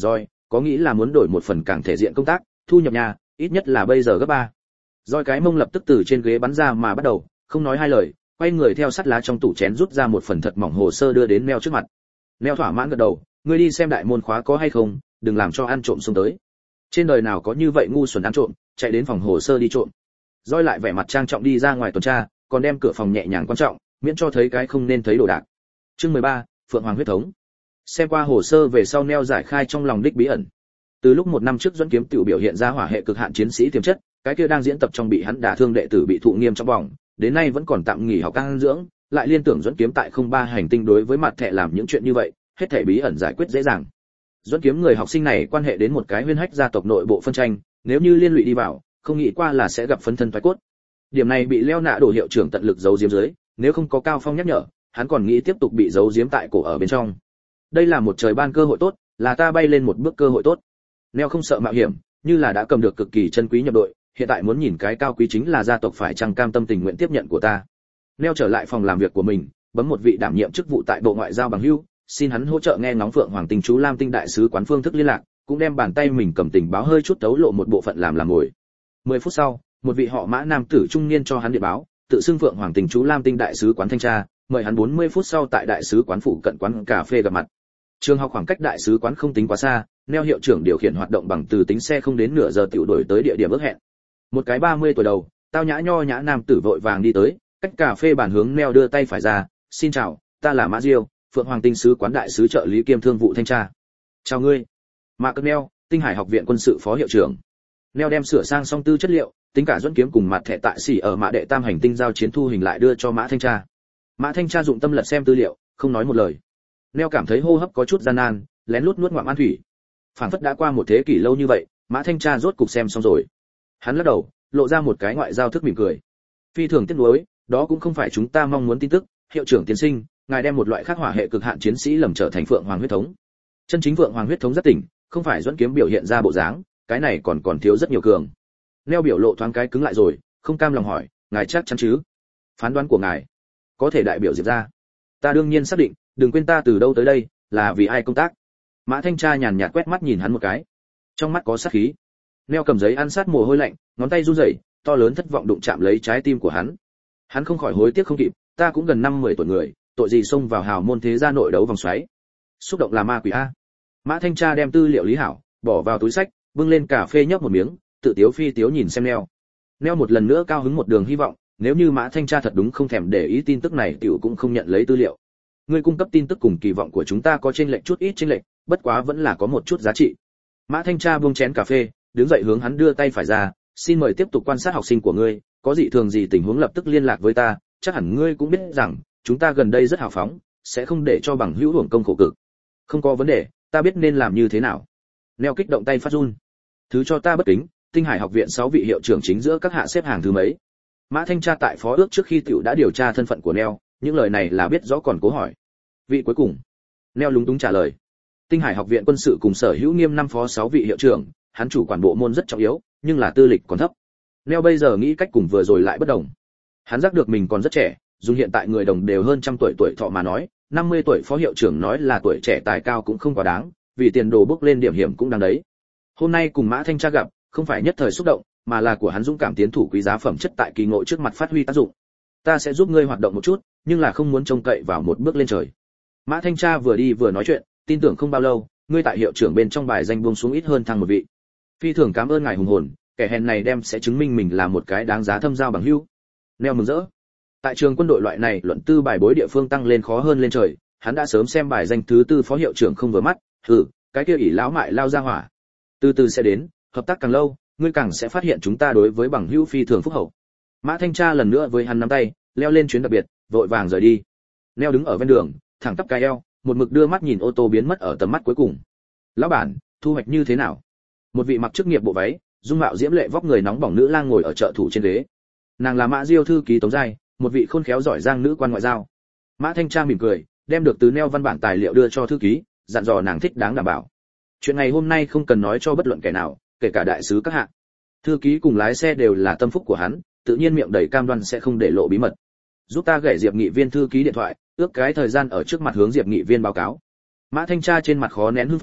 có nghĩ là muốn đổi một phần càng thể diện công tác, thu nhập nhà, ít nhất là bây giờ gấp ba. Rồi cái mông lập tức từ trên ghế bắn ra mà bắt đầu, không nói hai lời, quay người theo sắt lá trong tủ chén rút ra một phần thật mỏng hồ sơ đưa đến Neo trước mặt. Neo thỏa mãn gật đầu, ngươi đi xem đại môn khóa có hay không, đừng làm cho ăn trộm xông tới. Trên đời nào có như vậy ngu xuẩn ăn trộm, chạy đến phòng hồ sơ đi trộm. Rồi lại vẻ mặt trang trọng đi ra ngoài tuần tra, còn đem cửa phòng nhẹ nhàng quan trọng, miễn cho thấy cái không nên thấy đồ đạc. Chương mười ba, Phượng Hoàng huyết thống. Xem qua hồ sơ về sau Neo giải khai trong lòng đích bí ẩn. Từ lúc một năm trước Duẫn Kiếm tiểu biểu hiện ra hỏa hệ cực hạn chiến sĩ tiềm chất, cái kia đang diễn tập trong bị hắn đả thương đệ tử bị thụ nghiêm trong vòng, đến nay vẫn còn tạm nghỉ học căng dưỡng, lại liên tưởng Duẫn Kiếm tại không ba hành tinh đối với mặt thẻ làm những chuyện như vậy, hết thảy bí ẩn giải quyết dễ dàng. Duẫn Kiếm người học sinh này quan hệ đến một cái huyên hách gia tộc nội bộ phân tranh, nếu như liên lụy đi vào, không nghĩ qua là sẽ gặp phân thân phái cốt. Điểm này bị Leo nạ đổ hiệu trưởng tận lực giấu giếm dưới, nếu không có Cao Phong nhắc nhở, hắn còn nghĩ tiếp tục bị giấu giếm tại cổ ở bên trong. Đây là một trời ban cơ hội tốt, là ta bay lên một bước cơ hội tốt. Neo không sợ mạo hiểm, như là đã cầm được cực kỳ chân quý nhập đội, hiện tại muốn nhìn cái cao quý chính là gia tộc phải chăng cam tâm tình nguyện tiếp nhận của ta. Neo trở lại phòng làm việc của mình, bấm một vị đảm nhiệm chức vụ tại Bộ Ngoại giao bằng hữu, xin hắn hỗ trợ nghe ngóng Phượng Hoàng Tinh chú Lam Tinh đại sứ quán phương thức liên lạc, cũng đem bàn tay mình cầm tình báo hơi chút tấu lộ một bộ phận làm làm ngồi. mười phút sau, một vị họ Mã nam tử trung niên cho hắn điện báo, tự xưng Phượng Hoàng Tinh chú Lam Tinh đại sứ quán thanh tra, mời hắn bốn mươi phút sau tại đại sứ quán phụ cận quán cà phê gặp mặt. Trường học khoảng cách đại sứ quán không tính quá xa, Neo hiệu trưởng điều khiển hoạt động bằng từ tính xe không đến nửa giờ tiểu đổi tới địa điểm ước hẹn. Một cái ba mươi tuổi đầu, tao nhã nho nhã nam tử vội vàng đi tới, cách cà phê bàn hướng Neo đưa tay phải ra, "Xin chào, ta là Mã Diêu, Phượng Hoàng Tinh sứ quán đại sứ trợ lý kiêm thương vụ thanh tra." "Chào ngươi." "Mạc Neo, Tinh Hải học viện quân sự phó hiệu trưởng." Neo đem sửa sang xong tư chất liệu, tính cả Duẫn Kiếm cùng mặt thẻ tại xỉ ở Mã đệ tam hành tinh giao chiến thu hình lại đưa cho Mã thanh tra. Mã thanh tra dụng tâm lật xem tư liệu, không nói một lời. Neo cảm thấy hô hấp có chút gian nan, lén lút nuốt ngụm ăn thủy. Phản phất đã qua một thế kỷ lâu như vậy, Mã thanh tra rốt cục xem xong rồi. Hắn lắc đầu, lộ ra một cái ngoại giao thức mỉm cười. "Phi thường tiếc nuối, đó cũng không phải chúng ta mong muốn tin tức, hiệu trưởng tiến sinh, ngài đem một loại khác hỏa hệ cực hạn chiến sĩ lầm trở thành Phượng Hoàng huyết thống. Chân chính Phượng Hoàng huyết thống rất tỉnh, không phải Duẫn Kiếm biểu hiện ra bộ dáng, cái này còn còn thiếu rất nhiều cường." Neo biểu lộ thoáng cái cứng lại rồi, không cam lòng hỏi, "Ngài chắc chắn chứ? Phán đoán của ngài có thể đại biểu Diệp gia?" "Ta đương nhiên xác định, đừng quên ta từ đâu tới đây, là vì ai công tác." Mã thanh tra nhàn nhạt quét mắt nhìn hắn một cái, trong mắt có sát khí. Neo cầm giấy ăn sát mồ hôi lạnh, ngón tay run rẩy, to lớn thất vọng đụng chạm lấy trái tim của hắn. Hắn không khỏi hối tiếc không kịp, ta cũng gần năm mười tuổi người, tội gì xông vào hào môn thế gia nội đấu vòng xoáy. Xúc động là ma quỷ a. Mã thanh tra đem tư liệu lý hảo, bỏ vào túi sách, bưng lên cà phê nhấp một miếng, tự tiếu phi tiếu nhìn xem Neo. Neo một lần nữa cao hứng một đường hy vọng, nếu như Mã thanh tra thật đúng không thèm để ý tin tức này tiểu cũng không nhận lấy tư liệu. Ngươi cung cấp tin tức cùng kỳ vọng của chúng ta có chênh lệch chút ít chênh lệch, bất quá vẫn là có một chút giá trị. Mã thanh tra buông chén cà phê, đứng dậy hướng hắn đưa tay phải ra, "Xin mời tiếp tục quan sát học sinh của ngươi, có dị thường gì tình huống lập tức liên lạc với ta, chắc hẳn ngươi cũng biết rằng, chúng ta gần đây rất hào phóng, sẽ không để cho bằng hữu hưởng công khổ cực." "Không có vấn đề, ta biết nên làm như thế nào." Neo kích động tay phát run. "Thứ cho ta bất kính, Tinh Hải học viện sáu vị hiệu trưởng chính giữa các hạ xếp hàng thứ mấy?" Mã thanh tra tại phó ước trước khi tiểu đã điều tra thân phận của Neo, những lời này là biết rõ còn cố hỏi. "Vị cuối cùng." Neo lúng túng trả lời. Tinh Hải học viện quân sự cùng sở hữu nghiêm năm phó sáu vị hiệu trưởng, hắn chủ quản bộ môn rất trọng yếu, nhưng là tư lịch còn thấp. Neo bây giờ nghĩ cách cùng vừa rồi lại bất đồng. Hắn giác được mình còn rất trẻ, dùng hiện tại người đồng đều hơn trăm tuổi tuổi thọ mà nói, năm mươi tuổi phó hiệu trưởng nói là tuổi trẻ tài cao cũng không quá đáng, vì tiền đồ bước lên điểm hiểm cũng đáng đấy. Hôm nay cùng Mã thanh tra gặp, không phải nhất thời xúc động, mà là của hắn dũng cảm tiến thủ quý giá phẩm chất tại kỳ ngộ trước mặt phát huy tác dụng. "Ta sẽ giúp ngươi hoạt động một chút, nhưng là không muốn trông cậy vào một bước lên trời." Mã thanh tra vừa đi vừa nói chuyện, "Tin tưởng không bao lâu, ngươi tại hiệu trưởng bên trong bài danh buông xuống ít hơn thăng một vị. Phi thường cảm ơn ngài hùng hồn, kẻ hèn này đem sẽ chứng minh mình là một cái đáng giá thâm giao bằng hữu." Neo mừng rỡ. Tại trường quân đội loại này luận tư bài bối địa phương tăng lên khó hơn lên trời, hắn đã sớm xem bài danh thứ tư phó hiệu trưởng không vừa mắt, "Hừ, cái kia ỷ lão mại lao ra hỏa. Từ từ sẽ đến, hợp tác càng lâu, ngươi càng sẽ phát hiện chúng ta đối với bằng hữu phi thường phúc hậu." Mã thanh tra lần nữa với hắn nắm tay, leo lên chuyến đặc biệt, vội vàng rời đi. Neo đứng ở ven đường, thẳng tắp cái eo, một mực đưa mắt nhìn ô tô biến mất ở tầm mắt cuối cùng. "Lão bản, thu hoạch như thế nào?" Một vị mặc chức nghiệp bộ váy, dung mạo diễm lệ vóc người nóng bỏng nữ lang ngồi ở trợ thủ trên ghế. Nàng là Mã Diêu thư ký Tống Giai, một vị khôn khéo giỏi giang nữ quan ngoại giao. Mã thanh tra mỉm cười, đem được từ Neo văn bản tài liệu đưa cho thư ký, dặn dò nàng thích đáng đảm bảo. Chuyện ngày hôm nay không cần nói cho bất luận kẻ nào, kể cả đại sứ các hạ. Thư ký cùng lái xe đều là tâm phúc của hắn, tự nhiên miệng đầy cam đoan sẽ không để lộ bí mật. "Giúp ta gửi Diệp nghị viên thư ký điện thoại, ước cái thời gian ở trước mặt hướng Diệp nghị viên báo cáo." Mã thanh tra trên mặt khó nén hưng phấn,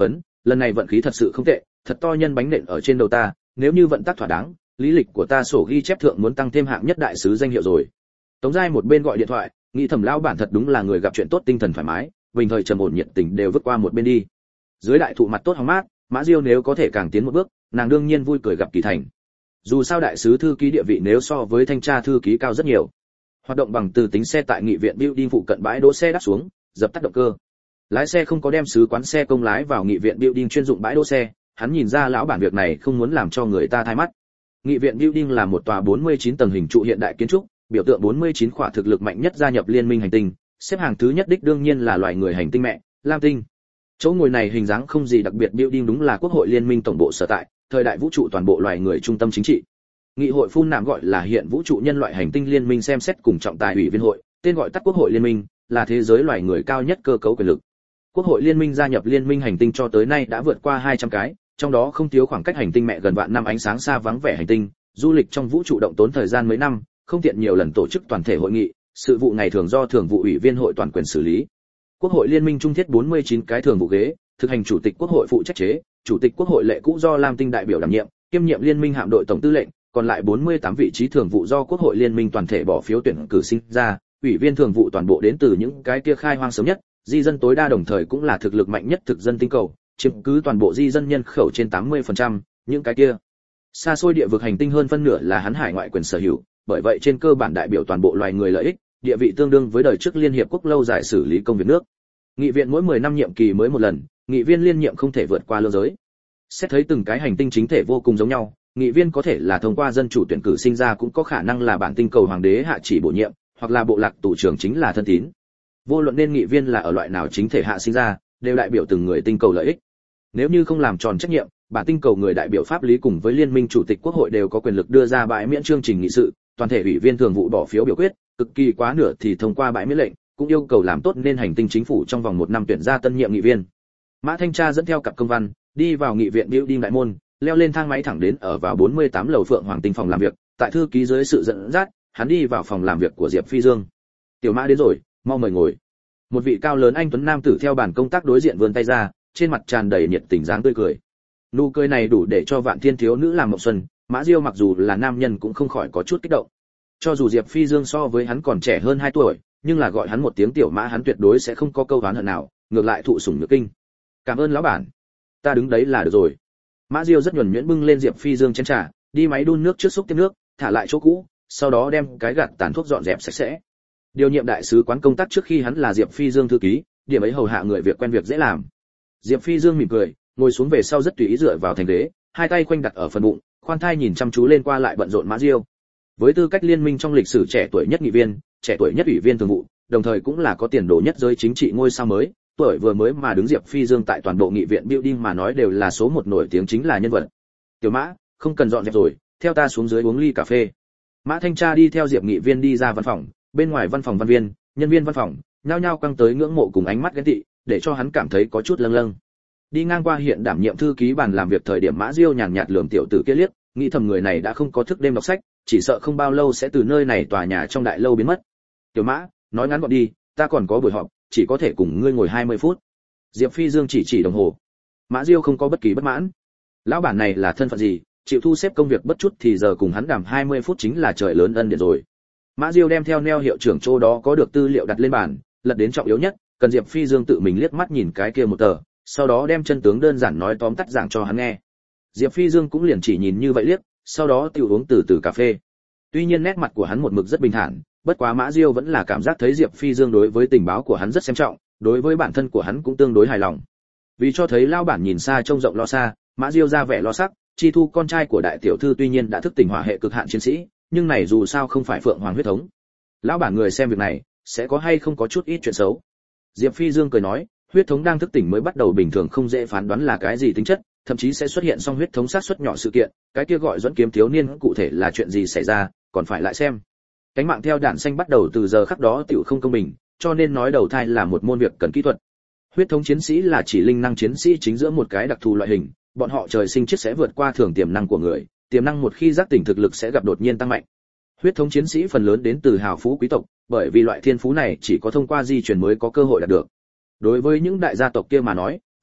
lần này vận khí thật sự không tệ, thật to nhân bánh nện ở trên đầu ta, nếu như vận tắc thỏa đáng, lý lịch của ta sổ ghi chép thượng muốn tăng thêm hạng nhất đại sứ danh hiệu rồi. Tống Giai một bên gọi điện thoại, nghĩ thầm lão bản thật đúng là người gặp chuyện tốt, tinh thần thoải mái, bình thời trầm ổn nhiệt tình đều vứt qua một bên đi. Dưới đại thụ mặt tốt hóng mát, Mã Diêu nếu có thể càng tiến một bước, nàng đương nhiên vui cười gặp Kỳ Thành. Dù sao đại sứ thư ký địa vị nếu so với thanh tra thư ký cao rất nhiều. Hoạt động bằng từ tính xe tại nghị viện building phụ cận bãi đỗ xe đáp xuống, dập tắt động cơ. Lái xe không có đem sứ quán xe công lái vào nghị viện building chuyên dụng bãi đỗ xe, hắn nhìn ra lão bản việc này không muốn làm cho người ta thay mắt. Nghị viện building là một tòa bốn mươi chín tầng hình trụ hiện đại kiến trúc, biểu tượng bốn mươi chín khỏa thực lực mạnh nhất gia nhập liên minh hành tinh, xếp hàng thứ nhất đích đương nhiên là loài người hành tinh mẹ, Lam tinh. Chỗ ngồi này hình dáng không gì đặc biệt, building đúng là quốc hội liên minh tổng bộ sở tại, thời đại vũ trụ toàn bộ loài người trung tâm chính trị. Nghị hội phun nạm gọi là hiện vũ trụ nhân loại hành tinh liên minh xem xét cùng trọng tài ủy viên hội, tên gọi tắt quốc hội liên minh, là thế giới loài người cao nhất cơ cấu quyền lực. Quốc hội liên minh gia nhập liên minh hành tinh cho tới nay đã vượt qua hai trăm cái, trong đó không thiếu khoảng cách hành tinh mẹ gần vạn năm ánh sáng xa vắng vẻ hành tinh, du lịch trong vũ trụ động tốn thời gian mấy năm, không tiện nhiều lần tổ chức toàn thể hội nghị, sự vụ ngày thường do thường vụ ủy viên hội toàn quyền xử lý. Quốc hội liên minh trung thiết bốn mươi chín cái thường vụ ghế, thực hành chủ tịch quốc hội phụ trách chế, chủ tịch quốc hội lệ cũ do Lam tinh đại biểu đảm nhiệm, kiêm nhiệm liên minh hạm đội tổng tư lệnh, còn lại bốn mươi tám vị trí thường vụ do quốc hội liên minh toàn thể bỏ phiếu tuyển cử sinh ra, ủy viên thường vụ toàn bộ đến từ những cái kia khai hoang sớm nhất, di dân tối đa đồng thời cũng là thực lực mạnh nhất thực dân tinh cầu, chiếm cứ toàn bộ di dân nhân khẩu trên tám mươi phần trăm, những cái kia xa xôi địa vực hành tinh hơn phân nửa là hắn hải ngoại quyền sở hữu, bởi vậy trên cơ bản đại biểu toàn bộ loài người lợi ích, địa vị tương đương với đời trước liên hiệp quốc lâu dài xử lý công việc nước. Nghị viện mỗi mười năm nhiệm kỳ mới một lần, nghị viên liên nhiệm không thể vượt qua lương giới. Xét thấy từng cái hành tinh chính thể vô cùng giống nhau, nghị viên có thể là thông qua dân chủ tuyển cử sinh ra, cũng có khả năng là bản tinh cầu hoàng đế hạ chỉ bổ nhiệm, hoặc là bộ lạc tù trưởng chính là thân tín. Vô luận nên nghị viên là ở loại nào chính thể hạ sinh ra, đều đại biểu từng người tinh cầu lợi ích. Nếu như không làm tròn trách nhiệm, bản tinh cầu người đại biểu pháp lý cùng với liên minh chủ tịch quốc hội đều có quyền lực đưa ra bãi miễn chương trình nghị sự, toàn thể ủy viên thường vụ bỏ phiếu biểu quyết, cực kỳ quá nửa thì thông qua bãi miễn lệnh, cũng yêu cầu làm tốt nên hành tinh chính phủ trong vòng một năm tuyển ra tân nhiệm nghị viên. Mã Thanh Tra dẫn theo cặp công văn, đi vào nghị viện building đại môn, leo lên thang máy thẳng đến ở vào bốn mươi tám lầu Phượng Hoàng tinh phòng làm việc, tại thư ký dưới sự dẫn dắt, hắn đi vào phòng làm việc của Diệp Phi Dương. "Tiểu Mã đến rồi, mau mời ngồi." Một vị cao lớn anh tuấn nam tử theo bàn công tác đối diện vươn tay ra, trên mặt tràn đầy nhiệt tình dáng tươi cười. Nụ cười này đủ để cho vạn thiên thiếu nữ làm mộng xuân, Mã Diêu mặc dù là nam nhân cũng không khỏi có chút kích động. Cho dù Diệp Phi Dương so với hắn còn trẻ hơn hai tuổi, nhưng là gọi hắn một tiếng tiểu Mã hắn tuyệt đối sẽ không có câu oán hận nào, ngược lại thụ sủng nhược kinh. "Cảm ơn lão bản, ta đứng đấy là được rồi." Mã Diêu rất nhuần nhuyễn bưng lên Diệp Phi Dương chén trà, đi máy đun nước trước xúc tiếp nước, thả lại chỗ cũ, sau đó đem cái gạt tàn thuốc dọn dẹp sạch sẽ. Điều nhiệm đại sứ quán công tác trước khi hắn là Diệp Phi Dương thư ký, điểm ấy hầu hạ người việc quen việc dễ làm. Diệp Phi Dương mỉm cười, ngồi xuống về sau rất tùy ý dựa vào thành ghế, hai tay khoanh đặt ở phần bụng, khoan thai nhìn chăm chú lên qua lại bận rộn Mã Diêu. Với tư cách liên minh trong lịch sử trẻ tuổi nhất nghị viên, trẻ tuổi nhất ủy viên thường vụ, đồng thời cũng là có tiền đồ nhất giới chính trị ngôi sao mới, tuổi vừa mới mà đứng Diệp Phi Dương tại toàn bộ nghị viện building mà nói đều là số một nổi tiếng chính là nhân vật. "Tiểu Mã, không cần dọn dẹp rồi, theo ta xuống dưới uống ly cà phê." Mã Thanh Tra đi theo Diệp nghị viên đi ra văn phòng, bên ngoài văn phòng văn viên, nhân viên văn phòng, nhao nhao căng tới ngưỡng mộ cùng ánh mắt ghen tị, để cho hắn cảm thấy có chút lâng lâng. Đi ngang qua hiện đảm nhiệm thư ký bàn làm việc thời điểm, Mã Diêu nhàn nhạt lườm tiểu tử kia liếc, nghĩ thầm người này đã không có thức đêm đọc sách, chỉ sợ không bao lâu sẽ từ nơi này tòa nhà trong đại lâu biến mất. "Tiểu Mã, nói ngắn gọn đi, ta còn có buổi họp, chỉ có thể cùng ngươi ngồi hai mươi phút." Diệp Phi Dương chỉ chỉ đồng hồ. Mã Diêu không có bất kỳ bất mãn. Lão bản này là thân phận gì, chịu thu xếp công việc bất chút thì giờ cùng hắn đàm hai mươi phút chính là trời lớn ân điển rồi. Mã Diêu đem theo neo hiệu trưởng chỗ đó có được tư liệu đặt lên bàn, lật đến trọng yếu nhất, cần Diệp Phi Dương tự mình liếc mắt nhìn cái kia một tờ, sau đó đem chân tướng đơn giản nói tóm tắt giảng cho hắn nghe. Diệp Phi Dương cũng liền chỉ nhìn như vậy liếc, sau đó tiểu uống từ từ cà phê. Tuy nhiên nét mặt của hắn một mực rất bình thản, bất quá Mã Diêu vẫn là cảm giác thấy Diệp Phi Dương đối với tình báo của hắn rất xem trọng, đối với bản thân của hắn cũng tương đối hài lòng. Vì cho thấy lao bản nhìn xa trông rộng lo xa, Mã Diêu ra vẻ lo sắc, Chi Thu con trai của đại tiểu thư tuy nhiên đã thức tỉnh hỏa hệ cực hạn chiến sĩ, nhưng này dù sao không phải Phượng Hoàng huyết thống. Lão bản người xem việc này, sẽ có hay không có chút ít chuyện xấu. Diệp Phi Dương cười nói, huyết thống đang thức tỉnh mới bắt đầu bình thường không dễ phán đoán là cái gì tính chất, thậm chí sẽ xuất hiện song huyết thống sát suất nhỏ sự kiện, cái kia gọi dẫn kiếm thiếu niên cụ thể là chuyện gì xảy ra, còn phải lại xem. Cánh mạng theo đạn xanh bắt đầu từ giờ khắc đó tiểu không công bình, cho nên nói đầu thai là một môn việc cần kỹ thuật. Huyết thống chiến sĩ là chỉ linh năng chiến sĩ chính giữa một cái đặc thù loại hình, bọn họ trời sinh chết sẽ vượt qua thường tiềm năng của người, tiềm năng một khi giác tỉnh thực lực sẽ gặp đột nhiên tăng mạnh. Huyết thống chiến sĩ phần lớn đến từ hào phú quý tộc, bởi vì loại thiên phú này chỉ có thông qua di truyền mới có cơ hội đạt được. Đối với những đại gia tộc kia mà nói,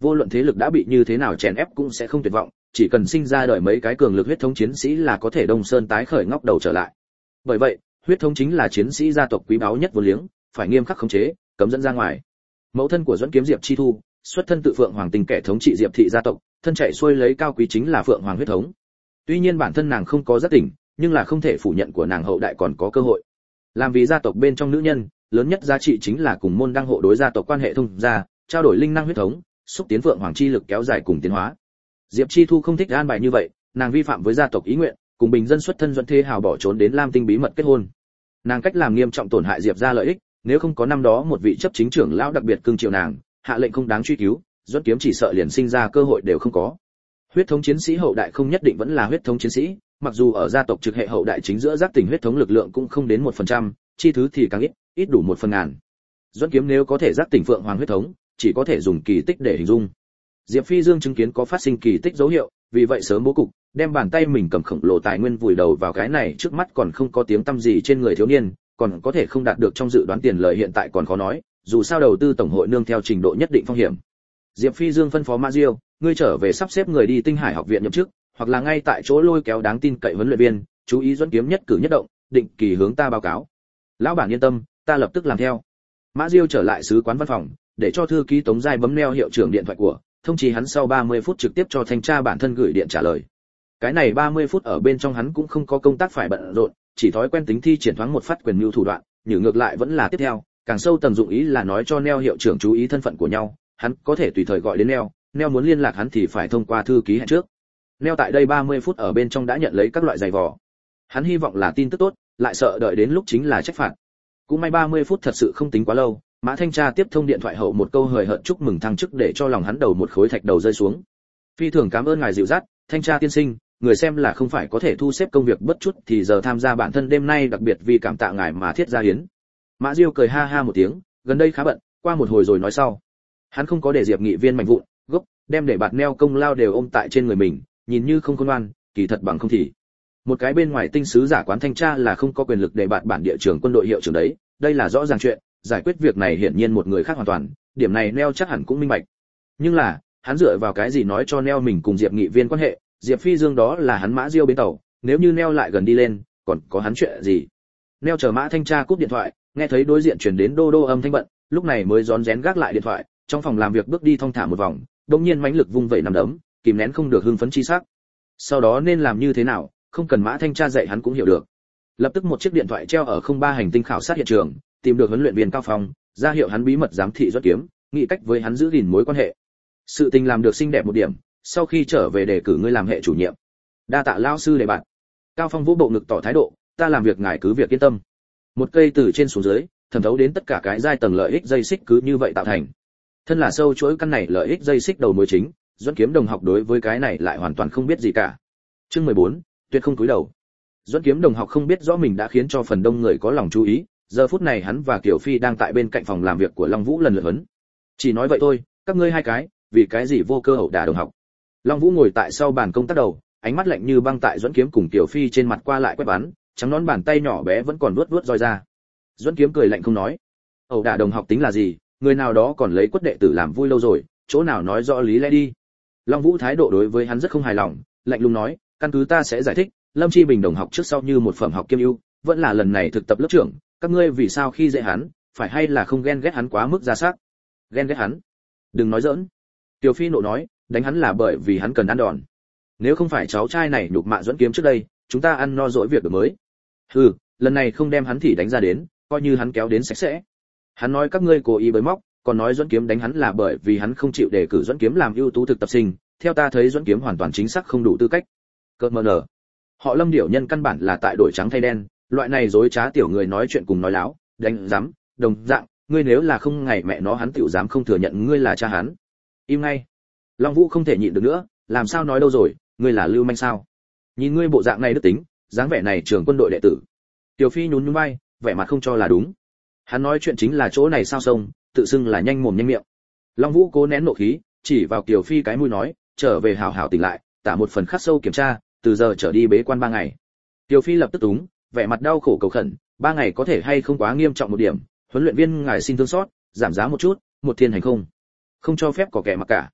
vô luận thế lực đã bị như thế nào chèn ép cũng sẽ không tuyệt vọng, chỉ cần sinh ra đời mấy cái cường lực huyết thống chiến sĩ là có thể Đông Sơn tái khởi ngóc đầu trở lại. Bởi vậy, huyết thống chính là chiến sĩ gia tộc quý báu nhất vô liếng, phải nghiêm khắc khống chế, cấm dẫn ra ngoài. Mẫu thân của Duẫn Kiếm Diệp Chi Thu, xuất thân tự Phượng Hoàng Tình kẻ thống trị Diệp thị gia tộc, thân chạy xuôi lấy cao quý chính là Phượng Hoàng huyết thống. Tuy nhiên bản thân nàng không có giác tỉnh, nhưng là không thể phủ nhận của nàng hậu đại còn có cơ hội. Làm vì gia tộc bên trong nữ nhân, lớn nhất giá trị chính là cùng môn đăng hộ đối gia tộc quan hệ thông gia, trao đổi linh năng huyết thống, xúc tiến Phượng Hoàng chi lực kéo dài cùng tiến hóa. Diệp Chi Thu không thích an bài như vậy, nàng vi phạm với gia tộc ý nguyện, cùng bình dân xuất thân Duẫn Thế Hào bỏ trốn đến Lam Tinh bí mật kết hôn. Nàng cách làm nghiêm trọng tổn hại Diệp gia lợi ích, nếu không có năm đó một vị chấp chính trưởng lão đặc biệt cưng chiều nàng, hạ lệnh không đáng truy cứu, Duẫn Kiếm chỉ sợ liền sinh ra cơ hội đều không có. Huyết thống chiến sĩ hậu đại không nhất định vẫn là huyết thống chiến sĩ, mặc dù ở gia tộc trực hệ hậu đại chính giữa giác tỉnh huyết thống lực lượng cũng không đến một phần trăm, chi thứ thì càng ít, ít đủ một phần ngàn. Duẫn Kiếm nếu có thể giác tỉnh Phượng Hoàng huyết thống, chỉ có thể dùng kỳ tích để hình dung. Diệp Phi Dương chứng kiến có phát sinh kỳ tích dấu hiệu, vì vậy sớm bố cục, đem bàn tay mình cầm khổng lồ tài nguyên vùi đầu vào cái này trước mắt còn không có tiếng tăm gì trên người thiếu niên, còn có thể không đạt được trong dự đoán tiền lời hiện tại còn khó nói, dù sao đầu tư tổng hội nương theo trình độ nhất định phong hiểm. Diệp Phi Dương phân phó Ma Diêu, ngươi trở về sắp xếp người đi Tinh Hải học viện nhậm chức, hoặc là ngay tại chỗ lôi kéo đáng tin cậy huấn luyện viên, chú ý Duẫn Kiếm nhất cử nhất động, định kỳ hướng ta báo cáo. Lão bản yên tâm, ta lập tức làm theo. Mã Diêu trở lại sứ quán văn phòng, để cho thư ký Tống Giai bấm neo hiệu trưởng điện thoại của, thông chí hắn sau ba mươi phút trực tiếp cho thanh tra bản thân gửi điện trả lời. Cái này ba mươi phút ở bên trong hắn cũng không có công tác phải bận rộn, chỉ thói quen tính thi triển thoáng một phát quyền mưu thủ đoạn, nhưng ngược lại vẫn là tiếp theo, càng sâu tầng dụng ý là nói cho neo hiệu trưởng chú ý thân phận của nhau, hắn có thể tùy thời gọi đến neo, neo muốn liên lạc hắn thì phải thông qua thư ký hẹn trước. Neo tại đây ba mươi phút ở bên trong đã nhận lấy các loại giày vò. Hắn hy vọng là tin tức tốt, lại sợ đợi đến lúc chính là trách phạt. Cũng may ba mươi phút thật sự không tính quá lâu, Mã Thanh Tra tiếp thông điện thoại hậu một câu hời hợt chúc mừng thăng chức để cho lòng hắn đầu một khối thạch đầu rơi xuống. Phi thường cảm ơn ngài dịu dắt, Thanh Tra tiên sinh, người xem là không phải có thể thu xếp công việc bất chút thì giờ tham gia bản thân đêm nay đặc biệt vì cảm tạ ngài mà thiết ra hiến. Mã Diêu cười ha ha một tiếng, gần đây khá bận, qua một hồi rồi nói sau. Hắn không có để Diệp Nghị Viên mạnh vụn, gốc, đem để bạt neo công lao đều ôm tại trên người mình, nhìn như không khôn ngoan, kỳ thật bằng không thì. Một cái bên ngoài tinh sứ giả quán thanh tra là không có quyền lực để bạt bản địa trưởng quân đội hiệu trưởng đấy, đây là rõ ràng chuyện, giải quyết việc này hiển nhiên một người khác hoàn toàn, điểm này neo chắc hẳn cũng minh bạch. Nhưng là, hắn dựa vào cái gì nói cho neo mình cùng Diệp Nghị Viên quan hệ, Diệp Phi Dương đó là hắn Mã Diêu bến tàu, nếu như neo lại gần đi lên, còn có hắn chuyện gì? Neo chờ Mã Thanh Tra cúp điện thoại, nghe thấy đối diện truyền đến đô đô âm thanh bận, lúc này mới rón rén gác lại điện thoại, trong phòng làm việc bước đi thong thả một vòng, đột nhiên mãnh lực vung vẩy nắm đấm, kìm nén không được hưng phấn chi sắc. Sau đó nên làm như thế nào, không cần Mã Thanh Tra dạy hắn cũng hiểu được. Lập tức một chiếc điện thoại treo ở không ba hành tinh khảo sát hiện trường, tìm được huấn luyện viên Cao Phong, ra hiệu hắn bí mật giám thị Duẫn Kiếm, nghĩ cách với hắn giữ gìn mối quan hệ. Sự tình làm được xinh đẹp một điểm, sau khi trở về đề cử ngươi làm hệ chủ nhiệm. Đa tạ lão sư đề bạt. Cao Phong vỗ bộ ngực tỏ thái độ, ta làm việc ngài cứ việc yên tâm. Một cây từ trên xuống dưới, thẩm thấu đến tất cả cái giai tầng lợi ích dây xích cứ như vậy tạo thành. Thân là sâu chuỗi căn này lợi ích dây xích đầu mối chính, Duẫn Kiếm đồng học đối với cái này lại hoàn toàn không biết gì cả. Chương mười bốn, tuyệt không cúi đầu. Duẫn Kiếm đồng học không biết rõ mình đã khiến cho phần đông người có lòng chú ý, giờ phút này hắn và Kiều Phi đang tại bên cạnh phòng làm việc của Long Vũ lần lượt vấn. Chỉ nói vậy thôi, các ngươi hai cái, vì cái gì vô cơ hậu đả đồng học. Long Vũ ngồi tại sau bàn công tác đầu, ánh mắt lạnh như băng tại Duẫn Kiếm cùng Kiều Phi trên mặt qua lại quét bắn, trắng nón bàn tay nhỏ bé vẫn còn vuốt vuốt roi ra. Duẫn Kiếm cười lạnh không nói. Ẩu đả đồng học tính là gì, người nào đó còn lấy quất đệ tử làm vui lâu rồi, chỗ nào nói rõ lý lẽ đi. Long Vũ thái độ đối với hắn rất không hài lòng, lạnh lùng nói, căn cứ ta sẽ giải thích, Lâm Chi Bình đồng học trước sau như một phẩm học kiêm ưu, vẫn là lần này thực tập lớp trưởng, các ngươi vì sao khi dạy hắn, phải hay là không ghen ghét hắn quá mức ra sắc? Ghen ghét hắn? Đừng nói giỡn. Tiểu Phi nộ nói, đánh hắn là bởi vì hắn cần ăn đòn. Nếu không phải cháu trai này nhục mạ Duẫn Kiếm trước đây, chúng ta ăn no dỗi việc được mới. Hừ, lần này không đem hắn thì đánh ra đến, coi như hắn kéo đến sạch sẽ. Hắn nói các ngươi cố ý bới móc, còn nói Duẫn Kiếm đánh hắn là bởi vì hắn không chịu đề cử Duẫn Kiếm làm ưu tú thực tập sinh, theo ta thấy Duẫn Kiếm hoàn toàn chính xác không đủ tư cách. Cợt mờ nở. Họ Lâm điểu nhân căn bản là tại đổi trắng thay đen, loại này dối trá tiểu người nói chuyện cùng nói láo, đánh dám, đồng dạng, ngươi nếu là không ngày mẹ nó hắn tiểu dám không thừa nhận ngươi là cha hắn. Im ngay. Long Vũ không thể nhịn được nữa, làm sao nói đâu rồi, ngươi là lưu manh sao? Nhìn ngươi bộ dạng này đức tính, dáng vẻ này trường quân đội đệ tử. Tiểu Phi nhún nhún vai, vẻ mặt không cho là đúng. Hắn nói chuyện chính là chỗ này sao sông, tự xưng là nhanh mồm nhanh miệng. Long Vũ cố nén nộ khí, chỉ vào Tiểu Phi cái mũi nói, trở về hảo hảo tỉnh lại, tả một phần khắc sâu kiểm tra, từ giờ trở đi bế quan ba ngày. Tiểu Phi lập tức túng, vẻ mặt đau khổ cầu khẩn, ba ngày có thể hay không quá nghiêm trọng một điểm, huấn luyện viên ngài xin thương xót, giảm giá một chút, một thiên hành không. Không cho phép có kẻ mặc cả.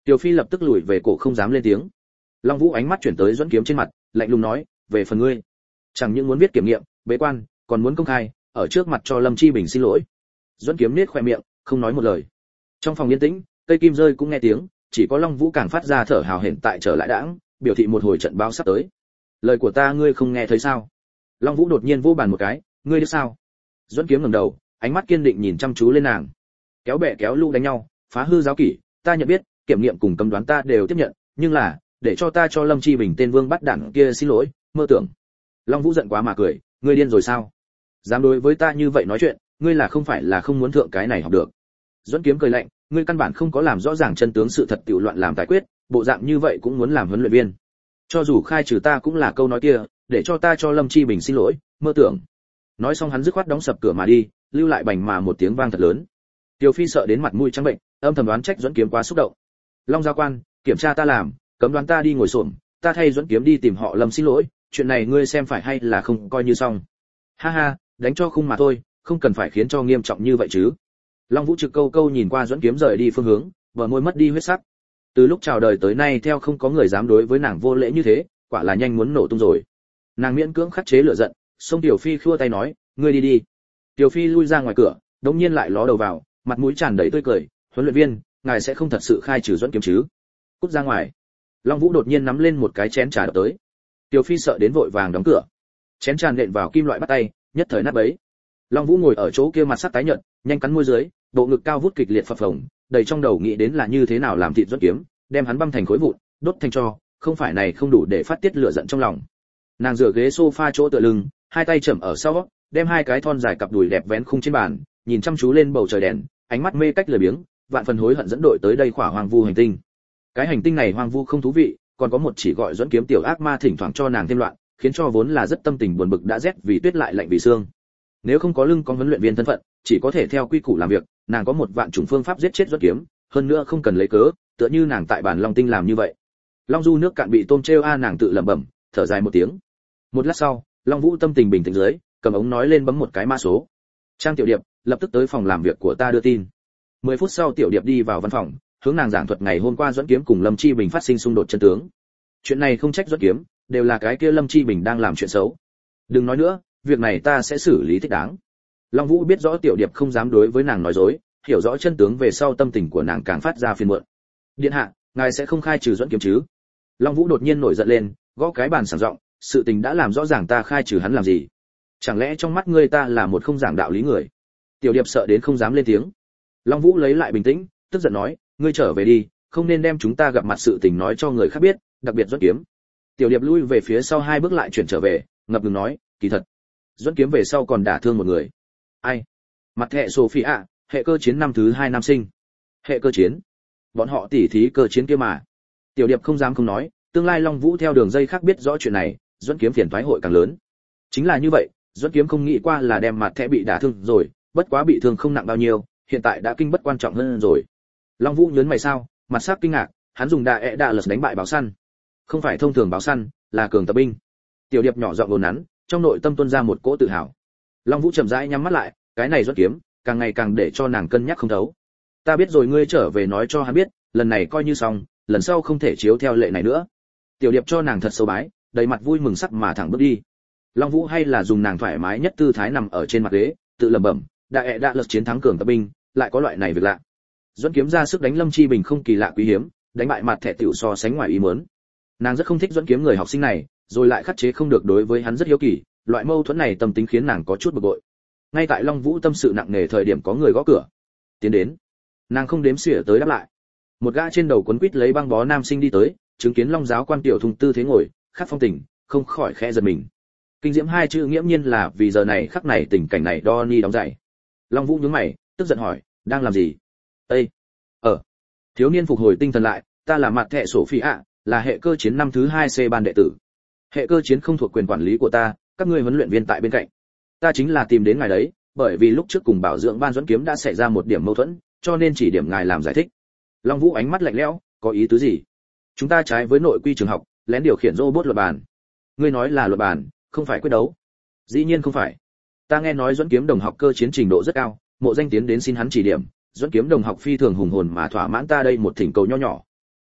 Tiểu Phi lập tức lùi về cổ không dám lên tiếng. Long Vũ ánh mắt chuyển tới Duẫn Kiếm trên mặt, lạnh lùng nói, về phần ngươi, chẳng những muốn viết kiểm nghiệm, bế quan, còn muốn công khai, ở trước mặt cho Lâm Chi Bình xin lỗi. Duẫn Kiếm nết khóe miệng, không nói một lời. Trong phòng yên tĩnh, cây kim rơi cũng nghe tiếng, chỉ có Long Vũ càng phát ra thở hào hển tại trở lại đãng, biểu thị một hồi trận báo sắp tới. Lời của ta ngươi không nghe thấy sao? Long Vũ đột nhiên vô bàn một cái, ngươi biết sao? Duẫn Kiếm ngẩng đầu, ánh mắt kiên định nhìn chăm chú lên nàng. Kéo bè kéo lũ đánh nhau, phá hư giáo kỷ, ta nhận biết, kiểm nghiệm cùng cấm đoán ta đều tiếp nhận, nhưng là, để cho ta cho Lâm Chi Bình tên vương bắt đảng kia xin lỗi, mơ tưởng. Long Vũ giận quá mà cười, ngươi điên rồi sao? Dám đối với ta như vậy nói chuyện, ngươi là không phải là không muốn thượng cái này học được. Duẫn Kiếm cười lạnh, ngươi căn bản không có làm rõ ràng chân tướng sự thật tiểu loạn làm tài quyết, bộ dạng như vậy cũng muốn làm huấn luyện viên. Cho dù khai trừ ta cũng là câu nói kia, để cho ta cho Lâm Chi Bình xin lỗi, mơ tưởng. Nói xong hắn dứt khoát đóng sập cửa mà đi, lưu lại bành mà một tiếng vang thật lớn. Tiểu Phi sợ đến mặt mũi trắng bệnh, âm thầm đoán trách Duẫn Kiếm quá xúc động. Long giáo quan, kiểm tra ta làm, cấm đoán ta đi ngồi xổm, ta thay Duẫn Kiếm đi tìm họ Lâm xin lỗi, chuyện này ngươi xem phải hay là không coi như xong. Ha ha, đánh cho khung mà thôi, không cần phải khiến cho nghiêm trọng như vậy chứ. Long Vũ trực câu câu nhìn qua Duẫn Kiếm rời đi phương hướng, bờ môi mất đi huyết sắc. Từ lúc chào đời tới nay theo không có người dám đối với nàng vô lễ như thế, quả là nhanh muốn nổ tung rồi. Nàng miễn cưỡng khắc chế lửa giận, xông Tiểu Phi khua tay nói, ngươi đi đi. Tiểu Phi lui ra ngoài cửa, đống nhiên lại ló đầu vào, mặt mũi tràn đầy tươi cười, huấn luyện viên, ngài sẽ không thật sự khai trừ Duẫn Kiếm chứ? Cút ra ngoài. Long Vũ đột nhiên nắm lên một cái chén trà đập tới. Tiểu Phi sợ đến vội vàng đóng cửa. Chén trà nện vào kim loại bắt tay, nhất thời nát bấy. Long Vũ ngồi ở chỗ kia mặt sắc tái nhợt, nhanh cắn môi dưới, bộ ngực cao vút kịch liệt phập phồng, đầy trong đầu nghĩ đến là như thế nào làm thịt Duẫn Kiếm, đem hắn băm thành khối vụn, đốt thành tro, không phải này không đủ để phát tiết lửa giận trong lòng. Nàng dựa ghế sofa chỗ tựa lưng, hai tay chầm ở sau, đem hai cái thon dài cặp đùi đẹp vén khung trên bàn, nhìn chăm chú lên bầu trời đèn, ánh mắt mê cách lười biếng, vạn phần hối hận dẫn đội tới đây khỏa hoang vu hành tinh. Cái hành tinh này hoang vu không thú vị, còn có một chỉ gọi Duẫn Kiếm tiểu ác ma thỉnh thoảng cho nàng thêm loạn, khiến cho vốn là rất tâm tình buồn bực đã rét vì tuyết lại lạnh vì xương. Nếu không có lưng có huấn luyện viên thân phận, chỉ có thể theo quy củ làm việc, nàng có một vạn chủng phương pháp giết chết Duẫn Kiếm, hơn nữa không cần lấy cớ, tựa như nàng tại bản Long Tinh làm như vậy. Long Du nước cạn bị tôm treo a nàng tự lẩm bẩm, thở dài một tiếng. Một lát sau, Long Vũ tâm tình bình tĩnh dưới, cầm ống nói lên bấm một cái mã số. Trang Tiểu Điệp, lập tức tới phòng làm việc của ta đưa tin. Mười phút sau Tiểu Điệp đi vào văn phòng, hướng nàng giảng thuật ngày hôm qua Duẫn Kiếm cùng Lâm Chi Bình phát sinh xung đột chân tướng. Chuyện này không trách Duẫn Kiếm, đều là cái kia Lâm Chi Bình đang làm chuyện xấu. Đừng nói nữa, việc này ta sẽ xử lý thích đáng. Long Vũ biết rõ Tiểu Điệp không dám đối với nàng nói dối, hiểu rõ chân tướng về sau tâm tình của nàng càng phát ra phiền muộn. Điện hạ, ngài sẽ không khai trừ Duẫn Kiếm chứ? Long Vũ đột nhiên nổi giận lên, gõ cái bàn sảng giọng, sự tình đã làm rõ ràng ta khai trừ hắn làm gì? Chẳng lẽ trong mắt ngươi ta là một không giảng đạo lý người? Tiểu Điệp sợ đến không dám lên tiếng. Long Vũ lấy lại bình tĩnh, tức giận nói, ngươi trở về đi, không nên đem chúng ta gặp mặt sự tình nói cho người khác biết, đặc biệt Duẫn Kiếm. Tiểu Điệp lui về phía sau hai bước lại chuyển trở về, ngập ngừng nói, kỳ thật, Duẫn Kiếm về sau còn đả thương một người. Ai? Mặt hệ Sophia, hệ cơ chiến năm thứ hai nam sinh. Hệ cơ chiến? Bọn họ tỉ thí cơ chiến kia mà. Tiểu Điệp không dám không nói, tương lai Long Vũ theo đường dây khác biết rõ chuyện này, Duẫn Kiếm phiền toái hội càng lớn. Chính là như vậy, Duẫn Kiếm không nghĩ qua là đem mặt thẻ bị đả thương rồi, bất quá bị thương không nặng bao nhiêu, hiện tại đã kinh bất quan trọng hơn rồi. Long Vũ nhớn mày sao, mặt sắc kinh ngạc, hắn dùng đa ẹ đa lật đánh bại báo săn. Không phải thông thường báo săn, là cường tập binh. Tiểu Điệp nhỏ giọng đồn nắn, trong nội tâm tuôn ra một cỗ tự hào. Long Vũ chậm rãi nhắm mắt lại, cái này Duẫn Kiếm, càng ngày càng để cho nàng cân nhắc không thấu. Ta biết rồi, ngươi trở về nói cho hắn biết, lần này coi như xong, lần sau không thể chiếu theo lệ này nữa. Tiểu Điệp cho nàng thật sâu bái, đầy mặt vui mừng sắc mà thẳng bước đi. Long Vũ hay là dùng nàng thoải mái nhất tư thái nằm ở trên mặt ghế, tự lẩm bẩm, đại ẹ đã lật chiến thắng cường tập binh, lại có loại này việc lạ. Duẫn Kiếm ra sức đánh Lâm Chi Bình không kỳ lạ quý hiếm, đánh bại mặt thẻ tiểu so sánh ngoài ý muốn. Nàng rất không thích Duẫn Kiếm người học sinh này, rồi lại khắc chế không được đối với hắn rất hiếu kỳ, loại mâu thuẫn này tâm tính khiến nàng có chút bực bội. Ngay tại Long Vũ tâm sự nặng nề thời điểm có người gõ cửa. Tiến đến. Nàng không đếm xỉa tới đáp lại. Một gã trên đầu quấn quít lấy băng bó nam sinh đi tới, chứng kiến Long giáo quan tiểu thùng tư thế ngồi, khát phong tình, không khỏi khẽ giật mình. Kinh diễm hai chữ nghiễm nhiên là vì giờ này khắc này tình cảnh này đo ni đóng giày. Long Vũ nhướng mày, tức giận hỏi, đang làm gì? Ê! Ờ! Thiếu niên phục hồi tinh thần lại, ta là mặt thẻ Sophia, là hệ cơ chiến năm thứ hai C ban đệ tử. Hệ cơ chiến không thuộc quyền quản lý của ta, các ngươi huấn luyện viên tại bên cạnh. Ta chính là tìm đến ngài đấy, bởi vì lúc trước cùng bảo dưỡng ban Duẫn Kiếm đã xảy ra một điểm mâu thuẫn, cho nên chỉ điểm ngài làm giải thích. Long Vũ ánh mắt lạnh lẽo, có ý tứ gì? Chúng ta trái với nội quy trường học, lén điều khiển robot luật bàn. Ngươi nói là luật bàn, không phải quyết đấu. Dĩ nhiên không phải. Ta nghe nói Duẫn Kiếm đồng học cơ chiến trình độ rất cao, Mộ Danh tiến đến xin hắn chỉ điểm, Duẫn Kiếm đồng học phi thường hùng hồn mà thỏa mãn ta đây một thỉnh cầu nho nhỏ.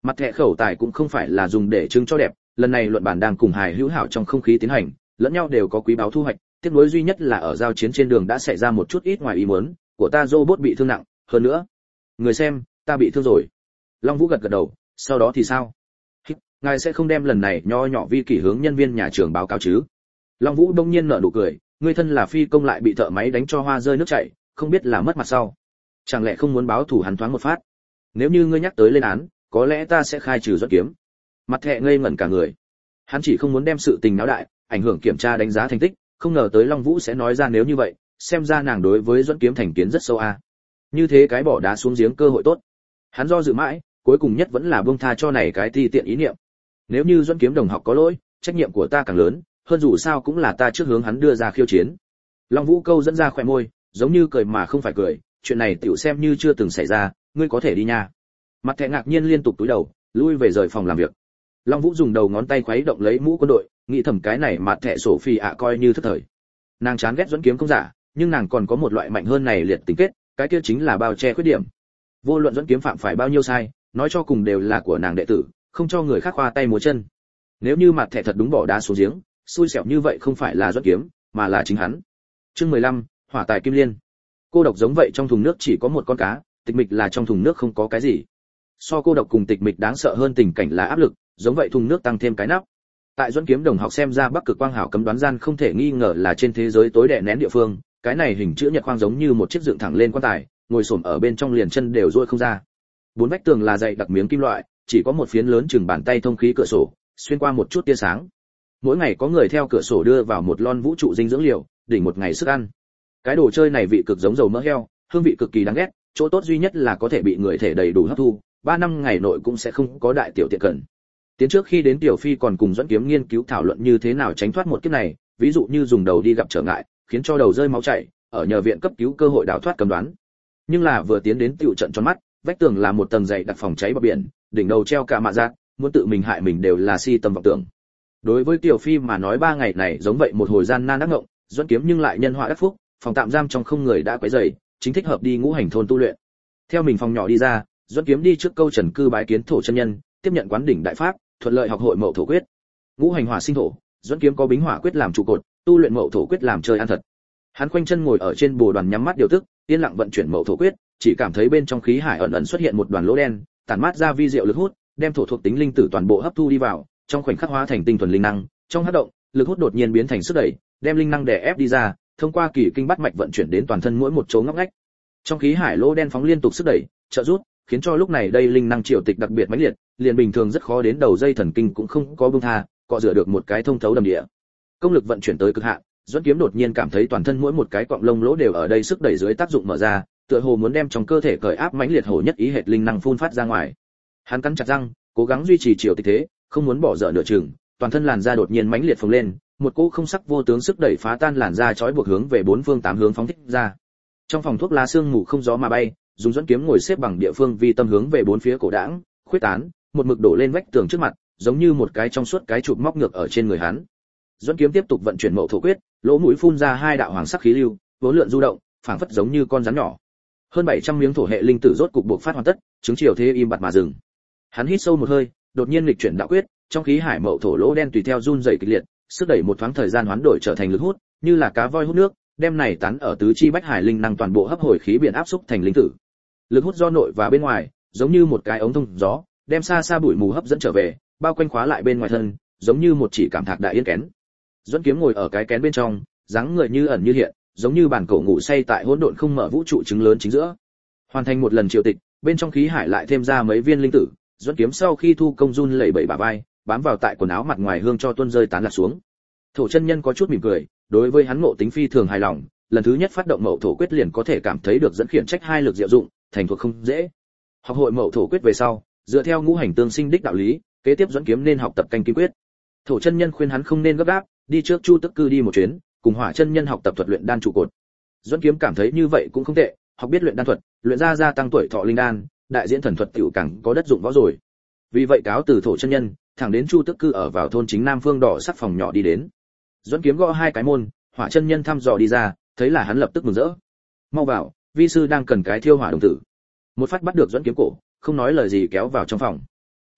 Mặt thẻ khẩu tài cũng không phải là dùng để trưng cho đẹp, lần này luận bản đang cùng hài hữu hảo trong không khí tiến hành, lẫn nhau đều có quý báu thu hoạch, tiếc nuối duy nhất là ở giao chiến trên đường đã xảy ra một chút ít ngoài ý muốn, của ta robot bị thương nặng, hơn nữa, người xem, ta bị thương rồi. Long Vũ gật gật đầu, sau đó thì sao? Ngài sẽ không đem lần này nho nhỏ vi kỷ hướng nhân viên nhà trường báo cáo chứ? Long Vũ đông nhiên nở nụ cười, ngươi thân là phi công lại bị thợ máy đánh cho hoa rơi nước chảy, không biết là mất mặt sau. Chẳng lẽ không muốn báo thù hắn thoáng một phát? Nếu như ngươi nhắc tới lên án, có lẽ ta sẽ khai trừ Doãn Kiếm. Mặt thẹ ngây ngẩn cả người. Hắn chỉ không muốn đem sự tình náo đại, ảnh hưởng kiểm tra đánh giá thành tích, không ngờ tới Long Vũ sẽ nói ra nếu như vậy, xem ra nàng đối với Doãn Kiếm thành kiến rất sâu a. Như thế cái bỏ đá xuống giếng cơ hội tốt. Hắn do dự mãi, cuối cùng nhất vẫn là buông tha cho này cái ti tiện ý niệm. Nếu như Doãn Kiếm đồng học có lỗi, trách nhiệm của ta càng lớn, hơn dù sao cũng là ta trước hướng hắn đưa ra khiêu chiến. Long Vũ câu dẫn ra khóe môi, giống như cười mà không phải cười, chuyện này tiểu xem như chưa từng xảy ra, ngươi có thể đi nha. Mặt thẻ ngạc nhiên liên tục túi đầu, lui về rời phòng làm việc. Long Vũ dùng đầu ngón tay khuấy động lấy mũ quân đội, nghĩ thầm cái này mặt thẻ sổ phi ạ coi như thất thời. Nàng chán ghét Doãn Kiếm không giả, nhưng nàng còn có một loại mạnh hơn này liệt tính kết, cái kia chính là bao che khuyết điểm. Vô luận Doãn Kiếm phạm phải bao nhiêu sai, nói cho cùng đều là của nàng đệ tử, không cho người khác khoa tay múa chân. Nếu như mặt thẻ thật đúng bỏ đá xuống giếng, xui xẻo như vậy không phải là Doãn Kiếm, mà là chính hắn. Chương mười lăm, Hỏa tài kim liên. Cô độc giống vậy trong thùng nước chỉ có một con cá, tịch mịch là trong thùng nước không có cái gì. So cô độc cùng tịch mịch đáng sợ hơn tình cảnh là áp lực, giống vậy thùng nước tăng thêm cái nắp. Tại Doãn Kiếm đồng học xem ra Bắc Cực Quang Hảo cấm đoán gian không thể nghi ngờ là trên thế giới tối đè nén địa phương, cái này hình chữ nhật khoang giống như một chiếc dựng thẳng lên quan tài, ngồi xổm ở bên trong liền chân đều duỗi không ra. Bốn vách tường là dày đặc miếng kim loại, chỉ có một phiến lớn chừng bàn tay thông khí cửa sổ, xuyên qua một chút tia sáng. Mỗi ngày có người theo cửa sổ đưa vào một lon vũ trụ dinh dưỡng liều, đỉnh một ngày sức ăn. Cái đồ chơi này vị cực giống dầu mỡ heo, hương vị cực kỳ đáng ghét, chỗ tốt duy nhất là có thể bị người thể đầy đủ hấp thu, ba năm ngày nội cũng sẽ không có đại tiểu tiện cần. Tiến trước khi đến Tiểu Phi còn cùng Doãn Kiếm nghiên cứu thảo luận như thế nào tránh thoát một kiếp này, ví dụ như dùng đầu đi gặp trở ngại, khiến cho đầu rơi máu chảy, ở nhờ viện cấp cứu cơ hội đào thoát cấm đoán. Nhưng là vừa tiến đến tiểu trận tròn mắt, vách tường là một tầng dày đặc phòng cháy bờ biển, đỉnh đầu treo cả mạ giác, muốn tự mình hại mình đều là si tầm vọng tưởng. Đối với Tiểu Phi mà nói ba ngày này giống vậy một hồi gian nan đắc ngộng, Doãn Kiếm nhưng lại nhân họa đắc phúc, phòng tạm giam trong không người đã quấy rầy, chính thích hợp đi ngũ hành thôn tu luyện. Theo mình phòng nhỏ đi ra, Doãn Kiếm đi trước câu trần cư bái kiến thổ chân nhân, tiếp nhận quán đỉnh đại pháp, thuận lợi học hội mậu thổ quyết. Ngũ hành hỏa sinh thổ, Doãn Kiếm có bính hỏa quyết làm trụ cột, tu luyện mậu thổ quyết làm chơi ăn thật. Hắn khoanh chân ngồi ở trên bồ đoàn nhắm mắt điều tức, yên lặng vận chuyển mậu thổ quyết, chỉ cảm thấy bên trong khí hải ẩn ẩn xuất hiện một đoàn lỗ đen, tản mát ra vi diệu lực hút, đem thổ thuộc tính linh tử toàn bộ hấp thu đi vào, trong khoảnh khắc hóa thành tinh thuần linh năng, trong hấp động, lực hút đột nhiên biến thành sức đẩy, đem linh năng đè ép đi ra, thông qua kỳ kinh bát mạch vận chuyển đến toàn thân mỗi một chỗ ngóc ngách. Trong khí hải lỗ đen phóng liên tục sức đẩy, trợ rút, khiến cho lúc này đây linh năng triều tịch đặc biệt mãnh liệt, liền bình thường rất khó đến đầu dây thần kinh cũng không có buông tha, cọ rửa được một cái thông thấu đầm địa. Công lực vận chuyển tới cực hạn, Doãn Kiếm đột nhiên cảm thấy toàn thân mỗi một cái cọng lông lỗ đều ở đây sức đẩy dưới tác dụng mở ra, tựa hồ muốn đem trong cơ thể cởi áp mãnh liệt hổ nhất ý hệt linh năng phun phát ra ngoài. Hắn cắn chặt răng, cố gắng duy trì chiều tịch thế, không muốn bỏ dở nửa chừng, toàn thân làn da đột nhiên mãnh liệt phồng lên, một cỗ không sắc vô tướng sức đẩy phá tan làn da chói buộc hướng về bốn phương tám hướng phóng thích ra. Trong phòng thuốc lá sương mù không gió mà bay, dùng Doãn Kiếm ngồi xếp bằng địa phương vi tâm hướng về bốn phía cổ đãng, khuyết tán, một mực đổ lên vách tường trước mặt, giống như một cái trong suốt cái chụp móc ngược ở trên người hắn. Doãn Kiếm tiếp tục vận chuyển mậu thổ quyết, lỗ mũi phun ra hai đạo hoàng sắc khí lưu, vốn lượn du động, phảng phất giống như con rắn nhỏ. Hơn bảy trăm miếng thổ hệ linh tử rốt cục buộc phát hoàn tất, chứng chiều thế im bặt mà dừng. Hắn hít sâu một hơi, đột nhiên nghịch chuyển đạo quyết, trong khí hải mậu thổ lỗ đen tùy theo run rẩy kịch liệt, sức đẩy một thoáng thời gian hoán đổi trở thành lực hút, như là cá voi hút nước, đem này tán ở tứ chi bách hải linh năng toàn bộ hấp hồi khí biển áp xúc thành linh tử. Lực hút do nội và bên ngoài, giống như một cái ống thông gió, đem xa xa bụi mù hấp dẫn trở về, bao quanh khóa lại bên ngoài thân, giống như một chỉ cảm thạc đại yên kén. Doãn Kiếm ngồi ở cái kén bên trong, dáng người như ẩn như hiện, giống như bản cổ ngủ say tại hỗn độn không mở vũ trụ trứng lớn chính giữa. Hoàn thành một lần triều tịch, bên trong khí hải lại thêm ra mấy viên linh tử, Doãn Kiếm sau khi thu công run lẩy bẩy bả vai, bám vào tại quần áo mặt ngoài hương cho tuôn rơi tán lạc xuống. Thổ chân nhân có chút mỉm cười, đối với hắn ngộ tính phi thường hài lòng, lần thứ nhất phát động mậu thổ quyết liền có thể cảm thấy được dẫn khiển trách hai lực diệu dụng, thành thuộc không dễ. Học hội mậu thổ quyết về sau, dựa theo ngũ hành tương sinh đích đạo lý, kế tiếp Doãn Kiếm nên học tập canh kim quyết. Thổ chân nhân khuyên hắn không nên gấp gáp, đi trước Chu Tức Cư đi một chuyến, cùng Hỏa chân nhân học tập thuật luyện đan trụ cột. Doãn Kiếm cảm thấy như vậy cũng không tệ, học biết luyện đan thuật, luyện ra gia tăng tuổi thọ linh đan, đại diễn thần thuật tiểu càng có đất dụng võ rồi. Vì vậy cáo từ Thổ chân nhân, thẳng đến Chu Tức Cư ở vào thôn chính Nam Phương đỏ sắc phòng nhỏ đi đến. Doãn Kiếm gõ hai cái môn, Hỏa chân nhân thăm dò đi ra, thấy là hắn lập tức mừng rỡ. Mau vào, vi sư đang cần cái thiêu hỏa đồng tử. Một phát bắt được Doãn Kiếm cổ, không nói lời gì kéo vào trong phòng.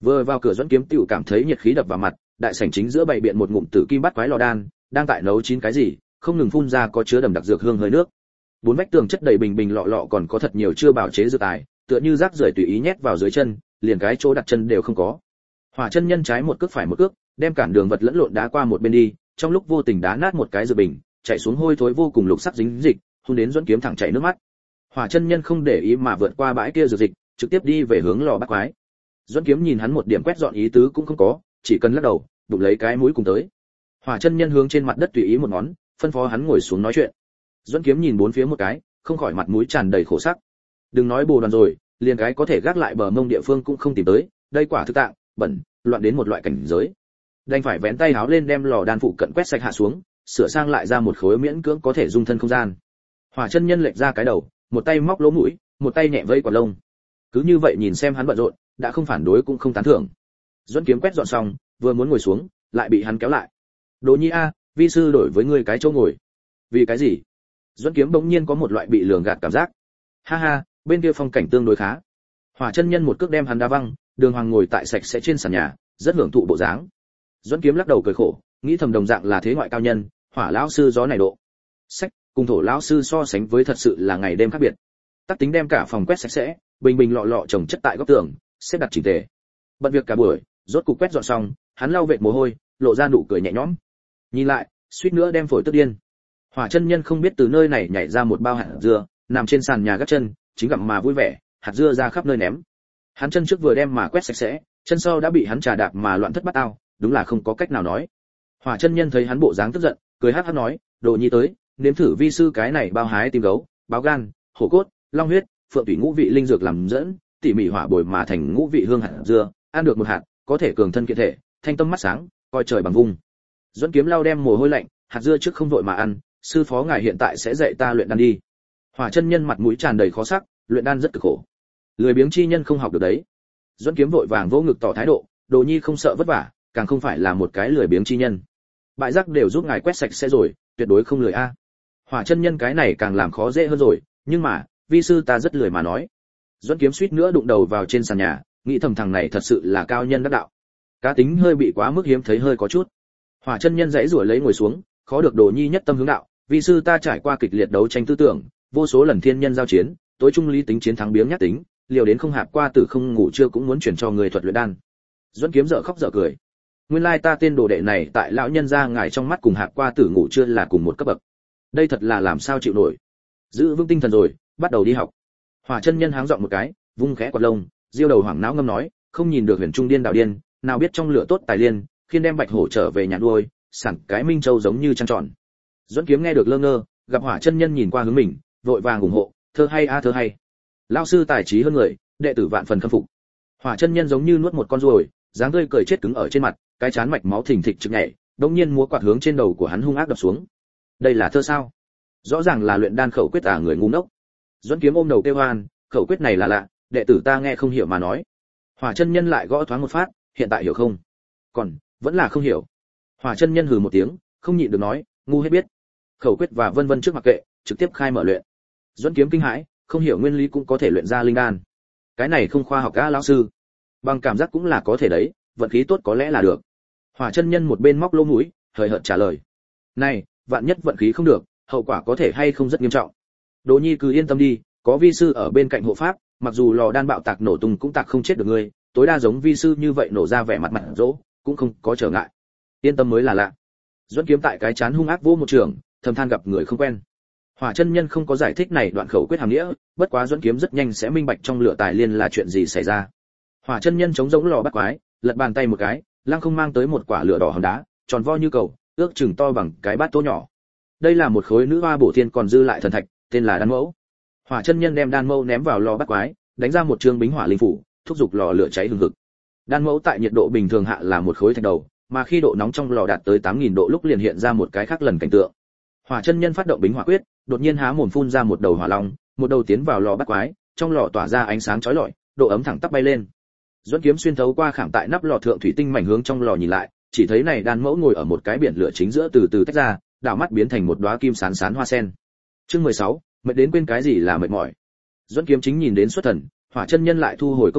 Vừa vào cửa Duẫn Kiếm tiểu cảm thấy nhiệt khí đập vào mặt, đại sảnh chính giữa bày biện một ngụm tử kim bắt quái lò đan, đang tại nấu chín cái gì, không ngừng phun ra có chứa đậm đặc dược hương hơi nước. Bốn vách tường chất đầy bình bình lọ lọ còn có thật nhiều chưa bảo chế dược tài, tựa như rác rưởi tùy ý nhét vào dưới chân, liền cái chỗ đặt chân đều không có. Hỏa chân nhân trái một cước phải một cước, đem cản đường vật lẫn lộn đá qua một bên đi, trong lúc vô tình đá nát một cái dược bình, chảy xuống hôi thối vô cùng lục sắc dính dịch, hun đến Duẫn Kiếm thẳng chảy nước mắt. Hỏa chân nhân không để ý mà vượt qua bãi kia dược dịch, trực tiếp đi về hướng lò bắt quái. Duẫn Kiếm nhìn hắn một điểm quét dọn ý tứ cũng không có, chỉ cần lắc đầu, đụng lấy cái mũi cùng tới. Hỏa chân nhân hướng trên mặt đất tùy ý một ngón, phân phó hắn ngồi xuống nói chuyện. Duẫn Kiếm nhìn bốn phía một cái, không khỏi mặt mũi tràn đầy khổ sắc. Đừng nói bồ đoàn rồi, liền cái có thể gác lại bờ mông địa phương cũng không tìm tới, đây quả thực tạng, bẩn, loạn đến một loại cảnh giới. Đành phải vén tay háo lên đem lò đan phụ cận quét sạch hạ xuống, sửa sang lại ra một khối miễn cưỡng có thể dung thân không gian. Hỏa chân nhân lệch ra cái đầu, một tay móc lỗ mũi, một tay nhẹ vây quả lông. Cứ như vậy nhìn xem hắn bận rộn, đã không phản đối cũng không tán thưởng. Duẫn Kiếm quét dọn xong, vừa muốn ngồi xuống, lại bị hắn kéo lại. Đồ Nhi a, vi sư đổi với ngươi cái chỗ ngồi. Vì cái gì? Duẫn Kiếm bỗng nhiên có một loại bị lường gạt cảm giác. Ha ha, bên kia phong cảnh tương đối khá. Hỏa chân nhân một cước đem hắn đá văng, Đường Hoàng ngồi tại sạch sẽ trên sàn nhà, rất hưởng thụ bộ dáng. Duẫn Kiếm lắc đầu cười khổ, nghĩ thầm đồng dạng là thế ngoại cao nhân, Hỏa lão sư gió này độ. Sách, cùng Thổ lão sư so sánh với thật sự là ngày đêm khác biệt. Tắc tính đem cả phòng quét sạch sẽ, bình bình lọ lọ chồng chất tại góc tường, xếp đặt chỉnh tề. Bận việc cả buổi, rốt cục quét dọn xong, hắn lau vệt mồ hôi, lộ ra nụ cười nhẹ nhõm. Nhìn lại, suýt nữa đem phổi tức điên. Hỏa chân nhân không biết từ nơi này nhảy ra một bao hạt dưa, nằm trên sàn nhà gác chân, chính gặm mà vui vẻ, hạt dưa ra khắp nơi ném. Hắn chân trước vừa đem mà quét sạch sẽ, chân sau đã bị hắn trà đạp mà loạn thất bát ao, đúng là không có cách nào nói. Hỏa chân nhân thấy hắn bộ dáng tức giận, cười hắc hắc nói, Đồ Nhi tới, nếm thử vi sư cái này bao hái tim gấu, báo gan, hổ cốt, long huyết, phượng thủy ngũ vị linh dược làm dẫn, tỉ mỉ hỏa bồi mà thành ngũ vị hương hạt dưa, ăn được một hạt, có thể cường thân kiện thể, thanh tâm mắt sáng, coi trời bằng vung. Duẫn Kiếm lau đem mồ hôi lạnh, hạt dưa trước không vội mà ăn, sư phó ngài hiện tại sẽ dạy ta luyện đan đi. Hỏa chân nhân mặt mũi tràn đầy khó sắc, luyện đan rất cực khổ. Lười biếng chi nhân không học được đấy. Duẫn Kiếm vội vàng vỗ ngực tỏ thái độ, Đồ Nhi không sợ vất vả, càng không phải là một cái lười biếng chi nhân. Bại rác đều giúp ngài quét sạch sẽ rồi, tuyệt đối không lười a. Hỏa chân nhân cái này càng làm khó dễ hơn rồi, nhưng mà, vi sư ta rất lười mà nói. Duẫn Kiếm suýt nữa đụng đầu vào trên sàn nhà, nghĩ thầm thằng này thật sự là cao nhân đắc đạo. Cá tính hơi bị quá mức hiếm thấy hơi có chút. Hỏa chân nhân dãy rủa lấy ngồi xuống, khó được Đồ Nhi nhất tâm hướng đạo, vi sư ta trải qua kịch liệt đấu tranh tư tưởng, vô số lần thiên nhân giao chiến, tối trung lý tính chiến thắng biếng nhát tính, liều đến không hạp qua tử không ngủ trưa cũng muốn chuyển cho người thuật luyện đan. Duẫn Kiếm dở khóc dở cười. Nguyên lai ta tên đồ đệ này tại lão nhân gia ngài trong mắt cùng hạp qua tử ngủ trưa là cùng một cấp bậc. Đây thật là làm sao chịu nổi. Giữ vững tinh thần rồi, bắt đầu đi học. Hỏa chân nhân háng giọng một cái, vung khẽ quạt lông, diêu đầu hoảng não ngâm nói, không nhìn được huyền trung điên đạo điên, nào biết trong lửa tốt tài liên, khiên đem bạch hổ trở về nhà nuôi, sản cái minh châu giống như trăng tròn. Duẫn Kiếm nghe được lơ ngơ, gặp Hỏa chân nhân nhìn qua hướng mình, vội vàng ủng hộ, thơ hay a thơ hay. Lão sư tài trí hơn người, đệ tử vạn phần khâm phục. Hỏa chân nhân giống như nuốt một con ruồi, dáng tươi cười chết cứng ở trên mặt, cái chán mạch máu thình thịch trực nhảy, đống nhiên múa quạt hướng trên đầu của hắn hung ác đập xuống. Đây là thơ sao? Rõ ràng là luyện đan khẩu quyết à, người ngu ngốc. Duẫn Kiếm ôm đầu kêu oan, khẩu quyết này là lạ, đệ tử ta nghe không hiểu mà nói. Hỏa chân nhân lại gõ thoáng một phát, hiện tại hiểu không? Còn vẫn là không hiểu. Hỏa chân nhân hừ một tiếng, không nhịn được nói, ngu hết biết. Khẩu quyết và vân vân trước mặc kệ, trực tiếp khai mở luyện. Duẫn Kiếm kinh hãi, không hiểu nguyên lý cũng có thể luyện ra linh đan. Cái này không khoa học a lão sư. Bằng cảm giác cũng là có thể đấy, vận khí tốt có lẽ là được. Hỏa chân nhân một bên móc lỗ mũi, hời hợt trả lời. Này, vạn nhất vận khí không được, hậu quả có thể hay không rất nghiêm trọng. Đỗ Nhi cứ yên tâm đi, có vi sư ở bên cạnh hộ pháp, mặc dù lò đan bạo tạc nổ tung cũng tạc không chết được ngươi, tối đa giống vi sư như vậy nổ ra vẻ mặt mặt dỗ, cũng không có trở ngại. Yên tâm mới là lạ. Duẫn Kiếm tại cái chán hung ác vỗ một trường, thầm than gặp người không quen. Hỏa chân nhân không có giải thích này đoạn khẩu quyết hàm nghĩa, bất quá Duẫn Kiếm rất nhanh sẽ minh bạch trong lửa tài liên là chuyện gì xảy ra. Hỏa chân nhân chống giống lò bắt quái, lật bàn tay một cái, lăng không mang tới một quả lửa đỏ hòn đá, tròn vo như cầu, ước chừng to bằng cái bát tô nhỏ. Đây là một khối nữ hoa bổ thiên còn dư lại thần thạch, tên là đan mẫu. Hỏa chân nhân đem đan mẫu ném vào lò bắt quái, đánh ra một chương bính hỏa linh phủ, thúc giục lò lửa cháy hừng hực. Đan mẫu tại nhiệt độ bình thường hạ là một khối thạch đầu, mà khi độ nóng trong lò đạt tới tám nghìn độ lúc liền hiện ra một cái khác lần cảnh tượng. Hỏa chân nhân phát động bính hỏa quyết, đột nhiên há mồm phun ra một đầu hỏa long, một đầu tiến vào lò bắt quái, trong lò tỏa ra ánh sáng chói lọi, độ ấm thẳng tắp bay lên. Duẫn Kiếm xuyên thấu qua khảm tại nắp lò thượng thủy tinh mảnh hướng trong lò nhìn lại, chỉ thấy này đan mẫu ngồi ở một cái biển lửa chính giữa từ từ tách ra, đảo mắt biến thành một đóa kim sán sán hoa sen. Chương mười sáu, mệt đến quên cái gì là mệt mỏi. Duẫn Kiếm chính nhìn đến xuất thần, Hỏa chân nhân lại thu hồi công lực,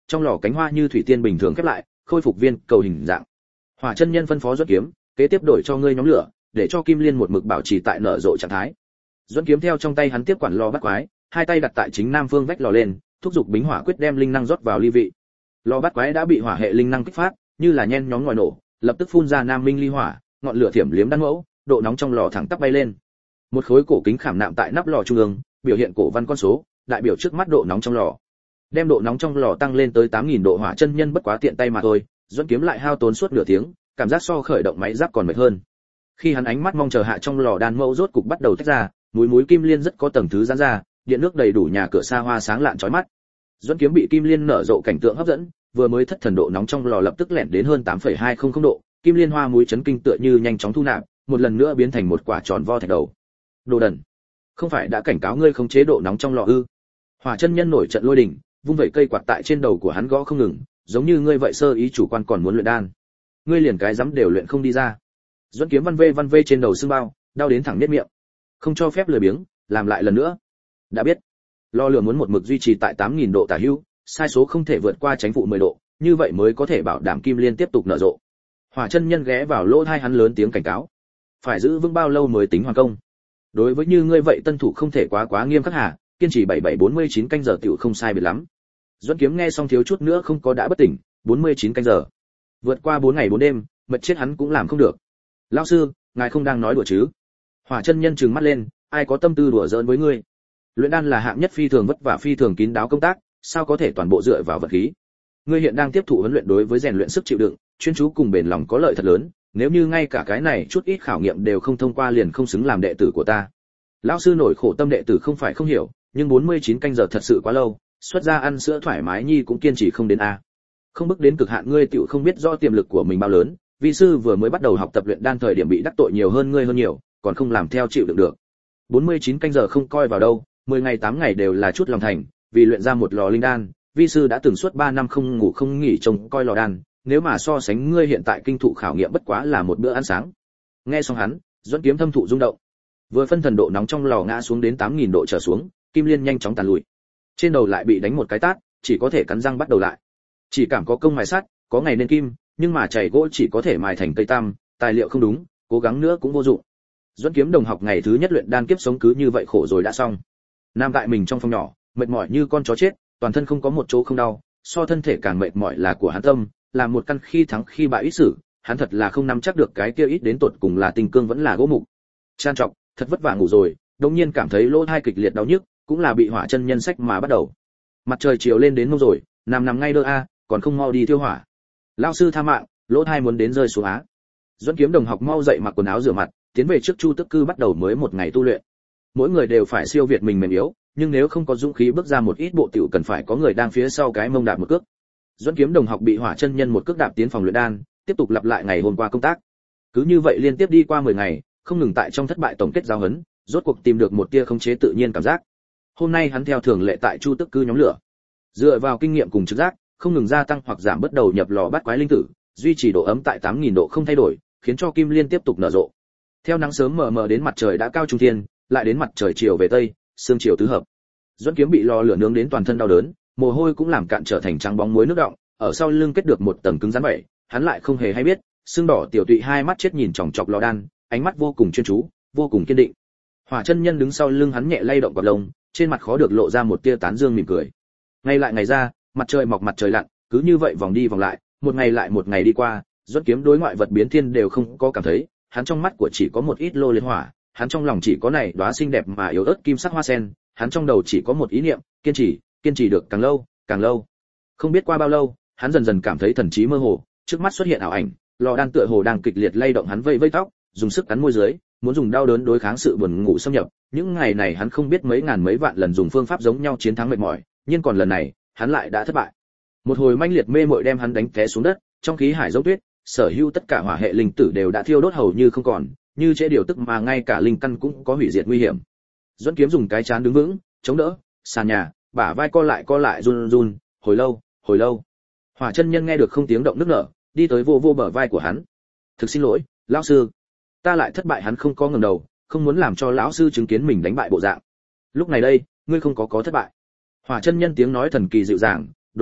trong lò cánh hoa như thủy tiên bình thường khép lại, khôi phục viên cầu hình dạng. Hỏa chân nhân phân phó Duẫn Kiếm, kế tiếp đổi cho ngươi nhóm lửa, để cho kim liên một mực bảo trì tại nở rộ trạng thái. Duẫn Kiếm theo trong tay hắn tiếp quản lò bắt quái, hai tay đặt tại chính nam phương vách lò lên, thúc giục bính hỏa quyết đem linh năng rót vào ly vị. Lò bắt quái đã bị hỏa hệ linh năng kích phát, như là nhen nhóm ngòi nổ, lập tức phun ra nam minh ly hỏa, ngọn lửa thiểm liếm đan mẫu, độ nóng trong lò thẳng tắp bay lên. Một khối cổ kính khảm nạm tại nắp lò trung ương, biểu hiện cổ văn con số, đại biểu trước mắt độ nóng trong lò. Đem độ nóng trong lò tăng lên tới tám nghìn độ. Hỏa chân nhân bất quá tiện tay mà thôi, Duẫn Kiếm lại hao tốn suốt nửa tiếng, cảm giác so khởi động máy giáp còn mệt hơn. Khi hắn ánh mắt mong chờ hạ trong lò đan mẫu rốt cục bắt đầu tách ra, núi múi kim liên rất có tầng thứ giãn ra, điện nước đầy đủ, nhà cửa xa hoa sáng lạn chói mắt. Duẫn Kiếm bị kim liên nở rộ cảnh tượng hấp dẫn, vừa mới thất thần độ nóng trong lò lập tức lẻn đến hơn tám phẩy hai không không độ, kim liên hoa múi chấn kinh tựa như nhanh chóng thu nạp, một lần nữa biến thành một quả tròn vo thạch đầu. Đồ đần, không phải đã cảnh cáo ngươi không chế độ nóng trong lò ư? Hỏa chân nhân nổi trận lôi đình, vung vẩy cây quạt tại trên đầu của hắn gõ không ngừng, giống như ngươi vậy sơ ý chủ quan còn muốn luyện đan, ngươi liền cái dám đều luyện không đi ra. Duẫn Kiếm văn vê văn vê trên đầu xương bao, đau đến thẳng nhếch miệng. Không cho phép lười biếng, làm lại lần nữa. Đã biết. Lò lửa muốn một mực duy trì tại tám nghìn độ tả hữu, sai số không thể vượt qua tránh phụ mười độ, như vậy mới có thể bảo đảm kim liên tiếp tục nở rộ. Hỏa chân nhân ghé vào lỗ tai hắn lớn tiếng cảnh cáo. Phải giữ vững bao lâu mới tính hoàn công? Đối với như ngươi vậy tân thủ không thể quá quá nghiêm khắc hả, kiên trì bảy bảy bốn mươi chín canh giờ tiểu không sai biệt lắm. Duẫn Kiếm nghe xong thiếu chút nữa không có đã bất tỉnh, bốn mươi chín canh giờ. Vượt qua bốn ngày bốn đêm, mệt chết hắn cũng làm không được. Lão sư, ngài không đang nói đùa chứ? Hỏa chân nhân trừng mắt lên, ai có tâm tư đùa giỡn với ngươi? Luyện đan là hạng nhất phi thường vất vả phi thường kín đáo công tác, sao có thể toàn bộ dựa vào vật khí? Ngươi hiện đang tiếp thụ huấn luyện, đối với rèn luyện sức chịu đựng, chuyên chú cùng bền lòng có lợi thật lớn, nếu như ngay cả cái này chút ít khảo nghiệm đều không thông qua liền không xứng làm đệ tử của ta. Lão sư nổi khổ tâm đệ tử không phải không hiểu, nhưng bốn mươi chín canh giờ thật sự quá lâu, xuất ra ăn sữa thoải mái nhi cũng kiên trì không đến a. Không bước đến cực hạn ngươi tiểu không biết rõ tiềm lực của mình bao lớn, vi sư vừa mới bắt đầu học tập luyện đan thời điểm bị đắc tội nhiều hơn ngươi hơn nhiều, còn không làm theo chịu đựng được. bốn mươi chín canh giờ không coi vào đâu, mười ngày tám ngày đều là chút lòng thành, vì luyện ra một lò linh đan, vi sư đã từng suốt ba năm không ngủ không nghỉ trông coi lò đan, nếu mà so sánh ngươi hiện tại kinh thụ khảo nghiệm bất quá là một bữa ăn sáng. Nghe xong hắn, Duẫn Kiếm thâm thụ rung động. Vừa phân thần độ nóng trong lò ngã xuống đến tám nghìn độ trở xuống, kim liên nhanh chóng tàn lùi. Trên đầu lại bị đánh một cái tát, chỉ có thể cắn răng bắt đầu lại. Chỉ cảm có công mài sắt, có ngày nên kim, nhưng mà chảy gỗ chỉ có thể mài thành cây tam, tài liệu không đúng, cố gắng nữa cũng vô dụng. Duẫn Kiếm đồng học ngày thứ nhất luyện đan kiếp sống cứ như vậy khổ rồi đã xong. Nam tại mình trong phòng nhỏ, mệt mỏi như con chó chết, toàn thân không có một chỗ không đau, so thân thể càng mệt mỏi là của hắn tâm, là một căn khi thắng khi bại ít sử, hắn thật là không nắm chắc được cái kia ít đến tột cùng là tinh cương vẫn là gỗ mục. Chan trọc, thật vất vả ngủ rồi, đột nhiên cảm thấy lỗ tai kịch liệt đau nhức, cũng là bị hỏa chân nhân sách mà bắt đầu. Mặt trời chiều lên đến mông rồi, nằm nằm ngay đơ a, còn không mau đi thiêu hỏa. Lão sư tha mạng, lỗ tai muốn đến rơi xuống á. Duẫn Kiếm đồng học mau dậy mặc quần áo rửa mặt, tiến về trước Chu Tức Cư bắt đầu mới một ngày tu luyện. Mỗi người đều phải siêu việt mình mềm yếu, nhưng nếu không có dũng khí bước ra một ít bộ tiểu cần phải có người đang phía sau cái mông đạp một cước. Duẫn Kiếm đồng học bị hỏa chân nhân một cước đạp tiến phòng luyện đan, tiếp tục lặp lại ngày hôm qua công tác. Cứ như vậy liên tiếp đi qua mười ngày, không ngừng tại trong thất bại tổng kết giáo huấn, rốt cuộc tìm được một tia khống chế tự nhiên cảm giác. Hôm nay hắn theo thường lệ tại Chu Tức Cư nhóm lửa, dựa vào kinh nghiệm cùng trực giác, không ngừng gia tăng hoặc giảm bất đầu nhập lò bắt quái linh tử, duy trì độ ấm tại tám nghìn độ không thay đổi, khiến cho kim liên tiếp tục nở rộ. Theo nắng sớm mờ mờ đến mặt trời đã cao trung thiên, lại đến mặt trời chiều về tây, sương chiều tứ hợp. Duẫn Kiếm bị lò lửa nướng đến toàn thân đau đớn, mồ hôi cũng làm cạn trở thành trắng bóng muối nước đọng, ở sau lưng kết được một tầng cứng rắn vậy, hắn lại không hề hay biết, sưng đỏ tiểu tụy hai mắt chết nhìn chòng chọc lò đan, ánh mắt vô cùng chuyên chú, vô cùng kiên định. Hỏa chân nhân đứng sau lưng hắn nhẹ lay động quạt lông, trên mặt khó được lộ ra một tia tán dương mỉm cười. Ngày lại ngày ra, mặt trời mọc mặt trời lặn, cứ như vậy vòng đi vòng lại, một ngày lại một ngày đi qua, Duẫn Kiếm đối ngoại vật biến thiên đều không có cảm thấy, hắn trong mắt của chỉ có một ít lô liên hỏa, hắn trong lòng chỉ có này đóa xinh đẹp mà yếu ớt kim sắc hoa sen, hắn trong đầu chỉ có một ý niệm, kiên trì, kiên trì được càng lâu, càng lâu. Không biết qua bao lâu, hắn dần dần cảm thấy thần trí mơ hồ, trước mắt xuất hiện ảo ảnh, lò đan tựa hồ đang kịch liệt lay động hắn vây vây tóc, dùng sức cắn môi dưới, muốn dùng đau đớn đối kháng sự buồn ngủ xâm nhập. Những ngày này hắn không biết mấy ngàn mấy vạn lần dùng phương pháp giống nhau chiến thắng mệt mỏi, nhưng còn lần này, hắn lại đã thất bại. Một hồi manh liệt mê muội đem hắn đánh té xuống đất, trong khí hải giống tuyết, sở hữu tất cả hỏa hệ linh tử đều đã thiêu đốt hầu như không còn, như chế điều tức mà ngay cả linh căn cũng có hủy diệt nguy hiểm. Duẫn Kiếm dùng cái chán đứng vững, chống đỡ, sàn nhà, bả vai co lại co lại run run, hồi lâu, hồi lâu. Hỏa chân nhân nghe được không tiếng động nức nở, đi tới vô vô bờ vai của hắn. Thực xin lỗi, lão sư, ta lại thất bại. Hắn không có ngẩng đầu, không muốn làm cho lão sư chứng kiến mình đánh bại bộ dạng. Lúc này đây, ngươi không có có thất bại. Hỏa chân nhân tiếng nói thần kỳ dịu dàng, Đồ Nhi,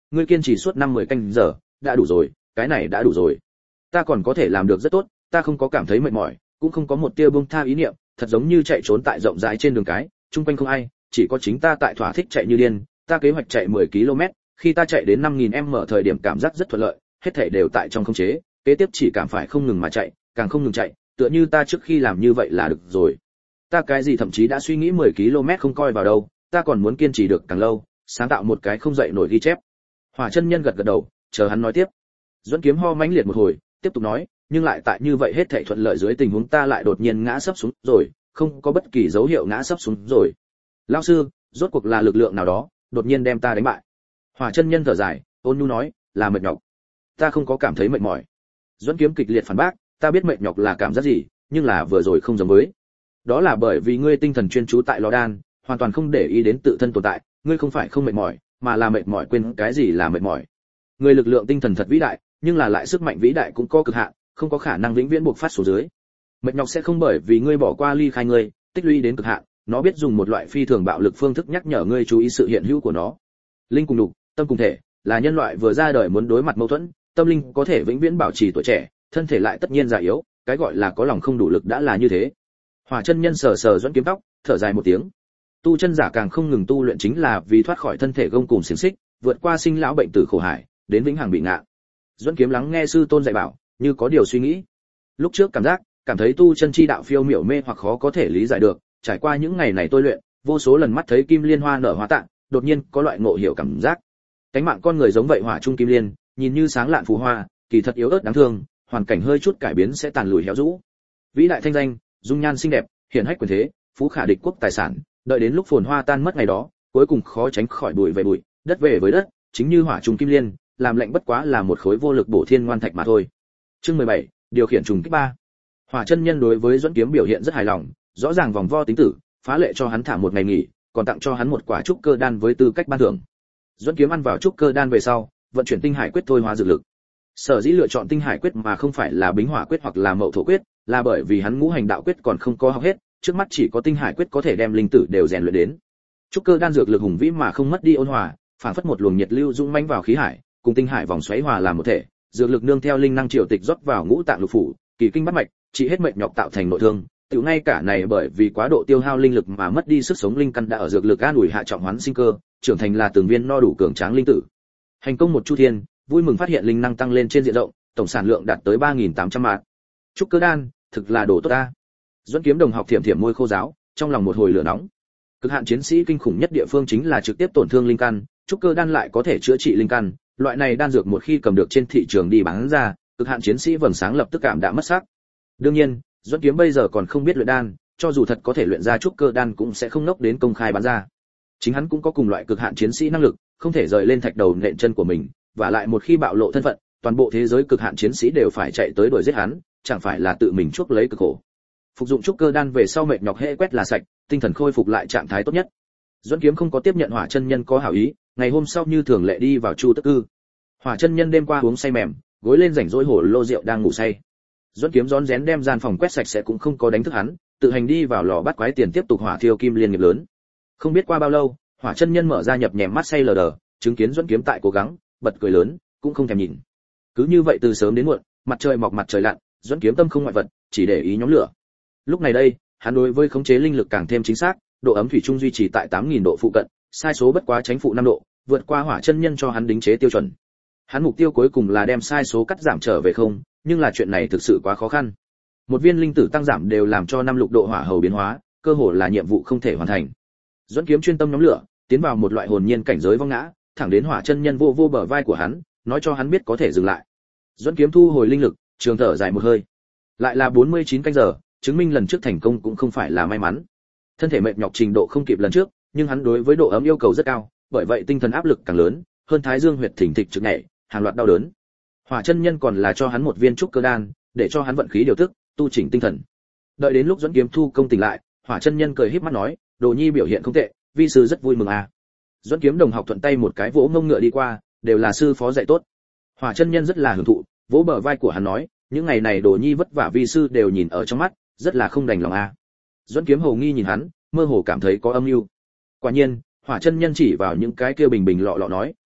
ngươi kiên trì suốt năm mười canh giờ, đã đủ rồi, cái này đã đủ rồi. Ta còn có thể làm được rất tốt, ta không có cảm thấy mệt mỏi, cũng không có một tia buông tha ý niệm, thật giống như chạy trốn tại rộng rãi trên đường cái, chung quanh không ai, chỉ có chính ta tại thỏa thích chạy như điên. Ta kế hoạch chạy mười ki lô mét, khi ta chạy đến năm nghìn mét thời điểm cảm giác rất thuận lợi, hết thảy đều tại trong khống chế, kế tiếp chỉ cảm phải không ngừng mà chạy, càng không ngừng chạy, tựa như ta trước khi làm như vậy là được rồi. Ta cái gì thậm chí đã suy nghĩ mười ki lô mét không coi vào đâu, ta còn muốn kiên trì được càng lâu, sáng tạo một cái không dậy nổi ghi chép. Hỏa chân nhân gật gật đầu, chờ hắn nói tiếp. Duẫn Kiếm ho mãnh liệt một hồi, tiếp tục nói, nhưng lại tại như vậy hết thảy thuận lợi dưới tình huống ta lại đột nhiên ngã sấp xuống rồi, không có bất kỳ dấu hiệu ngã sấp xuống rồi. Lão sư, rốt cuộc là lực lượng nào đó, đột nhiên đem ta đánh bại. Hỏa chân nhân thở dài, ôn nhu nói, là mệt nhọc. Ta không có cảm thấy mệt mỏi. Duẫn Kiếm kịch liệt phản bác, ta biết mệt nhọc là cảm giác gì, nhưng là vừa rồi không giống với. Đó là bởi vì ngươi tinh thần chuyên chú tại lò đan, hoàn toàn không để ý đến tự thân tồn tại, ngươi không phải không mệt mỏi, mà là mệt mỏi quên cái gì là mệt mỏi. Ngươi lực lượng tinh thần thật vĩ đại, nhưng là lại sức mạnh vĩ đại cũng có cực hạn, không có khả năng vĩnh viễn buộc phát xuống dưới. Mệt nhọc sẽ không bởi vì ngươi bỏ qua ly khai ngươi, tích lũy đến cực hạn, nó biết dùng một loại phi thường bạo lực phương thức nhắc nhở ngươi chú ý sự hiện hữu của nó. Linh cùng đục, tâm cùng thể, là nhân loại vừa ra đời muốn đối mặt mâu thuẫn, tâm linh có thể vĩnh viễn bảo trì tuổi trẻ, thân thể lại tất nhiên già yếu, cái gọi là có lòng không đủ lực đã là như thế. Hỏa chân nhân sờ sờ Duẫn Kiếm tóc, thở dài một tiếng. Tu chân giả càng không ngừng tu luyện chính là vì thoát khỏi thân thể gông cùm xiềng xích, vượt qua sinh lão bệnh tử khổ hải, đến vĩnh hằng bị ngạ. Duẫn Kiếm lắng nghe sư tôn dạy bảo, như có điều suy nghĩ. Lúc trước cảm giác, cảm thấy tu chân chi đạo phiêu miểu mê hoặc khó có thể lý giải được, trải qua những ngày này tôi luyện, vô số lần mắt thấy kim liên hoa nở hóa tạng, đột nhiên có loại ngộ hiểu cảm giác. Cánh mạng con người giống vậy hỏa trung kim liên, nhìn như sáng lạn phù hoa, kỳ thật yếu ớt đáng thương, hoàn cảnh hơi chút cải biến sẽ tàn lùi héo rũ. Vĩ đại thanh danh, dung nhan xinh đẹp, hiển hách quyền thế, phú khả địch quốc tài sản, đợi đến lúc phồn hoa tan mất ngày đó, cuối cùng khó tránh khỏi bụi về bụi, đất về với đất, chính như hỏa trùng kim liên, làm lệnh bất quá là một khối vô lực bổ thiên ngoan thạch mà thôi. Chương mười bảy, điều khiển trùng kích ba. Hỏa chân nhân đối với Duẫn Kiếm biểu hiện rất hài lòng, rõ ràng vòng vo tính tử, phá lệ cho hắn thả một ngày nghỉ, còn tặng cho hắn một quả trúc cơ đan với tư cách ban thưởng. Duẫn Kiếm ăn vào trúc cơ đan về sau, vận chuyển tinh hải quyết thôi hóa dược lực. Sở dĩ lựa chọn tinh hải quyết mà không phải là bính hỏa quyết hoặc là mậu thổ quyết, là bởi vì hắn ngũ hành đạo quyết còn không có học hết, trước mắt chỉ có tinh hải quyết có thể đem linh tử đều rèn luyện đến. Trúc cơ đan dược lực hùng vĩ mà không mất đi ôn hòa, phản phất một luồng nhiệt lưu dũng mãnh vào khí hải, cùng tinh hải vòng xoáy hòa làm một thể, dược lực nương theo linh năng triều tịch rót vào ngũ tạng lục phủ, kỳ kinh bát mạch, trị hết mệnh nhọc tạo thành nội thương. Tiểu ngay cả này bởi vì quá độ tiêu hao linh lực mà mất đi sức sống linh căn đã ở dược lực an ủi hạ trọng hoán sinh cơ, trưởng thành là từng viên no đủ cường tráng linh tử. Hành công một chu thiên, vui mừng phát hiện linh năng tăng lên trên diện rộng, tổng sản lượng đạt tới ba nghìn tám trăm mạt. Trúc cơ đan, thực là đồ tốt ta. Duẫn Kiếm đồng học thiểm thiểm môi khô giáo, trong lòng một hồi lửa nóng. Cực hạn chiến sĩ kinh khủng nhất địa phương chính là trực tiếp tổn thương linh căn, trúc cơ đan lại có thể chữa trị linh căn, loại này đan dược một khi cầm được trên thị trường đi bán ra, cực hạn chiến sĩ vầng sáng lập tức cảm đã mất sắc. Đương nhiên, Duẫn Kiếm bây giờ còn không biết luyện đan, cho dù thật có thể luyện ra trúc cơ đan cũng sẽ không nốc đến công khai bán ra. Chính hắn cũng có cùng loại cực hạn chiến sĩ năng lực, không thể rời lên thạch đầu nện chân của mình, và lại một khi bạo lộ thân phận, toàn bộ thế giới cực hạn chiến sĩ đều phải chạy tới đuổi giết hắn, chẳng phải là tự mình chuốc lấy cực khổ. Phục dụng trúc cơ đan về sau mệt nhọc hệ quét là sạch, tinh thần khôi phục lại trạng thái tốt nhất. Duẫn Kiếm không có tiếp nhận Hỏa chân nhân có hảo ý, ngày hôm sau như thường lệ đi vào Chu Tức Cư. Hỏa chân nhân đêm qua uống say mềm, gối lên rảnh rỗi hồ lô rượu đang ngủ say. Duẫn Kiếm rón rén đem gian phòng quét sạch sẽ cũng không có đánh thức hắn, tự hành đi vào lò bắt quái tiền tiếp tục hỏa thiêu kim liên nghiệp lớn. Không biết qua bao lâu, Hỏa chân nhân mở ra nhập nhèm mắt say lờ đờ, chứng kiến Duẫn Kiếm tại cố gắng, bật cười lớn, cũng không thèm nhìn. Cứ như vậy từ sớm đến muộn, mặt trời mọc mặt trời lặn, Duẫn Kiếm tâm không ngoại vật, chỉ để ý nhóm lửa. Lúc này đây, hắn đối với khống chế linh lực càng thêm chính xác, độ ấm thủy chung duy trì tại tám nghìn độ phụ cận, sai số bất quá tránh phụ năm độ, vượt qua Hỏa chân nhân cho hắn đính chế tiêu chuẩn. Hắn mục tiêu cuối cùng là đem sai số cắt giảm trở về không, nhưng là chuyện này thực sự quá khó khăn. Một viên linh tử tăng giảm đều làm cho năm lục độ hỏa hầu biến hóa, cơ hồ là nhiệm vụ không thể hoàn thành. Duẫn Kiếm chuyên tâm nhóm lửa, tiến vào một loại hồn nhiên cảnh giới vong ngã, thẳng đến Hỏa chân nhân vô vô bờ vai của hắn, nói cho hắn biết có thể dừng lại. Duẫn Kiếm thu hồi linh lực, trường thở dài một hơi. Lại là bốn mươi chín canh giờ, chứng minh lần trước thành công cũng không phải là may mắn. Thân thể mệt nhọc trình độ không kịp lần trước, nhưng hắn đối với độ ấm yêu cầu rất cao, bởi vậy tinh thần áp lực càng lớn, hơn thái dương huyệt thỉnh thịch trực nhảy, hàng loạt đau đớn. Hỏa chân nhân còn là cho hắn một viên trúc cơ đan, để cho hắn vận khí điều tức, tu chỉnh tinh thần. Đợi đến lúc Duẫn Kiếm thu công tỉnh lại, Hỏa chân nhân cười híp mắt nói, Đồ Nhi biểu hiện không tệ, vi sư rất vui mừng à. Duẫn Kiếm đồng học thuận tay một cái vỗ ngông ngựa đi qua, đều là sư phó dạy tốt. Hỏa chân nhân rất là hưởng thụ, vỗ bờ vai của hắn nói, những ngày này Đồ Nhi vất vả vi sư đều nhìn ở trong mắt, rất là không đành lòng à. Duẫn Kiếm hồ nghi nhìn hắn, mơ hồ cảm thấy có âm mưu. Quả nhiên, Hỏa chân nhân chỉ vào những cái kia bình bình lọ lọ nói,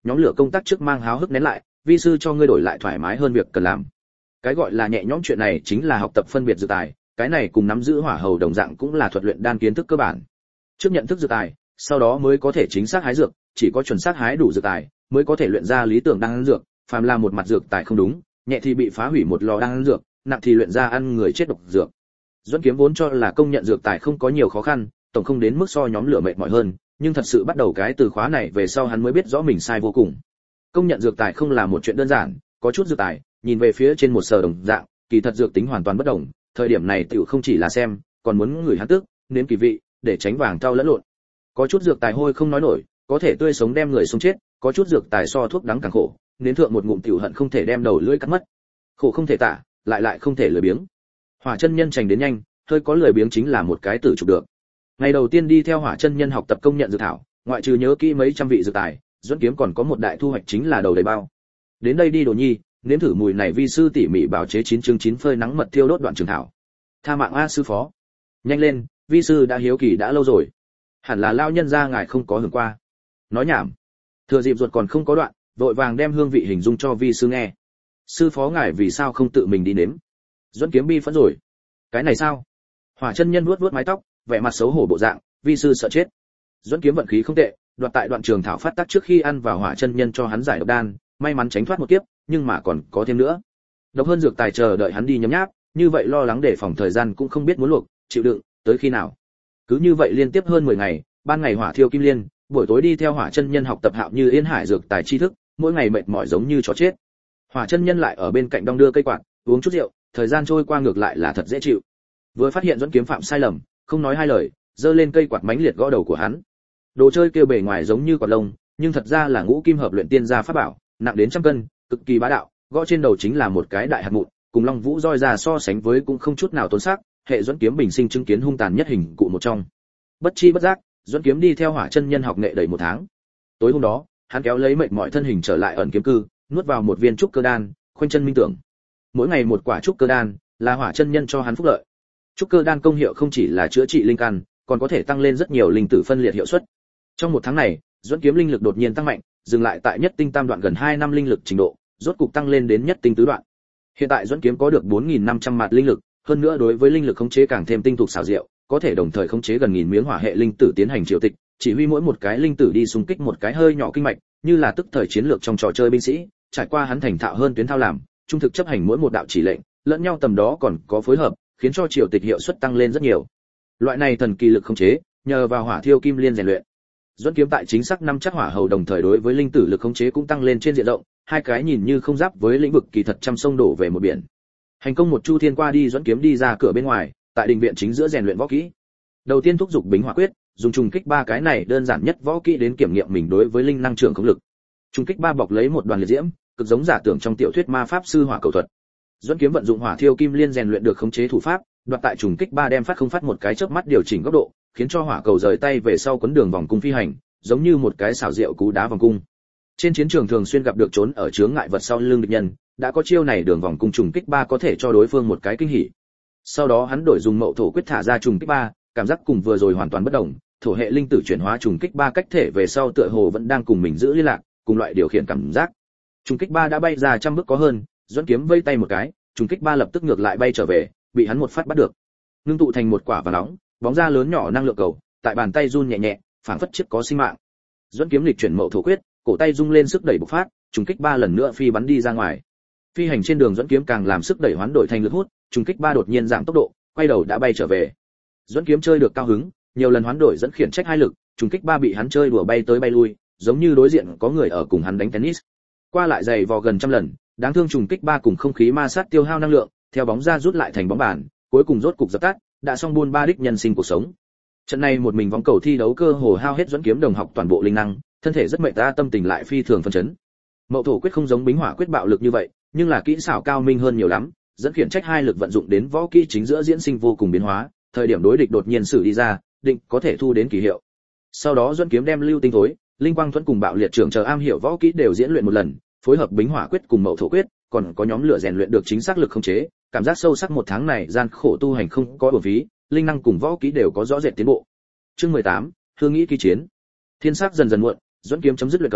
nhóm lửa công tác trước mang háo hức nén lại, vi sư cho ngươi đổi lại thoải mái hơn việc cần làm. Cái gọi là nhẹ nhõm chuyện này chính là học tập phân biệt dược tài, cái này cùng nắm giữ hỏa hầu đồng dạng cũng là thuật luyện đan kiến thức cơ bản. Trước nhận thức dược tài, sau đó mới có thể chính xác hái dược, chỉ có chuẩn xác hái đủ dược tài mới có thể luyện ra lý tưởng đan dược, phàm là một mặt dược tài không đúng, nhẹ thì bị phá hủy một lò đan dược, nặng thì luyện ra ăn người chết độc dược. Duẫn Kiếm vốn cho là công nhận dược tài không có nhiều khó khăn, tổng không đến mức so nhóm lửa mệt mỏi hơn, nhưng thật sự bắt đầu cái từ khóa này về sau hắn mới biết rõ mình sai vô cùng. Công nhận dược tài không là một chuyện đơn giản, có chút dược tài, nhìn về phía trên một sờ đồng dạng, kỳ thật dược tính hoàn toàn bất đồng, thời điểm này tiểu không chỉ là xem, còn muốn ngửi hắn tức, nếm kỳ vị, để tránh vàng thau lẫn lộn. Có chút dược tài hôi không nói nổi, có thể tươi sống đem người sống chết, có chút dược tài so thuốc đắng càng khổ, nếm thượng một ngụm tiểu hận không thể đem đầu lưỡi cắt mất. Khổ không thể tả, lại lại không thể lười biếng. Hỏa chân nhân trành đến nhanh, hơi có lười biếng chính là một cái tử chụp được. Ngày đầu tiên đi theo Hỏa chân nhân học tập công nhận dược thảo, ngoại trừ nhớ kỹ mấy trăm vị dược tài, Duẫn Kiếm còn có một đại thu hoạch chính là đầu đầy bao. Đến đây đi Đồ Nhi, nếm thử mùi này vi sư tỉ mỉ bảo chế chín chương chín phơi nắng mật thiêu đốt đoạn trường thảo. Tha mạng a sư phó. Nhanh lên, vi sư đã hiếu kỳ đã lâu rồi. Hẳn là lao nhân gia ngài không có hưởng qua. Nói nhảm. Thừa dịp ruột còn không có đoạn, vội vàng đem hương vị hình dung cho vi sư nghe. Sư phó ngài vì sao không tự mình đi nếm? Duẫn Kiếm bi phẫn rồi. Cái này sao? Hỏa chân nhân vuốt vuốt mái tóc, vẻ mặt xấu hổ bộ dạng, vi sư sợ chết. Duẫn Kiếm vận khí không tệ, đoạt tại đoạn trường thảo phát tác trước khi ăn vào Hỏa chân nhân cho hắn giải độc đan, may mắn tránh thoát một kiếp, nhưng mà còn có thêm nữa. Độc hơn dược tài chờ đợi hắn đi nhấm nháp, như vậy lo lắng để phòng thời gian cũng không biết muốn luộc, chịu đựng, tới khi nào. Cứ như vậy liên tiếp hơn mười ngày, ban ngày hỏa thiêu kim liên, buổi tối đi theo Hỏa chân nhân học tập Hạo Như Yên Hải dược tài tri thức, mỗi ngày mệt mỏi giống như chó chết. Hỏa chân nhân lại ở bên cạnh đong đưa cây quạt, uống chút rượu, thời gian trôi qua ngược lại là thật dễ chịu. Vừa phát hiện Duẫn Kiếm phạm sai lầm, không nói hai lời, giơ lên cây quạt mãnh liệt gõ đầu của hắn. Đồ chơi kêu bề ngoài giống như quạt lông, nhưng thật ra là ngũ kim hợp luyện tiên gia pháp bảo, nặng đến trăm cân, cực kỳ bá đạo, gõ trên đầu chính là một cái đại hạt mụn, cùng Long Vũ roi ra so sánh với cũng không chút nào tốn sắc, hệ Duẫn Kiếm bình sinh chứng kiến hung tàn nhất hình cụ một trong. Bất chi bất giác, Duẫn Kiếm đi theo Hỏa chân nhân học nghệ đầy một tháng. Tối hôm đó, hắn kéo lấy mệt mỏi thân hình trở lại ẩn kiếm cư, nuốt vào một viên trúc cơ đan, khoanh chân minh tưởng. Mỗi ngày một quả trúc cơ đan, là Hỏa chân nhân cho hắn phúc lợi. Trúc cơ đan công hiệu không chỉ là chữa trị linh căn, còn có thể tăng lên rất nhiều linh tử phân liệt hiệu suất. Trong một tháng này, Duẫn Kiếm linh lực đột nhiên tăng mạnh, dừng lại tại nhất tinh tam đoạn gần hai năm linh lực trình độ, rốt cục tăng lên đến nhất tinh tứ đoạn. Hiện tại Duẫn Kiếm có được bốn nghìn năm trăm mạt linh lực, hơn nữa đối với linh lực khống chế càng thêm tinh tục xảo diệu, có thể đồng thời khống chế gần nghìn miếng hỏa hệ linh tử tiến hành triệu tịch, chỉ huy mỗi một cái linh tử đi xung kích một cái hơi nhỏ kinh mạch, như là tức thời chiến lược trong trò chơi binh sĩ, trải qua hắn thành thạo hơn tuyến thao làm, trung thực chấp hành mỗi một đạo chỉ lệnh, lẫn nhau tầm đó còn có phối hợp, khiến cho triệu tịch hiệu suất tăng lên rất nhiều. Loại này thần kỳ lực khống chế, nhờ vào hỏa thiêu kim liên rèn luyện. Duẫn Kiếm tại chính xác năm chắc hỏa hầu đồng thời đối với linh tử lực khống chế cũng tăng lên trên diện rộng, hai cái nhìn như không giáp với lĩnh vực kỳ thật trăm sông đổ về một biển. Hành công một chu thiên qua đi, Duẫn Kiếm đi ra cửa bên ngoài, tại đình viện chính giữa rèn luyện võ kỹ. Đầu tiên thúc dục Bính Hỏa Quyết, dùng trùng kích ba cái này đơn giản nhất võ kỹ đến kiểm nghiệm mình đối với linh năng trưởng khống lực. Trùng kích ba bọc lấy một đoàn liệt diễm, cực giống giả tưởng trong tiểu thuyết ma pháp sư hỏa cầu thuật. Duẫn Kiếm vận dụng hỏa thiêu kim liên rèn luyện được khống chế thủ pháp, đoạt tại trùng kích ba đem phát không phát một cái chớp mắt điều chỉnh góc độ, khiến cho hỏa cầu rời tay về sau quấn đường vòng cung phi hành, giống như một cái xảo diệu cú đá vòng cung. Trên chiến trường thường xuyên gặp được trốn ở chướng ngại vật sau lưng địch nhân, đã có chiêu này đường vòng cung trùng kích ba có thể cho đối phương một cái kinh hỉ. Sau đó hắn đổi dùng Mậu Thổ Quyết thả ra trùng kích ba, cảm giác cùng vừa rồi hoàn toàn bất đồng, thổ hệ linh tử chuyển hóa trùng kích ba cách thể về sau tựa hồ vẫn đang cùng mình giữ liên lạc, cùng loại điều khiển cảm giác. Trùng kích ba đã bay ra trăm bước có hơn, Duẫn Kiếm vây tay một cái, trùng kích ba lập tức ngược lại bay trở về, bị hắn một phát bắt được. Ngưng tụ thành một quả vàng nóng, bóng ra lớn nhỏ năng lượng cầu, tại bàn tay run nhẹ nhẹ, phảng phất chiếc có sinh mạng. Duẫn Kiếm lịch chuyển Mậu Thổ Quyết, cổ tay rung lên sức đẩy bộc phát, trùng kích ba lần nữa phi bắn đi ra ngoài. Phi hành trên đường Duẫn Kiếm càng làm sức đẩy hoán đổi thành lực hút, trùng kích ba đột nhiên giảm tốc độ, quay đầu đã bay trở về. Duẫn Kiếm chơi được cao hứng, nhiều lần hoán đổi dẫn khiển trách hai lực, trùng kích ba bị hắn chơi đùa bay tới bay lui, giống như đối diện có người ở cùng hắn đánh tennis. Qua lại giày vò gần trăm lần, đáng thương trùng kích ba cùng không khí ma sát tiêu hao năng lượng, theo bóng ra rút lại thành bóng bàn, cuối cùng rốt cục dập tắt, đã xong buôn ba đích nhân sinh cuộc sống. Trận này một mình vòng cầu thi đấu cơ hồ hao hết Duẫn Kiếm đồng học toàn bộ linh năng, thân thể rất mệt ta, tâm tình lại phi thường phấn chấn. Mậu Thổ Quyết không giống Bính Hỏa Quyết bạo lực như vậy, nhưng là kỹ xảo cao minh hơn nhiều lắm, dẫn khiển trách hai lực vận dụng đến võ kỹ chính giữa diễn sinh vô cùng biến hóa, thời điểm đối địch đột nhiên xử đi ra, định có thể thu đến kỳ hiệu. Sau đó Duẫn Kiếm đem lưu tinh thối, linh quang thuẫn cùng bạo liệt trưởng chờ am hiểu võ kỹ đều diễn luyện một lần, phối hợp Bính Hỏa Quyết cùng Mậu Thổ Quyết, còn có nhóm lửa rèn luyện được chính xác lực khống chế, cảm giác sâu sắc một tháng này gian khổ tu hành không có uổng phí, linh năng cùng võ kỹ đều có rõ rệt tiến bộ. Chương mười tám, Hương nghĩ ký chiến. Thiên sắc dần dần muộn, Duẫn Kiếm chấm dứt luyện công,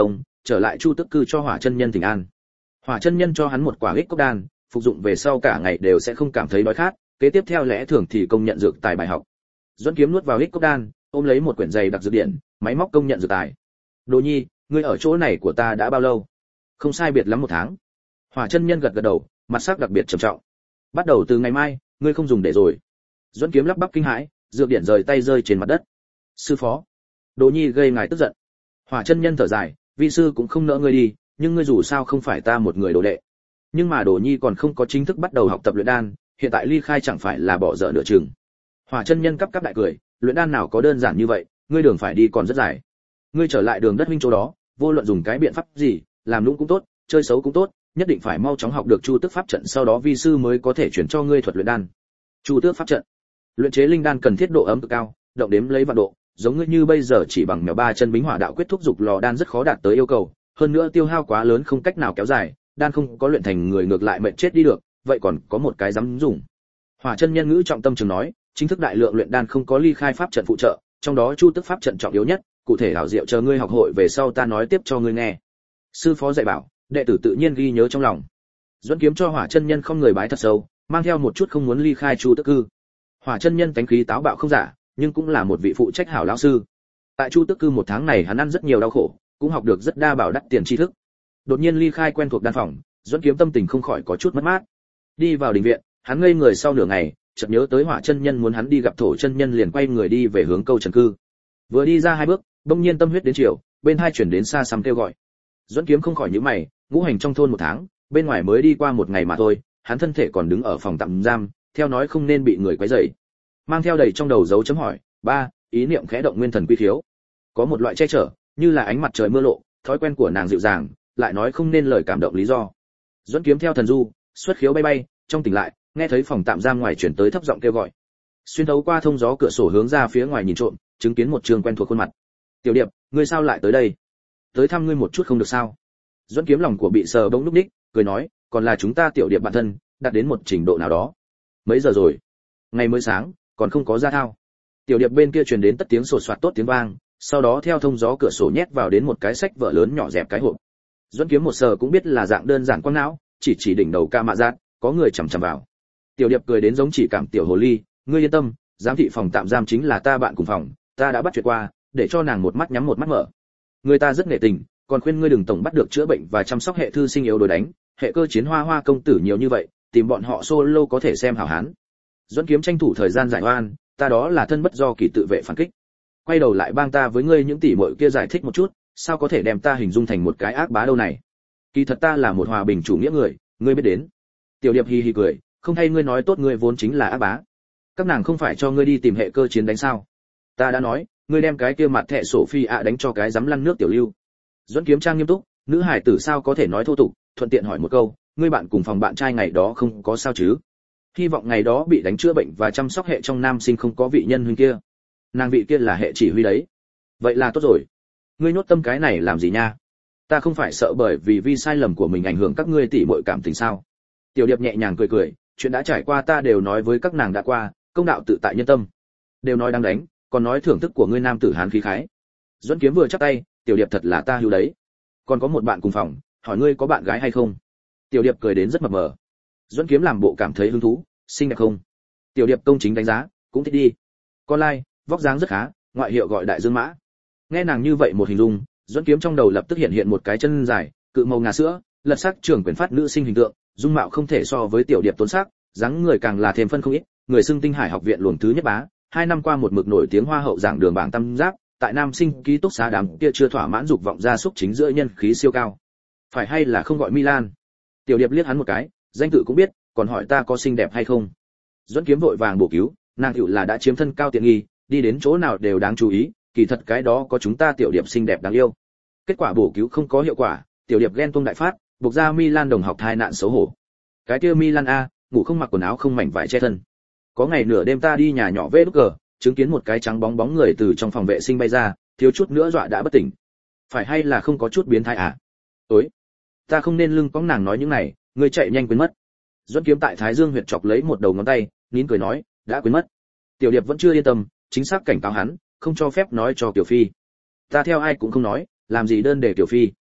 trở lại Chu Tức Cư cho Hỏa Chân Nhân thỉnh an. Hỏa Chân Nhân cho hắn một quả ích cốc đan, phục dụng về sau cả ngày đều sẽ không cảm thấy đói khát, kế tiếp theo lẽ thường thì công nhận dược tài bài học. Duẫn Kiếm nuốt vào ích cốc đan, ôm lấy một quyển dày đặc dược điển, máy móc công nhận dược tài. Đồ Nhi, ngươi ở chỗ này của ta đã bao lâu? Không sai biệt lắm một tháng. Hỏa Chân Nhân gật gật đầu, mặt sắc đặc biệt trầm trọng. Bắt đầu từ ngày mai, ngươi không dùng để rồi. Duẫn Kiếm lắp bắp kinh hãi, dược điển rời tay rơi trên mặt đất. Sư phó, Đồ Nhi gây ngài tức giận. Hỏa Chân Nhân thở dài, vi sư cũng không nỡ ngươi đi, nhưng ngươi dù sao không phải ta một người đồ đệ. Nhưng mà Đồ Nhi còn không có chính thức bắt đầu học tập luyện đan, hiện tại ly khai chẳng phải là bỏ dở nửa chừng. Hỏa Chân Nhân cắp cắp đại cười, luyện đan nào có đơn giản như vậy, ngươi đường phải đi còn rất dài. Ngươi trở lại đường đất huynh chỗ đó, vô luận dùng cái biện pháp gì, làm lũng cũng tốt, chơi xấu cũng tốt, nhất định phải mau chóng học được Chu Tước pháp trận, sau đó vi sư mới có thể chuyển cho ngươi thuật luyện đan. Chu Tước pháp trận, luyện chế linh đan cần thiết độ ấm cực cao, động đếm lấy vạn độ, giống ngươi như bây giờ chỉ bằng mèo ba chân bính hỏa đạo quyết thúc dục lò đan rất khó đạt tới yêu cầu, hơn nữa tiêu hao quá lớn không cách nào kéo dài, đan không có luyện thành người ngược lại mệnh chết đi được, vậy còn có một cái dám dùng. Hỏa Chân Nhân ngữ trọng tâm trường nói, chính thức đại lượng luyện đan không có ly khai pháp trận phụ trợ, trong đó Chu Tước pháp trận trọng yếu nhất, cụ thể hảo diệu chờ ngươi học hội về sau ta nói tiếp cho ngươi nghe. Sư phó dạy bảo, đệ tử tự nhiên ghi nhớ trong lòng. Duẫn Kiếm cho Hỏa Chân Nhân không người bái thật sâu, mang theo một chút không muốn ly khai Chu Tước Cư. Hỏa Chân Nhân tánh khí táo bạo không giả, nhưng cũng là một vị phụ trách hảo lão sư. Tại Chu Tước Cư một tháng này hắn ăn rất nhiều đau khổ, cũng học được rất đa bảo đắt tiền tri thức. Đột nhiên ly khai quen thuộc đan phòng, Duẫn Kiếm tâm tình không khỏi có chút mất mát. Đi vào đình viện, hắn ngây người sau nửa ngày, chợt nhớ tới Hỏa Chân Nhân muốn hắn đi gặp Thổ Chân Nhân, liền quay người đi về hướng Câu Trần Cư. Vừa đi ra hai bước, bỗng nhiên tâm huyết đến chiều, bên hai chuyển đến xa xăm kêu gọi. Duẫn Kiếm không khỏi nhíu mày, ngũ hành trong thôn một tháng, bên ngoài mới đi qua một ngày mà thôi, hắn thân thể còn đứng ở phòng tạm giam, theo nói không nên bị người quấy rầy. Mang theo đầy trong đầu dấu chấm hỏi, ba, ý niệm khẽ động nguyên thần quy khiếu. Có một loại che chở, như là ánh mặt trời mưa lộ, thói quen của nàng dịu dàng, lại nói không nên lời cảm động lý do. Duẫn Kiếm theo thần du, xuất khiếu bay bay, trong tỉnh lại, nghe thấy phòng tạm giam ngoài chuyển tới thấp giọng kêu gọi. Xuyên thấu qua thông gió cửa sổ hướng ra phía ngoài nhìn trộm, chứng kiến một trường quen thuộc khuôn mặt. Tiểu Điệp, ngươi sao lại tới đây? Tới thăm ngươi một chút không được sao? Duẫn Kiếm lòng của bị sờ bỗng lúc ních, cười nói, còn là chúng ta Tiểu Điệp bản thân, đạt đến một trình độ nào đó. Mấy giờ rồi? Ngày mới sáng, còn không có ra thao. Tiểu Điệp bên kia truyền đến tất tiếng sột soạt tốt tiếng vang, sau đó theo thông gió cửa sổ nhét vào đến một cái sách vở lớn nhỏ dẹp cái hộp. Duẫn Kiếm một sờ cũng biết là dạng đơn giản quang não, chỉ chỉ đỉnh đầu ca mạ giác, có người chằm chằm vào. Tiểu Điệp cười đến giống chỉ cảm tiểu hồ ly, ngươi yên tâm, giám thị phòng tạm giam chính là ta bạn cùng phòng, ta đã bắt chuyện qua, để cho nàng một mắt nhắm một mắt mở. Người ta rất nghệ tình, còn khuyên ngươi đừng tổng bắt được chữa bệnh và chăm sóc hệ thư sinh yếu đối đánh, hệ cơ chiến hoa hoa công tử nhiều như vậy, tìm bọn họ solo có thể xem hảo hán. Duẫn Kiếm tranh thủ thời gian giải oan, ta đó là thân bất do kỳ tự vệ phản kích. Quay đầu lại bang ta với ngươi những tỷ muội kia giải thích một chút, sao có thể đem ta hình dung thành một cái ác bá đâu này? Kỳ thật ta là một hòa bình chủ nghĩa người, ngươi biết đến. Tiểu Điệp hì hì cười, không thay ngươi nói tốt ngươi vốn chính là ác bá. Các nàng không phải cho ngươi đi tìm hệ cơ chiến đánh sao? Ta đã nói, ngươi đem cái kia mặt thẻ Sophie ạ đánh cho cái dám lăn nước tiểu lưu. Duẫn Kiếm trang nghiêm túc, nữ hải tử sao có thể nói thô tục, thuận tiện hỏi một câu, ngươi bạn cùng phòng bạn trai ngày đó không có sao chứ? Hy vọng ngày đó bị đánh chữa bệnh và chăm sóc hệ trong nam sinh không có vị nhân huynh kia. Nàng vị kia là hệ chỉ huy đấy. Vậy là tốt rồi. Ngươi nhốt tâm cái này làm gì nha? Ta không phải sợ bởi vì vi sai lầm của mình ảnh hưởng các ngươi tỉ muội cảm tình sao? Tiểu Điệp nhẹ nhàng cười cười, chuyện đã trải qua ta đều nói với các nàng đã qua, công đạo tự tại nhân tâm. Đều nói đang đánh, còn nói thưởng thức của ngươi nam tử hán khí khái. Duẫn Kiếm vừa chắp tay, Tiểu Điệp thật là ta hưu đấy. Còn có một bạn cùng phòng, hỏi ngươi có bạn gái hay không? Tiểu Điệp cười đến rất mập mờ. Duẫn Kiếm làm bộ cảm thấy hứng thú, xinh đẹp không? Tiểu Điệp công chính đánh giá, cũng thích đi. Con lai, vóc dáng rất khá, ngoại hiệu gọi đại dương mã. Nghe nàng như vậy một hình dung, Duẫn Kiếm trong đầu lập tức hiện hiện một cái chân dài, cự màu ngà sữa, lật sắc trưởng quyền phát nữ sinh hình tượng, dung mạo không thể so với Tiểu Điệp tốn sắc, dáng người càng là thêm phân không ít, người xưng Tinh Hải học viện luồng thứ nhất bá, hai năm qua một mực nổi tiếng hoa hậu giảng đường bảng tam giác, tại nam sinh ký túc xá đám kia chưa thỏa mãn dục vọng ra xúc chính giữa nhân khí siêu cao. Phải hay là không gọi Milan? Tiểu Điệp liếc hắn một cái, danh tự cũng biết, còn hỏi ta có xinh đẹp hay không. Duẫn Kiếm vội vàng bổ cứu, nàng tiểu là đã chiếm thân cao tiện nghi, đi đến chỗ nào đều đáng chú ý, kỳ thật cái đó có chúng ta Tiểu Điệp xinh đẹp đáng yêu. Kết quả bổ cứu không có hiệu quả, Tiểu Điệp ghen tuông đại phát, buộc ra Milan đồng học thai nạn xấu hổ. Cái kia Milan a, ngủ không mặc quần áo không mảnh vải che thân. Có ngày nửa đêm ta đi nhà nhỏ vê đúc cờ, chứng kiến một cái trắng bóng bóng người từ trong phòng vệ sinh bay ra, thiếu chút nữa dọa đã bất tỉnh. Phải hay là không có chút biến thái à? Ối, ta không nên lưng cõng nàng nói những này, ngươi chạy nhanh quên mất. Duẫn Kiếm tại Thái Dương huyệt chọc lấy một đầu ngón tay, nín cười nói, đã quên mất. Tiểu Điệp vẫn chưa yên tâm, chính xác cảnh cáo hắn, không cho phép nói cho Tiểu Phi. Ta theo ai cũng không nói, làm gì đơn để Tiểu Phi.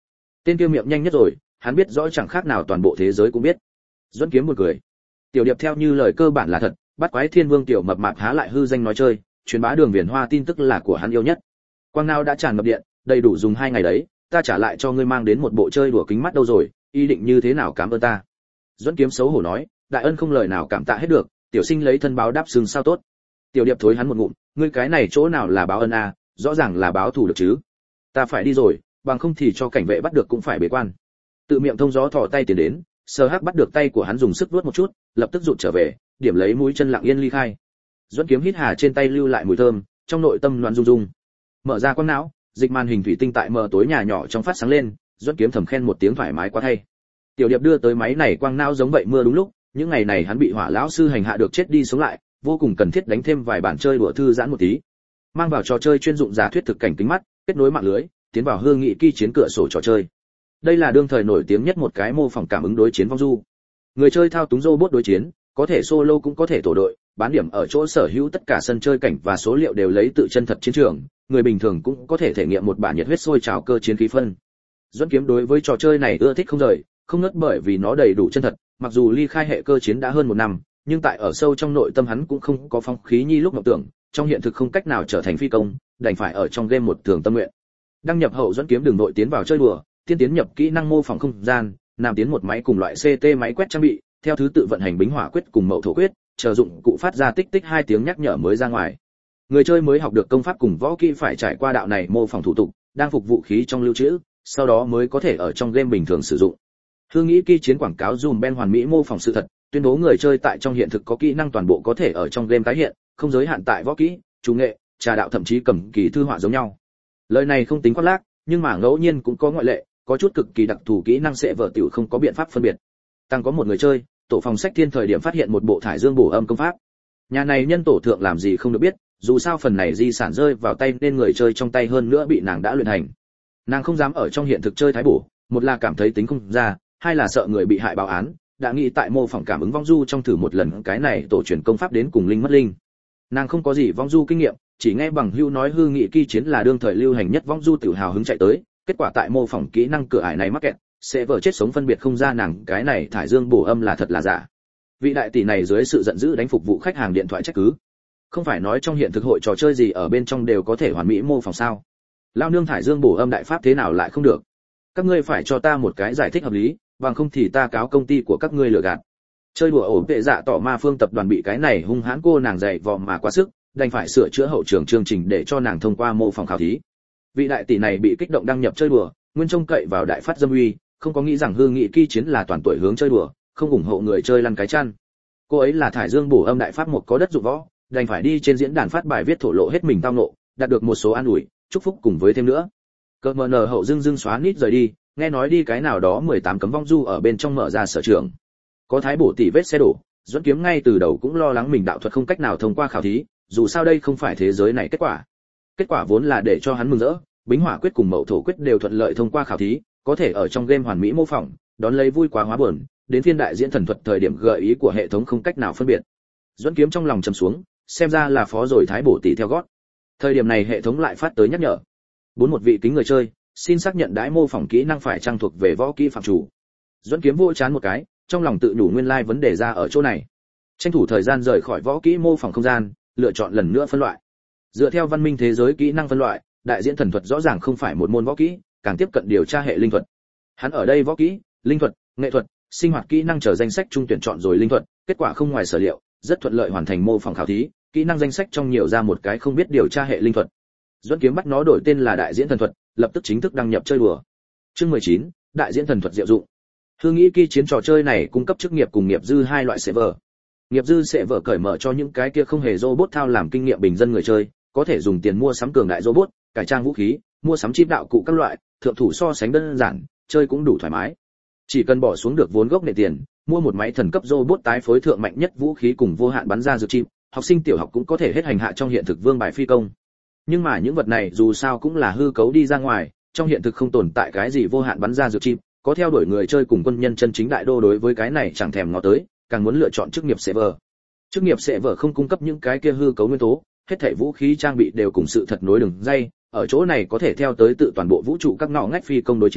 Tên kia miệng nhanh nhất rồi, hắn biết rõ chẳng khác nào toàn bộ thế giới cũng biết. Duẫn Kiếm buồn cười. Tiểu điệp theo như lời cơ bản là thật, bắt quái thiên vương tiểu mập mạp há lại hư danh nói chơi, truyền bá đường viền hoa tin tức là của hắn yêu nhất. Quang Nao đã tràn ngập điện, đầy đủ dùng hai ngày đấy, ta trả lại cho ngươi mang đến một bộ chơi đùa kính mắt đâu rồi, ý định như thế nào cảm ơn ta? Duẫn Kiếm xấu hổ nói, đại ân không lời nào cảm tạ hết được, tiểu sinh lấy thân báo đáp sừng sao tốt. Tiểu điệp thối hắn một ngụm, ngươi cái này chỗ nào là báo ân a, rõ ràng là báo thù được chứ. Ta phải đi rồi, bằng không thì cho cảnh vệ bắt được cũng phải bế quan. Tự miệng thông gió thò tay tiến đến, Sơ Hắc bắt được tay của hắn dùng sức vuốt một chút, lập tức rụt trở về, điểm lấy mũi chân lặng yên ly khai. Duẫn Kiếm hít hà trên tay lưu lại mùi thơm, trong nội tâm loạn rung rung. Mở ra quang não, dịch màn hình thủy tinh tại mờ tối nhà nhỏ trong phát sáng lên, Duẫn Kiếm thầm khen một tiếng thoải mái quá thay. Tiểu điệp đưa tới máy này quang não giống vậy mưa đúng lúc, những ngày này hắn bị Hỏa lão sư hành hạ được chết đi sống lại, vô cùng cần thiết đánh thêm vài bản chơi đùa thư giãn một tí. Mang vào trò chơi chuyên dụng giả thuyết thực cảnh kính mắt, kết nối mạng lưới, tiến vào hương nghị kỳ chiến cửa sổ trò chơi. Đây là đương thời nổi tiếng nhất một cái mô phỏng cảm ứng đối chiến vong du. Người chơi thao túng robot đối chiến, có thể solo cũng có thể tổ đội, bán điểm ở chỗ sở hữu tất cả sân chơi cảnh và số liệu đều lấy tự chân thật chiến trường, người bình thường cũng có thể thể nghiệm một bản nhiệt huyết sôi trào cơ chiến khí phân. Duẫn Kiếm đối với trò chơi này ưa thích không rời, không ngớt bởi vì nó đầy đủ chân thật, mặc dù ly khai hệ cơ chiến đã hơn một năm, nhưng tại ở sâu trong nội tâm hắn cũng không có phong khí nhi lúc mộng tưởng, trong hiện thực không cách nào trở thành phi công, đành phải ở trong game một thường tâm nguyện. Đăng nhập hậu Duẫn Kiếm đường nội tiến vào chơi đùa, tiên tiến nhập kỹ năng mô phỏng không gian, nam tiến một máy cùng loại xê tê máy quét trang bị, theo thứ tự vận hành bính hỏa quyết cùng mậu thổ quyết, chờ dụng cụ phát ra tích tích hai tiếng nhắc nhở mới ra ngoài. Người chơi mới học được công pháp cùng võ kỹ phải trải qua đạo này mô phỏng thủ tục, đang phục vũ khí trong lưu trữ, sau đó mới có thể ở trong game bình thường sử dụng. Hương nghĩ kỳ chiến quảng cáo dùm Ben hoàn mỹ mô phỏng sự thật, tuyên bố người chơi tại trong hiện thực có kỹ năng toàn bộ có thể ở trong game tái hiện, không giới hạn tại võ kỹ, chủ nghệ, trà đạo thậm chí cầm kỳ thư họa giống nhau. Lời này không tính khoác lác, nhưng mà ngẫu nhiên cũng có ngoại lệ, có chút cực kỳ đặc thù kỹ năng sẽ vở tiểu không có biện pháp phân biệt. Tăng có một người chơi, tổ phòng sách thiên thời điểm phát hiện một bộ thải dương bổ âm công pháp. Nhà này nhân tổ thượng làm gì không được biết, dù sao phần này di sản rơi vào tay nên người chơi trong tay hơn nữa bị nàng đã luyện hành. Nàng không dám ở trong hiện thực chơi thái bổ, một là cảm thấy tính không ra, hai là sợ người bị hại báo án, đã nghĩ tại mô phỏng cảm ứng vong du trong thử một lần cái này tổ truyền công pháp đến cùng linh mất linh. Nàng không có gì vong du kinh nghiệm, chỉ nghe bằng hưu nói hư nghị kỳ chiến là đương thời lưu hành nhất vong du tiểu hào hứng chạy tới, kết quả tại mô phỏng kỹ năng cửa ải này mắc kẹt, sẽ vợ chết sống phân biệt không ra nàng cái này thải dương bổ âm là thật là giả. Vị đại tỷ này dưới sự giận dữ đánh phục vụ khách hàng điện thoại trách cứ. Không phải nói trong hiện thực hội trò chơi gì ở bên trong đều có thể hoàn mỹ mô phỏng sao? Lao nương thải dương bổ âm đại pháp thế nào lại không được? Các ngươi phải cho ta một cái giải thích hợp lý, bằng không thì ta cáo công ty của các ngươi lừa gạt. Chơi đùa ổ tệ dạ tỏ ma phương tập đoàn bị cái này hung hãn cô nàng dạy vò mà quá sức, đành phải sửa chữa hậu trường chương trình để cho nàng thông qua mô phỏng khảo thí. Vị đại tỷ này bị kích động đăng nhập chơi đùa, nguyên trông cậy vào đại phát dâm uy, không có nghĩ rằng hương nghị kỳ chiến là toàn tuổi hướng chơi đùa, không ủng hộ người chơi lăn cái chăn. Cô ấy là thải dương bổ âm đại pháp một có đất dụng võ, đành phải đi trên diễn đàn phát bài viết thổ lộ hết mình tao nộ, đạt được một số an ủi, chúc phúc cùng với thêm nữa. Cơ mờ nờ hậu dưng dưng xóa nít rời đi, nghe nói đi cái nào đó mười tám cấm vong du ở bên trong mở ra sở trường. Có thái bổ tỷ vết xe đổ, Duẫn Kiếm ngay từ đầu cũng lo lắng mình đạo thuật không cách nào thông qua khảo thí, dù sao đây không phải thế giới này kết quả. Kết quả vốn là để cho hắn mừng rỡ, bính hỏa quyết cùng mậu thổ quyết đều thuận lợi thông qua khảo thí, có thể ở trong game hoàn mỹ mô phỏng, đón lấy vui quá hóa buồn, đến phiên đại diễn thần thuật thời điểm gợi ý của hệ thống không cách nào phân biệt. Duẫn Kiếm trong lòng trầm xuống, xem ra là phó rồi thái bổ tỷ theo gót. Thời điểm này hệ thống lại phát tới nhắc nhở. Bốn một vị kính người chơi, xin xác nhận đãi mô phỏng kỹ năng phải trang thuộc về võ kỹ phạm chủ. Duẫn Kiếm vỗ chán một cái, trong lòng tự nhủ nguyên lai like vấn đề ra ở chỗ này. Tranh thủ thời gian rời khỏi võ kỹ mô phỏng không gian, lựa chọn lần nữa phân loại. Dựa theo văn minh thế giới kỹ năng phân loại, đại diễn thần thuật rõ ràng không phải một môn võ kỹ, càng tiếp cận điều tra hệ linh thuật. Hắn ở đây võ kỹ, linh thuật, nghệ thuật, sinh hoạt kỹ năng chờ danh sách trung tuyển chọn rồi linh thuật, kết quả không ngoài sở liệu, rất thuận lợi hoàn thành mô phỏng khảo thí, kỹ năng danh sách trong nhiều ra một cái không biết điều tra hệ linh thuật. Duẫn Kiếm bắt nó đổi tên là đại diễn thần thuật, lập tức chính thức đăng nhập chơi đùa. Chương mười chín, đại diễn thần thuật diệu dụng. Hương nghĩ kỳ chiến trò chơi này cung cấp chức nghiệp cùng nghiệp dư hai loại server. Nghiệp dư sẽ vở cởi mở cho những cái kia không hề robot thao làm kinh nghiệm bình dân người chơi, có thể dùng tiền mua sắm cường đại robot, cải trang vũ khí, mua sắm chip đạo cụ các loại, thượng thủ so sánh đơn giản, chơi cũng đủ thoải mái. Chỉ cần bỏ xuống được vốn gốc nệ tiền, mua một máy thần cấp robot tái phối thượng mạnh nhất vũ khí cùng vô hạn bắn ra dược chip, học sinh tiểu học cũng có thể hết hành hạ trong hiện thực vương bài phi công. Nhưng mà những vật này dù sao cũng là hư cấu đi ra ngoài, trong hiện thực không tồn tại cái gì vô hạn bắn ra dược chip, có theo đuổi người chơi cùng quân nhân chân chính đại đô đối với cái này chẳng thèm ngó tới, càng muốn lựa chọn chức nghiệp server. Chức nghiệp server không cung cấp những cái kia hư cấu nguyên tố, hết thảy vũ khí trang bị đều cùng sự thật nối đường dây, ở chỗ này có thể theo tới tự toàn bộ vũ trụ các ngõ ngách phi công đối chiến,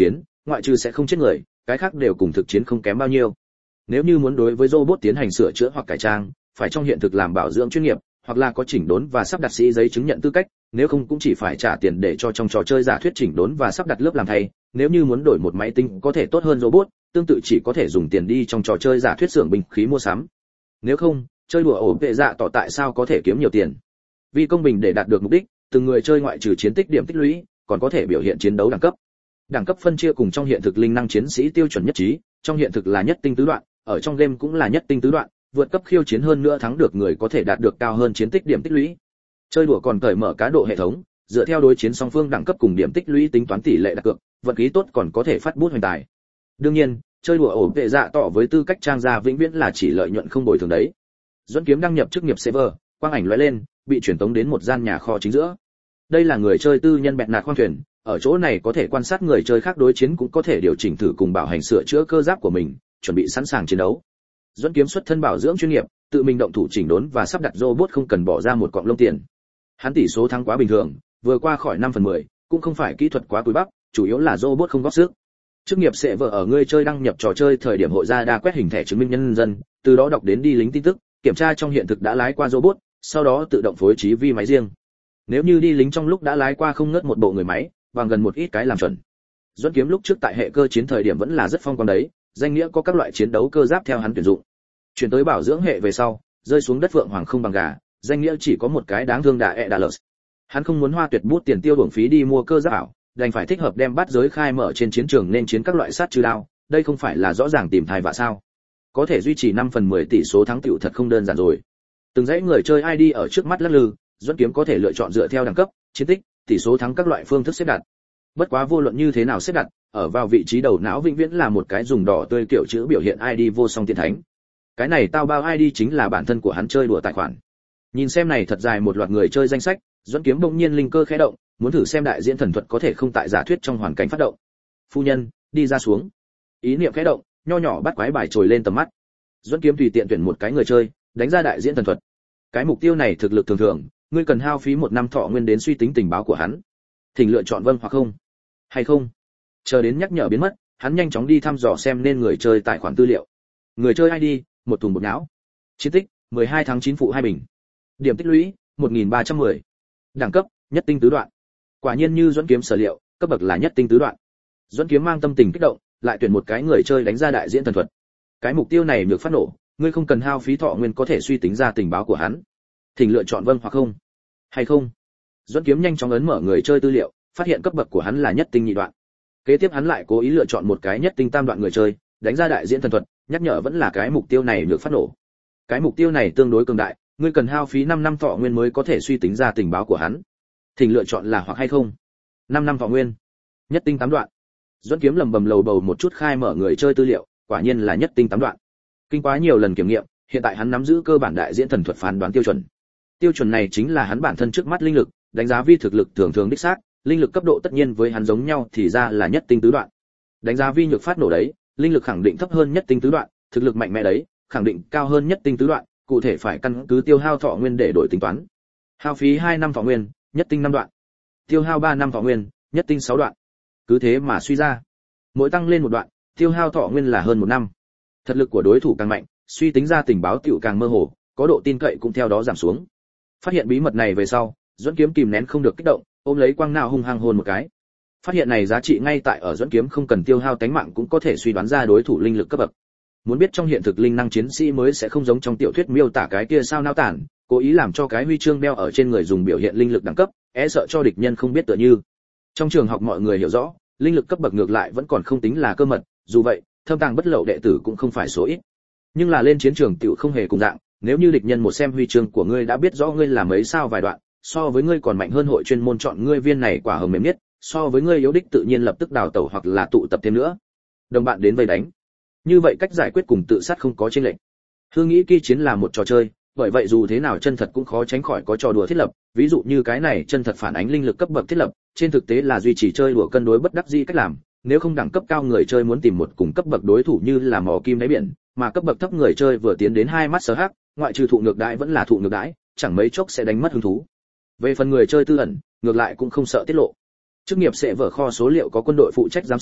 ngoại trừ sẽ không chết người, cái khác đều cùng thực chiến không kém bao nhiêu. Nếu như muốn đối với robot tiến hành sửa chữa hoặc cải trang, phải trong hiện thực làm bảo dưỡng chuyên nghiệp, hoặc là có chỉnh đốn và sắp đặt sĩ giấy chứng nhận tư cách, nếu không cũng chỉ phải trả tiền để cho trong trò chơi giả thuyết chỉnh đốn và sắp đặt lớp làm thay. Nếu như muốn đổi một máy tính có thể tốt hơn robot, tương tự chỉ có thể dùng tiền đi trong trò chơi giả thuyết xưởng binh khí mua sắm. Nếu không, chơi đùa ổ vệ dạ tỏ tại sao có thể kiếm nhiều tiền. Vì công bình để đạt được mục đích, từng người chơi ngoại trừ chiến tích điểm tích lũy, còn có thể biểu hiện chiến đấu đẳng cấp. Đẳng cấp phân chia cùng trong hiện thực linh năng chiến sĩ tiêu chuẩn nhất trí, trong hiện thực là nhất tinh tứ đoạn, ở trong game cũng là nhất tinh tứ đoạn, vượt cấp khiêu chiến hơn nữa thắng được người có thể đạt được cao hơn chiến tích điểm tích lũy. Chơi đùa còn cởi mở cá độ hệ thống, dựa theo đối chiến song phương đẳng cấp cùng điểm tích lũy tính toán tỷ lệ đặt cược, vận khí tốt còn có thể phát bút hoành tài. Đương nhiên, chơi đùa ổ vệ dạ tỏ với tư cách trang gia vĩnh viễn là chỉ lợi nhuận không bồi thường đấy. Duẫn Kiếm đăng nhập chức nghiệp server, quang ảnh lóe lên, bị chuyển tống đến một gian nhà kho chính giữa. Đây là người chơi tư nhân bẹt nạt khoang thuyền, ở chỗ này có thể quan sát người chơi khác đối chiến, cũng có thể điều chỉnh thử cùng bảo hành sửa chữa cơ giáp của mình, chuẩn bị sẵn sàng chiến đấu. Duẫn Kiếm xuất thân bảo dưỡng chuyên nghiệp, tự mình động thủ chỉnh đốn và sắp đặt robot không cần bỏ ra một cọng lông tiền. Hắn tỷ số thắng quá bình thường, vừa qua khỏi năm phần mười, cũng không phải kỹ thuật quá cùi bắp, chủ yếu là robot không góp sức. Chức nghiệp sẽ vợ ở người chơi đăng nhập trò chơi thời điểm hội ra đa quét hình thẻ chứng minh nhân dân, từ đó đọc đến đi lính tin tức, kiểm tra trong hiện thực đã lái qua robot, sau đó tự động phối trí vi máy riêng. Nếu như đi lính trong lúc đã lái qua không ngớt một bộ người máy, bằng gần một ít cái làm chuẩn. Duẫn Kiếm lúc trước tại hệ cơ chiến thời điểm vẫn là rất phong quang đấy, danh nghĩa có các loại chiến đấu cơ giáp theo hắn tuyển dụng. Chuyển tới bảo dưỡng hệ về sau, rơi xuống đất vượng hoàng không bằng gà, danh nghĩa chỉ có một cái đáng thương đà ẹ đà lợt. Hắn không muốn hoa tuyệt bút tiền tiêu uổng phí đi mua cơ giáp ảo, đành phải thích hợp đem bát giới khai mở trên chiến trường nên chiến các loại sát trừ đao, đây không phải là rõ ràng tìm thai vạ sao? Có thể duy trì năm phần mười tỷ số thắng tiểu thật không đơn giản rồi. Từng dãy người chơi i đê ở trước mắt lắc lư, Duẫn Kiếm có thể lựa chọn dựa theo đẳng cấp, chiến tích, tỷ số thắng các loại phương thức xếp đặt. Bất quá vô luận như thế nào xếp đặt, ở vào vị trí đầu não vĩnh viễn là một cái dùng đỏ tươi kiểu chữ biểu hiện i đê vô song tiên thánh. Cái này tao bao i đê chính là bản thân của hắn chơi đùa tài khoản. Nhìn xem này thật dài một loạt người chơi danh sách, Duẫn Kiếm bỗng nhiên linh cơ khẽ động, muốn thử xem đại diễn thần thuật có thể không tại giả thuyết trong hoàn cảnh phát động. Phu nhân, đi ra xuống. Ý niệm khẽ động, nho nhỏ bắt quái bài trồi lên tầm mắt. Duẫn Kiếm tùy tiện tuyển một cái người chơi, đánh ra đại diễn thần thuật. Cái mục tiêu này thực lực thường thường, ngươi cần hao phí một năm thọ nguyên đến suy tính tình báo của hắn. Thỉnh lựa chọn vâng hoặc không. Hay không. Chờ đến nhắc nhở biến mất, hắn nhanh chóng đi thăm dò xem nên người chơi tài khoản tư liệu. Người chơi i đê, một thùng bột não. Chiến tích, mười hai tháng chín phụ hai bình. Điểm tích lũy, một nghìn ba trăm mười. Đẳng cấp, nhất tinh tứ đoạn. Quả nhiên như Duẫn Kiếm sở liệu, cấp bậc là nhất tinh tứ đoạn. Duẫn Kiếm mang tâm tình kích động, lại tuyển một cái người chơi đánh ra đại diễn thần thuật. Cái mục tiêu này nhược phát nổ, ngươi không cần hao phí thọ nguyên có thể suy tính ra tình báo của hắn. Thỉnh lựa chọn vâng hoặc không. Hay không. Duẫn Kiếm nhanh chóng ấn mở người chơi tư liệu, phát hiện cấp bậc của hắn là nhất tinh nhị đoạn. Kế tiếp hắn lại cố ý lựa chọn một cái nhất tinh tam đoạn người chơi, đánh ra đại diễn thần thuật, nhắc nhở vẫn là cái mục tiêu này nhược phát nổ. Cái mục tiêu này tương đối cường đại, ngươi cần hao phí năm năm thọ nguyên mới có thể suy tính ra tình báo của hắn. Thỉnh lựa chọn là hoặc hay không. năm năm thọ nguyên. Nhất tinh tám đoạn. Duẫn Kiếm lầm bầm lầu bầu một chút khai mở người chơi tư liệu, quả nhiên là nhất tinh tám đoạn. Kinh quá nhiều lần kiểm nghiệm, hiện tại hắn nắm giữ cơ bản đại diễn thần thuật phán đoán tiêu chuẩn. Tiêu chuẩn này chính là hắn bản thân trước mắt linh lực, đánh giá vi thực lực thường thường đích xác, linh lực cấp độ tất nhiên với hắn giống nhau thì ra là nhất tinh tứ đoạn. Đánh giá vi nhược phát nổ đấy, linh lực khẳng định thấp hơn nhất tinh tứ đoạn, thực lực mạnh mẽ đấy, khẳng định cao hơn nhất tinh tứ đoạn, cụ thể phải căn cứ tiêu hao thọ nguyên để đổi tính toán. Hao phí hai năm thọ nguyên, nhất tinh năm đoạn. Tiêu hao ba năm thọ nguyên, nhất tinh sáu đoạn. Cứ thế mà suy ra, mỗi tăng lên một đoạn, tiêu hao thọ nguyên là hơn một năm. Thực lực của đối thủ càng mạnh, suy tính ra tình báo tiểu càng mơ hồ, có độ tin cậy cũng theo đó giảm xuống. Phát hiện bí mật này về sau, Duẫn Kiếm kìm nén không được kích động, ôm lấy quang não hung hăng hôn một cái. Phát hiện này giá trị ngay tại ở Duẫn Kiếm không cần tiêu hao tánh mạng cũng có thể suy đoán ra đối thủ linh lực cấp bậc. Muốn biết trong hiện thực linh năng chiến sĩ mới sẽ không giống trong tiểu thuyết miêu tả cái kia sao nao tản, cố ý làm cho cái huy chương đeo ở trên người dùng biểu hiện linh lực đẳng cấp, e sợ cho địch nhân không biết tựa như. Trong trường học mọi người hiểu rõ, linh lực cấp bậc ngược lại vẫn còn không tính là cơ mật, dù vậy, thâm tàng bất lậu đệ tử cũng không phải số ít. Nhưng là lên chiến trường tiểu không hề cùng dạng, nếu như địch nhân một xem huy chương của ngươi đã biết rõ ngươi là mấy sao vài đoạn, so với ngươi còn mạnh hơn hội chuyên môn chọn ngươi viên này quả hồng mềm nhất, so với ngươi yếu đích tự nhiên lập tức đào tẩu hoặc là tụ tập thêm nữa. Đồng bạn đến vây đánh. Như vậy cách giải quyết cùng tự sát không có chênh lệch. Hương nghĩ kỳ chiến là một trò chơi, bởi vậy dù thế nào chân thật cũng khó tránh khỏi có trò đùa thiết lập, ví dụ như cái này chân thật phản ánh linh lực cấp bậc thiết lập, trên thực tế là duy trì chơi đùa cân đối bất đắc dĩ cách làm, nếu không đẳng cấp cao người chơi muốn tìm một cùng cấp bậc đối thủ như là mò kim đáy biển, mà cấp bậc thấp người chơi vừa tiến đến hai mắt sờ hắc, ngoại trừ thụ ngược đãi vẫn là thụ ngược đãi, chẳng mấy chốc sẽ đánh mất hứng thú. Về phần người chơi tư ẩn, ngược lại cũng không sợ tiết lộ. Chức nghiệp sẽ vở kho số liệu có quân đội phụ trách giám sát,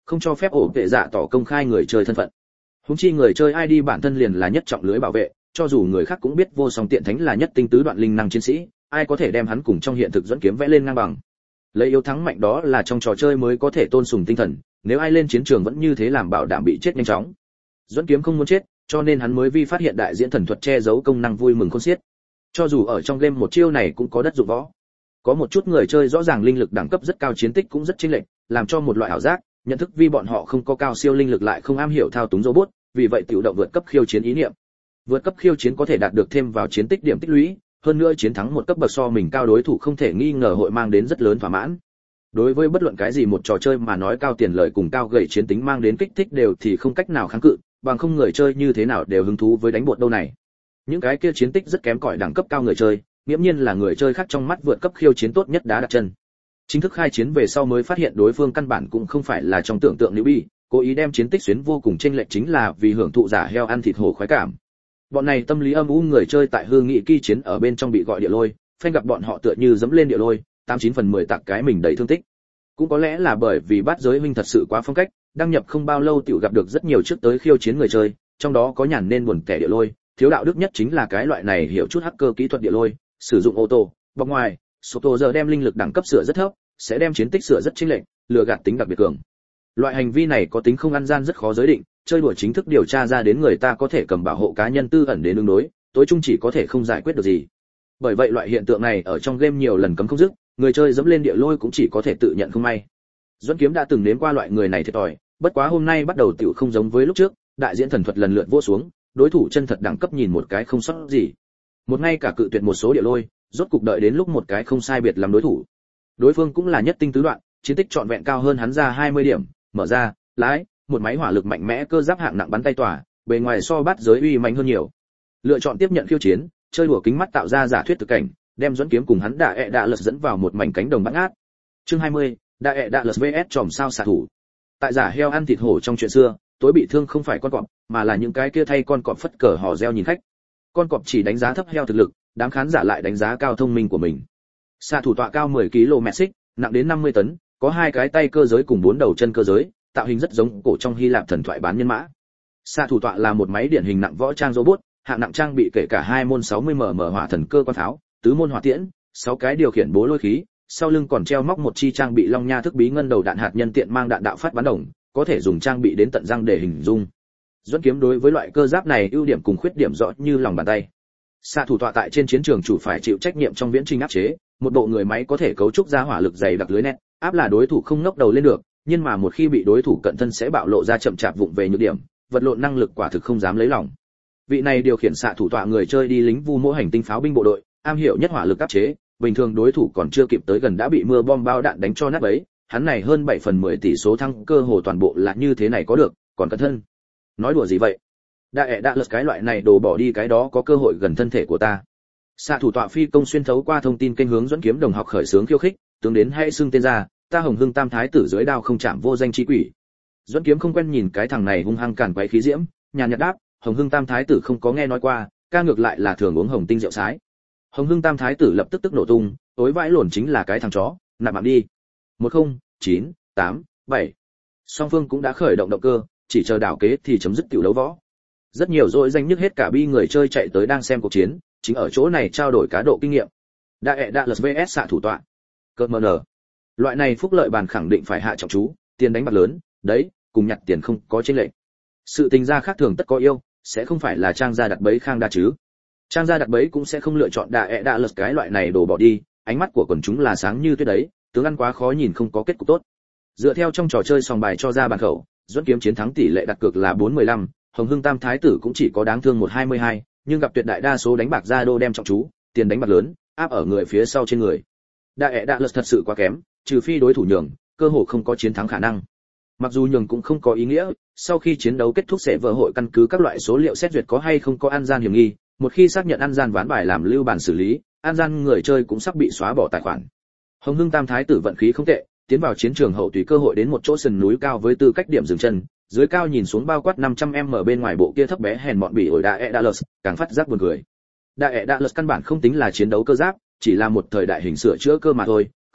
không cho phép ổ vệ dạ tỏ công khai người chơi thân phận. Húng chi người chơi i đê bản thân liền là nhất trọng lưới bảo vệ, cho dù người khác cũng biết vô song tiện thánh là nhất tinh tứ đoạn linh năng chiến sĩ, ai có thể đem hắn cùng trong hiện thực dẫn kiếm vẽ lên ngang bằng. Lấy yếu thắng mạnh đó là trong trò chơi mới có thể tôn sùng tinh thần, nếu ai lên chiến trường vẫn như thế làm bảo đảm bị chết nhanh chóng. Dẫn kiếm không muốn chết, cho nên hắn mới vi phát hiện đại diễn thần thuật che giấu công năng vui mừng khôn xiết. Cho dù ở trong game một chiêu này cũng có đất dụng võ. Có một chút người chơi rõ ràng linh lực đẳng cấp rất cao, chiến tích cũng rất chênh lệch, làm cho một loại ảo giác, nhận thức vì bọn họ không có cao siêu linh lực lại không am hiểu thao túng robot, vì vậy tự động vượt cấp khiêu chiến ý niệm. Vượt cấp khiêu chiến có thể đạt được thêm vào chiến tích điểm tích lũy, hơn nữa chiến thắng một cấp bậc so mình cao đối thủ không thể nghi ngờ hội mang đến rất lớn thỏa mãn. Đối với bất luận cái gì một trò chơi mà nói cao tiền lợi cùng cao gậy chiến tính mang đến kích thích đều thì không cách nào kháng cự, bằng không người chơi như thế nào đều hứng thú với đánh bột đâu này. Những cái kia chiến tích rất kém cỏi đẳng cấp cao người chơi, nghiễm nhiên là người chơi khác trong mắt vượt cấp khiêu chiến tốt nhất đá đặt chân. Chính thức khai chiến về sau mới phát hiện đối phương căn bản cũng không phải là trong tưởng tượng newbie, cố ý đem chiến tích xuyến vô cùng chênh lệch chính là vì hưởng thụ giả heo ăn thịt hổ khoái cảm. Bọn này tâm lý âm u người chơi tại hương nghị kỳ chiến ở bên trong bị gọi địa lôi, phanh gặp bọn họ tựa như dẫm lên địa lôi, tám chín phần mười tạc cái mình đầy thương tích. Cũng có lẽ là bởi vì bát giới huynh thật sự quá phong cách, đăng nhập không bao lâu tiểu gặp được rất nhiều trước tới khiêu chiến người chơi, trong đó có nhàn nên buồn kẻ địa lôi, thiếu đạo đức nhất chính là cái loại này hiểu chút hacker kỹ thuật địa lôi, sử dụng ô tô, bọc ngoài, số tô giờ đem linh lực đẳng cấp sửa rất thấp, sẽ đem chiến tích sửa rất chênh lệch, lừa gạt tính đặc biệt cường. Loại hành vi này có tính không ăn gian rất khó giới định, chơi đùa chính thức điều tra ra đến người ta có thể cầm bảo hộ cá nhân tư ẩn đến ứng đối, tối chung chỉ có thể không giải quyết được gì. Bởi vậy loại hiện tượng này ở trong game nhiều lần cấm không dứt, người chơi dẫm lên địa lôi cũng chỉ có thể tự nhận không may. Duẫn Kiếm đã từng nếm qua loại người này thiệt thòi, bất quá hôm nay bắt đầu tiểu không giống với lúc trước, đại diễn thần thuật lần lượt vỗ xuống, đối thủ chân thật đẳng cấp nhìn một cái không sót gì. Một ngay cả cự tuyệt một số địa lôi, rốt cục đợi đến lúc một cái không sai biệt làm đối thủ. Đối phương cũng là nhất tinh tứ đoạn, chiến tích trọn vẹn cao hơn hắn ra hai mươi điểm, mở ra, lái, một máy hỏa lực mạnh mẽ cơ giáp hạng nặng bắn tay tỏa, bề ngoài so bát giới uy mạnh hơn nhiều. Lựa chọn tiếp nhận khiêu chiến, chơi đùa kính mắt tạo ra giả thuyết thực cảnh, đem Duẫn Kiếm cùng hắn đạ ẹ đạ lật dẫn vào một mảnh cánh đồng bát ngát. Chương hai mươi, đạ ẹ đạ lật vs tròm sao xạ thủ. Tại giả heo ăn thịt hổ trong chuyện xưa, tối bị thương không phải con cọp, mà là những cái kia thay con cọp phất cờ hò reo nhìn khách. Con cọp chỉ đánh giá thấp heo thực lực, đám khán giả lại đánh giá cao thông minh của mình. Xạ thủ tọa cao mười ki lô mét xích, nặng đến năm mươi tấn, có hai cái tay cơ giới cùng bốn đầu chân cơ giới, tạo hình rất giống cổ trong Hy Lạp thần thoại bán nhân mã. Xạ thủ tọa là một máy điển hình nặng võ trang robot, hạng nặng trang bị kể cả hai môn sáu mươi mi li-mét hỏa thần cơ quan pháo, tứ môn hỏa tiễn, sáu cái điều khiển bố lôi khí, sau lưng còn treo móc một chi trang bị long nha thức bí ngân đầu đạn hạt nhân tiện mang đạn đạo phát bắn đồng, có thể dùng trang bị đến tận răng để hình dung. Duẫn Kiếm đối với loại cơ giáp này ưu điểm cùng khuyết điểm rõ như lòng bàn tay. Xạ thủ tọa tại trên chiến trường chủ phải chịu trách nhiệm trong viễn trình áp chế, một bộ người máy có thể cấu trúc ra hỏa lực dày đặc lưới nét, áp là đối thủ không ngóc đầu lên được, nhưng mà một khi bị đối thủ cận thân sẽ bạo lộ ra chậm chạp vụng về nhược điểm, vật lộn năng lực quả thực không dám lấy lòng. Vị này điều khiển xạ thủ tọa người chơi đi lính vu mỗ hành tinh pháo binh bộ đội, am hiểu nhất hỏa lực áp chế, bình thường đối thủ còn chưa kịp tới gần đã bị mưa bom bao đạn đánh cho nát bấy, hắn này hơn bảy phần mười tỷ số thăng cơ hồ toàn bộ là như thế này có được, còn cận thân. Nói đùa gì vậy? Đã ẹ đã lật cái loại này đồ bỏ đi cái đó có cơ hội gần thân thể của ta. Xạ thủ tọa phi công xuyên thấu qua thông tin kênh hướng Duẫn Kiếm đồng học khởi sướng khiêu khích, tướng đến hãy xưng tên ra, ta Hồng Hưng Tam Thái tử dưới đao không chạm vô danh chi quỷ. Duẫn Kiếm không quen nhìn cái thằng này hung hăng cản quấy khí diễm, nhàn nhạt đáp, Hồng Hưng Tam Thái tử không có nghe nói qua, ca ngược lại là thường uống hồng tinh rượu sái. Hồng Hưng Tam Thái tử lập tức tức nổ tung, tối vãi lổn chính là cái thằng chó, nạp mạng đi. một không, chín, tám, bảy. Song phương cũng đã khởi động động cơ, chỉ chờ đảo kế thì chấm dứt tiểu đấu võ. Rất nhiều dội danh nhất hết cả bi người chơi chạy tới đang xem cuộc chiến, chính ở chỗ này trao đổi cá độ kinh nghiệm. Đa ẹ đa lật vs xạ thủ tọa. Cơn mờ nở. Loại này phúc lợi bàn khẳng định phải hạ trọng chú, tiền đánh bạc lớn, đấy, cùng nhặt tiền không có chênh lệch. Sự tình gia khác thường tất có yêu, sẽ không phải là trang gia đặt bẫy khang đa chứ. Trang gia đặt bẫy cũng sẽ không lựa chọn đa ẹ đa lật cái loại này đổ bỏ đi, ánh mắt của quần chúng là sáng như tuyết đấy, tướng ăn quá khó nhìn không có kết cục tốt. Dựa theo trong trò chơi sòng bài cho ra bàn khẩu, Duẫn Kiếm chiến thắng tỷ lệ đặt cược là bốn mười lăm, Hồng Hưng Tam Thái tử cũng chỉ có đáng thương một hai mươi hai, nhưng gặp tuyệt đại đa số đánh bạc ra đô đem trọng chú, tiền đánh bạc lớn, áp ở người phía sau trên người. Đa ẹ đa lật thật sự quá kém, trừ phi đối thủ nhường, cơ hội không có chiến thắng khả năng. Mặc dù nhường cũng không có ý nghĩa, sau khi chiến đấu kết thúc sẽ vợ hội căn cứ các loại số liệu xét duyệt có hay không có ăn gian hiểm nghi, một khi xác nhận ăn gian ván bài làm lưu bản xử lý, ăn gian người chơi cũng sắp bị xóa bỏ tài khoản. Hồng Hưng Tam Thái tử vận khí không tệ, tiến vào chiến trường hậu tùy cơ hội đến một chỗ sườn núi cao với tư cách điểm dừng chân, dưới cao nhìn xuống bao quát năm trăm mét bên ngoài bộ kia thấp bé hèn mọn bỉ ổi Đa ẹ Dallas, càng phát giác buồn cười. Đa ẹ Dallas căn bản không tính là chiến đấu cơ giáp, chỉ là một thời đại hình sửa chữa cơ mà thôi,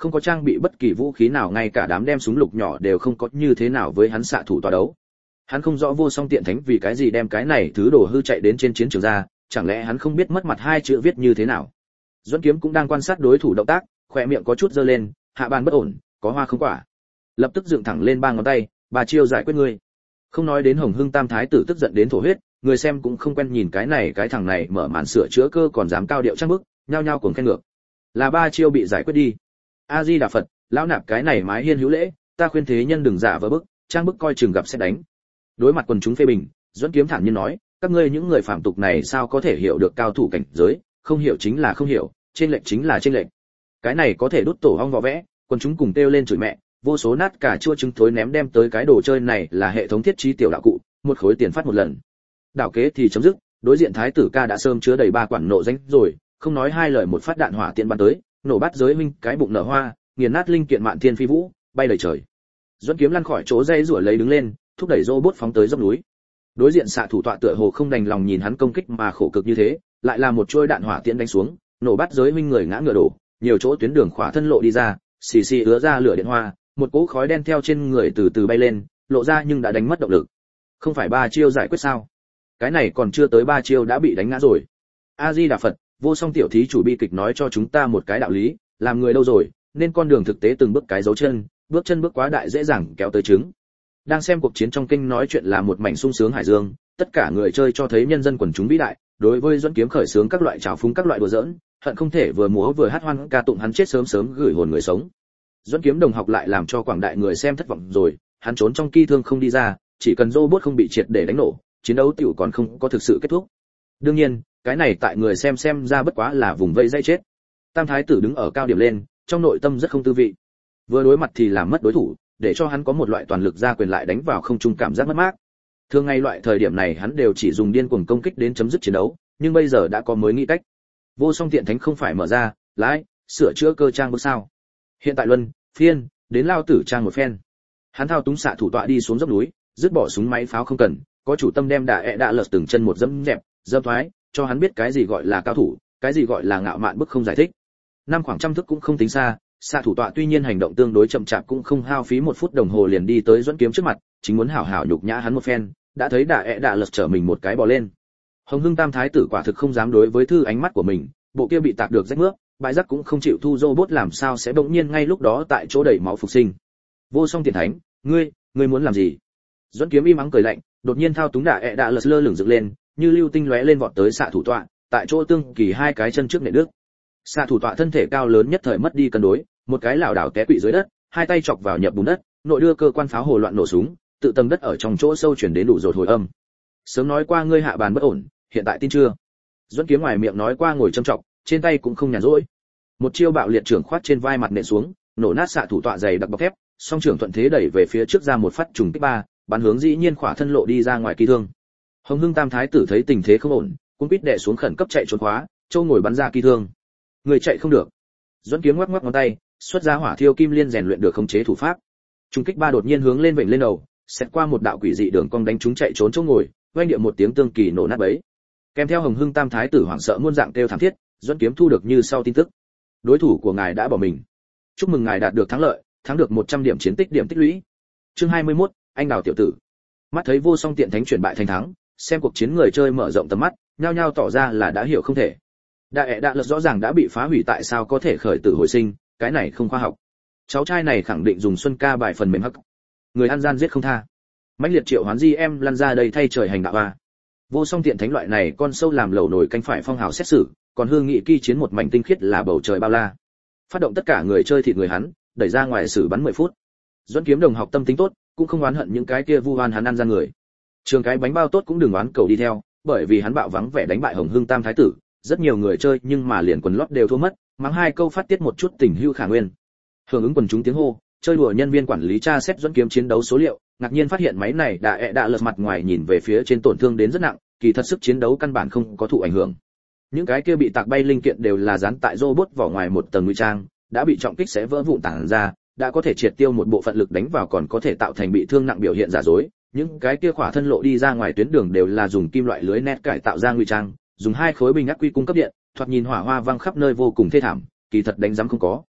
không có trang bị bất kỳ vũ khí nào, ngay cả đám đem súng lục nhỏ đều không có, như thế nào với hắn xạ thủ tòa đấu. Hắn không rõ Vô Song Tiện Thánh vì cái gì đem cái này thứ đồ hư chạy đến trên chiến trường ra, chẳng lẽ hắn không biết mất mặt hai chữ viết như thế nào. Duẫn Kiếm cũng đang quan sát đối thủ động tác, khóe miệng có chút giơ lên, hạ bàn bất ổn, có hoa không quả. Lập tức dựng thẳng lên ba ngón tay, ba chiêu giải quyết ngươi. Không nói đến Hồng Hưng Tam thái tử tức giận đến thổ huyết, người xem cũng không quen nhìn cái này cái thằng này mở màn sửa chữa cơ còn dám cao điệu trang bức, nhao nhao cuồng khen ngược. Là ba chiêu bị giải quyết đi. A Di Đà Phật, lão nạp cái này mái hiên hữu lễ, ta khuyên thế nhân đừng giả vờ bức, trang bức coi chừng gặp sẽ đánh. Đối mặt quần chúng phê bình, Duẫn Kiếm thản nhiên nói, các ngươi những người phạm tục này sao có thể hiểu được cao thủ cảnh giới, không hiểu chính là không hiểu, trên lệnh chính là trên lệnh. Cái này có thể đốt tổ ong vỏ vẽ, quần chúng cùng kêu lên chửi mẹ, vô số nát cả chua trứng thối ném đem tới cái đồ chơi này là hệ thống thiết trí tiểu đạo cụ, một khối tiền phát một lần. Đảo kế thì chấm dứt, đối diện thái tử ca đã sớm chứa đầy ba quản nộ danh rồi, không nói hai lời một phát đạn hỏa tiện bắn tới, nổ bát giới huynh cái bụng nở hoa, nghiền nát linh kiện mạn thiên phi vũ, bay đầy trời. Duẫn Kiếm lăn khỏi chỗ dây rủa lấy đứng lên, thúc đẩy robot phóng tới dốc núi. Đối diện xạ thủ tọa tựa hồ không đành lòng nhìn hắn công kích mà khổ cực như thế, lại là một chuôi đạn hỏa tiễn đánh xuống, nổ bát giới huynh người ngã ngựa đổ, nhiều chỗ tuyến đường khỏa thân lộ đi ra, xì xì ứa ra lửa điện hoa, một cỗ khói đen theo trên người từ từ bay lên, lộ ra nhưng đã đánh mất động lực. Không phải ba chiêu giải quyết sao? Cái này còn chưa tới ba chiêu đã bị đánh ngã rồi. A Di Đà Phật, Vô Song tiểu thí chủ bi kịch nói cho chúng ta một cái đạo lý, làm người đâu rồi, nên con đường thực tế từng bước cái dấu chân, bước chân bước quá đại dễ dàng kéo tới trứng. Đang xem cuộc chiến trong kinh nói chuyện là một mảnh sung sướng hải dương, tất cả người chơi cho thấy nhân dân quần chúng vĩ đại, đối với Duẫn Kiếm khởi sướng các loại trào phúng các loại đùa giỡn, hận không thể vừa múa vừa hát hoan ca tụng hắn chết sớm sớm gửi hồn người sống. Duẫn Kiếm đồng học lại làm cho quảng đại người xem thất vọng rồi, hắn trốn trong kỳ thương không đi ra, chỉ cần robot không bị triệt để đánh nổ, chiến đấu tiểu còn không có thực sự kết thúc. Đương nhiên, cái này tại người xem xem ra bất quá là vùng vây dây chết. Tam thái tử đứng ở cao điểm lên, trong nội tâm rất không tư vị. Vừa đối mặt thì làm mất đối thủ, để cho hắn có một loại toàn lực ra quyền lại đánh vào không trung cảm giác mất mát. Thường ngày loại thời điểm này hắn đều chỉ dùng điên cuồng công kích đến chấm dứt chiến đấu, nhưng bây giờ đã có mới nghĩ cách. Vô Song Tiện Thánh không phải mở ra, lái, sửa chữa cơ trang bước sao? Hiện tại luân, phiên, đến lao tử trang một phen. Hắn thao túng xạ thủ tọa đi xuống dốc núi, dứt bỏ súng máy pháo không cần, có chủ tâm đem đà ẹ đạ lật từng chân một dẫm dẹp, dâm thoái, cho hắn biết cái gì gọi là cao thủ, cái gì gọi là ngạo mạn bức không giải thích. Năm khoảng trăm thước cũng không tính xa, xạ thủ tọa tuy nhiên hành động tương đối chậm chạp cũng không hao phí một phút đồng hồ liền đi tới Duẫn Kiếm trước mặt, chính muốn hảo hảo nhục nhã hắn một phen, đã thấy đà ẹ đạ lật trở mình một cái bò lên. Hồng Hưng Tam thái tử quả thực không dám đối với thư ánh mắt của mình, bộ kia bị tạc được rách nước, bãi rác cũng không chịu thu robot làm sao sẽ bỗng nhiên ngay lúc đó tại chỗ đẩy máu phục sinh. Vô Song Tiện Thánh, ngươi, ngươi muốn làm gì? Duẫn Kiếm im ắng cười lạnh, đột nhiên thao túng đà ẹ đạ lật lơ lửng dựng lên, như lưu tinh lóe lên vọt tới xạ thủ tọa, tại chỗ tương kỳ hai cái chân trước nện đứt. Xạ thủ tọa thân thể cao lớn nhất thời mất đi cân đối, một cái lảo đảo té quỵ dưới đất, hai tay chọc vào nhập bùn đất, nội đưa cơ quan pháo hồ loạn nổ súng, tự tầng đất ở trong chỗ sâu chuyển đến đủ rột hồi âm. Sớm nói qua ngươi hạ bàn bất ổn, hiện tại tin chưa? Duẫn Kiếm ngoài miệng nói qua ngồi châm trọng, trên tay cũng không nhàn rỗi. Một chiêu bạo liệt trưởng khoát trên vai mặt nện xuống, nổ nát xạ thủ tọa dày đặc bọc thép, song trưởng thuận thế đẩy về phía trước ra một phát trùng kích ba, bắn hướng dĩ nhiên khỏa thân lộ đi ra ngoài kỳ thương. Hồng Hưng Tam thái tử thấy tình thế không ổn, cũng quýt đè xuống khẩn cấp chạy trốn khóa, châu ngồi bắn ra kỳ thương. Người chạy không được. Duẫn Kiếm ngoắc ngoắc ngón tay, xuất ra hỏa thiêu kim liên rèn luyện được khống chế thủ pháp. Trùng kích ba đột nhiên hướng lên vểnh lên đầu, xét qua một đạo quỷ dị đường cong đánh chúng chạy trốn chỗ ngồi, vang điệu một tiếng tương kỳ nổ nát bấy. Kèm theo Hồng Hưng Tam thái tử hoảng sợ muôn dạng kêu thảm thiết, Duẫn Kiếm thu được như sau tin tức: đối thủ của ngài đã bỏ mình. Chúc mừng ngài đạt được thắng lợi, thắng được một trăm điểm chiến tích điểm tích lũy. Chương hai mươi mốt, anh đào tiểu tử. Mắt thấy Vô Song Tiện Thánh chuyển bại thành thắng, xem cuộc chiến người chơi mở rộng tầm mắt, nhao nhao tỏ ra là đã hiểu không thể. Đà ẹ đạ lật rõ ràng đã bị phá hủy, tại sao có thể khởi tử hồi sinh, cái này không khoa học. Cháu trai này khẳng định dùng xuân ca bài phần mềm hắc. Người ăn gian giết không tha. Mãnh liệt triệu hoán di em lăn ra đây thay trời hành đạo a. Vô Song Tiện Thánh loại này con sâu làm lẩu nồi canh phải phong hào xét xử, còn hương nghị kỳ chiến một mảnh tinh khiết là bầu trời bao la. Phát động tất cả người chơi thịt người hắn, đẩy ra ngoài xử bắn mười phút. Duẫn Kiếm đồng học tâm tính tốt, cũng không oán hận những cái kia vu oan hắn ăn ra người. Trường cái bánh bao tốt cũng đừng oán cầu đi theo, bởi vì hắn bạo vắng vẻ đánh bại Hồng Hưng Tam thái tử, rất nhiều người chơi nhưng mà liền quần lót đều thua mất, mắng hai câu phát tiết một chút tình hữu khả nguyên. Hưởng ứng quần chúng tiếng hô, chơi đùa nhân viên quản lý tra xét Duẫn Kiếm chiến đấu số liệu, ngạc nhiên phát hiện máy này đã ẹ đã lật mặt ngoài nhìn về phía trên tổn thương đến rất nặng, kỳ thật sức chiến đấu căn bản không có thụ ảnh hưởng. Những cái kia bị tạc bay linh kiện đều là dán tại robot vỏ ngoài một tầng ngụy trang, đã bị trọng kích sẽ vỡ vụn tản ra, đã có thể triệt tiêu một bộ phận lực đánh vào, còn có thể tạo thành bị thương nặng biểu hiện giả dối. Những cái kia khỏa thân lộ đi ra ngoài tuyến đường đều là dùng kim loại lưới net cải tạo ra ngụy trang, dùng hai khối bình ắc quy cung cấp điện, thoạt nhìn hỏa hoa vang khắp nơi vô cùng thê thảm, kỳ thật đánh giám không có.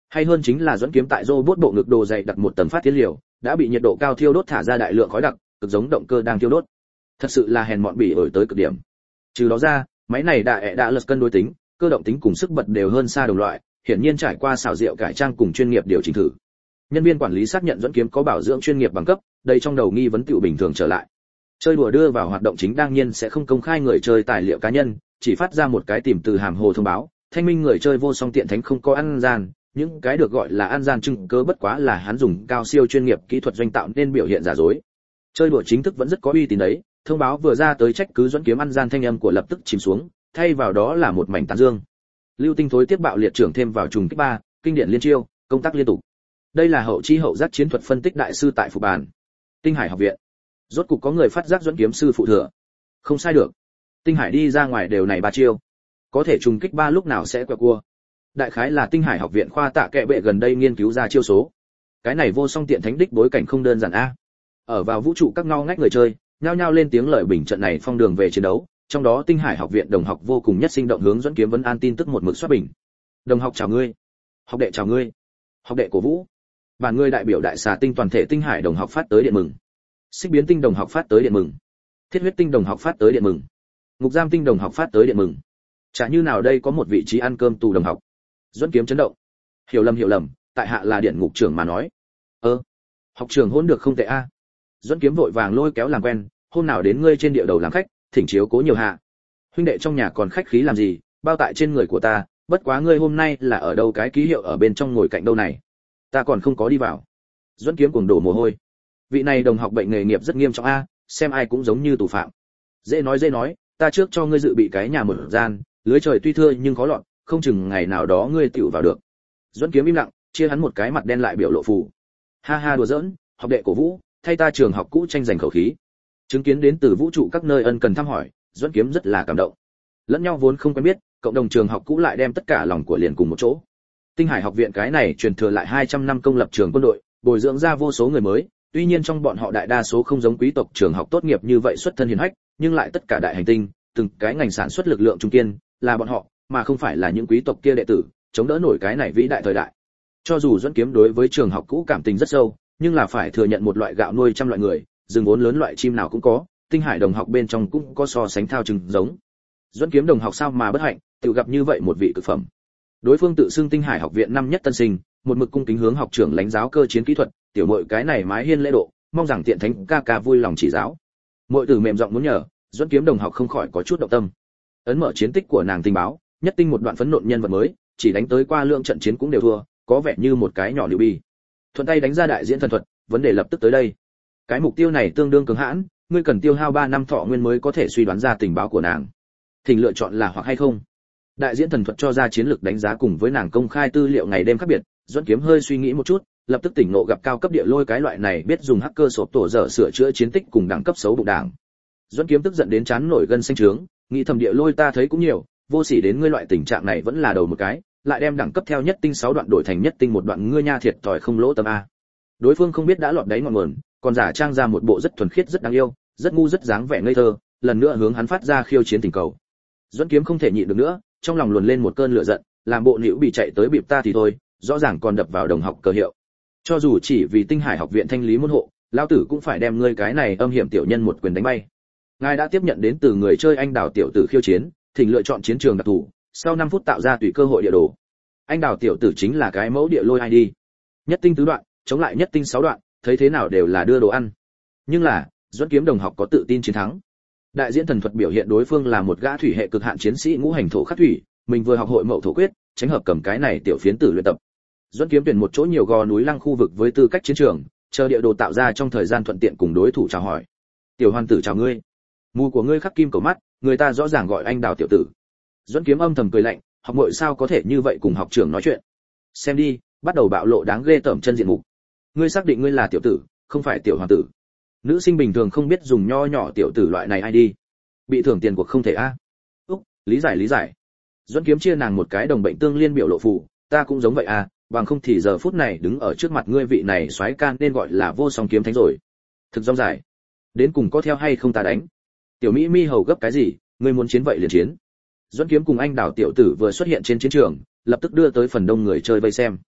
Hay hơn chính là dẫn kiếm tại robot bộ ngực đồ dày đặt một tầng phát tiến liều, đã bị nhiệt độ cao thiêu đốt thả ra đại lượng khói đặc, cực giống động cơ đang thiêu đốt. Thật sự là hèn mọn bỉ ổi tới cực điểm. Trừ đó ra, máy này đã ẹ đã lật cân đối tính, cơ động tính cùng sức bật đều hơn xa đồng loại, hiển nhiên trải qua xào rượu cải trang cùng chuyên nghiệp điều chỉnh thử. Nhân viên quản lý xác nhận dẫn kiếm có bảo dưỡng chuyên nghiệp bằng cấp, đây trong đầu nghi vấn tiểu bình thường trở lại. Chơi đùa đưa vào hoạt động chính đương nhiên sẽ không công khai người chơi tài liệu cá nhân, chỉ phát ra một cái tìm từ hàm hồ thông báo, thanh minh người chơi vô song tiện thánh không có ăn gian, những cái được gọi là ăn gian chứng cớ bất quá là hắn dùng cao siêu chuyên nghiệp kỹ thuật doanh tạo nên biểu hiện giả dối. Chơi đùa chính thức vẫn rất có uy tín đấy, thông báo vừa ra tới trách cứ dẫn kiếm ăn gian thanh âm của lập tức chìm xuống, thay vào đó là một mảnh tán dương. Lưu Tinh thối tiếp bạo liệt trưởng thêm vào trùng kích ba, kinh điển liên chiêu, công tác liên tục. Đây là hậu chi hậu giác chiến thuật phân tích đại sư tại phục bàn. Tinh Hải học viện. Rốt cục có người phát giác dẫn kiếm sư phụ thừa. Không sai được. Tinh Hải đi ra ngoài đều này ba chiêu. Có thể trùng kích ba lúc nào sẽ quẹo cua. Đại khái là Tinh Hải học viện khoa tạ kệ bệ gần đây nghiên cứu ra chiêu số. Cái này vô song tiện thánh đích bối cảnh không đơn giản a. Ở vào vũ trụ các ngao ngách người chơi, nhao nhao lên tiếng lời bình trận này phong đường về chiến đấu, trong đó Tinh Hải học viện đồng học vô cùng nhất sinh động hướng dẫn kiếm vấn an tin tức một mực xuất bình. Đồng học chào ngươi. Học đệ chào ngươi. Học đệ cổ vũ. Bản ngươi đại biểu đại xà tinh toàn thể Tinh Hải đồng học phát tới điện mừng. Xích biến tinh đồng học phát tới điện mừng. Thiết huyết tinh đồng học phát tới điện mừng. Ngục giam tinh đồng học phát tới điện mừng. Chả như nào đây có một vị trí ăn cơm tù đồng học. Dẫn kiếm chấn động. Hiểu lầm hiểu lầm, tại hạ là điện ngục trưởng mà nói. Ơ, học trưởng hỗn được không tệ a. Dẫn kiếm vội vàng lôi kéo làm quen, hôm nào đến ngươi trên địa đầu làm khách, thỉnh chiếu cố nhiều hạ. Huynh đệ trong nhà còn khách khí làm gì, bao tại trên người của ta, bất quá ngươi hôm nay là ở đâu cái ký hiệu ở bên trong ngồi cạnh đâu này. Ta còn không có đi vào. Dẫn kiếm cuồng đổ mồ hôi. Vị này đồng học bệnh nghề nghiệp rất nghiêm trọng a, xem ai cũng giống như tù phạm. Dễ nói dễ nói, ta trước cho ngươi dự bị cái nhà một gian, lưới trời tuy thưa nhưng khó lọt, không chừng ngày nào đó ngươi tiểu vào được. Dẫn kiếm im lặng, chia hắn một cái mặt đen lại biểu lộ phù. Ha ha đùa giỡn, học đệ cổ vũ, thay ta trường học cũ tranh giành khẩu khí. Chứng kiến đến từ vũ trụ các nơi ân cần thăm hỏi, Dẫn kiếm rất là cảm động. Lẫn nhau vốn không quen biết, cộng đồng trường học cũ lại đem tất cả lòng của liền cùng một chỗ. Tinh Hải học viện cái này truyền thừa lại hai trăm năm công lập trường quân đội, bồi dưỡng ra vô số người mới, tuy nhiên trong bọn họ đại đa số không giống quý tộc trường học tốt nghiệp như vậy xuất thân hiền hách, nhưng lại tất cả đại hành tinh, từng cái ngành sản xuất lực lượng trung kiên, là bọn họ, mà không phải là những quý tộc kia đệ tử, chống đỡ nổi cái này vĩ đại thời đại. Cho dù Dẫn kiếm đối với trường học cũ cảm tình rất sâu, nhưng là phải thừa nhận một loại gạo nuôi trăm loại người, rừng vốn lớn loại chim nào cũng có, Tinh Hải đồng học bên trong cũng có so sánh thao trừng giống. Dẫn kiếm đồng học sao mà bất hạnh, tự gặp như vậy một vị cực phẩm. Đối phương tự xưng Tinh Hải học viện năm nhất tân sinh, một mực cung kính hướng học trưởng lãnh giáo cơ chiến kỹ thuật, tiểu muội cái này mái hiên lễ độ, mong rằng tiện thánh ca ca vui lòng chỉ giáo. Muội tử mềm giọng muốn nhờ, Dẫn kiếm đồng học không khỏi có chút động tâm. Ấn mở chiến tích của nàng tình báo, nhất tinh một đoạn phấn nộn nhân vật mới, chỉ đánh tới qua lượng trận chiến cũng đều thua, có vẻ như một cái nhỏ lưu bi. Thuận tay đánh ra đại diễn thần thuật, vấn đề lập tức tới đây. Cái mục tiêu này tương đương cứng hãn, ngươi cần tiêu hao ba năm thọ nguyên mới có thể suy đoán ra tình báo của nàng. Thỉnh lựa chọn là hoặc hay không. Đại diễn thần thuật cho ra chiến lược đánh giá cùng với nàng công khai tư liệu ngày đêm khác biệt, Dẫn kiếm hơi suy nghĩ một chút, lập tức tỉnh ngộ gặp cao cấp địa lôi cái loại này biết dùng hacker sộp tổ dở sửa chữa chiến tích cùng đẳng cấp xấu bụng đảng. Dẫn kiếm tức giận đến chán nổi gân xanh trướng, nghĩ thầm địa lôi ta thấy cũng nhiều, vô sỉ đến ngươi loại tình trạng này vẫn là đầu một cái, lại đem đẳng cấp theo nhất tinh sáu đoạn đổi thành nhất tinh một đoạn, ngươi nha thiệt thòi không lỗ tâm a. Đối phương không biết đã lọt đáy ngọn nguồn, còn giả trang ra một bộ rất thuần khiết rất đáng yêu, rất ngu rất dáng vẻ ngây thơ, lần nữa hướng hắn phát ra khiêu chiến tình cầu. Dẫn kiếm không thể nhịn được nữa, trong lòng luồn lên một cơn lửa giận, làm bộ nữu bị chạy tới bịp ta thì thôi, rõ ràng còn đập vào đồng học cờ hiệu. Cho dù chỉ vì Tinh Hải học viện thanh lý môn hộ, lão tử cũng phải đem ngươi cái này âm hiểm tiểu nhân một quyền đánh bay. Ngài đã tiếp nhận đến từ người chơi anh Đào tiểu tử khiêu chiến, thỉnh lựa chọn chiến trường đặc thù, sau năm phút tạo ra tùy cơ hội địa đồ. Anh Đào tiểu tử chính là cái mẫu địa lôi i đê. Nhất tinh tứ đoạn, chống lại nhất tinh sáu đoạn, thấy thế nào đều là đưa đồ ăn. Nhưng là, Dẫn kiếm đồng học có tự tin chiến thắng. Đại diễn thần thuật biểu hiện đối phương là một gã thủy hệ cực hạn chiến sĩ ngũ hành thổ khắc thủy, mình vừa học hội mậu thổ quyết, tránh hợp cầm cái này tiểu phiến tử luyện tập. Dẫn kiếm tuyển một chỗ nhiều gò núi lăng khu vực với tư cách chiến trường, chờ địa đồ tạo ra trong thời gian thuận tiện cùng đối thủ chào hỏi. Tiểu hoàn tử chào ngươi. Mù của ngươi khắc kim cầu mắt, người ta rõ ràng gọi anh Đào tiểu tử. Dẫn kiếm âm thầm cười lạnh, học muội sao có thể như vậy cùng học trưởng nói chuyện. Xem đi, bắt đầu bạo lộ đáng ghê tởm chân diện mục. Ngươi xác định ngươi là tiểu tử, không phải tiểu hoàn tử. Nữ sinh bình thường không biết dùng nho nhỏ tiểu tử loại này ai đi. Bị thưởng tiền cuộc không thể a. À. Úc, lý giải lý giải. Dẫn kiếm chia nàng một cái đồng bệnh tương liên biểu lộ phù, ta cũng giống vậy à, bằng không thì giờ phút này đứng ở trước mặt ngươi vị này soái can nên gọi là vô song kiếm thánh rồi. Thực rong dài. Đến cùng có theo hay không ta đánh. Tiểu Mỹ mi hầu gấp cái gì, ngươi muốn chiến vậy liền chiến. Dẫn kiếm cùng anh Đào tiểu tử vừa xuất hiện trên chiến trường, lập tức đưa tới phần đông người chơi vây xem.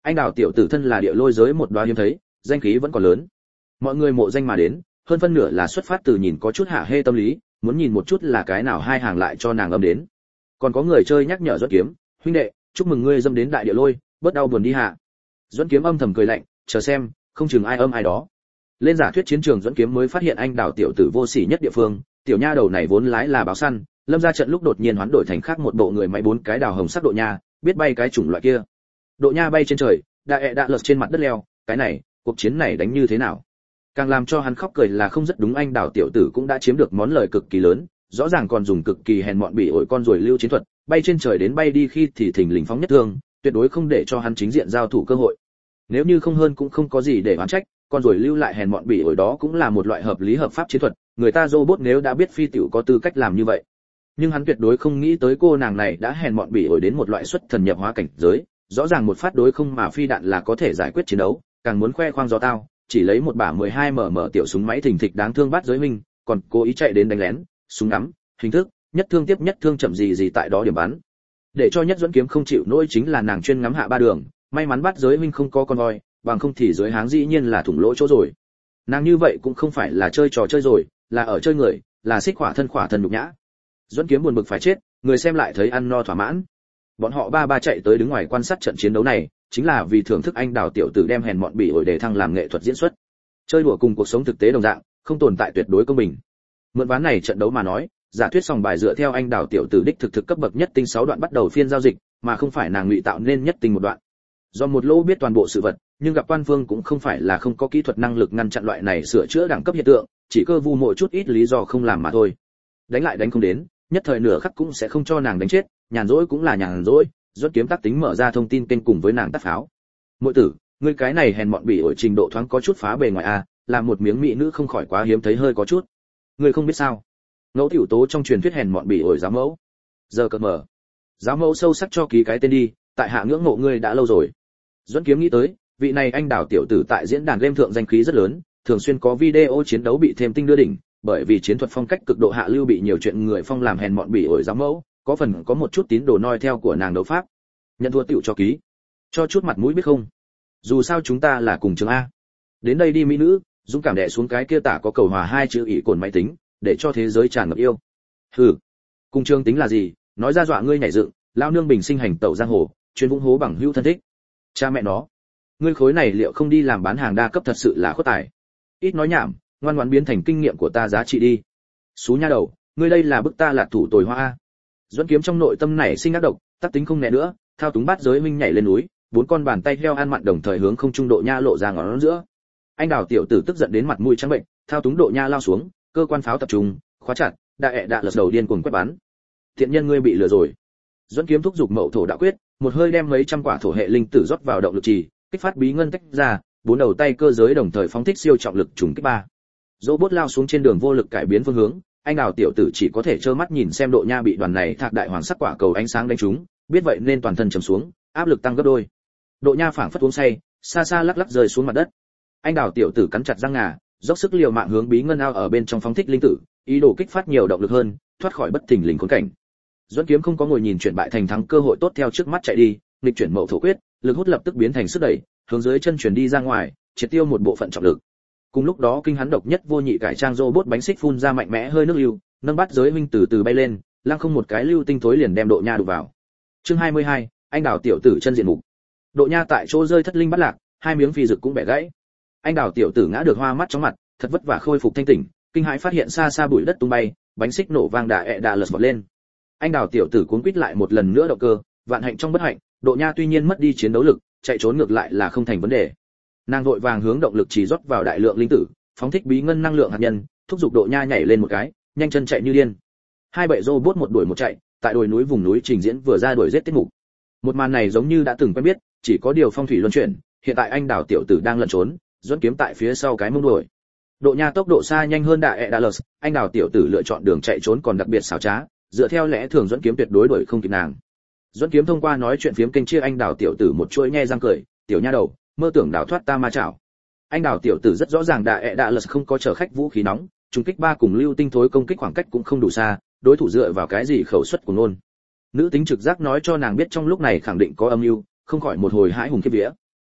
Anh Đào tiểu tử thân là địa lôi giới một đóa hiếm thấy, danh khí vẫn còn lớn. Mọi người mộ danh mà đến, hơn phân nửa là xuất phát từ nhìn có chút hạ hê tâm lý, muốn nhìn một chút là cái nào hai hàng lại cho nàng âm đến. Còn có người chơi nhắc nhở Duẫn Kiếm, huynh đệ, chúc mừng ngươi dâm đến đại địa lôi, bớt đau buồn đi hạ. Duẫn Kiếm âm thầm cười lạnh, chờ xem, không chừng ai âm ai đó. Lên giả thuyết chiến trường Duẫn Kiếm mới phát hiện anh Đào tiểu tử vô sỉ nhất địa phương, tiểu nha đầu này vốn lái là báo săn, lâm ra trận lúc đột nhiên hoán đổi thành khác một bộ người máy bốn cái đào hồng sắc độ nha, biết bay cái chủng loại kia. Độ nha bay trên trời, đại ẹ đạ lật trên mặt đất leo, cái này, cuộc chiến này đánh như thế nào? Càng làm cho hắn khóc cười là không rất đúng, anh Đào tiểu tử cũng đã chiếm được món lời cực kỳ lớn, rõ ràng còn dùng cực kỳ hèn mọn bị ổi con rồi lưu chiến thuật, bay trên trời đến bay đi khi thì thình lình phóng nhất thương, tuyệt đối không để cho hắn chính diện giao thủ cơ hội. Nếu như không hơn cũng không có gì để oán trách, con rồi lưu lại hèn mọn bị ổi đó cũng là một loại hợp lý hợp pháp chiến thuật, người ta robot nếu đã biết phi tiểu có tư cách làm như vậy. Nhưng hắn tuyệt đối không nghĩ tới cô nàng này đã hèn mọn bị ổi đến một loại xuất thần nhập hóa cảnh giới, rõ ràng một phát đối không mà phi đạn là có thể giải quyết chiến đấu, càng muốn khoe khoang gió tao, chỉ lấy một bả mười hai mm tiểu súng máy thình thịch đáng thương bắt giới minh, còn cố ý chạy đến đánh lén, súng ngắm, hình thức, nhất thương tiếp nhất thương chậm gì gì tại đó điểm bắn. Để cho Nhất Duẫn Kiếm không chịu nổi chính là nàng chuyên ngắm hạ ba đường, may mắn bắt giới minh không có con voi, bằng không thì dưới háng dĩ nhiên là thủng lỗ chỗ rồi. Nàng như vậy cũng không phải là chơi trò chơi rồi, là ở chơi người, là xích khỏa thân khỏa thân nhục nhã. Duẫn Kiếm buồn bực phải chết, người xem lại thấy ăn no thỏa mãn. Bọn họ ba ba chạy tới đứng ngoài quan sát trận chiến đấu này, chính là vì thưởng thức anh Đào tiểu tử đem hèn mọn bị ổi để thăng làm nghệ thuật diễn xuất. Chơi đùa cùng cuộc sống thực tế đồng dạng, không tồn tại tuyệt đối công bình. Mượn ván này trận đấu mà nói, giả thuyết sòng bài dựa theo anh Đào tiểu tử đích thực thực cấp bậc nhất tinh sáu đoạn bắt đầu phiên giao dịch, mà không phải nàng ngụy tạo nên nhất tinh một đoạn. Do một lô biết toàn bộ sự vật, nhưng gặp quan phương cũng không phải là không có kỹ thuật năng lực ngăn chặn loại này sửa chữa đẳng cấp hiện tượng, chỉ cơ vu mỗi chút ít lý do không làm mà thôi. Đánh lại đánh không đến, nhất thời nửa khắc cũng sẽ không cho nàng đánh chết, nhàn rỗi cũng là nhàn rỗi. Duẫn Kiếm tác tính mở ra thông tin kênh cùng với nàng tắt pháo. Muội tử, ngươi cái này hèn mọn bị ổi trình độ thoáng có chút phá bề ngoài a, làm một miếng mỹ nữ không khỏi quá hiếm thấy hơi có chút. Ngươi không biết sao? Ngẫu tiểu tố trong truyền thuyết hèn mọn bị ổi giáo mẫu. Giờ cợt mở. Giáo mẫu sâu sắc cho ký cái tên đi, tại hạ ngưỡng mộ ngươi đã lâu rồi. Duẫn Kiếm nghĩ tới, vị này anh Đào tiểu tử tại diễn đàn game thượng danh khí rất lớn, thường xuyên có video chiến đấu bị thêm tinh đưa đỉnh, bởi vì chiến thuật phong cách cực độ hạ lưu bị nhiều chuyện người phong làm hèn mọn bị ổi giáo mẫu, có phần có một chút tín đồ noi theo của nàng đấu pháp. Nhận thua tiểu cho ký, cho chút mặt mũi biết không? Dù sao chúng ta là cùng trường a. Đến đây đi mỹ nữ, dũng cảm đè xuống cái kia tả có cầu hòa hai chữ ỷ cồn máy tính, để cho thế giới tràn ngập yêu. Hừ, cùng trường tính là gì? Nói ra dọa ngươi nhảy dựng, lao nương bình sinh hành tẩu giang hồ, chuyên vung hố bằng hữu thân thích. Cha mẹ nó, ngươi khối này liệu không đi làm bán hàng đa cấp thật sự là khuất tài. Ít nói nhảm, ngoan ngoãn biến thành kinh nghiệm của ta giá trị đi. Xú nha đầu, ngươi đây là bức ta là thủ tồi hoa a. Duẫn Kiếm trong nội tâm này sinh ác độc, tác tính không nè nữa, thao túng bát giới minh nhảy lên núi, bốn con bàn tay heo ăn mặn đồng thời hướng không trung độ nha lộ ra ngón giữa. Anh Đào tiểu tử tức giận đến mặt mũi trắng bệnh, thao túng độ nha lao xuống, cơ quan pháo tập trung, khóa chặt, đại ẹ đạ lật đầu điên cuồng quét bắn. Thiện nhân ngươi bị lừa rồi. Duẫn Kiếm thúc giục mậu thổ đạo quyết, một hơi đem mấy trăm quả thổ hệ linh tử rót vào động lực trì, kích phát bí ngân tách ra, bốn đầu tay cơ giới đồng thời phóng thích siêu trọng lực trùng kích ba. Robot lao xuống trên đường vô lực cải biến phương hướng, anh Đào tiểu tử chỉ có thể trơ mắt nhìn xem độ nha bị đoàn này thạc đại hoàng sắc quả cầu ánh sáng đánh trúng, biết vậy nên toàn thân trầm xuống, áp lực tăng gấp đôi. Độ nha phảng phất uống say, xa xa lắc lắc rơi xuống mặt đất. Anh Đào tiểu tử cắn chặt răng ngà, dốc sức liều mạng hướng bí ngân ao ở bên trong phóng thích linh tử, ý đồ kích phát nhiều động lực hơn, thoát khỏi bất thình lình khốn cảnh. Duẫn Kiếm không có ngồi nhìn chuyển bại thành thắng cơ hội tốt theo trước mắt chạy đi, nghịch chuyển mậu thổ quyết, lực hút lập tức biến thành sức đẩy, hướng dưới chân chuyển đi ra ngoài, triệt tiêu một bộ phận trọng lực. Cùng lúc đó kinh hắn độc nhất vô nhị cải trang robot bánh xích phun ra mạnh mẽ hơi nước lưu, nâng bắt giới minh từ từ bay lên, lăng không một cái lưu tinh thối liền đem độ nha đụng vào. Chương hai mươi hai, anh Đào tiểu tử chân diện mục. Độ nha tại chỗ rơi thất linh bắt lạc, hai miếng phi dực cũng bẻ gãy. Anh Đào tiểu tử ngã được hoa mắt chóng mặt, thật vất vả khôi phục thanh tỉnh, kinh hãi phát hiện xa xa bụi đất tung bay, bánh xích nổ vang đà ẹ đà lật bọt lên. Anh Đào tiểu tử cuốn quýt lại một lần nữa động cơ, vạn hạnh trong bất hạnh, độ nha tuy nhiên mất đi chiến đấu lực, chạy trốn ngược lại là không thành vấn đề. Nàng vội vàng hướng động lực chỉ rót vào đại lượng linh tử, phóng thích bí ngân năng lượng hạt nhân, thúc giục độ nha nhảy lên một cái, nhanh chân chạy như điên. Hai bệ robot một đuổi một chạy, tại đồi núi vùng núi trình diễn vừa ra đuổi giết tiết mục. Một màn này giống như đã từng quen biết, chỉ có điều phong thủy luân chuyển, hiện tại anh Đào tiểu tử đang lẩn trốn, Duẫn Kiếm tại phía sau cái mông đuổi. Độ nha tốc độ xa nhanh hơn đại Dallas, anh Đào tiểu tử lựa chọn đường chạy trốn còn đặc biệt xảo trá, dựa theo lẽ thường Duẫn Kiếm tuyệt đối đuổi không kịp nàng. Duẫn Kiếm thông qua nói chuyện phiếm kênh chia anh Đào tiểu tử một chuỗi nhe răng cười, tiểu nha đầu, mơ tưởng đào thoát ta ma chảo. Anh Đào tiểu tử rất rõ ràng đại Dallas không có chở khách vũ khí nóng, trùng kích ba cùng lưu tinh thối công kích khoảng cách cũng không đủ xa, đối thủ dựa vào cái gì khẩu suất của nôn. Nữ tính trực giác nói cho nàng biết trong lúc này khẳng định có âm mưu, không khỏi một hồi hãi hùng khiếp vía.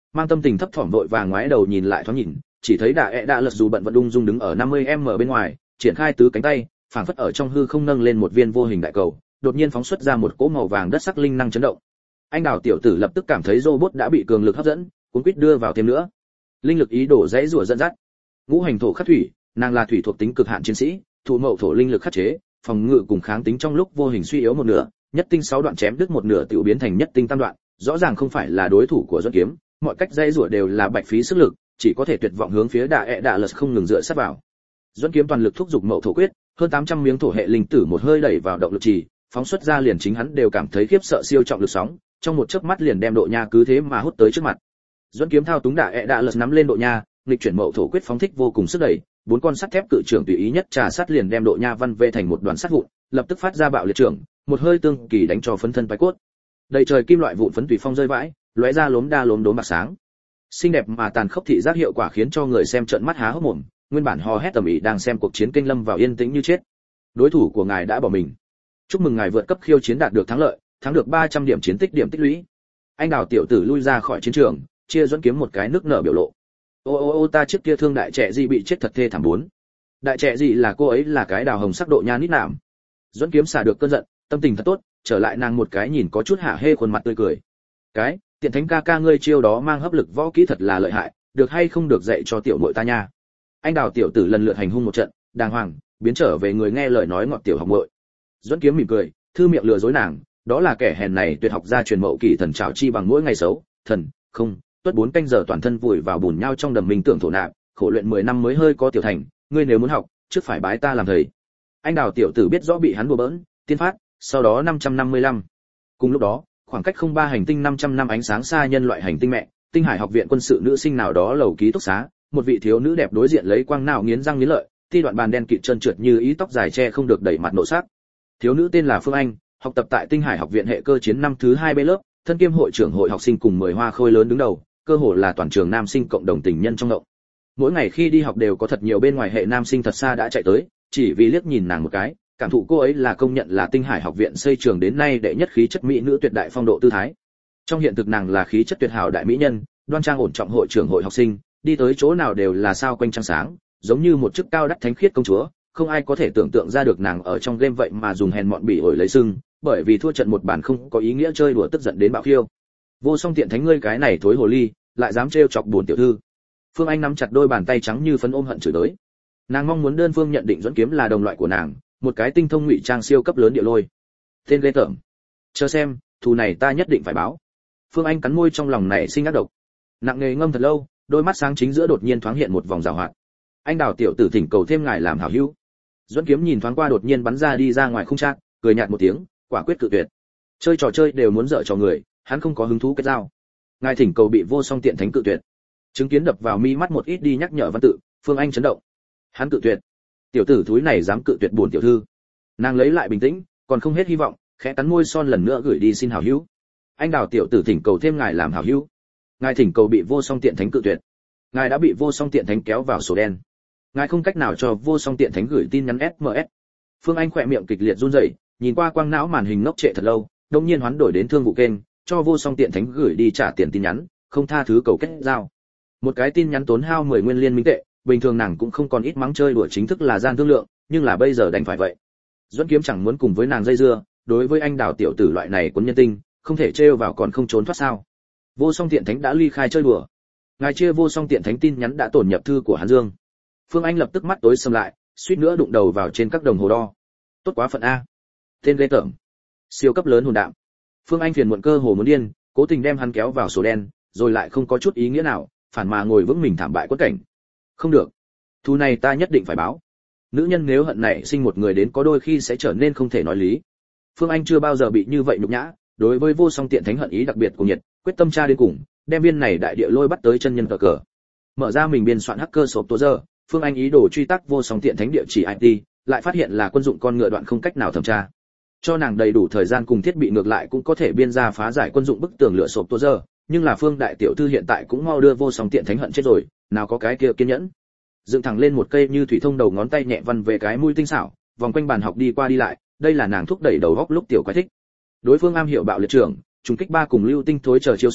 mang tâm tình thấp thỏm vội vàng ngoái đầu nhìn lại thoáng nhìn, chỉ thấy Đạ ẹ Đạ Lật dù bận vận ung dung đứng ở năm mươi mét bên ngoài, triển khai tứ cánh tay, phảng phất ở trong hư không nâng lên một viên vô hình đại cầu, đột nhiên phóng xuất ra một cỗ màu vàng đất sắc linh năng chấn động. Anh Đào tiểu tử lập tức cảm thấy robot đã bị cường lực hấp dẫn, cuốn quýt đưa vào thêm nữa. Linh lực ý đổ dãy rủa dẫn dắt. Ngũ hành thổ khắc thủy, nàng là thủy thuộc tính cực hạn chiến sĩ, thụ mậu thổ linh lực khắc chế, phòng ngự cùng kháng tính trong lúc vô hình suy yếu một nửa, nhất tinh sáu đoạn chém đứt một nửa tiểu biến thành nhất tinh tam đoạn, rõ ràng không phải là đối thủ của Duẫn Kiếm, mọi cách dãy rủa đều là bạch phí sức lực, chỉ có thể tuyệt vọng hướng phía Đạ ẹ Đạ Lật không ngừng dựa sát vào. Duẫn Kiếm toàn lực thúc giục mậu thổ quyết, hơn tám trăm miếng thổ hệ linh tử một hơi đẩy vào động lực trì, phóng xuất ra liền chính hắn đều cảm thấy khiếp sợ siêu trọng lực sóng, trong một chớp mắt liền đem độ nha cứ thế mà hút tới trước mặt. Duẫn Kiếm thao túng Đạ ẹ Đạ Lật nắm lên độ nha, nghịch chuyển mậu thổ quyết phóng thích vô cùng sức đẩy, bốn con sắt thép cự trưởng tùy ý nhất trà sát liền đem độ nha văn vê thành một đoàn sắt vụn, lập tức phát ra bạo liệt trưởng, một hơi tương kỳ đánh cho phấn thân bái cốt. Đầy trời kim loại vụn phấn tùy phong rơi vãi, lóe ra lốm đa lốm đốm bạc sáng. Xinh đẹp mà tàn khốc thị giác hiệu quả khiến cho người xem trợn mắt há hốc mồm, nguyên bản hò hét tầm ĩ đang xem cuộc chiến kinh lâm vào yên tĩnh như chết. Đối thủ của ngài đã bỏ mình. Chúc mừng ngài vượt cấp khiêu chiến đạt được thắng lợi, thắng được ba trăm điểm chiến tích điểm tích lũy. Anh Đào tiểu tử lui ra khỏi chiến trường, chia Duẫn Kiếm một cái nước nở biểu lộ. Ô ô ô ta trước kia thương đại trẻ gì bị chết thật thê thảm bốn. Đại trẻ gì là cô ấy là cái đào hồng sắc độ nha nít nạm. Duẫn Kiếm xả được cơn giận, tâm tình thật tốt, trở lại nàng một cái nhìn có chút hả hê khuôn mặt tươi cười. Cái, tiện thánh ca ca ngươi chiêu đó mang hấp lực võ kỹ thật là lợi hại, được hay không được dạy cho tiểu muội ta nha. Anh Đào tiểu tử lần lượt hành hung một trận, đàng hoàng, biến trở về người nghe lời nói ngọt tiểu học muội. Duẫn Kiếm mỉm cười, thư miệng lừa dối nàng, đó là kẻ hèn này tuyệt học gia truyền mậu kỳ thần trảo chi bằng mỗi ngày xấu, thần, không, tuất bốn canh giờ toàn thân vùi vào bùn nhau trong đầm mình tưởng thổ nạp, khổ luyện mười năm mới hơi có tiểu thành, ngươi nếu muốn học, trước phải bái ta làm thầy. Anh Đào tiểu tử biết rõ bị hắn đùa bỡn, tiên phát, sau đó năm trăm năm mươi lăm. Cùng lúc đó, khoảng cách không ba hành tinh năm trăm năm ánh sáng xa nhân loại hành tinh mẹ, Tinh Hải học viện quân sự nữ sinh nào đó lầu ký túc xá, một vị thiếu nữ đẹp đối diện lấy quang não nghiến răng nghiến lợi, ti đoạn bàn đen kịt trơn trượt như ý tóc dài che không được đẩy mặt nộ sắc. Thiếu nữ tên là Phương Anh, học tập tại Tinh Hải học viện hệ cơ chiến năm thứ hai B lớp, thân kiêm hội trưởng hội học sinh cùng mười hoa khôi lớn đứng đầu, cơ hồ là toàn trường nam sinh cộng đồng tình nhân trong động. Mỗi ngày khi đi học đều có thật nhiều bên ngoài hệ nam sinh thật xa đã chạy tới, chỉ vì liếc nhìn nàng một cái, cảm thụ cô ấy là công nhận là Tinh Hải học viện xây trường đến nay đệ nhất khí chất mỹ nữ tuyệt đại phong độ tư thái. Trong hiện thực nàng là khí chất tuyệt hảo đại mỹ nhân, đoan trang ổn trọng hội trưởng hội học sinh, đi tới chỗ nào đều là sao quanh trăng sáng, giống như một chức cao đắt thánh khiết công chúa, không ai có thể tưởng tượng ra được nàng ở trong game vậy mà dùng hèn mọn bỉ ổi lấy sưng, bởi vì thua trận một bản không có ý nghĩa chơi đùa tức giận đến bạo khiêu. Vô song tiện thánh ngươi cái này thối hồ ly, lại dám trêu chọc buồn tiểu thư. Phương Anh nắm chặt đôi bàn tay trắng như phấn ôm hận chửi tới. Nàng mong muốn đơn phương nhận định Duẫn Kiếm là đồng loại của nàng, một cái tinh thông ngụy trang siêu cấp lớn địa lôi. Tên ghê tởm. Chờ xem, thù này ta nhất định phải báo. Phương Anh cắn môi trong lòng này sinh ác độc. Nặng nề ngâm thật lâu, đôi mắt sáng chính giữa đột nhiên thoáng hiện một vòng giảo hoạt. Anh Đào tiểu tử thỉnh cầu thêm ngài làm hảo hữu. Duẫn Kiếm nhìn thoáng qua đột nhiên bắn ra đi ra ngoài không trác, cười nhạt một tiếng, quả quyết cự tuyệt. Chơi trò chơi đều muốn dở trò người, hắn không có hứng thú kết giao. Ngài thỉnh cầu bị vô song tiện thánh cự tuyệt. Chứng kiến đập vào mi mắt một ít đi nhắc nhở văn tự, Phương Anh chấn động. Hắn cự tuyệt. Tiểu tử thúi này dám cự tuyệt buồn tiểu thư. Nàng lấy lại bình tĩnh, còn không hết hy vọng, khẽ cắn môi son lần nữa gửi đi xin hảo hữu. Anh Đào tiểu tử thỉnh cầu thêm ngài làm hảo hữu. Ngài thỉnh cầu bị vô song tiện thánh cự tuyệt. Ngài đã bị vô song tiện thánh kéo vào sổ đen. Ngài không cách nào cho vô song tiện thánh gửi tin nhắn ét em ét. Phương Anh khỏe miệng kịch liệt run rẩy, nhìn qua quang não màn hình ngốc trệ thật lâu, đột nhiên hoán đổi đến thương vụ kênh, cho vô song tiện thánh gửi đi trả tiền tin nhắn, không tha thứ cầu kết giao. Một cái tin nhắn tốn hao mười nguyên liên minh tệ, bình thường nàng cũng không còn ít mắng chơi đùa chính thức là gian thương lượng, nhưng là bây giờ đành phải vậy. Duẫn Kiếm chẳng muốn cùng với nàng dây dưa, đối với anh Đào tiểu tử loại này cuốn nhân tinh, không thể trêu vào còn không trốn thoát sao? Vô song tiện thánh đã ly khai chơi đùa. Ngài chia vô song tiện thánh tin nhắn đã tổn nhập thư của Hàn Dương. Phương Anh lập tức mắt tối sầm lại, suýt nữa đụng đầu vào trên các đồng hồ đo. Tốt quá phận a. Tên ghê tởm. Siêu cấp lớn hồn đạm. Phương Anh phiền muộn cơ hồ muốn điên, cố tình đem hắn kéo vào sổ đen, rồi lại không có chút ý nghĩa nào, phản mà ngồi vững mình thảm bại quất cảnh. Không được, thù này ta nhất định phải báo. Nữ nhân nếu hận này sinh một người đến có đôi khi sẽ trở nên không thể nói lý. Phương Anh chưa bao giờ bị như vậy nhục nhã, đối với vô song tiện thánh hận ý đặc biệt của nhiệt, quyết tâm tra đến cùng, đem viên này đại địa lôi bắt tới chân nhân cờ cờ. Mở ra mình biên soạn hacker sộp tố giờ, Phương Anh ý đồ truy tác vô song tiện thánh địa chỉ i pê, lại phát hiện là quân dụng con ngựa đoạn không cách nào thẩm tra. Cho nàng đầy đủ thời gian cùng thiết bị ngược lại cũng có thể biên ra phá giải quân dụng bức tường lửa sộp tố giờ, nhưng là Phương đại tiểu thư hiện tại cũng mau đưa vô song tiện thánh hận chết rồi, nào có cái kia kiên nhẫn. Dựng thẳng lên một cây như thủy thông đầu ngón tay nhẹ văn về cái mũi tinh xảo, vòng quanh bàn học đi qua đi lại, đây là nàng thúc đẩy đầu góc lúc tiểu quái thích. Đối phương am hiểu bạo liệt trưởng, trùng kích ba cùng lưu tinh thối chờ chiêu số,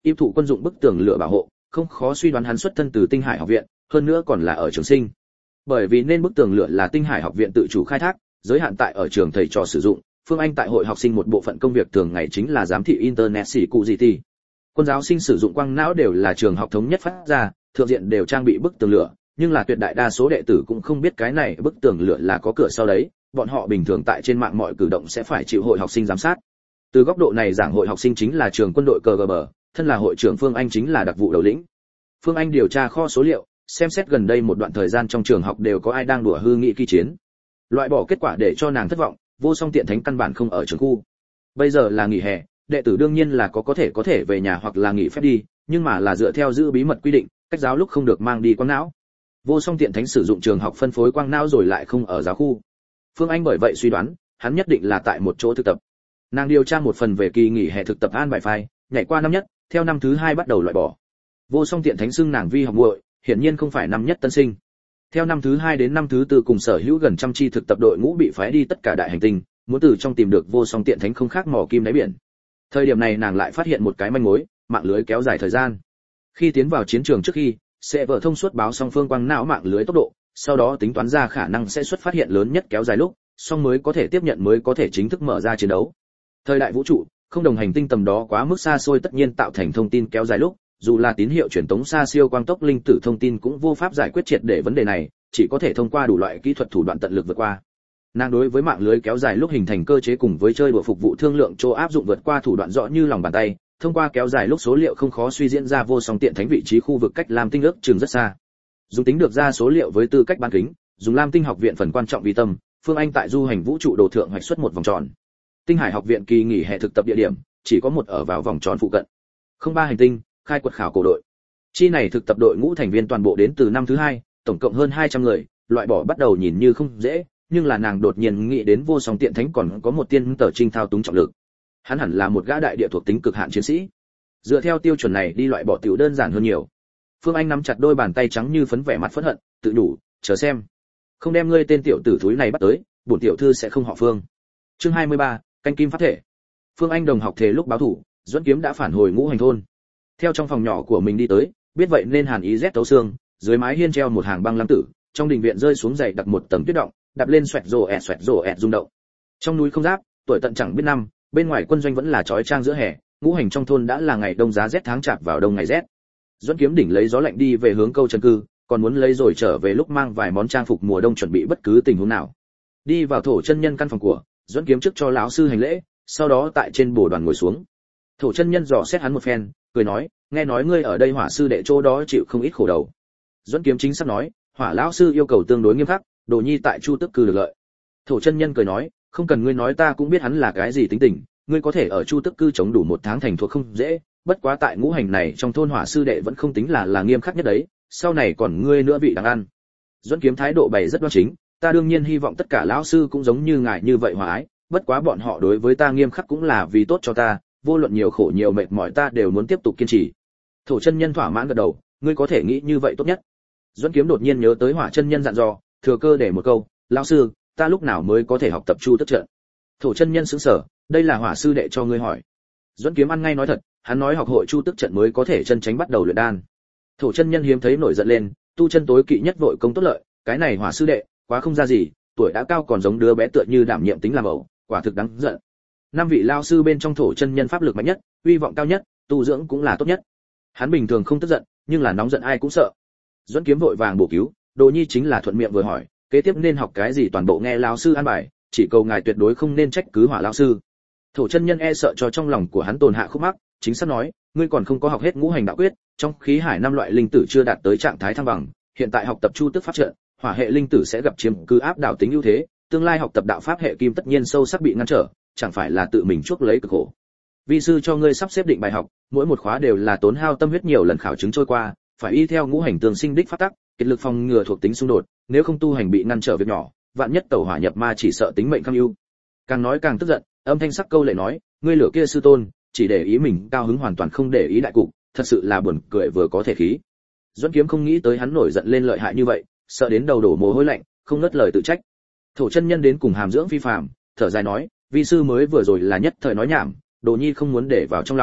im thụ quân dụng bức tường lửa bảo hộ, không khó suy đoán hắn xuất thân từ Tinh Hải học viện, hơn nữa còn là ở trường sinh. Bởi vì nên bức tường lửa là Tinh Hải học viện tự chủ khai thác, giới hạn tại ở trường thầy trò sử dụng, Phương Anh tại hội học sinh một bộ phận công việc thường ngày chính là giám thị internet xỉ cụ gì thì. Quân giáo sinh sử dụng quang não đều là trường học thống nhất phát ra, thượng diện đều trang bị bức tường lửa, nhưng là tuyệt đại đa số đệ tử cũng không biết cái này bức tường lửa là có cửa sau đấy, bọn họ bình thường tại trên mạng mọi cử động sẽ phải chịu hội học sinh giám sát. Từ góc độ này giảng hội học sinh chính là trường quân đội cờ gờ bờ, thân là hội trưởng Phương Anh chính là đặc vụ đầu lĩnh. Phương Anh điều tra kho số liệu, xem xét gần đây một đoạn thời gian trong trường học đều có ai đang đùa hư nghị kỳ chiến. Loại bỏ kết quả để cho nàng thất vọng, Vô Song Tiện Thánh căn bản không ở trường khu. Bây giờ là nghỉ hè, đệ tử đương nhiên là có có thể có thể về nhà hoặc là nghỉ phép đi, nhưng mà là dựa theo giữ bí mật quy định, cách giáo lúc không được mang đi quang não. Vô Song Tiện Thánh sử dụng trường học phân phối quang não rồi lại không ở giáo khu. Phương Anh bởi vậy suy đoán, hắn nhất định là tại một chỗ thực tập. Nàng điều tra một phần về kỳ nghỉ hè thực tập an bài file, nhảy qua năm nhất, theo năm thứ hai bắt đầu loại bỏ. Vô Song Tiện Thánh xưng nàng vi học muội, hiển nhiên không phải năm nhất tân sinh. Theo năm thứ hai đến năm thứ tư cùng sở hữu gần trăm chi thực tập đội ngũ bị phái đi tất cả đại hành tinh, muốn từ trong tìm được Vô Song Tiện Thánh không khác mò kim đáy biển. Thời điểm này nàng lại phát hiện một cái manh mối, mạng lưới kéo dài thời gian. Khi tiến vào chiến trường trước khi, sẽ vợ thông suốt báo song phương quang não mạng lưới tốc độ, sau đó tính toán ra khả năng sẽ xuất phát hiện lớn nhất kéo dài lúc, song mới có thể tiếp nhận mới có thể chính thức mở ra chiến đấu. Thời đại vũ trụ, không đồng hành tinh tầm đó quá mức xa xôi tất nhiên tạo thành thông tin kéo dài lúc, dù là tín hiệu truyền tống xa siêu quang tốc linh tử thông tin cũng vô pháp giải quyết triệt để vấn đề này, chỉ có thể thông qua đủ loại kỹ thuật thủ đoạn tận lực vượt qua. Nàng đối với mạng lưới kéo dài lúc hình thành cơ chế cùng với chơi đùa phục vụ thương lượng chỗ áp dụng vượt qua thủ đoạn rõ như lòng bàn tay, thông qua kéo dài lúc số liệu không khó suy diễn ra Vô Song Tiện Thánh vị trí khu vực cách Lam Tinh ước chừng rất xa. Dùng tính được ra số liệu với tư cách bán kính, dùng Lam Tinh học viện phần quan trọng vì tâm, Phương Anh tại du hành vũ trụ đồ thượng hoạch xuất một vòng tròn. Tinh Hải học viện kỳ nghỉ hè thực tập địa điểm, chỉ có một ở vào vòng tròn phụ cận. Không ba hành tinh, khai quật khảo cổ đội. Chi này thực tập đội ngũ thành viên toàn bộ đến từ năm thứ hai, tổng cộng hơn hai trăm người, loại bỏ bắt đầu nhìn như không dễ, nhưng là nàng đột nhiên nghĩ đến Vô Song Tiện Thánh còn có một tiên tờ trinh thao túng trọng lực. Hắn hẳn là một gã đại địa thuộc tính cực hạn chiến sĩ. Dựa theo tiêu chuẩn này đi loại bỏ tiểu đơn giản hơn nhiều. Phương Anh nắm chặt đôi bàn tay trắng như phấn vẻ mặt phẫn hận, tự đủ, chờ xem. Không đem ngươi tên tiểu tử thúi này bắt tới, bổn tiểu thư sẽ không họ Phương. Chương hai mươi ba, canh kim pháp thể. Phương Anh đồng học thể lúc báo thủ, Duẫn Kiếm đã phản hồi Ngũ Hành thôn. Theo trong phòng nhỏ của mình đi tới, biết vậy nên hàn ý rét tấu xương, dưới mái hiên treo một hàng băng lam tử, trong đình viện rơi xuống dày đặc một tầng tuyết động, đạp lên xoẹt rồ ẹt xoẹt rồ ẹt rung động. Trong núi không giáp, tuổi tận chẳng biết năm, bên ngoài quân doanh vẫn là chói chang giữa hè, Ngũ Hành trong thôn đã là ngày đông giá rét tháng chạp vào đông ngày rét. Duẫn Kiếm đỉnh lấy gió lạnh đi về hướng câu chân cư, còn muốn lấy rồi trở về lúc mang vài món trang phục mùa đông chuẩn bị bất cứ tình huống nào. Đi vào Thổ chân nhân căn phòng của, Duẫn Kiếm trước cho lão sư hành lễ, sau đó tại trên bồ đoàn ngồi xuống. Thổ chân nhân dò xét hắn một phen, cười nói, nghe nói ngươi ở đây Hỏa sư đệ chỗ đó chịu không ít khổ đầu. Duẫn Kiếm chính xác nói, Hỏa lão sư yêu cầu tương đối nghiêm khắc, Đồ Nhi tại Chu Tức cư được lợi. Thổ chân nhân cười nói, không cần ngươi nói ta cũng biết hắn là cái gì tính tình, ngươi có thể ở Chu Tức cư chống đủ một tháng thành thuộc không dễ, bất quá tại Ngũ Hành này trong thôn Hỏa sư đệ vẫn không tính là là nghiêm khắc nhất đấy, sau này còn ngươi nữa bị đáng ăn. Duẫn Kiếm thái độ bày rất đoan chính, ta đương nhiên hy vọng tất cả lão sư cũng giống như ngài như vậy hòa ái, bất quá bọn họ đối với ta nghiêm khắc cũng là vì tốt cho ta, vô luận nhiều khổ nhiều mệt mỏi ta đều muốn tiếp tục kiên trì. Thổ chân nhân thỏa mãn gật đầu, ngươi có thể nghĩ như vậy tốt nhất. Duẫn Kiếm đột nhiên nhớ tới Hỏa chân nhân dặn dò, thừa cơ để một câu, lão sư, ta lúc nào mới có thể học tập Chu Tức trận? Thổ chân nhân sững sờ, đây là Hỏa sư đệ cho ngươi hỏi. Duẫn Kiếm ăn ngay nói thật, hắn nói học hội Chu Tức trận mới có thể chân tránh bắt đầu luyện đan. Thổ chân nhân hiếm thấy nổi giận lên, tu chân tối kỵ nhất vội công tốt lợi, cái này Hỏa sư đệ, quá không ra gì, tuổi đã cao còn giống đứa bé tựa như đảm nhiệm tính làm ẩu, quả thực đáng giận. Năm vị lao sư bên trong Thổ chân nhân pháp lực mạnh nhất, uy vọng cao nhất, tu dưỡng cũng là tốt nhất. Hắn bình thường không tức giận, nhưng là nóng giận ai cũng sợ. Duẫn Kiếm vội vàng bổ cứu, Đồ Nhi chính là thuận miệng vừa hỏi, kế tiếp nên học cái gì toàn bộ nghe lão sư an bài, chỉ cầu ngài tuyệt đối không nên trách cứ Hỏa lão sư. Thổ chân nhân e sợ cho trong lòng của hắn tồn hạ khúc mắc, chính xác nói, ngươi còn không có học hết Ngũ Hành đạo quyết, trong khí hải năm loại linh tử chưa đạt tới trạng thái thăng bằng, hiện tại học tập Chu Tức pháp trận, hỏa hệ linh tử sẽ gặp chiếm cứ áp đảo tính ưu thế, tương lai học tập đạo pháp hệ kim tất nhiên sâu sắc bị ngăn trở, chẳng phải là tự mình chuốc lấy cực khổ. Vi sư cho ngươi sắp xếp định bài học, mỗi một khóa đều là tốn hao tâm huyết nhiều lần khảo chứng trôi qua, phải y theo ngũ hành tương sinh đích pháp tắc, kết lực phòng ngừa thuộc tính xung đột, nếu không tu hành bị ngăn trở việc nhỏ, vạn nhất tẩu hỏa nhập ma chỉ sợ tính mệnh cam ưu. Càng nói càng tức giận, âm thanh sắc câu lệ nói, ngươi lửa kia sư tôn, chỉ để ý mình cao hứng hoàn toàn không để ý đại cục, thật sự là buồn cười vừa có thể khí. Duẫn Kiếm không nghĩ tới hắn nổi giận lên lợi hại như vậy, sợ đến đầu đổ mồ hôi lạnh, không ngớt lời tự trách. Thổ chân nhân đến cùng hàm dưỡng phi phàm, thở dài nói, vi sư mới vừa rồi là nhất thời nói nhảm, Đồ Nhi không muốn để vào trong lòng,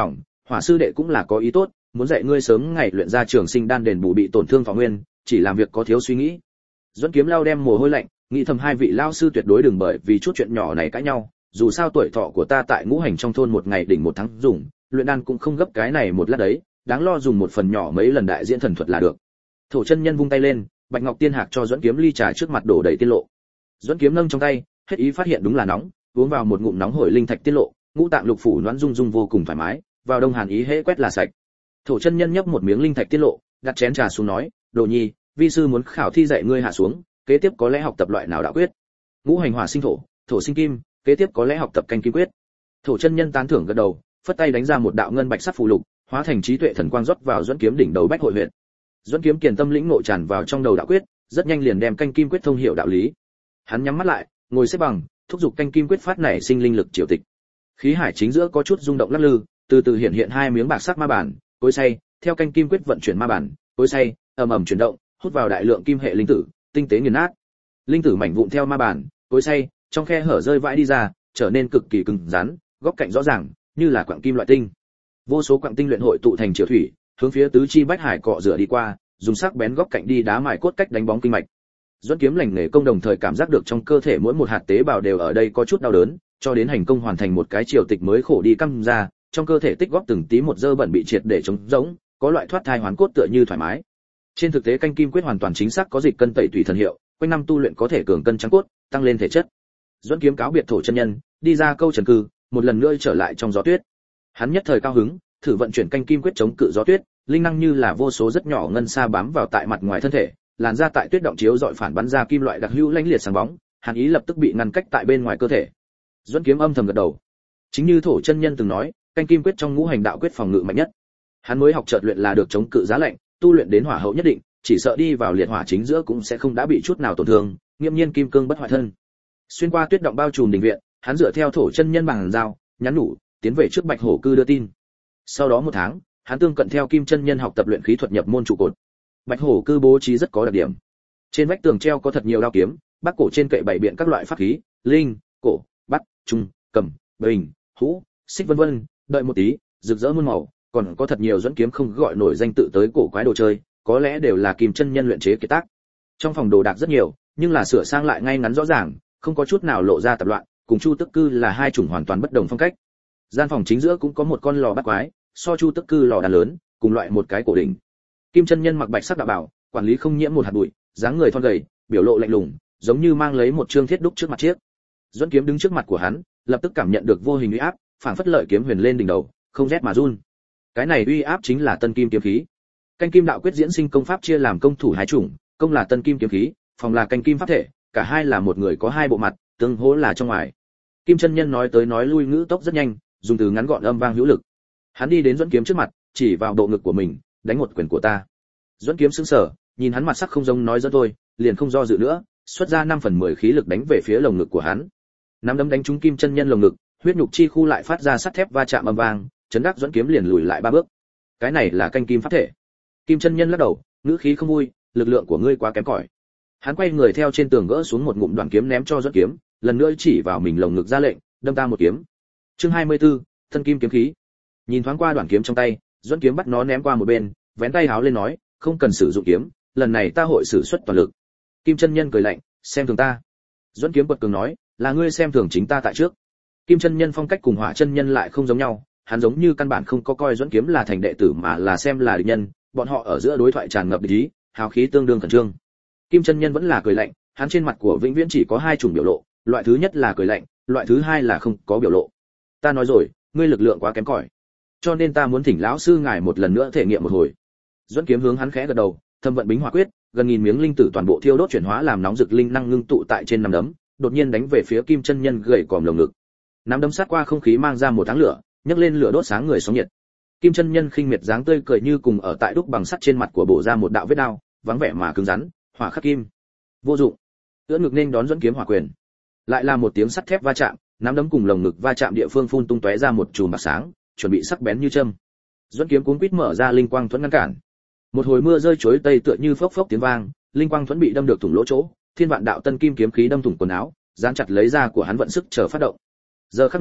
Hỏa sư đệ cũng là có ý tốt, muốn dạy ngươi sớm ngày luyện ra trường sinh đan đền bù bị tổn thương thọ nguyên, chỉ làm việc có thiếu suy nghĩ. Duẫn Kiếm lao đem mồ hôi lạnh, nghĩ thầm hai vị lao sư tuyệt đối đừng bởi vì chút chuyện nhỏ này cãi nhau, dù sao tuổi thọ của ta tại ngũ hành trong thôn một ngày đỉnh một tháng dùng, luyện đan cũng không gấp cái này một lát đấy, đáng lo dùng một phần nhỏ mấy lần đại diễn thần thuật là được. Thổ chân nhân vung tay lên, Bạch Ngọc Tiên Hạc cho Duẫn Kiếm ly trà trước mặt đổ đầy tiên lộ. Duẫn Kiếm nâng trong tay, hết ý phát hiện đúng là nóng, uống vào một ngụm nóng hổi linh thạch tiên lộ, ngũ tạng lục phủ loãng rung rung vô cùng thoải mái, vào đông hàn ý hễ quét là sạch. Thổ chân nhân nhấp một miếng linh thạch tiên lộ, đặt chén trà xuống nói, "Đồ Nhi, vi sư muốn khảo thi dạy ngươi hạ xuống, kế tiếp có lẽ học tập loại nào đạo quyết?" Ngũ hành hỏa sinh thổ, thổ sinh kim, kế tiếp có lẽ học tập canh kim quyết. Thổ chân nhân tán thưởng gật đầu, phất tay đánh ra một đạo ngân bạch sắc phù lục, hóa thành trí tuệ thần quang rót vào Duẫn Kiếm đỉnh đầu bách hội huyệt. Duẫn Kiếm kiền tâm lĩnh ngộ tràn vào trong đầu đạo quyết, rất nhanh liền đem canh kim quyết thông hiểu đạo lý. Hắn nhắm mắt lại, ngồi xếp bằng, thúc giục canh kim quyết phát nảy sinh linh lực triều tịch. Khí hải chính giữa có chút rung động lắc lư, từ từ hiện hiện hai miếng bạc sắc ma bản, cối xay, theo canh kim quyết vận chuyển ma bản, cối xay, ầm ầm chuyển động, hút vào đại lượng kim hệ linh tử, tinh tế nghiền nát. Linh tử mảnh vụn theo ma bản, cối xay, trong khe hở rơi vãi đi ra, trở nên cực kỳ cứng rắn, góc cạnh rõ ràng, như là quặng kim loại tinh. Vô số quặng tinh luyện hội tụ thành triều thủy, hướng phía tứ chi bách hải cọ rửa đi qua, dùng sắc bén góc cạnh đi đá mài cốt cách đánh bóng kinh mạch. Duẫn Kiếm lành nghề công đồng thời cảm giác được trong cơ thể mỗi một hạt tế bào đều ở đây có chút đau đớn, cho đến hành công hoàn thành một cái triều tịch mới khổ đi căng ra, trong cơ thể tích góp từng tí một dơ bẩn bị triệt để chống rỗng, có loại thoát thai hoán cốt tựa như thoải mái. Trên thực tế canh kim quyết hoàn toàn chính xác có dịch cân tẩy tùy thần hiệu, quanh năm tu luyện có thể cường cân trắng cốt, tăng lên thể chất. Duẫn Kiếm cáo biệt Thổ chân nhân, đi ra câu trần cư, một lần nữa trở lại trong gió tuyết. Hắn nhất thời cao hứng, thử vận chuyển canh kim quyết chống cự gió tuyết, linh năng như là vô số rất nhỏ ngân sa bám vào tại mặt ngoài thân thể, làn da tại tuyết động chiếu dọi phản bắn ra kim loại đặc hữu lãnh liệt sáng bóng, hàn ý lập tức bị ngăn cách tại bên ngoài cơ thể. Duẫn Kiếm âm thầm gật đầu. Chính như Thổ chân nhân từng nói, canh kim quyết trong ngũ hành đạo quyết phòng ngự mạnh nhất. Hắn mới học chợt luyện là được chống cự giá lạnh, tu luyện đến hỏa hậu nhất định, chỉ sợ đi vào liệt hỏa chính giữa cũng sẽ không đã bị chút nào tổn thương, nghiêm nhiên kim cương bất hoại thân. Xuyên qua tuyết động bao trùm đình viện, hắn dựa theo Thổ chân nhân bằng dao, nhắn nhủ, tiến về trước Bạch Hổ cư đưa tin. Sau đó một tháng, hắn tương cận theo Kim chân nhân học tập luyện khí thuật nhập môn trụ cột. Bạch Hổ cư bố trí rất có đặc điểm. Trên vách tường treo có thật nhiều đao kiếm, bắc cổ trên kệ bày biện các loại pháp khí, linh, cổ, bắt, trung, cầm, bình, hũ, xích vân vân, đợi một tí, rực rỡ muôn màu, còn có thật nhiều Duẫn Kiếm không gọi nổi danh tự tới cổ quái đồ chơi, có lẽ đều là Kim chân nhân luyện chế kiệt tác. Trong phòng đồ đạc rất nhiều, nhưng là sửa sang lại ngay ngắn rõ ràng, không có chút nào lộ ra tạp loạn, cùng Chu Tức Cư là hai chủng hoàn toàn bất đồng phong cách. Gian phòng chính giữa cũng có một con lò bắt quái, so Chu Tức Cư lò đàn lớn, cùng loại một cái cổ đỉnh. Kim chân nhân mặc bạch sắc đạo bào, quản lý không nhiễm một hạt bụi, dáng người thon gầy, biểu lộ lạnh lùng, giống như mang lấy một trương thiết đúc trước mặt chiếc. Duẫn Kiếm đứng trước mặt của hắn, lập tức cảm nhận được vô hình uy áp, phảng phất lợi kiếm huyền lên đỉnh đầu, không rét mà run. Cái này uy áp chính là Tân Kim kiếm khí. Canh kim đạo quyết diễn sinh công pháp chia làm công thủ hai chủng, công là Tân Kim kiếm khí, phòng là canh kim pháp thể, cả hai là một người có hai bộ mặt, tương hỗ là trong ngoài. Kim chân nhân nói tới nói lui ngữ tốc rất nhanh, dùng từ ngắn gọn âm vang hữu lực. Hắn đi đến Duẫn Kiếm trước mặt, chỉ vào bộ ngực của mình, đánh một quyền của ta. Duẫn Kiếm sững sờ, nhìn hắn mặt sắc không giống nói dẫn thôi, liền không do dự nữa, xuất ra năm phần mười khí lực đánh về phía lồng ngực của hắn. Nắm đấm đánh trúng Kim chân nhân lồng ngực, huyết nhục chi khu lại phát ra sắt thép va chạm âm vang, chấn đắc Duẫn Kiếm liền lùi lại ba bước. Cái này là canh kim pháp thể. Kim chân nhân lắc đầu, ngữ khí không vui, lực lượng của ngươi quá kém cỏi. Hắn quay người theo trên tường gỡ xuống một ngụm đoạn kiếm ném cho Duẫn Kiếm, lần nữa chỉ vào mình lồng ngực ra lệnh, đâm ta một kiếm. Chương hai mươi tư, Thân Kim kiếm khí. Nhìn thoáng qua đoạn kiếm trong tay, Duẫn Kiếm bắt nó ném qua một bên, vén tay háo lên nói, không cần sử dụng kiếm, lần này ta hội sử xuất toàn lực. Kim chân nhân cười lạnh, xem thường ta. Duẫn Kiếm quật cường nói, là ngươi xem thường chính ta tại trước. Kim chân nhân phong cách cùng Hỏa chân nhân lại không giống nhau, hắn giống như căn bản không có coi Duẫn Kiếm là thành đệ tử mà là xem là địch nhân, bọn họ ở giữa đối thoại tràn ngập địch ý, hào khí tương đương khẩn trương. Kim chân nhân vẫn là cười lạnh, hắn trên mặt của vĩnh viễn chỉ có hai chủng biểu lộ, loại thứ nhất là cười lạnh, loại thứ hai là không có biểu lộ. Ta nói rồi, ngươi lực lượng quá kém cỏi, cho nên ta muốn thỉnh lão sư ngài một lần nữa thể nghiệm một hồi. Duẫn Kiếm hướng hắn khẽ gật đầu, thâm vận bính hỏa quyết, gần nghìn miếng linh tử toàn bộ thiêu đốt chuyển hóa làm nóng rực linh năng ngưng tụ tại trên nắm đấm, đột nhiên đánh về phía Kim chân nhân gầy còm lồng ngực. Nắm đấm sát qua không khí mang ra một tháng lửa, nhấc lên lửa đốt sáng người sóng nhiệt. Kim chân nhân khinh miệt dáng tươi cười như cùng ở tại đúc bằng sắt trên mặt của bổ ra một đạo vết đao, vắng vẻ mà cứng rắn, hỏa khắc kim. Vô dụng. Ưỡn ngực nên đón Duẫn Kiếm hỏa quyền. Lại là một tiếng sắt thép va chạm, nắm đấm cùng lồng ngực va chạm địa phương phun tung tóe ra một chùm bạc sáng, chuẩn bị sắc bén như châm. Duẫn Kiếm cuống quýt mở ra linh quang thuẫn ngăn cản. Một hồi mưa rơi chối tây tựa như phốc phốc tiếng vang, linh quang thuẫn bị đâm được thủng lỗ chỗ, thiên vạn đạo Tân Kim kiếm khí đâm thủng quần áo, dán chặt lấy da của hắn vận sức chờ phát động. Giờ khắc này,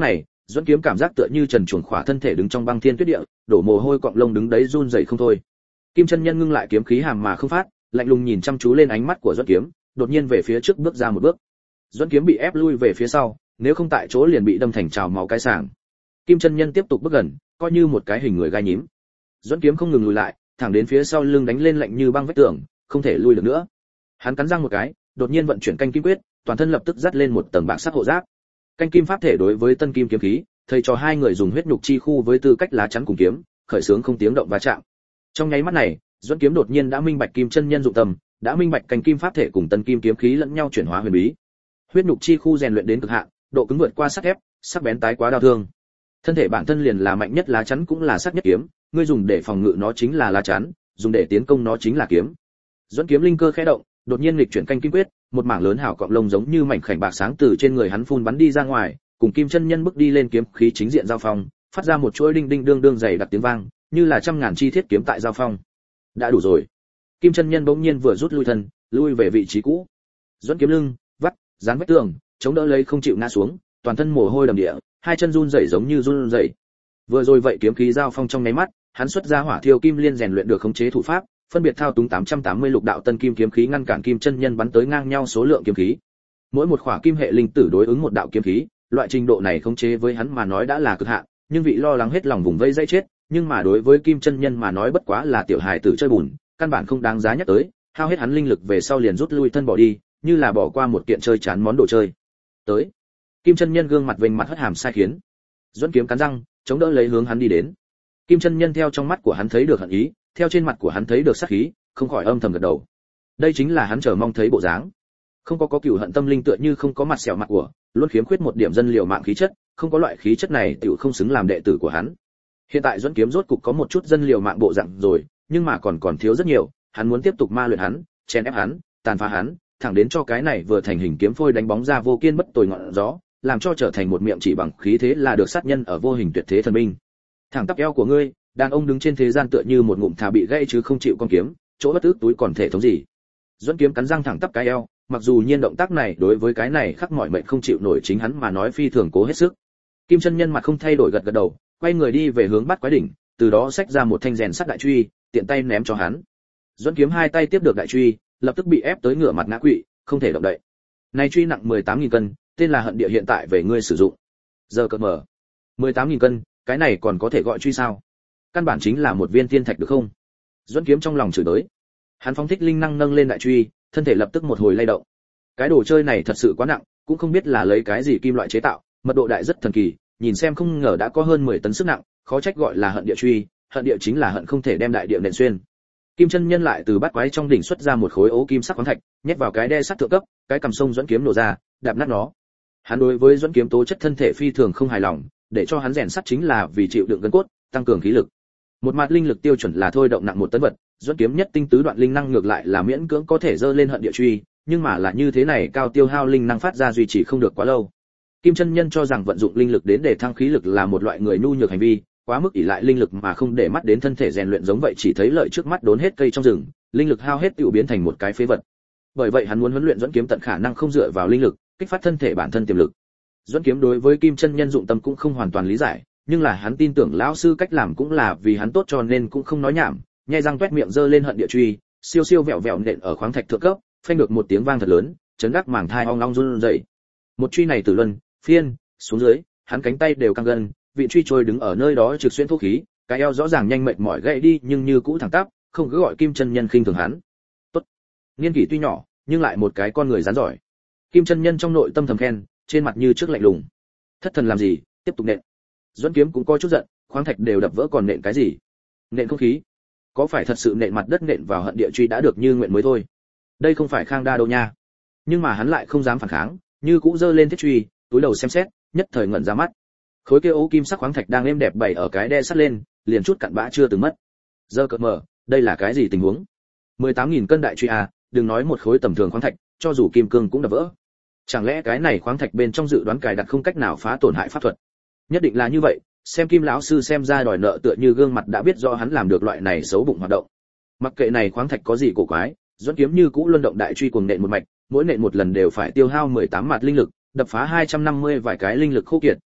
Duẫn Kiếm cảm giác tựa như trần chuồng khỏa thân thể đứng trong băng thiên tuyết địa, đổ mồ hôi cọng lông đứng đấy run rẩy không thôi. Kim chân nhân ngưng lại kiếm khí hàm mà không phát, lạnh lùng nhìn chăm chú lên ánh mắt của Duẫn Kiếm, đột nhiên về phía trước bước ra một bước. Duẫn Kiếm bị ép lui về phía sau, nếu không tại chỗ liền bị đâm thành trào máu cái sảng. Kim chân nhân tiếp tục bước gần, coi như một cái hình người gai nhím. Duẫn Kiếm không ngừng lùi lại, thẳng đến phía sau lưng đánh lên lạnh như băng vách tường, không thể lui được nữa. Hắn cắn răng một cái, đột nhiên vận chuyển canh kim quyết, toàn thân lập tức dắt lên một tầng bạc sắc hộ giáp. Canh kim pháp thể đối với tân kim kiếm khí, thầy cho hai người dùng huyết nhục chi khu với tư cách lá chắn cùng kiếm, khởi xướng không tiếng động va chạm. Trong nháy mắt này, Duẫn Kiếm đột nhiên đã minh bạch Kim chân nhân dụng tâm, đã minh bạch canh kim pháp thể cùng tân kim kiếm khí lẫn nhau chuyển hóa huyền bí. Huyết nhục chi khu rèn luyện đến cực hạn, độ cứng vượt qua sắt thép, sắc bén tái quá đau thương. Thân thể bản thân liền là mạnh nhất lá chắn cũng là sắc nhất kiếm, ngươi dùng để phòng ngự nó chính là lá chắn, dùng để tiến công nó chính là kiếm. Duẫn Kiếm linh cơ khẽ động, đột nhiên nghịch chuyển canh kim quyết, một mảng lớn hào cọng lông giống như mảnh khảnh bạc sáng từ trên người hắn phun bắn đi ra ngoài, cùng Kim chân nhân bước đi lên kiếm khí chính diện giao phong, phát ra một chuỗi đinh đinh đương đương dày đặc tiếng vang, như là trăm ngàn chi thiết kiếm tại giao phong. Đã đủ rồi. Kim chân nhân bỗng nhiên vừa rút lui thân, lui về vị trí cũ. Duẫn Kiếm lưng, vắt, dán vách tường, chống đỡ lấy không chịu ngã xuống, toàn thân mồ hôi đầm địa, hai chân run rẩy giống như run rẩy. Vừa rồi vậy kiếm khí giao phong trong nháy mắt, hắn xuất ra Hỏa Thiêu Kim Liên rèn luyện được khống chế thủ pháp, phân biệt thao túng tám trăm tám mươi lục đạo tân kim kiếm khí ngăn cản Kim chân nhân bắn tới ngang nhau số lượng kiếm khí. Mỗi một khỏa kim hệ linh tử đối ứng một đạo kiếm khí, loại trình độ này khống chế với hắn mà nói đã là cực hạn, nhưng vị lo lắng hết lòng vùng vây dây chết, nhưng mà đối với Kim chân nhân mà nói bất quá là tiểu hài tử chơi bùn, căn bản không đáng giá nhắc tới, hao hết hắn linh lực về sau liền rút lui thân bỏ đi, như là bỏ qua một kiện chơi chán món đồ chơi. Tới. Kim chân nhân gương mặt vênh mặt hất hàm sai khiến. Duẫn Kiếm cắn răng, chống đỡ lấy hướng hắn đi đến. Kim chân nhân theo trong mắt của hắn thấy được hận ý, theo trên mặt của hắn thấy được sát khí, không khỏi âm thầm gật đầu. Đây chính là hắn chờ mong thấy bộ dáng. Không có có cừu hận tâm linh tựa như không có mặt sẹo mặt của, luôn khiếm khuyết một điểm dân liều mạng khí chất, không có loại khí chất này tiểu không xứng làm đệ tử của hắn. Hiện tại Duẫn Kiếm rốt cục có một chút dân liều mạng bộ dạng rồi, nhưng mà còn còn thiếu rất nhiều, hắn muốn tiếp tục ma luyện hắn, chèn ép hắn, tàn phá hắn, thẳng đến cho cái này vừa thành hình kiếm phôi đánh bóng ra vô kiên bất tồi ngọn gió, làm cho trở thành một miệng chỉ bằng khí thế là được sát nhân ở vô hình tuyệt thế thần binh. Thẳng tắp eo của ngươi, đàn ông đứng trên thế gian tựa như một ngụm thà bị gãy chứ không chịu con kiếm, chỗ bất ức túi còn thể thống gì. Duẫn Kiếm cắn răng thẳng tắp cái eo, mặc dù nhiên động tác này đối với cái này khắc mỏi mệnh không chịu nổi chính hắn mà nói phi thường cố hết sức. Kim chân nhân mặt không thay đổi gật gật đầu, quay người đi về hướng Bát Quái đỉnh, từ đó xách ra một thanh rèn sắt đại truy, tiện tay ném cho hắn. Duẫn Kiếm hai tay tiếp được đại truy, lập tức bị ép tới ngửa mặt ngã quỵ, không thể động đậy. Này truy nặng mười tám nghìn cân, tên là Hận Địa hiện tại về ngươi sử dụng. Giờ cợt mở. mười tám nghìn cân, cái này còn có thể gọi truy sao? Căn bản chính là một viên tiên thạch được không? Duẫn Kiếm trong lòng chửi tới. Hắn phóng thích linh năng nâng lên đại truy, thân thể lập tức một hồi lay động. Cái đồ chơi này thật sự quá nặng, cũng không biết là lấy cái gì kim loại chế tạo, mật độ đại rất thần kỳ, nhìn xem không ngờ đã có hơn mười tấn sức nặng, khó trách gọi là Hận Địa truy, hận địa chính là hận không thể đem đại địa nện xuyên. Kim chân nhân lại từ bát quái trong đỉnh xuất ra một khối ố kim sắc khoáng thạch, nhét vào cái đe sắt thượng cấp, cái cầm sông Duẫn Kiếm nổ ra, đạp nát nó. Hắn đối với Duẫn Kiếm tố chất thân thể phi thường không hài lòng, để cho hắn rèn sắt chính là vì chịu đựng gân cốt, tăng cường khí lực. Một mặt linh lực tiêu chuẩn là thôi động nặng một tấn vật, Duẫn Kiếm nhất tinh tứ đoạn linh năng ngược lại là miễn cưỡng có thể dơ lên hận địa truy, nhưng mà là như thế này cao tiêu hao linh năng phát ra duy trì không được quá lâu. Kim chân nhân cho rằng vận dụng linh lực đến để thăng khí lực là một loại người nhu nhược hành vi, quá mức ỷ lại linh lực mà không để mắt đến thân thể rèn luyện giống vậy chỉ thấy lợi trước mắt đốn hết cây trong rừng, linh lực hao hết tựu biến thành một cái phế vật. Bởi vậy hắn muốn huấn luyện Duẫn Kiếm tận khả năng không dựa vào linh lực, kích phát thân thể bản thân tiềm lực. Duẫn Kiếm đối với Kim chân nhân dụng tâm cũng không hoàn toàn lý giải, nhưng là hắn tin tưởng lão sư cách làm cũng là vì hắn tốt cho nên cũng không nói nhảm, nhai răng toét miệng giơ lên hận địa truy, siêu siêu vẹo vẹo nện ở khoáng thạch thượng cấp, phanh được một tiếng vang thật lớn, chấn đắc màng thai ong ong run rẩy. Một truy này từ luân, phiên, xuống dưới, hắn cánh tay đều căng gân, vị truy trôi đứng ở nơi đó trực xuyên thuốc khí, cái eo rõ ràng nhanh mệt mỏi gãy đi nhưng như cũ thẳng tắp, không cứ gọi Kim chân nhân khinh thường hắn. Tốt. Niên kỷ tuy nhỏ, nhưng lại một cái con người rắn giỏi. Kim chân nhân trong nội tâm thầm khen, trên mặt như trước lạnh lùng. Thất thần làm gì, tiếp tục nện. Duẫn Kiếm cũng có chút giận, khoáng thạch đều đập vỡ còn nện cái gì? Nện không khí. Có phải thật sự nện mặt đất nện vào hận địa truy đã được như nguyện mới thôi. Đây không phải Khang Đa đâu nha. Nhưng mà hắn lại không dám phản kháng, như cũ giơ lên thiết truy, túi đầu xem xét, nhất thời ngẩn ra mắt. Khối kia ố kim sắc khoáng thạch đang êm đẹp bày ở cái đe sắt lên, liền chút cặn bã chưa từng mất. Giờ cợt mở, đây là cái gì tình huống? mười tám nghìn cân đại truy à, đừng nói một khối tầm thường khoáng thạch, cho dù kim cương cũng đập vỡ. Chẳng lẽ cái này khoáng thạch bên trong dự đoán cài đặt không cách nào phá tổn hại pháp thuật? Nhất định là như vậy, xem Kim lão sư xem ra đòi nợ tựa như gương mặt đã biết do hắn làm được loại này xấu bụng hoạt động. Mặc kệ này khoáng thạch có gì cổ quái, Duẫn Kiếm như cũ luân động đại truy cuồng nện một mạch, mỗi nện một lần đều phải tiêu hao mười tám mạt linh lực, đập phá hai trăm năm mươi vài cái linh lực khô kiệt,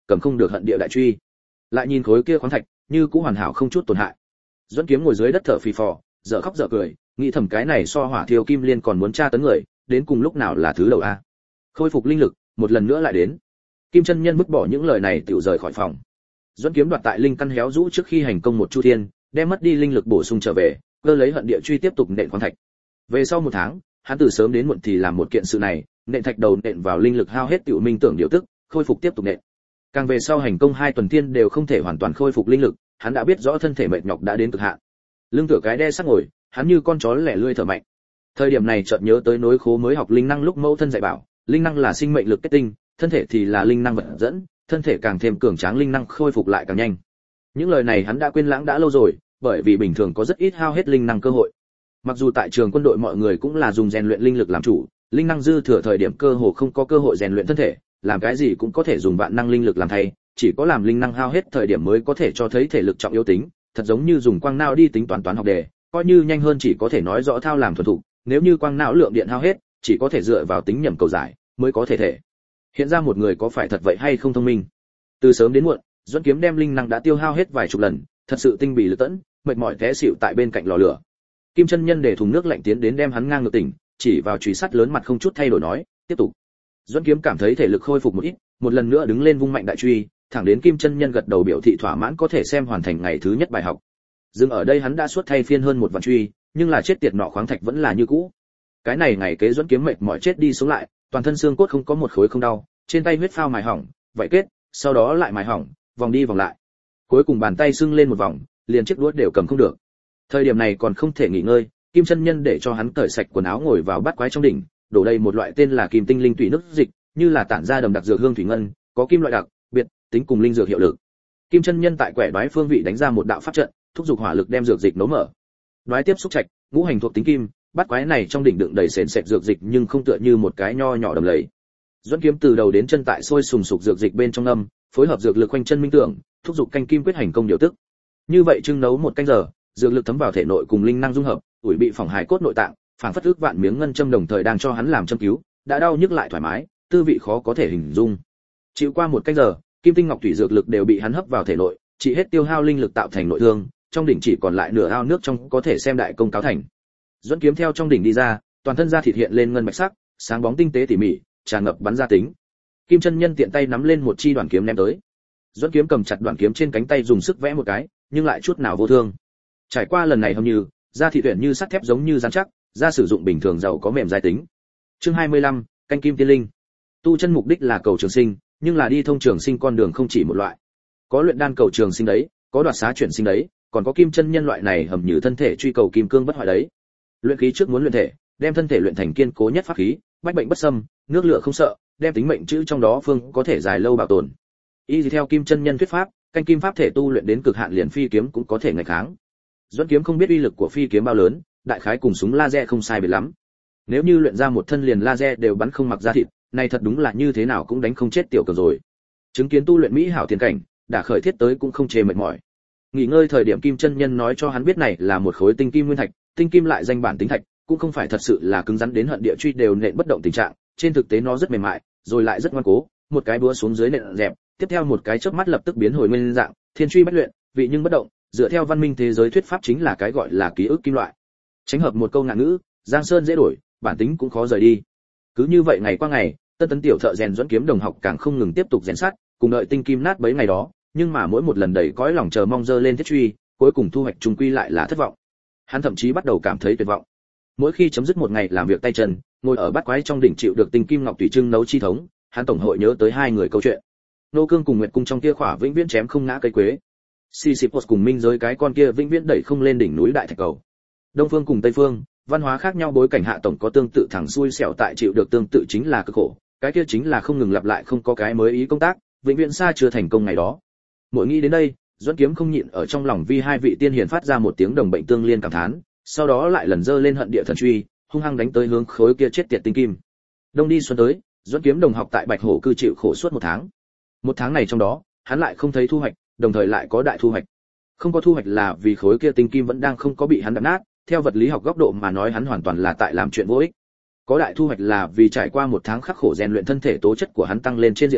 cầm không được hận địa đại truy. Lại nhìn khối kia khoáng thạch, như cũ hoàn hảo không chút tổn hại. Duẫn Kiếm ngồi dưới đất thở phì phò, dở khóc dở cười, nghĩ thầm cái này so hỏa thiêu kim liên còn muốn tra tấn người, đến cùng lúc nào là thứ đầu a. Khôi phục linh lực, một lần nữa lại đến. Kim chân nhân vứt bỏ những lời này tiểu rời khỏi phòng. Duẫn Kiếm đoạt tại linh căn héo rũ trước khi hành công một chu thiên, đem mất đi linh lực bổ sung trở về, cơ lấy hận địa truy tiếp tục nện khoáng thạch. Về sau một tháng, hắn từ sớm đến muộn thì làm một kiện sự này, nện thạch đầu nện vào linh lực hao hết tiểu minh tưởng điều tức, khôi phục tiếp tục nện. Càng về sau hành công hai tuần thiên đều không thể hoàn toàn khôi phục linh lực, hắn đã biết rõ thân thể mệt nhọc đã đến cực hạn. Lưng tựa cái đe sắc ngồi, hắn như con chó lẻ lươi thở mạnh. Thời điểm này chợt nhớ tới nối khố mới học linh năng lúc mẫu thân dạy bảo, linh năng là sinh mệnh lực kết tinh, thân thể thì là linh năng vận dẫn, thân thể càng thêm cường tráng linh năng khôi phục lại càng nhanh. Những lời này hắn đã quên lãng đã lâu rồi, bởi vì bình thường có rất ít hao hết linh năng cơ hội. Mặc dù tại trường quân đội mọi người cũng là dùng rèn luyện linh lực làm chủ, linh năng dư thừa thời điểm cơ hồ không có cơ hội rèn luyện thân thể, làm cái gì cũng có thể dùng vạn năng linh lực làm thay, chỉ có làm linh năng hao hết thời điểm mới có thể cho thấy thể lực trọng yếu tính, thật giống như dùng quang não đi tính toán toán học đề, coi như nhanh hơn chỉ có thể nói rõ thao làm thuần thục, nếu như quang não lượng điện hao hết, chỉ có thể dựa vào tính nhẩm cầu giải mới có thể thể hiện ra một người có phải thật vậy hay không thông minh. Từ sớm đến muộn, Duẫn Kiếm đem linh năng đã tiêu hao hết vài chục lần, thật sự tinh bì lực tẫn, mệt mỏi té xỉu tại bên cạnh lò lửa. Kim chân nhân để thùng nước lạnh tiến đến đem hắn ngang ngược tỉnh, chỉ vào chùy sắt lớn mặt không chút thay đổi nói, tiếp tục. Duẫn Kiếm cảm thấy thể lực khôi phục một ít, một lần nữa đứng lên vung mạnh đại truy, thẳng đến Kim chân nhân gật đầu biểu thị thỏa mãn có thể xem hoàn thành ngày thứ nhất bài học. Dừng ở đây hắn đã suốt thay phiên hơn một vạn truy, nhưng là chết tiệt nọ khoáng thạch vẫn là như cũ. Cái này ngày kế Duẫn Kiếm mệt mỏi chết đi sống lại, toàn thân xương cốt không có một khối không đau, trên tay huyết phao mài hỏng, vậy kết, sau đó lại mài hỏng, vòng đi vòng lại. Cuối cùng bàn tay sưng lên một vòng, liền chiếc đũa đều cầm không được. Thời điểm này còn không thể nghỉ ngơi, Kim chân nhân để cho hắn cởi sạch quần áo ngồi vào bát quái trong đỉnh, đổ đầy một loại tên là kim tinh linh thủy nước dịch, như là tản ra đầm đặc dược hương thủy ngân, có kim loại đặc biệt, tính cùng linh dược hiệu lực. Kim chân nhân tại quẻ đoái phương vị đánh ra một đạo pháp trận, thúc giục hỏa lực đem dược dịch nấu mở. Đoái tiếp xúc trạch, ngũ hành thuộc tính kim, bát quái này trong đỉnh đựng đầy sền sệt dược dịch nhưng không tựa như một cái nho nhỏ đầm lầy. Duẫn Kiếm từ đầu đến chân tại sôi sùng sục dược dịch bên trong âm, phối hợp dược lực quanh chân minh tưởng, thúc giục canh kim quyết hành công điều tức. Như vậy trưng nấu một canh giờ, dược lực thấm vào thể nội cùng linh năng dung hợp, ủi bị phỏng hài cốt nội tạng, phảng phất ước vạn miếng ngân châm đồng thời đang cho hắn làm châm cứu, đã đau nhức lại thoải mái, tư vị khó có thể hình dung. Chịu qua một canh giờ, kim tinh ngọc thủy dược lực đều bị hắn hấp vào thể nội, chỉ hết tiêu hao linh lực tạo thành nội thương, trong đỉnh chỉ còn lại nửa ao nước trong có thể xem đại công cáo thành. Duẫn Kiếm theo trong đỉnh đi ra, toàn thân da thịt hiện lên ngân bạch sắc, sáng bóng tinh tế tỉ mỉ, tràn ngập bắn ra tính. Kim chân nhân tiện tay nắm lên một chi đoàn kiếm ném tới. Duẫn Kiếm cầm chặt đoàn kiếm trên cánh tay dùng sức vẽ một cái, nhưng lại chút nào vô thương. Trải qua lần này hầu như, da thịt tuyển như sắt thép giống như rắn chắc, da sử dụng bình thường giàu có mềm dai tính. Chương hai mươi lăm, canh kim tiên linh. Tu chân mục đích là cầu trường sinh, nhưng là đi thông trường sinh con đường không chỉ một loại. Có luyện đan cầu trường sinh đấy, có đoạt xá chuyển sinh đấy, còn có kim chân nhân loại này hầm như thân thể truy cầu kim cương bất hoại đấy. Luyện khí trước muốn luyện thể, đem thân thể luyện thành kiên cố nhất pháp khí, bách bệnh bất xâm, nước lửa không sợ, đem tính mệnh chữ trong đó phương có thể dài lâu bảo tồn. Y theo kim chân nhân thuyết pháp, canh kim pháp thể tu luyện đến cực hạn liền phi kiếm cũng có thể nghịch kháng. Duẫn Kiếm không biết uy lực của phi kiếm bao lớn, đại khái cùng súng laser không sai biệt lắm. Nếu như luyện ra một thân liền laser đều bắn không mặc da thịt, này thật đúng là như thế nào cũng đánh không chết tiểu cường rồi. Chứng kiến tu luyện mỹ hảo tiền cảnh, đã khởi thiết tới cũng không chê mệt mỏi. Nghỉ ngơi thời điểm kim chân nhân nói cho hắn biết này là một khối tinh kim nguyên thạch, tinh kim lại danh bản tính thạch, cũng không phải thật sự là cứng rắn đến hận địa truy đều nện bất động tình trạng, trên thực tế nó rất mềm mại, rồi lại rất ngoan cố, một cái búa xuống dưới nện dẹp, tiếp theo một cái chớp mắt lập tức biến hồi nguyên dạng, thiên truy bất luyện, vị nhưng bất động, dựa theo văn minh thế giới thuyết pháp chính là cái gọi là ký ức kim loại. Tránh hợp một câu ngạn ngữ, giang sơn dễ đổi, bản tính cũng khó rời đi. Cứ như vậy ngày qua ngày, tân tấn tiểu thợ rèn Duẫn Kiếm đồng học càng không ngừng tiếp tục rèn sắt, cùng đợi tinh kim nát bấy ngày đó, nhưng mà mỗi một lần đầy cõi lòng chờ mong dơ lên thiết truy, cuối cùng thu hoạch trùng quy lại là thất vọng. Hắn thậm chí bắt đầu cảm thấy tuyệt vọng. Mỗi khi chấm dứt một ngày làm việc tay chân, ngồi ở bát quái trong đỉnh chịu được tinh kim ngọc thủy trưng nấu chi thống, hắn tổng hội nhớ tới hai người câu chuyện. Nô Cương cùng Nguyệt Cung trong kia khỏa vĩnh viễn chém không ngã cây quế. Sisyphus cùng minh giới cái con kia vĩnh viễn đẩy không lên đỉnh núi đại thạch cầu. Đông phương cùng Tây phương, văn hóa khác nhau bối cảnh hạ tổng có tương tự thẳng xuôi xẻo tại chịu được tương tự chính là cực khổ, cái kia chính là không ngừng lặp lại không có cái mới ý công tác, vĩnh viễn xa chưa thành công ngày đó. Mỗi nghĩ đến đây, Duẫn Kiếm không nhịn ở trong lòng vi hai vị tiên hiền phát ra một tiếng đồng bệnh tương liên cảm thán, sau đó lại lần dơ lên hận địa thần truy, hung hăng đánh tới hướng khối kia chết tiệt tinh kim. Đông đi xuân tới, Duẫn Kiếm đồng học tại Bạch Hổ cư chịu khổ suốt một tháng. Một tháng này trong đó, hắn lại không thấy thu hoạch, đồng thời lại có đại thu hoạch. Không có thu hoạch là vì khối kia tinh kim vẫn đang không có bị hắn đập nát, theo vật lý học góc độ mà nói hắn hoàn toàn là tại làm chuyện vô ích. Có đại thu hoạch là vì trải qua một tháng khắc khổ rèn luyện thân thể tố chất của hắn tăng lên trên diện rộng,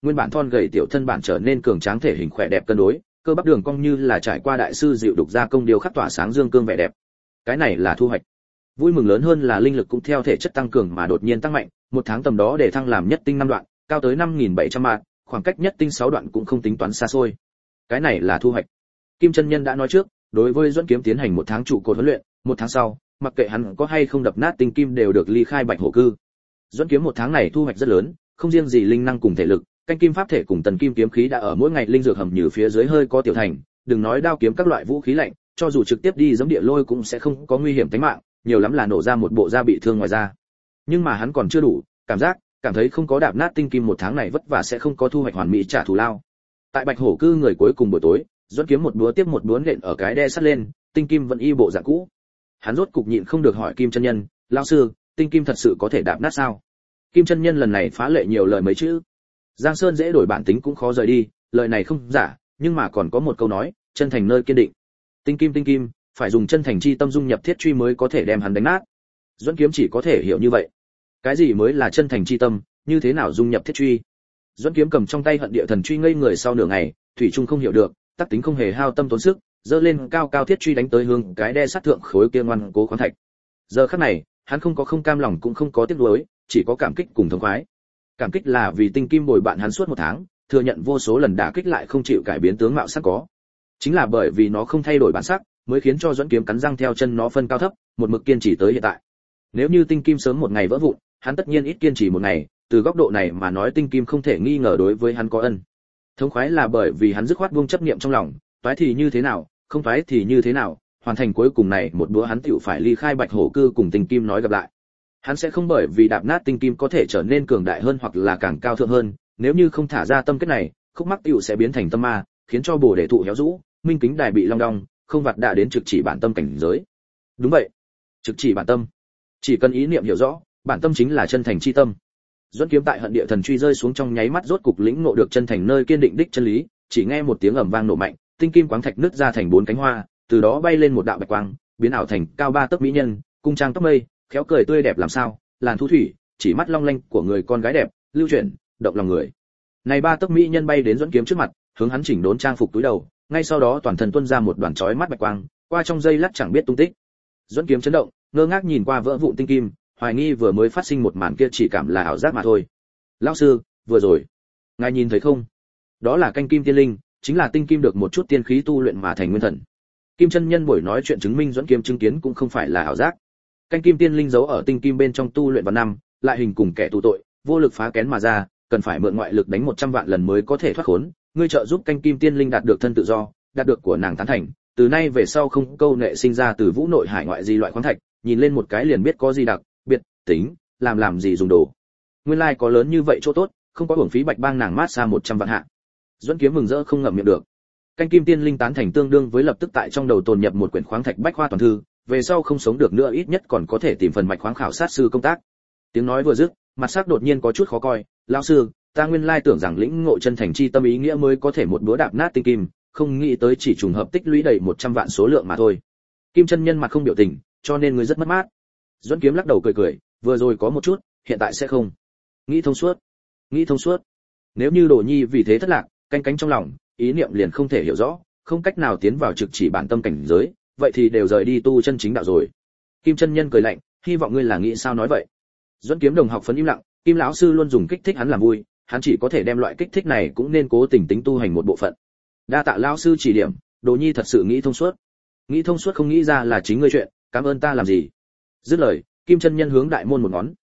nguyên bản thon gầy tiểu thân bản trở nên cường tráng, thể hình khỏe đẹp cân đối, cơ bắp đường cong như là trải qua đại sư dịu đục gia công điều khắc tỏa sáng dương cương vẻ đẹp. Cái này là thu hoạch. Vui mừng lớn hơn là linh lực cũng theo thể chất tăng cường mà đột nhiên tăng mạnh, một tháng tầm đó để thăng làm nhất tinh năm đoạn, cao tới năm nghìn bảy trăm mạng, khoảng cách nhất tinh sáu đoạn cũng không tính toán xa xôi. Cái này là thu hoạch. Kim chân nhân đã nói trước, đối với Duẫn Kiếm tiến hành một tháng trụ cột huấn luyện, một tháng sau, mặc kệ hắn có hay không đập nát tinh kim đều được ly khai Bạch Hổ cư. Duẫn Kiếm một tháng này thu hoạch rất lớn, không riêng gì linh năng cùng thể lực, canh kim pháp thể cùng tần kim kiếm khí đã ở mỗi ngày linh dược hầm nhử phía dưới hơi có tiểu thành, đừng nói đao kiếm các loại vũ khí lạnh, cho dù trực tiếp đi giẫm địa lôi cũng sẽ không có nguy hiểm tính mạng, nhiều lắm là nổ ra một bộ da bị thương ngoài da. Nhưng mà hắn còn chưa đủ, cảm giác, cảm thấy không có đạp nát tinh kim một tháng này vất vả sẽ không có thu hoạch hoàn mỹ trả thù lao. Tại Bạch Hổ cư người cuối cùng buổi tối, Duẫn Kiếm một búa tiếp một búa nện ở cái đe sắt lên, tinh kim vẫn y bộ dạng cũ. Hắn rốt cục nhịn không được hỏi Kim chân nhân, lão sư, tinh kim thật sự có thể đạp nát sao? Kim chân nhân lần này phá lệ nhiều lời mấy chữ. Giang Sơn dễ đổi bản tính cũng khó rời đi, lời này không giả, nhưng mà còn có một câu nói, chân thành nơi kiên định. Tinh kim tinh kim, phải dùng chân thành chi tâm dung nhập thiết truy mới có thể đem hắn đánh nát. Duẫn Kiếm chỉ có thể hiểu như vậy. Cái gì mới là chân thành chi tâm, như thế nào dung nhập thiết truy? Duẫn Kiếm cầm trong tay Hận Địa Thần truy ngây người sau nửa ngày, thủy chung không hiểu được, tác tính không hề hao tâm tốn sức, giơ lên cao cao thiết truy đánh tới hướng cái đe sắt thượng khối kia ngoan cố khoáng thạch. Giờ khắc này, hắn không có không cam lòng cũng không có tiếc nuối, chỉ có cảm kích cùng thống khoái. Cảm kích là vì tinh kim bồi bạn hắn suốt một tháng, thừa nhận vô số lần đả kích lại không chịu cải biến tướng mạo sắc có. Chính là bởi vì nó không thay đổi bản sắc, mới khiến cho Duẫn Kiếm cắn răng theo chân nó phân cao thấp, một mực kiên trì tới hiện tại. Nếu như tinh kim sớm một ngày vỡ vụn, hắn tất nhiên ít kiên trì một ngày, từ góc độ này mà nói tinh kim không thể nghi ngờ đối với hắn có ân. Thống khoái là bởi vì hắn dứt khoát buông chấp niệm trong lòng, toái thì như thế nào, không toái thì như thế nào, hoàn thành cuối cùng này một bữa hắn tựu phải ly khai Bạch Hổ cư cùng tinh kim nói gặp lại. Hắn sẽ không bởi vì đạp nát tinh kim có thể trở nên cường đại hơn hoặc là càng cao thượng hơn, nếu như không thả ra tâm kết này, khúc mắc tựu sẽ biến thành tâm ma, khiến cho bồ đề thụ héo rũ, minh kính đài bị long đong, không vặt đã đến trực chỉ bản tâm cảnh giới. Đúng vậy, trực chỉ bản tâm. Chỉ cần ý niệm hiểu rõ, bản tâm chính là chân thành chi tâm. Duẫn Kiếm tại Hận Địa Thần truy rơi xuống trong nháy mắt rốt cục lĩnh ngộ được chân thành nơi kiên định đích chân lý, chỉ nghe một tiếng ầm vang nổ mạnh, tinh kim quáng thạch nứt ra thành bốn cánh hoa, từ đó bay lên một đạo bạch quang, biến ảo thành cao ba tấc mỹ nhân, cung trang tóc mây, khéo cười tươi đẹp làm sao, làn thu thủy, chỉ mắt long lanh của người con gái đẹp, lưu chuyển, động lòng người. Này ba tấc mỹ nhân bay đến Duẫn Kiếm trước mặt, hướng hắn chỉnh đốn trang phục túi đầu, ngay sau đó toàn thân tuôn ra một đoàn chói mắt bạch quang, qua trong giây lát chẳng biết tung tích. Duẫn Kiếm chấn động, ngơ ngác nhìn qua vỡ vụn tinh kim, hoài nghi vừa mới phát sinh một màn kia chỉ cảm là ảo giác mà thôi. Lão sư, vừa rồi, ngài nhìn thấy không? Đó là canh kim tiên linh, chính là tinh kim được một chút tiên khí tu luyện mà thành nguyên thần. Kim chân nhân buổi nói chuyện chứng minh Duẫn Kiếm chứng kiến cũng không phải là ảo giác. Canh kim tiên linh giấu ở tinh kim bên trong tu luyện vào năm, lại hình cùng kẻ tù tội, vô lực phá kén mà ra, cần phải mượn ngoại lực đánh một trăm vạn lần mới có thể thoát khốn. Ngươi trợ giúp canh kim tiên linh đạt được thân tự do, đạt được của nàng tán thành, từ nay về sau không câu nệ sinh ra từ vũ nội hải ngoại gì loại khoáng thạch, nhìn lên một cái liền biết có gì đặc biệt, tính, làm làm gì dùng đồ. Nguyên lai like có lớn như vậy chỗ tốt, không có hưởng phí bạch bang nàng mát xa một trăm vạn hạ. Duẫn Kiếm mừng rỡ không ngậm miệng được. Canh kim tiên linh tán thành tương đương với lập tức tại trong đầu tồn nhập một quyển khoáng thạch bách khoa toàn thư, về sau không sống được nữa ít nhất còn có thể tìm phần mạch khoáng khảo sát sư công tác. Tiếng nói vừa dứt, mặt sắc đột nhiên có chút khó coi, lão sư, ta nguyên lai tưởng rằng lĩnh ngộ chân thành chi tâm ý nghĩa mới có thể một búa đạp nát tinh kim, không nghĩ tới chỉ trùng hợp tích lũy đầy một trăm vạn số lượng mà thôi. Kim chân nhân mặt không biểu tình, cho nên người rất mất mát. Duẫn Kiếm lắc đầu cười cười, vừa rồi có một chút, hiện tại sẽ không. Nghĩ thông suốt, nghĩ thông suốt. Nếu như Đồ Nhi vì thế thất lạc, canh cánh trong lòng, ý niệm liền không thể hiểu rõ, không cách nào tiến vào trực chỉ bản tâm cảnh giới, vậy thì đều rời đi tu chân chính đạo rồi. Kim chân nhân cười lạnh, hy vọng ngươi là nghĩ sao nói vậy. Duẫn Kiếm đồng học phấn im lặng, Kim lão sư luôn dùng kích thích hắn làm vui, hắn chỉ có thể đem loại kích thích này cũng nên cố tình tính tu hành một bộ phận. Đa tạ lão sư chỉ điểm, Đồ Nhi thật sự nghĩ thông suốt. Nghĩ thông suốt không nghĩ ra là chính ngươi chuyện, cảm ơn ta làm gì. Dứt lời, Kim chân nhân hướng đại môn một ngón.